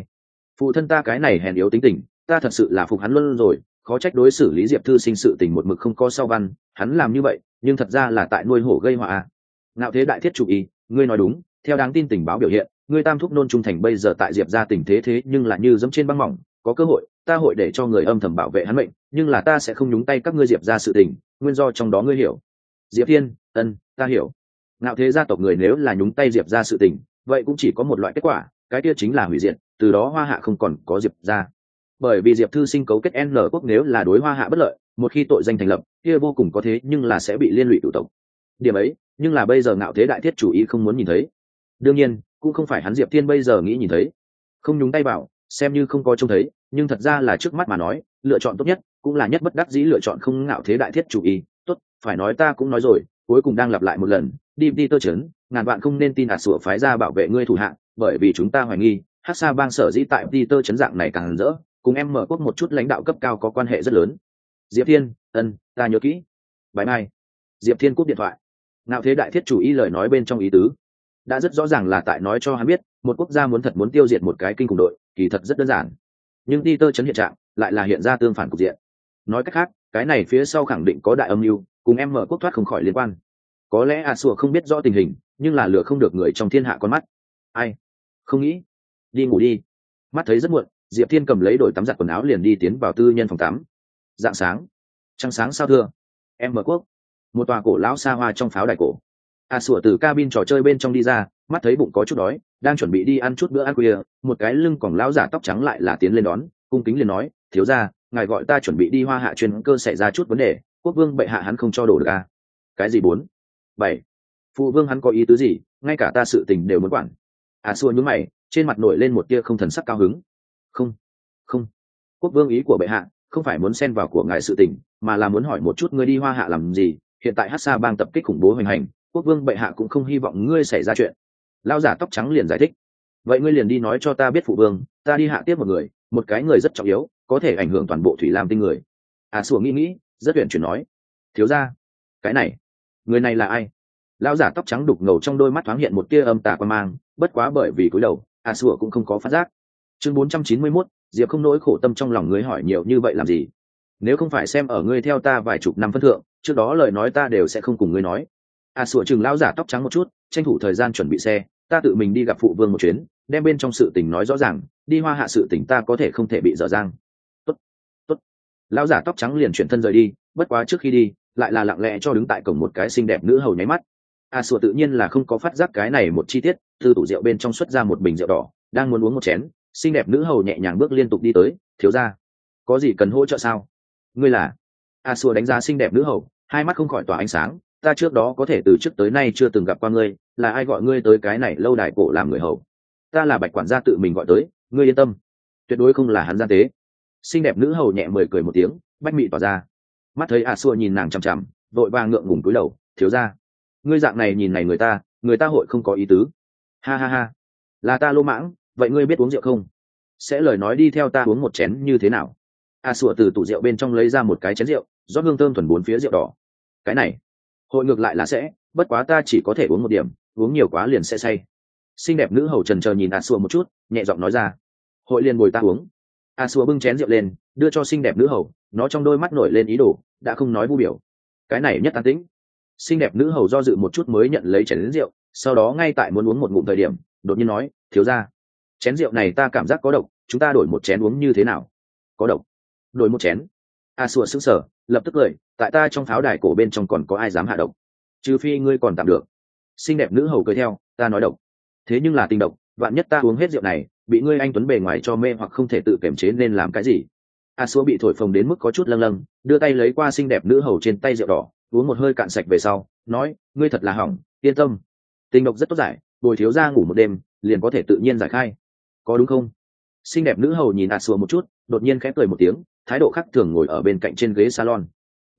phụ thân ta cái này hèn yếu tính tình, ta thật sự là phục hắn luôn rồi, khó trách đối xử lý Diệp thư sinh sự tình một mực không có sau văn, hắn làm như vậy nhưng thật ra là tại nuôi hổ gây họa. Ngạo Thế Đại Thiết chủ y: ngươi nói đúng, theo đáng tin tình báo biểu hiện, ngươi tam thúc Nôn Trung Thành bây giờ tại Diệp gia tình thế nhưng là như dẫm trên băng mỏng, có cơ hội ta hội để cho người âm thầm bảo vệ hắn mệnh, nhưng là ta sẽ không nhúng tay các ngươi Diệp gia sự tình, nguyên do trong đó ngươi hiểu. Diệp Thiên: ta hiểu. Ngạo Thế gia tộc người nếu là nhúng tay Diệp gia sự tình, vậy cũng chỉ có một loại kết quả, cái kia chính là hủy diệt, từ đó Hoa Hạ không còn có Diệp gia. Bởi vì Diệp thư sinh cấu kết N quốc nếu là đối Hoa Hạ bất lợi, một khi tội danh thành lập, kia vô cùng có thế nhưng là sẽ bị liên lụy cửu tộc. Điểm ấy, nhưng là bây giờ Ngạo Thế Đại Thiết chủ ý không muốn nhìn thấy. Đương nhiên, cũng không phải hắn Diệp Thiên bây giờ nghĩ nhìn thấy. Không nhúng tay vào, xem như không có trông thấy, nhưng thật ra là trước mắt mà nói, lựa chọn tốt nhất, cũng là nhất bất đắc dĩ lựa chọn không. Ngạo Thế Đại Thiết chủ ý, tốt, phải nói ta cũng nói rồi, cuối cùng đang lặp lại một lần, đi tơ chấn, ngàn vạn không nên tin sủa phái ra bảo vệ ngươi thủ hạ, bởi vì chúng ta hoài nghi, Hắc Sa bang sở dĩ tại đi tơ chấn dạng này càng rỡ, cùng em mở quốc một chút lãnh đạo cấp cao có quan hệ rất lớn. Diệp Thiên: ta nhớ kỹ. Bye bye. Diệp Thiên cúp điện thoại. Ngạo Thế Đại Thiết chủ ý lời nói bên trong ý tứ đã rất rõ ràng là tại nói cho hắn biết, một quốc gia muốn thật muốn tiêu diệt một cái kinh khủng đội, kỳ thật rất đơn giản, nhưng đi tơ chấn hiện trạng lại là hiện ra tương phản cục diện. Nói cách khác, cái này phía sau khẳng định có đại âm mưu, cùng em mở quốc thoát không khỏi liên quan. Có lẽ sủa không biết rõ tình hình, nhưng là lừa không được người trong thiên hạ con mắt. Ai không nghĩ đi ngủ đi. Mắt thấy rất muộn, Diệp Thiên cầm lấy đổi tắm giặt quần áo liền đi tiến vào tư nhân phòng tắm. Dạng sáng, trăng sáng sao thưa. Em mở quốc, một tòa cổ lão xa hoa trong pháo đài cổ. Sủa từ cabin trò chơi bên trong đi ra, mắt thấy bụng có chút đói, đang chuẩn bị đi ăn chút bữa ăn khuya, một cái lưng còng lão giả tóc trắng lại là tiến lên đón, cung kính liền nói: thiếu gia, ngài gọi ta chuẩn bị đi Hoa Hạ chuyên cơ xảy ra chút vấn đề, quốc vương bệ hạ hắn không cho đổ được à? Cái gì 4, 7? Phụ vương hắn có ý tứ gì, ngay cả ta sự tình đều muốn quản. Sủa nhướng mày, trên mặt nổi lên một tia không thần sắc cao hứng. Không, quốc vương ý của bệ hạ không phải muốn xen vào của ngài sự tình, mà là muốn hỏi một chút ngươi đi Hoa Hạ làm gì. Hiện tại Hắc Sa bang tập kích khủng bố hoành hành, quốc vương bệ hạ cũng không hy vọng ngươi xảy ra chuyện. Lão giả tóc trắng liền giải thích. Vậy ngươi liền đi nói cho ta biết phụ vương, ta đi hạ tiếp một người, một cái người rất trọng yếu, có thể ảnh hưởng toàn bộ thủy lam tinh người. Sủa nghĩ rất tuyển chuyển nói. Thiếu gia, cái này, người này là ai? Lão giả tóc trắng đục ngầu trong đôi mắt thoáng hiện một tia âm tà quan mang, bất quá bởi vì cúi đầu, Sủa cũng không có phát giác. Chương 491, Diệp không nỗi khổ tâm trong lòng ngươi hỏi nhiều như vậy làm gì? Nếu không phải xem ở ngươi theo ta vài chục năm phân thượng, trước đó lời nói ta đều sẽ không cùng ngươi nói. Sủa chừng lão giả tóc trắng một chút, tranh thủ thời gian chuẩn bị xe, ta tự mình đi gặp phụ vương một chuyến, đem bên trong sự tình nói rõ ràng, đi Hoa Hạ sự tình ta có thể không thể bị dở dang. Tốt, tốt. Lão giả tóc trắng liền chuyển thân rời đi, bất quá trước khi đi, lại là lặng lẽ cho đứng tại cổng một cái xinh đẹp nữ hầu nháy mắt. Sủa tự nhiên là không có phát giác cái này một chi tiết, từ tủ rượu bên trong xuất ra một bình rượu đỏ, đang muốn uống một chén, xinh đẹp nữ hầu nhẹ nhàng bước liên tục đi tới, thiếu gia, có gì cần hỗ trợ sao? Ngươi là? Sủa đánh giá xinh đẹp nữ hầu, hai mắt không khỏi tỏa ánh sáng, ta trước đó có thể từ trước tới nay chưa từng gặp qua ngươi, là ai gọi ngươi tới cái này lâu đài cổ làm người hầu? Ta là Bạch quản gia tự mình gọi tới, ngươi yên tâm, tuyệt đối không là hắn gian tế. Xinh đẹp nữ hầu nhẹ mời cười một tiếng, bách mị tỏa ra. Mắt thấy Sủa nhìn nàng chằm chằm, vội vàng ngượng ngùng cúi đầu, thiếu gia, ngươi dạng này nhìn này người ta hội không có ý tứ. Ha ha ha, là ta lô mãng, vậy ngươi biết uống rượu không? Sẽ lời nói đi theo ta uống một chén như thế nào? Sủa từ tủ rượu bên trong lấy ra một cái chén rượu, rót hương thơm thuần bốn phía rượu đỏ. Cái này, hội ngược lại là sẽ, bất quá ta chỉ có thể uống một điểm, uống nhiều quá liền sẽ say. Xinh đẹp nữ hầu trần chờ nhìn Sủa một chút, nhẹ giọng nói ra. Hội liền bồi ta uống. Sủa bưng chén rượu lên, đưa cho xinh đẹp nữ hầu, nó trong đôi mắt nổi lên ý đồ, đã không nói vu biểu. Cái này nhất an tĩnh. Xinh đẹp nữ hầu do dự một chút mới nhận lấy chén rượu, sau đó ngay tại muốn uống một ngụm thời điểm, đột nhiên nói, thiếu gia, chén rượu này ta cảm giác có độc, chúng ta đổi một chén uống như thế nào? Có độc? Đổi một chén? Sủa sững sờ, lập tức cười, tại ta trong pháo đài cổ bên trong còn có ai dám hạ độc? Trừ phi ngươi còn tạm được. Xinh đẹp nữ hầu cười theo, ta nói độc, thế nhưng là tình độc, vạn nhất ta uống hết rượu này, bị ngươi anh tuấn bề ngoài cho mê hoặc không thể tự kiềm chế nên làm cái gì? Sủa bị thổi phồng đến mức có chút lâng lâng, đưa tay lấy qua xinh đẹp nữ hầu trên tay rượu đỏ, uống một hơi cạn sạch về sau, nói, ngươi thật là hỏng, yên tâm, tình độc rất tốt giải, bồi thiếu gia ngủ một đêm liền có thể tự nhiên giải khai, có đúng không? Xinh đẹp nữ hầu nhìn Sủa một chút, đột nhiên khẽ cười một tiếng, thái độ khác thường ngồi ở bên cạnh trên ghế salon.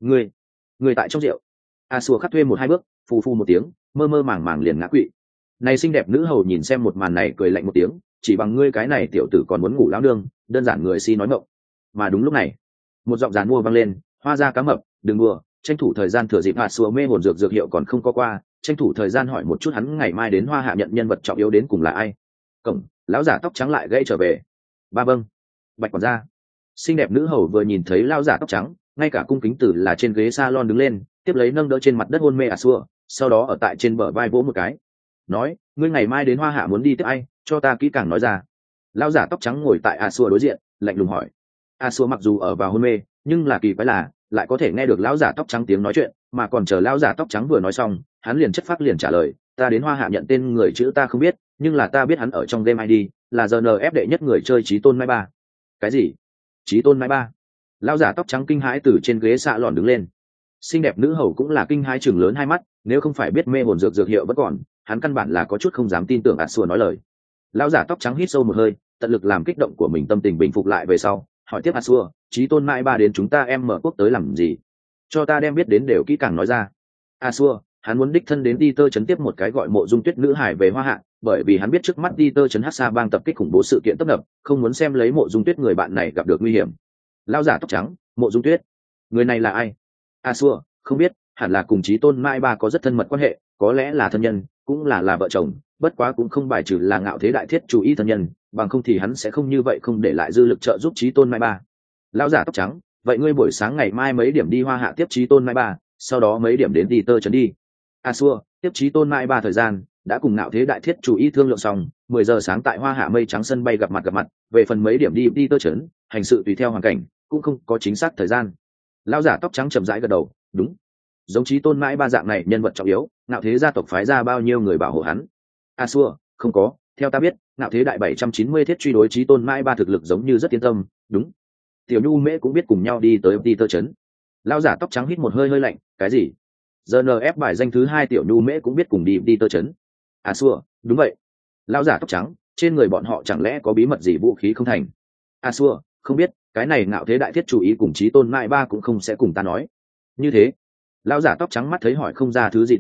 Ngươi tại trong rượu. Sủa khắc thuê một hai bước, phù phù một tiếng, mơ mơ màng màng liền ngã quỵ. Này xinh đẹp nữ hầu nhìn xem một màn này cười lạnh một tiếng, chỉ bằng ngươi cái này tiểu tử còn muốn ngủ lão nương, đơn giản người si nói mộng. Mà đúng lúc này, một giọng dàn mua vang lên, hoa ra cá mập, đừng đùa, tranh thủ thời gian thừa dịp Sủa mê hồn dược hiệu còn không có qua, tranh thủ thời gian hỏi một chút hắn ngày mai đến Hoa Hạ nhận nhân vật trọng yếu đến cùng là ai. Cổng, lão giả tóc trắng lại gây trở về. Ba vâng, Bạch quản gia. Xinh đẹp nữ hầu vừa nhìn thấy lão giả tóc trắng, ngay cả cung kính tử là trên ghế salon đứng lên, tiếp lấy nâng đỡ trên mặt đất hôn mê Sủa, sau đó ở tại trên bờ vai vỗ một cái, nói, ngươi ngày mai đến Hoa Hạ muốn đi tiếp ai, cho ta kỹ càng nói ra. Lão giả tóc trắng ngồi tại Sủa đối diện, lạnh lùng hỏi. Sủa mặc dù ở vào hôn mê, nhưng là kỳ quái là lại có thể nghe được lão giả tóc trắng tiếng nói chuyện, mà còn chờ lão giả tóc trắng vừa nói xong, hắn liền chất phác liền trả lời, ta đến Hoa Hạ nhận tên người chữ ta không biết, nhưng là ta biết hắn ở trong game ID là GNF đệ nhất người chơi Chí Tôn Mai Ba. Cái gì? Chí Tôn Mai Ba? Lão giả tóc trắng kinh hãi từ trên ghế xạ lòn đứng lên. Xinh đẹp nữ hầu cũng là kinh hãi chừng lớn hai mắt, nếu không phải biết mê hồn dược hiệu vẫn còn, hắn căn bản là có chút không dám tin tưởng Sủa nói lời. Lão giả tóc trắng hít sâu một hơi, tận lực làm kích động của mình tâm tình bình phục lại về sau, hỏi tiếp Sủa, Chí Tôn Mai Ba đến chúng ta em mở quốc tới làm gì? Cho ta đem biết đến đều kỹ càng nói ra. Sủa, hắn muốn đích thân đến đi tơ chấn tiếp một cái gọi Mộ Dung Tuyết nữ hải về Hoa Hạ, bởi vì hắn biết trước mắt đi tơ chấn Hắc Sa bang tập kích khủng bố sự kiện tấp nập, không muốn xem lấy Mộ Dung Tuyết người bạn này gặp được nguy hiểm. Lão giả tóc trắng, Mộ Dung Tuyết, người này là ai? Sủa, không biết, hẳn là cùng Chí Tôn Mai Ba có rất thân mật quan hệ, có lẽ là thân nhân, cũng là vợ chồng, bất quá cũng không bài trừ là Ngạo Thế Đại Thiết chủ ý thân nhân, bằng không thì hắn sẽ không như vậy không để lại dư lực trợ giúp Chí Tôn Mai Ba. Lão giả tóc trắng, vậy ngươi buổi sáng ngày mai mấy điểm đi Hoa Hạ tiếp Chí Tôn Mai Ba, sau đó mấy điểm đến đi tơ chấn đi. Sủa, tiếp Chí Tôn Mai Ba thời gian đã cùng Ngạo Thế Đại Thiết chủ ý thương lượng xong, 10 giờ sáng tại Hoa Hạ mây trắng sân bay gặp mặt, về phần mấy điểm đi tơ chấn, hành sự tùy theo hoàn cảnh, cũng không có chính xác thời gian. Lão giả tóc trắng chậm rãi gật đầu, đúng, giống Chí Tôn Mai Ba dạng này nhân vật trọng yếu, Ngạo Thế gia tộc phái ra bao nhiêu người bảo hộ hắn? Sủa, không có, theo ta biết, Ngạo Thế đại 790 thiết truy đối Chí Tôn Mai Ba thực lực giống như rất yên tâm, đúng. Tiểu Nhu Mễ cũng biết cùng nhau đi tới tơ chấn. Lão giả tóc trắng hít một hơi lạnh, cái gì? GNF bài danh thứ 2 Tiểu Nhu Mễ cũng biết cùng đi tơ chấn. Sủa, đúng vậy. Lão giả tóc trắng, trên người bọn họ chẳng lẽ có bí mật gì vũ khí không thành? Sủa, không biết, cái này Ngạo Thế đại thiết chủ ý cùng Chí Tôn Mai Ba cũng không sẽ cùng ta nói. Như thế, lão giả tóc trắng mắt thấy hỏi không ra thứ gì tới,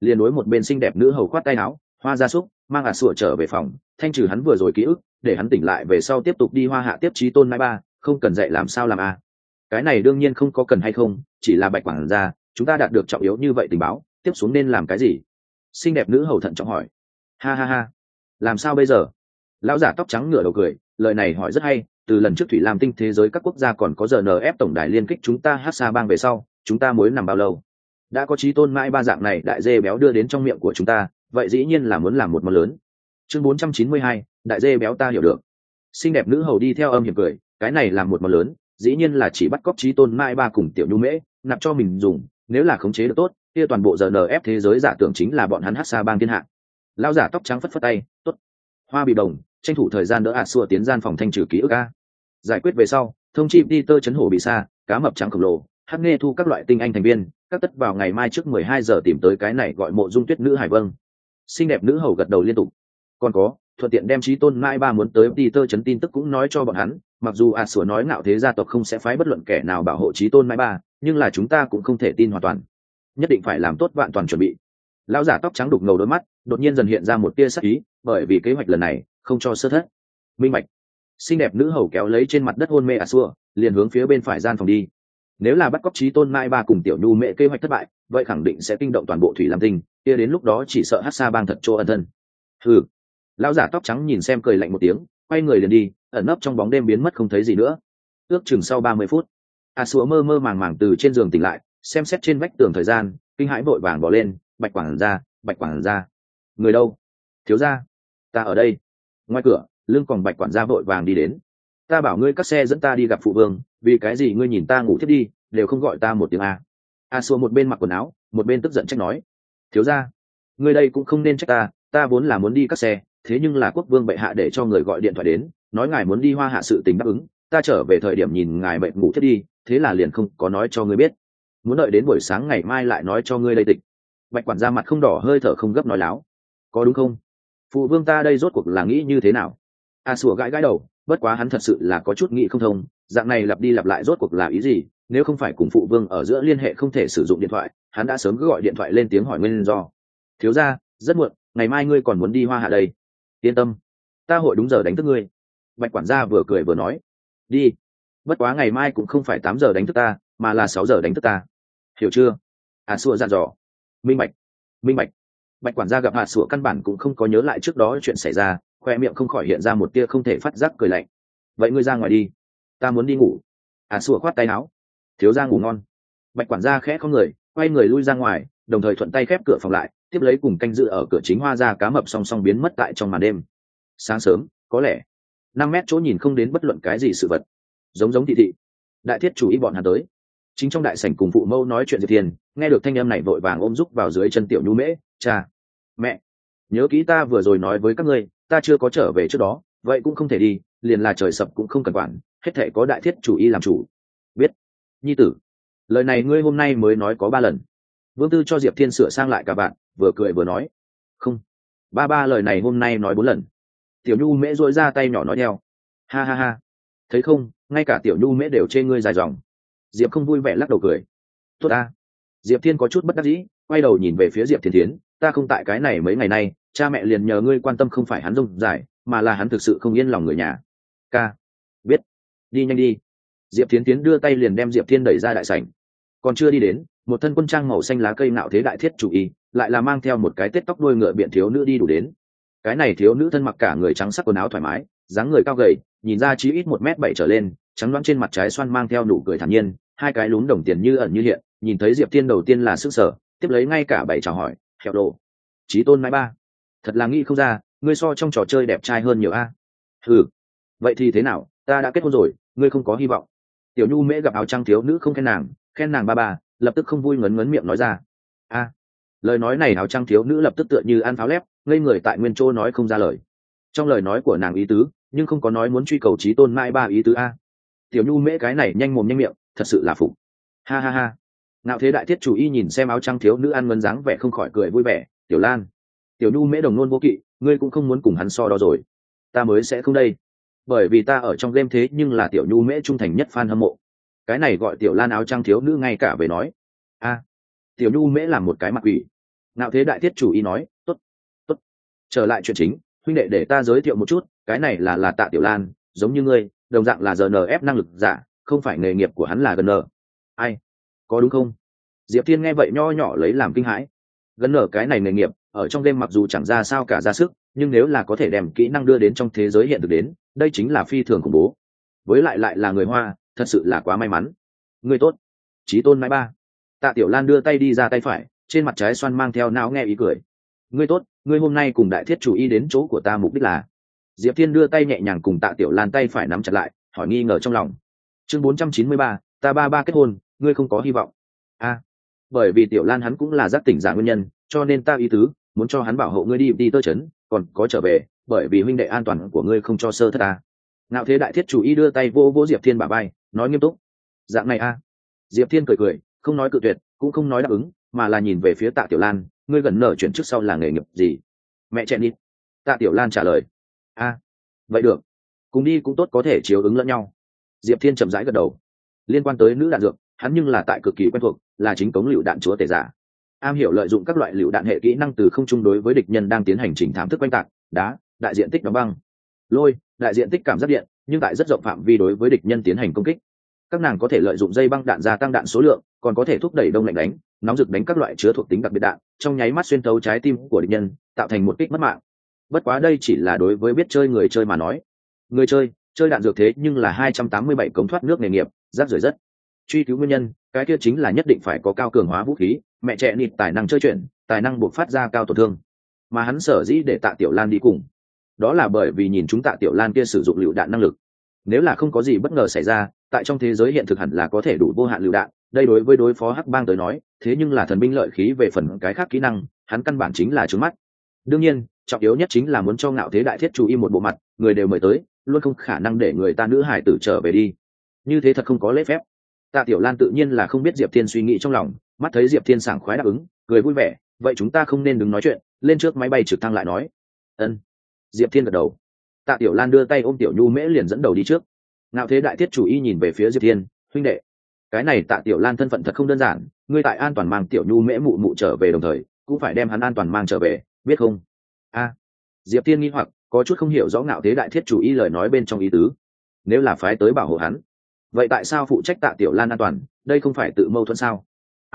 liền đối một bên xinh đẹp nữ hầu khoát tay áo, hoa gia súc mang sủa trở về phòng, thanh trừ hắn vừa rồi ký ức, để hắn tỉnh lại về sau tiếp tục đi hoa hạ tiếp trí tôn mai ba, không cần dạy làm sao làm a. Cái này đương nhiên không có cần hay không, chỉ là Bạch quản gia, chúng ta đạt được trọng yếu như vậy tình báo, tiếp xuống nên làm cái gì? Xinh đẹp nữ hầu thận trọng hỏi. Ha ha ha, làm sao bây giờ? Lão giả tóc trắng ngửa đầu cười, lời này hỏi rất hay, từ lần trước thủy lam tinh thế giới các quốc gia còn có RNF tổng đài liên kích chúng ta hát xa bang về sau, chúng ta mới nằm bao lâu? Đã có trí tôn mãi ba dạng này đại dê béo đưa đến trong miệng của chúng ta, vậy dĩ nhiên là muốn làm một món lớn. Chương 492, đại dê béo ta hiểu được. Xinh đẹp nữ hầu đi theo âm hiểm cười, cái này làm một món lớn, dĩ nhiên là chỉ bắt cóc trí tôn mãi ba cùng tiểu nhu mễ, nạp cho mình dùng, nếu là khống chế được tốt, kia toàn bộ RNF thế giới giả tưởng chính là bọn hắn hát xa bang thiên hạ. Lão giả tóc trắng phất phất tay, tốt. Hoa bị đồng, tranh thủ thời gian đỡ xua tiến gian phòng thanh trừ ký ức a. Giải quyết về sau, thông chi Peter chấn hổ bị xa, cá mập trắng khổng lồ, hắc nghe thu các loại tinh anh thành viên, các tất vào ngày mai trước 12 giờ tìm tới cái này gọi Mộ Dung Tuyết nữ hải vâng. Xinh đẹp nữ hầu gật đầu liên tục. Còn có, thuận tiện đem trí tôn mai ba muốn tới Peter chấn tin tức cũng nói cho bọn hắn, mặc dù sủa nói ngạo thế gia tộc không sẽ phái bất luận kẻ nào bảo hộ trí tôn mai ba, nhưng là chúng ta cũng không thể tin hoàn toàn, nhất định phải làm tốt vạn toàn chuẩn bị. Lão giả tóc trắng đục ngầu đôi mắt, đột nhiên dần hiện ra một tia sắc ý, bởi vì kế hoạch lần này không cho sơ thất. Minh bạch. Xinh đẹp nữ hầu kéo lấy trên mặt đất hôn mê xua, liền hướng phía bên phải gian phòng đi. Nếu là bắt cóc trí tôn mai ba cùng tiểu nhu mẹ kế hoạch thất bại, vậy khẳng định sẽ kinh động toàn bộ thủy lam tinh, kia đến lúc đó chỉ sợ hát xa bang thật chỗ ẩn thân. Hừ. Lão giả tóc trắng nhìn xem cười lạnh một tiếng, quay người liền đi, ẩn nấp trong bóng đêm biến mất không thấy gì nữa. Ước chừng sau 30 phút, xua mơ mơ màng màng từ trên giường tỉnh lại, xem xét trên vách tường thời gian, kinh hãi vội vàng bỏ lên. Bạch quản gia, người đâu? Thiếu gia, ta ở đây. Ngoài cửa, lưng còn Bạch quản gia vội vàng đi đến. Ta bảo ngươi cắt xe dẫn ta đi gặp phụ vương, vì cái gì ngươi nhìn ta ngủ thiết đi, đều không gọi ta một tiếng a. Xua một bên mặc quần áo, một bên tức giận trách nói. Thiếu gia, ngươi đây cũng không nên trách ta, ta vốn là muốn đi cắt xe, thế nhưng là quốc vương bệ hạ để cho người gọi điện thoại đến, nói ngài muốn đi hoa hạ sự tình đáp ứng, ta trở về thời điểm nhìn ngài mệt ngủ thiết đi, thế là liền không có nói cho ngươi biết, muốn đợi đến buổi sáng ngày mai lại nói cho ngươi đây tịch. Bạch quản gia mặt không đỏ hơi thở không gấp nói láo. Có đúng không? Phụ vương ta đây rốt cuộc là nghĩ như thế nào? Sủa gãi gãi đầu, bất quá hắn thật sự là có chút nghĩ không thông, dạng này lặp đi lặp lại rốt cuộc là ý gì? Nếu không phải cùng phụ vương ở giữa liên hệ không thể sử dụng điện thoại, hắn đã sớm cứ gọi điện thoại lên tiếng hỏi nguyên do. Thiếu gia, rất muộn, ngày mai ngươi còn muốn đi hoa hạ đây. Yên tâm, ta hội đúng giờ đánh thức ngươi. Bạch quản gia vừa cười vừa nói. Đi. Bất quá ngày mai cũng không phải 8 giờ đánh thức ta, mà là 6 giờ đánh thức ta. Hiểu chưa? Sủa dặn dò. Minh bạch. Bạch quản gia gặp sủa căn bản cũng không có nhớ lại trước đó chuyện xảy ra, khoe miệng không khỏi hiện ra một tia không thể phát giác cười lạnh. Vậy ngươi ra ngoài đi, ta muốn đi ngủ. Sủa khoát tay áo. Thiếu gia ngủ ngon. Bạch quản gia khẽ không người, quay người lui ra ngoài, đồng thời thuận tay khép cửa phòng lại, tiếp lấy cùng canh dự ở cửa chính hoa ra cá mập song song biến mất tại trong màn đêm. Sáng sớm, có lẽ 5 mét chỗ nhìn không đến bất luận cái gì sự vật, giống thị thị. Đại thiết chủ ý bọn hắn tới. Chính trong đại sảnh cùng phụ mẫu nói chuyện Diệp Thiên, nghe được thanh âm này vội vàng ôm giúp vào dưới chân tiểu nhu mễ. Cha, mẹ, nhớ kỹ ta vừa rồi nói với các ngươi, ta chưa có trở về trước đó, vậy cũng không thể đi, liền là trời sập cũng không cần quản, hết thể có đại thiết chủ ý làm chủ. Biết. Nhi tử, lời này ngươi hôm nay mới nói có 3 lần. Vương Tư cho Diệp Thiên sửa sang lại cả bạn, vừa cười vừa nói. Không, ba lời này hôm nay nói 4 lần. Tiểu nhu mễ dội ra tay nhỏ nói theo. Ha ha ha, thấy không, ngay cả tiểu nhu mễ đều chê ngươi dài dòng. Diệp không vui vẻ lắc đầu cười. Tốt ta. Diệp Thiên có chút bất đắc dĩ, quay đầu nhìn về phía Diệp Thiên Thiến, ta không tại cái này mấy ngày nay, cha mẹ liền nhờ ngươi quan tâm không phải hắn rông dài, mà là hắn thực sự không yên lòng người nhà. Ca. Biết. Đi nhanh đi. Diệp Thiên Thiến đưa tay liền đem Diệp Thiên đẩy ra đại sảnh. Còn chưa đi đến, một thân quân trang màu xanh lá cây nạo thế đại thiết chủ y, lại là mang theo một cái tết tóc đuôi ngựa biện thiếu nữ đi đủ đến. Cái này thiếu nữ thân mặc cả người trắng sắc quần áo thoải mái, dáng người cao gầy, nhìn ra chí ít 1m7 trở lên, trắng loáng trên mặt trái xoan mang theo nụ cười thản nhiên, hai cái lúm đồng tiền như ẩn như hiện, nhìn thấy Diệp Thiên đầu tiên là sức sở, tiếp lấy ngay cả bảy chào hỏi, hẹo đồ. Chí tôn mãi ba, thật là nghĩ không ra, ngươi so trong trò chơi đẹp trai hơn nhiều a. Ừ, vậy thì thế nào, ta đã kết hôn rồi, ngươi không có hy vọng. Tiểu nhu mễ gặp áo trắng thiếu nữ không khen nàng ba, lập tức không vui ngấn miệng nói ra. Lời nói này áo trắng thiếu nữ lập tức tựa như ăn pháo lép, ngây người tại nguyên chỗ nói không ra lời. Trong lời nói của nàng ý tứ, nhưng không có nói muốn truy cầu chí tôn mãi ba ý tứ a. Tiểu nhu mễ cái này nhanh mồm nhanh miệng, thật sự là phục. Ha ha ha. Ngạo thế đại thiết chủ y nhìn xem áo trắng thiếu nữ ăn ngân dáng vẻ không khỏi cười vui vẻ. Tiểu Lan, tiểu nhu mễ đồng nôn vô kỵ, ngươi cũng không muốn cùng hắn so đo rồi. Ta mới sẽ không đây, bởi vì ta ở trong game thế nhưng là tiểu nhu mễ trung thành nhất fan hâm mộ. Cái này gọi Tiểu Lan áo trắng thiếu nữ ngay cả về nói. Tiểu nhu mễ làm một cái mặt quỷ. Ngạo Thế Đại Thiết chủ y nói, tốt, tốt. Trở lại chuyện chính, huynh đệ để ta giới thiệu một chút, cái này là Tạ Tiểu Lan, giống như ngươi, đồng dạng là GNF năng lực giả, không phải nghề nghiệp của hắn là GN. Ai? Có đúng không? Diệp Thiên nghe vậy nho nhỏ lấy làm kinh hãi. GN cái này nghề nghiệp, ở trong game mặc dù chẳng ra sao cả ra sức, nhưng nếu là có thể đem kỹ năng đưa đến trong thế giới hiện thực đến, đây chính là phi thường khủng bố. Với lại là người Hoa, thật sự là quá may mắn. Ngươi tốt, Chí Tôn Mãi Ba. Tạ Tiểu Lan đưa tay đi ra tay phải, trên mặt trái xoan mang theo não nghe ý cười. Ngươi tốt, ngươi hôm nay cùng Đại Thiết chủ y đến chỗ của ta mục đích là? Diệp Thiên đưa tay nhẹ nhàng cùng Tạ Tiểu Lan tay phải nắm chặt lại, hỏi nghi ngờ trong lòng. Chương 493, ta ba kết hôn, ngươi không có hy vọng. Bởi vì Tiểu Lan hắn cũng là giác tỉnh giả nguyên nhân, cho nên ta ý tứ, muốn cho hắn bảo hộ ngươi đi tơ chấn, còn có trở về, bởi vì huynh đệ an toàn của ngươi không cho sơ thất ta. Ngạo Thế Đại Thiết chủ y đưa tay vỗ Diệp Thiên bả vai, nói nghiêm túc. Dạng này Diệp Thiên cười cười, không nói cự tuyệt, cũng không nói đáp ứng, mà là nhìn về phía Tạ Tiểu Lan, ngươi gần nở chuyển trước sau là nghề nghiệp gì? Mẹ trẻ đi. Tạ Tiểu Lan trả lời. Vậy được, cùng đi cũng tốt, có thể chiếu ứng lẫn nhau. Diệp Thiên chậm rãi gật đầu. Liên quan tới nữ đạn dược, hắn nhưng là tại cực kỳ quen thuộc, là chính cống lựu đạn chúa tể giả, am hiểu lợi dụng các loại lựu đạn hệ kỹ năng từ không trung đối với địch nhân đang tiến hành chỉnh thám thức quanh tạc, đá, đại diện tích đóng băng, lôi, đại diện tích cảm giác điện, nhưng tại rất rộng phạm vi đối với địch nhân tiến hành công kích. Các nàng có thể lợi dụng dây băng đạn gia tăng đạn số lượng, còn có thể thúc đẩy đông lạnh đánh, nóng rực đánh các loại chứa thuộc tính đặc biệt đạn, trong nháy mắt xuyên thấu trái tim của địch nhân, tạo thành một kích mất mạng. Bất quá đây chỉ là đối với biết chơi người chơi mà nói. Người chơi đạn dược thế nhưng là 287 cống thoát nước nghề nghiệp, rác rưởi rất. Truy cứu nguyên nhân, cái kia chính là nhất định phải có cao cường hóa vũ khí, mẹ trẻ nịt tài năng chơi chuyện, tài năng buộc phát ra cao tổn thương. Mà hắn sở dĩ để Tạ Tiểu Lan đi cùng, đó là bởi vì nhìn chúng Tạ Tiểu Lan kia sử dụng lựu đạn năng lực. Nếu là không có gì bất ngờ xảy ra, tại trong thế giới hiện thực hẳn là có thể đủ vô hạn lựu đạn, đây đối với đối phó Hắc Bang tới nói, thế nhưng là thần binh lợi khí về phần cái khác kỹ năng, hắn căn bản chính là trướng mắt. Đương nhiên, trọng yếu nhất chính là muốn cho Ngạo Thế Đại Thiết chủ y một bộ mặt, người đều mời tới, luôn không khả năng để người ta nữ hải tử trở về đi. Như thế thật không có lễ phép. Tạ Tiểu Lan tự nhiên là không biết Diệp Thiên suy nghĩ trong lòng, mắt thấy Diệp Thiên sảng khoái đáp ứng, cười vui vẻ, vậy chúng ta không nên đứng nói chuyện, lên trước máy bay trực thăng lại nói. Ân. Diệp Thiên gật đầu. Tạ Tiểu Lan đưa tay ôm Tiểu Nhu Mễ liền dẫn đầu đi trước. Ngạo Thế Đại Thiết chủ y nhìn về phía Diệp Thiên, huynh đệ, cái này Tạ Tiểu Lan thân phận thật không đơn giản, ngươi tại an toàn mang Tiểu Nhu Mễ mụ mụ trở về đồng thời, cũng phải đem hắn an toàn mang trở về, biết không? Diệp Thiên nghi hoặc, có chút không hiểu rõ Ngạo Thế Đại Thiết chủ y lời nói bên trong ý tứ. Nếu là phái tới bảo hộ hắn, vậy tại sao phụ trách Tạ Tiểu Lan an toàn, đây không phải tự mâu thuẫn sao?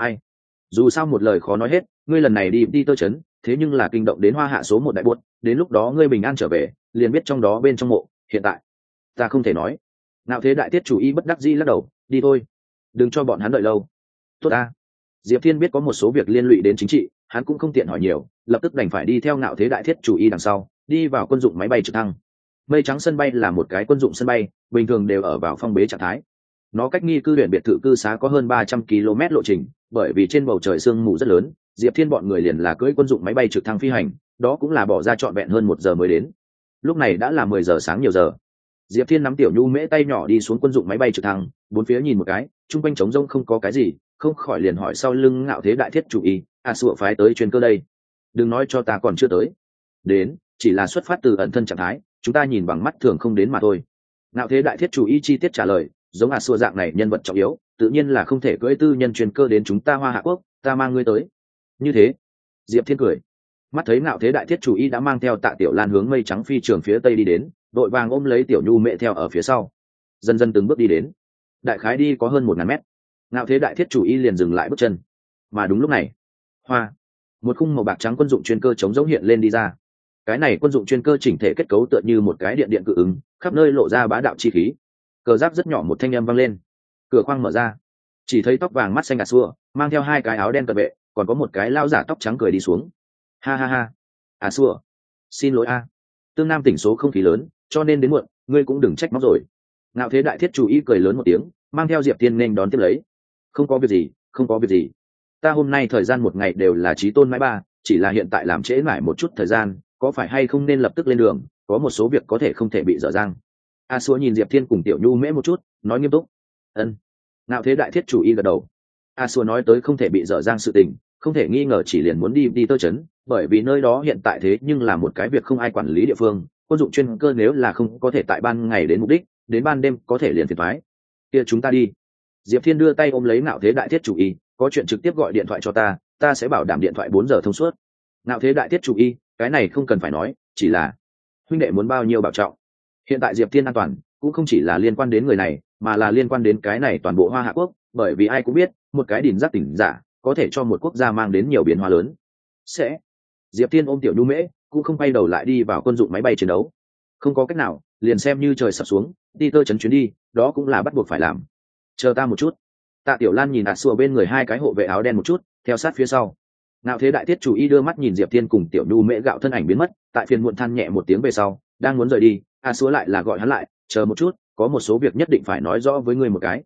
Dù sao một lời khó nói hết, ngươi lần này đi tơ chấn, thế nhưng là kinh động đến Hoa Hạ số một đại buốt, đến lúc đó ngươi bình an trở về, liền biết trong đó bên trong mộ, hiện tại ta không thể nói. Ngạo Thế Đại Thiết chủ y bất đắc dĩ lắc đầu, đi thôi, đừng cho bọn hắn đợi lâu. Tốt Diệp Thiên biết có một số việc liên lụy đến chính trị, hắn cũng không tiện hỏi nhiều, lập tức đành phải đi theo Ngạo Thế Đại Thiết chủ y đằng sau, đi vào quân dụng máy bay trực thăng. Mây Trắng sân bay là một cái quân dụng sân bay, bình thường đều ở vào phong bế trạng thái. Nó cách nghi cư huyện biệt thự cư xá có hơn 300 km lộ trình, bởi vì trên bầu trời sương mù rất lớn, Diệp Thiên bọn người liền là cưỡi quân dụng máy bay trực thăng phi hành, đó cũng là bỏ ra trọn vẹn hơn 1 giờ mới đến. Lúc này đã là 10 giờ sáng nhiều giờ. Diệp Thiên nắm Tiểu Nhu Mễ tay nhỏ đi xuống quân dụng máy bay trực thăng, bốn phía nhìn một cái, chung quanh trống rỗng không có cái gì, không khỏi liền hỏi sau lưng Ngạo Thế Đại Thiết chủ y, sủa phái tới chuyên cơ đây. Đừng nói cho ta còn chưa tới. Đến, chỉ là xuất phát từ ẩn thân trạng thái, chúng ta nhìn bằng mắt thường không đến mà thôi. Ngạo Thế Đại Thiết chủ y chi tiết trả lời, giống sủa dạng này nhân vật trọng yếu, tự nhiên là không thể cưỡi tư nhân chuyên cơ đến chúng ta Hoa Hạ quốc, ta mang ngươi tới. Như thế. Diệp Thiên cười. Mắt thấy Ngạo Thế Đại Thiết chủ y đã mang theo Tạ Tiểu Lan hướng Mây Trắng phi trường phía tây đi đến, đội vàng ôm lấy Tiểu Nhu Mễ theo ở phía sau, dần dần từng bước đi đến. Đại khái đi có hơn 1000 mét, Ngạo Thế Đại Thiết chủ y liền dừng lại bước chân. Mà đúng lúc này, một khung màu bạc trắng quân dụng chuyên cơ chống giống hiện lên đi ra. Cái này quân dụng chuyên cơ chỉnh thể kết cấu tựa như một cái điện điện cự ứng, khắp nơi lộ ra bá đạo chi khí. Cờ giáp rất nhỏ một thanh âm vang lên, cửa khoang mở ra, chỉ thấy tóc vàng mắt xanh xua mang theo 2 cái áo đen cận vệ, còn có một cái lao giả tóc trắng cười đi xuống. Ha xua, xin lỗi Tương Nam tỉnh số không khí lớn, cho nên đến muộn, ngươi cũng đừng trách móc rồi. Ngạo Thế Đại Thiết chủ y cười lớn một tiếng, mang theo Diệp Thiên nên đón tiếp lấy. Không có việc gì, ta hôm nay thời gian 1 ngày đều là Chí Tôn Mãi Ba, chỉ là hiện tại làm trễ mãi một chút thời gian, có phải hay không nên lập tức lên đường, có một số việc có thể không thể bị dở dang. Xua nhìn Diệp Thiên cùng Tiểu Nhu Mễ một chút, nói nghiêm túc. Ân. Ngạo Thế Đại Thiết chủ y gật đầu. Xua nói tới không thể bị dở dang sự tình, không thể nghi ngờ chỉ liền muốn đi tơ chấn, bởi vì nơi đó hiện tại thế nhưng là một cái việc không ai quản lý địa phương, quân dụng chuyên cơ nếu là không có thể tại ban ngày đến mục đích, đến ban đêm có thể liền phiền toái. Kia chúng ta đi. Diệp Thiên đưa tay ôm lấy Ngạo Thế Đại Thiết chủ y, có chuyện trực tiếp gọi điện thoại cho ta, ta sẽ bảo đảm điện thoại 4 giờ thông suốt. Ngạo thế đại tiết chủ y, cái này không cần phải nói, chỉ là huynh đệ muốn bao nhiêu bảo trọng. Hiện tại Diệp Thiên an toàn cũng không chỉ là liên quan đến người này, mà là liên quan đến cái này toàn bộ Hoa Hạ quốc, bởi vì ai cũng biết một cái đỉnh giác tỉnh giả có thể cho một quốc gia mang đến nhiều biến hóa lớn. Sẽ Diệp Thiên ôm Tiểu Nhu Mễ cũng không quay đầu lại đi vào quân dụng máy bay chiến đấu. Không có cách nào, liền xem như trời sập xuống đi tơ chấn chuyến đi, đó cũng là bắt buộc phải làm. Chờ ta một chút. Tạ Tiểu Lan nhìn Sùa bên người hai cái hộ vệ áo đen một chút, theo sát phía sau. Ngạo thế đại tiết chủ y đưa mắt nhìn Diệp Thiên cùng Tiểu Nhu Mễ gạo thân ảnh biến mất, tại phiền muộn than nhẹ một tiếng về sau, đang muốn rời đi, Sùa lại là gọi hắn lại, chờ một chút, có một số việc nhất định phải nói rõ với ngươi một cái.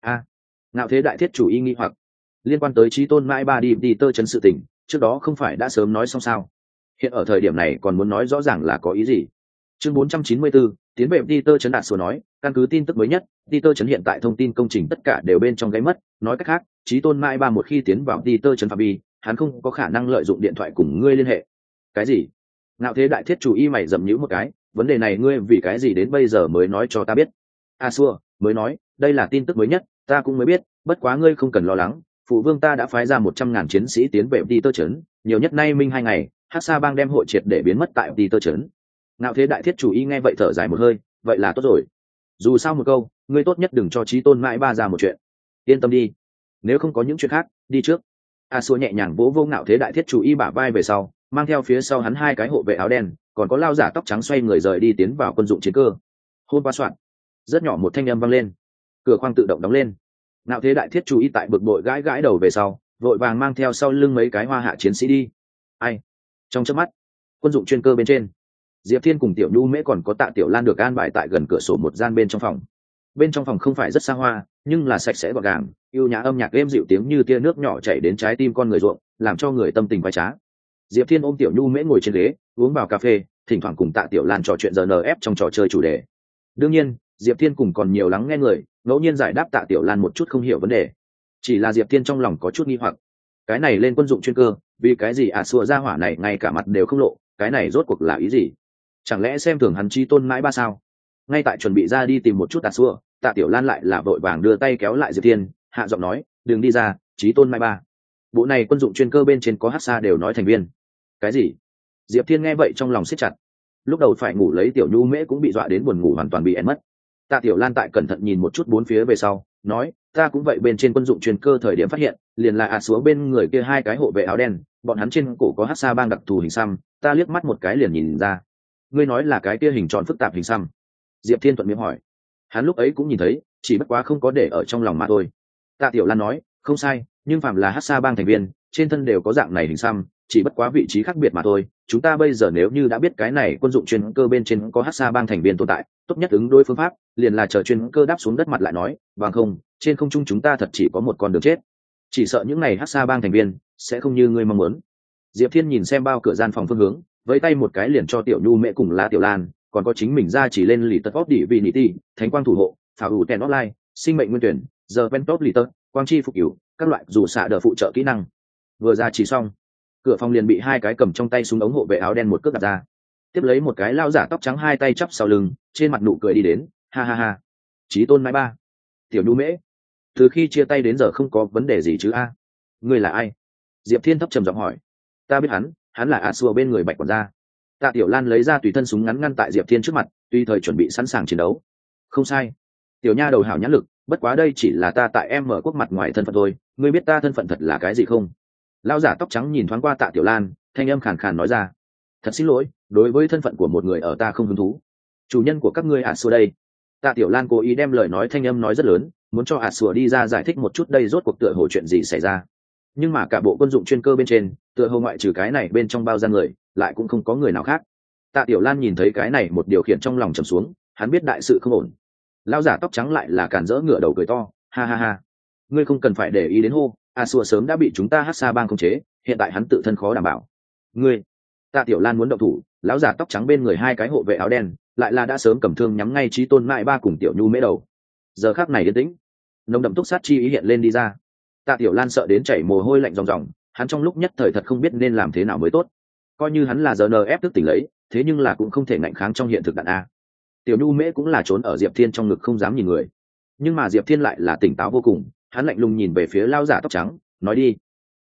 Ngạo thế đại thiết chủ y nghi hoặc liên quan tới Chí Tôn mãi ba đi tơ chấn sự tình, trước đó không phải đã sớm nói xong sao? Hiện ở thời điểm này còn muốn nói rõ ràng là có ý gì? Chương 494, tiến về đi tơ chấn đạt số nói, căn cứ tin tức mới nhất, đi tơ chấn hiện tại thông tin công trình tất cả đều bên trong gáy mất, nói cách khác, Chí Tôn mãi ba một khi tiến vào đi tơ chấn phạm vi, hắn không có khả năng lợi dụng điện thoại cùng ngươi liên hệ. Cái gì? Ngạo thế đại thiết chủ y mày dậm nhíu một cái, vấn đề này ngươi vì cái gì đến bây giờ mới nói cho ta biết? Xua mới nói, đây là tin tức mới nhất, ta cũng mới biết, bất quá ngươi không cần lo lắng, phụ vương ta đã phái ra 100.000 chiến sĩ tiến về đi tơ chấn, nhiều nhất nay minh 2 ngày, Hắc Sa bang đem hội triệt để biến mất tại đi tơ chấn. Ngạo thế đại thiết chủ y nghe vậy thở dài một hơi, vậy là tốt rồi. Dù sao một câu, ngươi tốt nhất đừng cho Chí Tôn mãi ba ra một chuyện. Yên tâm đi, nếu không có những chuyện khác, đi trước. Xua nhẹ nhàng vỗ vô Ngạo thế đại thiết chủ y bả vai về sau, mang theo phía sau hắn hai cái hộ vệ áo đen, còn có lao giả tóc trắng xoay người rời đi tiến vào quân dụng chiến cơ. Hôn qua soạn, rất nhỏ một thanh âm vang lên, cửa khoang tự động đóng lên. Ngạo thế đại thiết chú ý tại bực bội gãi gãi đầu về sau, vội vàng mang theo sau lưng mấy cái Hoa Hạ chiến sĩ đi. Ai? Trong chớp mắt, quân dụng chuyên cơ bên trên, Diệp Thiên cùng Tiểu Nhu Mễ còn có Tạ Tiểu Lan được an bài tại gần cửa sổ một gian bên trong phòng. Bên trong phòng không phải rất xa hoa, nhưng là sạch sẽ gọn gàng, yêu nhã âm nhạc êm dịu tiếng như tia nước nhỏ chảy đến trái tim con người ruộng, làm cho người tâm tình khoái trá. Diệp Thiên ôm Tiểu Nhu Mễ ngồi trên ghế, uống vào cà phê, thỉnh thoảng cùng Tạ Tiểu Lan trò chuyện RNF trong trò chơi chủ đề. Đương nhiên, Diệp Thiên cùng còn nhiều lắng nghe người, ngẫu nhiên giải đáp Tạ Tiểu Lan một chút không hiểu vấn đề. Chỉ là Diệp Thiên trong lòng có chút nghi hoặc, cái này lên quân dụng chuyên cơ, vì cái gì Sùa ra hỏa này ngay cả mặt đều không lộ, cái này rốt cuộc là ý gì? Chẳng lẽ xem thường hắn Chí Tôn mãi ba sao? Ngay tại chuẩn bị ra đi tìm một chút Sùa, Tạ Tiểu Lan lại là vội vàng đưa tay kéo lại Diệp Thiên, hạ giọng nói, đừng đi ra, Chí Tôn mãi ba. Bộ này quân dụng chuyên cơ bên trên có Hắc đều nói thành viên. Cái gì? Diệp Thiên nghe vậy trong lòng siết chặt. Lúc đầu phải ngủ lấy Tiểu Nhu Mễ cũng bị dọa đến buồn ngủ hoàn toàn bị ẻn mất. Tạ Tiểu Lan tại cẩn thận nhìn một chút bốn phía về sau, nói, ta cũng vậy bên trên quân dụng chuyên cơ thời điểm phát hiện, liền là Sùa bên người kia hai cái hộ vệ áo đen, bọn hắn trên cổ có Hắc bang đặc thù hình xăm, ta liếc mắt một cái liền nhìn ra. Ngươi nói là cái kia hình tròn phức tạp hình xăm? Diệp Thiên thuận miệng hỏi. Hắn lúc ấy cũng nhìn thấy, chỉ bất quá không có để ở trong lòng mà thôi. Tạ Tiểu Lan nói, không sai, nhưng phàm là Hắc bang thành viên, trên thân đều có dạng này hình xăm, chỉ bất quá vị trí khác biệt mà thôi. Chúng ta bây giờ nếu như đã biết cái này quân dụng chuyên cơ bên trên có Hắc bang thành viên tồn tại, tốt nhất ứng đối phương pháp liền là chờ chuyên cơ đáp xuống đất mặt lại nói, bằng không trên không trung chúng ta thật chỉ có một con đường chết. Chỉ sợ những này Hắc bang thành viên sẽ không như ngươi mong muốn. Diệp Thiên nhìn xem bao cửa gian phòng phương hướng, với tay một cái liền cho Tiểu Nhu Mễ cùng La Tiểu Lan, còn có chính mình ra chỉ lên lì tật óc đỉ vị nỉ ti, thánh quang thủ hộ, pháo ủ tèn offline, sinh mệnh nguyên tuyển, giờ ven top lì tật, quang chi phục cửu, các loại dù xạ đỡ phụ trợ kỹ năng. Vừa ra chỉ xong, cửa phòng liền bị hai cái cầm trong tay súng ống hộ vệ áo đen một cước đặt ra. Tiếp lấy một cái lao giả tóc trắng hai tay chắp sau lưng, trên mặt nụ cười đi đến, ha ha ha. Chí Tôn mãi ba. Tiểu Nhu Mễ, từ khi chia tay đến giờ không có vấn đề gì chứ a? Ngươi là ai? Diệp Thiên thấp trầm giọng hỏi. Ta biết hắn là Sùa bên người Bạch quản gia. Tạ Tiểu Lan lấy ra tùy thân súng ngắn ngăn tại Diệp Thiên trước mặt, tùy thời chuẩn bị sẵn sàng chiến đấu. Không sai. Tiểu nha đầu hảo nhãn lực, bất quá đây chỉ là ta tại em mở quốc mặt ngoài thân phận thôi, ngươi biết ta thân phận thật là cái gì không? Lão giả tóc trắng nhìn thoáng qua Tạ Tiểu Lan, thanh âm khàn khàn nói ra. Thật xin lỗi, đối với thân phận của một người ở ta không hứng thú. Chủ nhân của các ngươi Sùa đây. Tạ Tiểu Lan cố ý đem lời nói thanh âm nói rất lớn, muốn cho Sùa đi ra giải thích một chút đây rốt cuộc tựa hồ chuyện gì xảy ra. Nhưng mà cả bộ quân dụng chuyên cơ bên trên, tựa hồ ngoại trừ cái này bên trong bao gian người, lại cũng không có người nào khác. Tạ Tiểu Lan nhìn thấy cái này một điều khiển trong lòng trầm xuống, hắn biết đại sự không ổn. Lão giả tóc trắng lại là cản rỡ ngửa đầu cười to, ha ha ha. Ngươi không cần phải để ý đến hô, Sùa sớm đã bị chúng ta Hắc bang khống chế, hiện tại hắn tự thân khó đảm bảo. Ngươi, Tạ Tiểu Lan muốn động thủ, lão giả tóc trắng bên người hai cái hộ vệ áo đen, lại là đã sớm cầm thương nhắm ngay Chí Tôn mãi ba cùng Tiểu Nhu Mễ đầu. Giờ khắc này yên tĩnh, nồng đậm túc sát chi ý hiện lên đi ra. Tạ Tiểu Lan sợ đến chảy mồ hôi lạnh ròng ròng, hắn trong lúc nhất thời thật không biết nên làm thế nào mới tốt. Coi như hắn là RNF thức tỉnh lấy, thế nhưng là cũng không thể ngạnh kháng trong hiện thực đạn a. Tiểu Nhu Mễ cũng là trốn ở Diệp Thiên trong ngực không dám nhìn người, nhưng mà Diệp Thiên lại là tỉnh táo vô cùng, hắn lạnh lùng nhìn về phía lao giả tóc trắng, nói đi.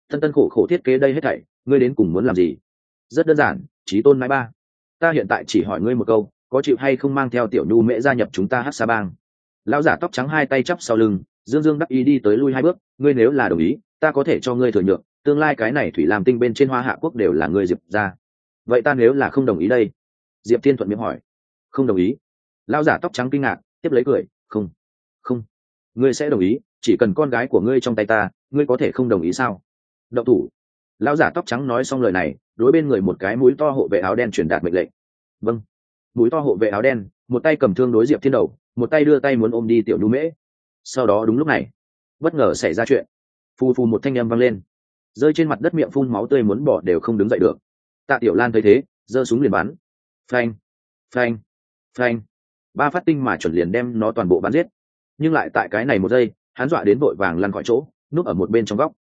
Tân tân khổ khổ thiết kế đây hết thảy, ngươi đến cùng muốn làm gì? Rất đơn giản, chí tôn mãi ba. Ta hiện tại chỉ hỏi ngươi một câu, có chịu hay không mang theo tiểu nhu mễ gia nhập chúng ta hát sa bang? Lão giả tóc trắng hai tay chắp sau lưng, dương dương đắc ý đi tới lui hai bước. Ngươi nếu là đồng ý, ta có thể cho ngươi thừa nhượng, tương lai cái này thủy làm tinh bên trên Hoa Hạ quốc đều là ngươi Diệp ra. Vậy ta nếu là không đồng ý đây? Diệp Thiên thuận miệng hỏi. Không đồng ý? Lão giả tóc trắng kinh ngạc, tiếp lấy cười. Không, không, ngươi sẽ đồng ý, chỉ cần con gái của ngươi trong tay ta, ngươi có thể không đồng ý sao? Động thủ. Lão giả tóc trắng nói xong lời này, đối bên người một cái mũi to hộ vệ áo đen truyền đạt mệnh lệnh. Vâng. Mũi to hộ vệ áo đen một tay cầm thương đối Diệp Thiên đầu, một tay đưa tay muốn ôm đi tiểu nhu mễ. Sau đó đúng lúc này, bất ngờ xảy ra chuyện. Phù phù một thanh âm vang lên, rơi trên mặt đất, miệng phun máu tươi muốn bỏ đều không đứng dậy được. Tạ Tiểu Lan thấy thế, giơ súng liền bắn. Phanh, phanh, phanh, ba phát tinh mà chuẩn liền đem nó toàn bộ bắn giết. Nhưng lại tại cái này một giây, hắn dọa đến vội vàng lăn khỏi chỗ, núp ở một bên trong góc.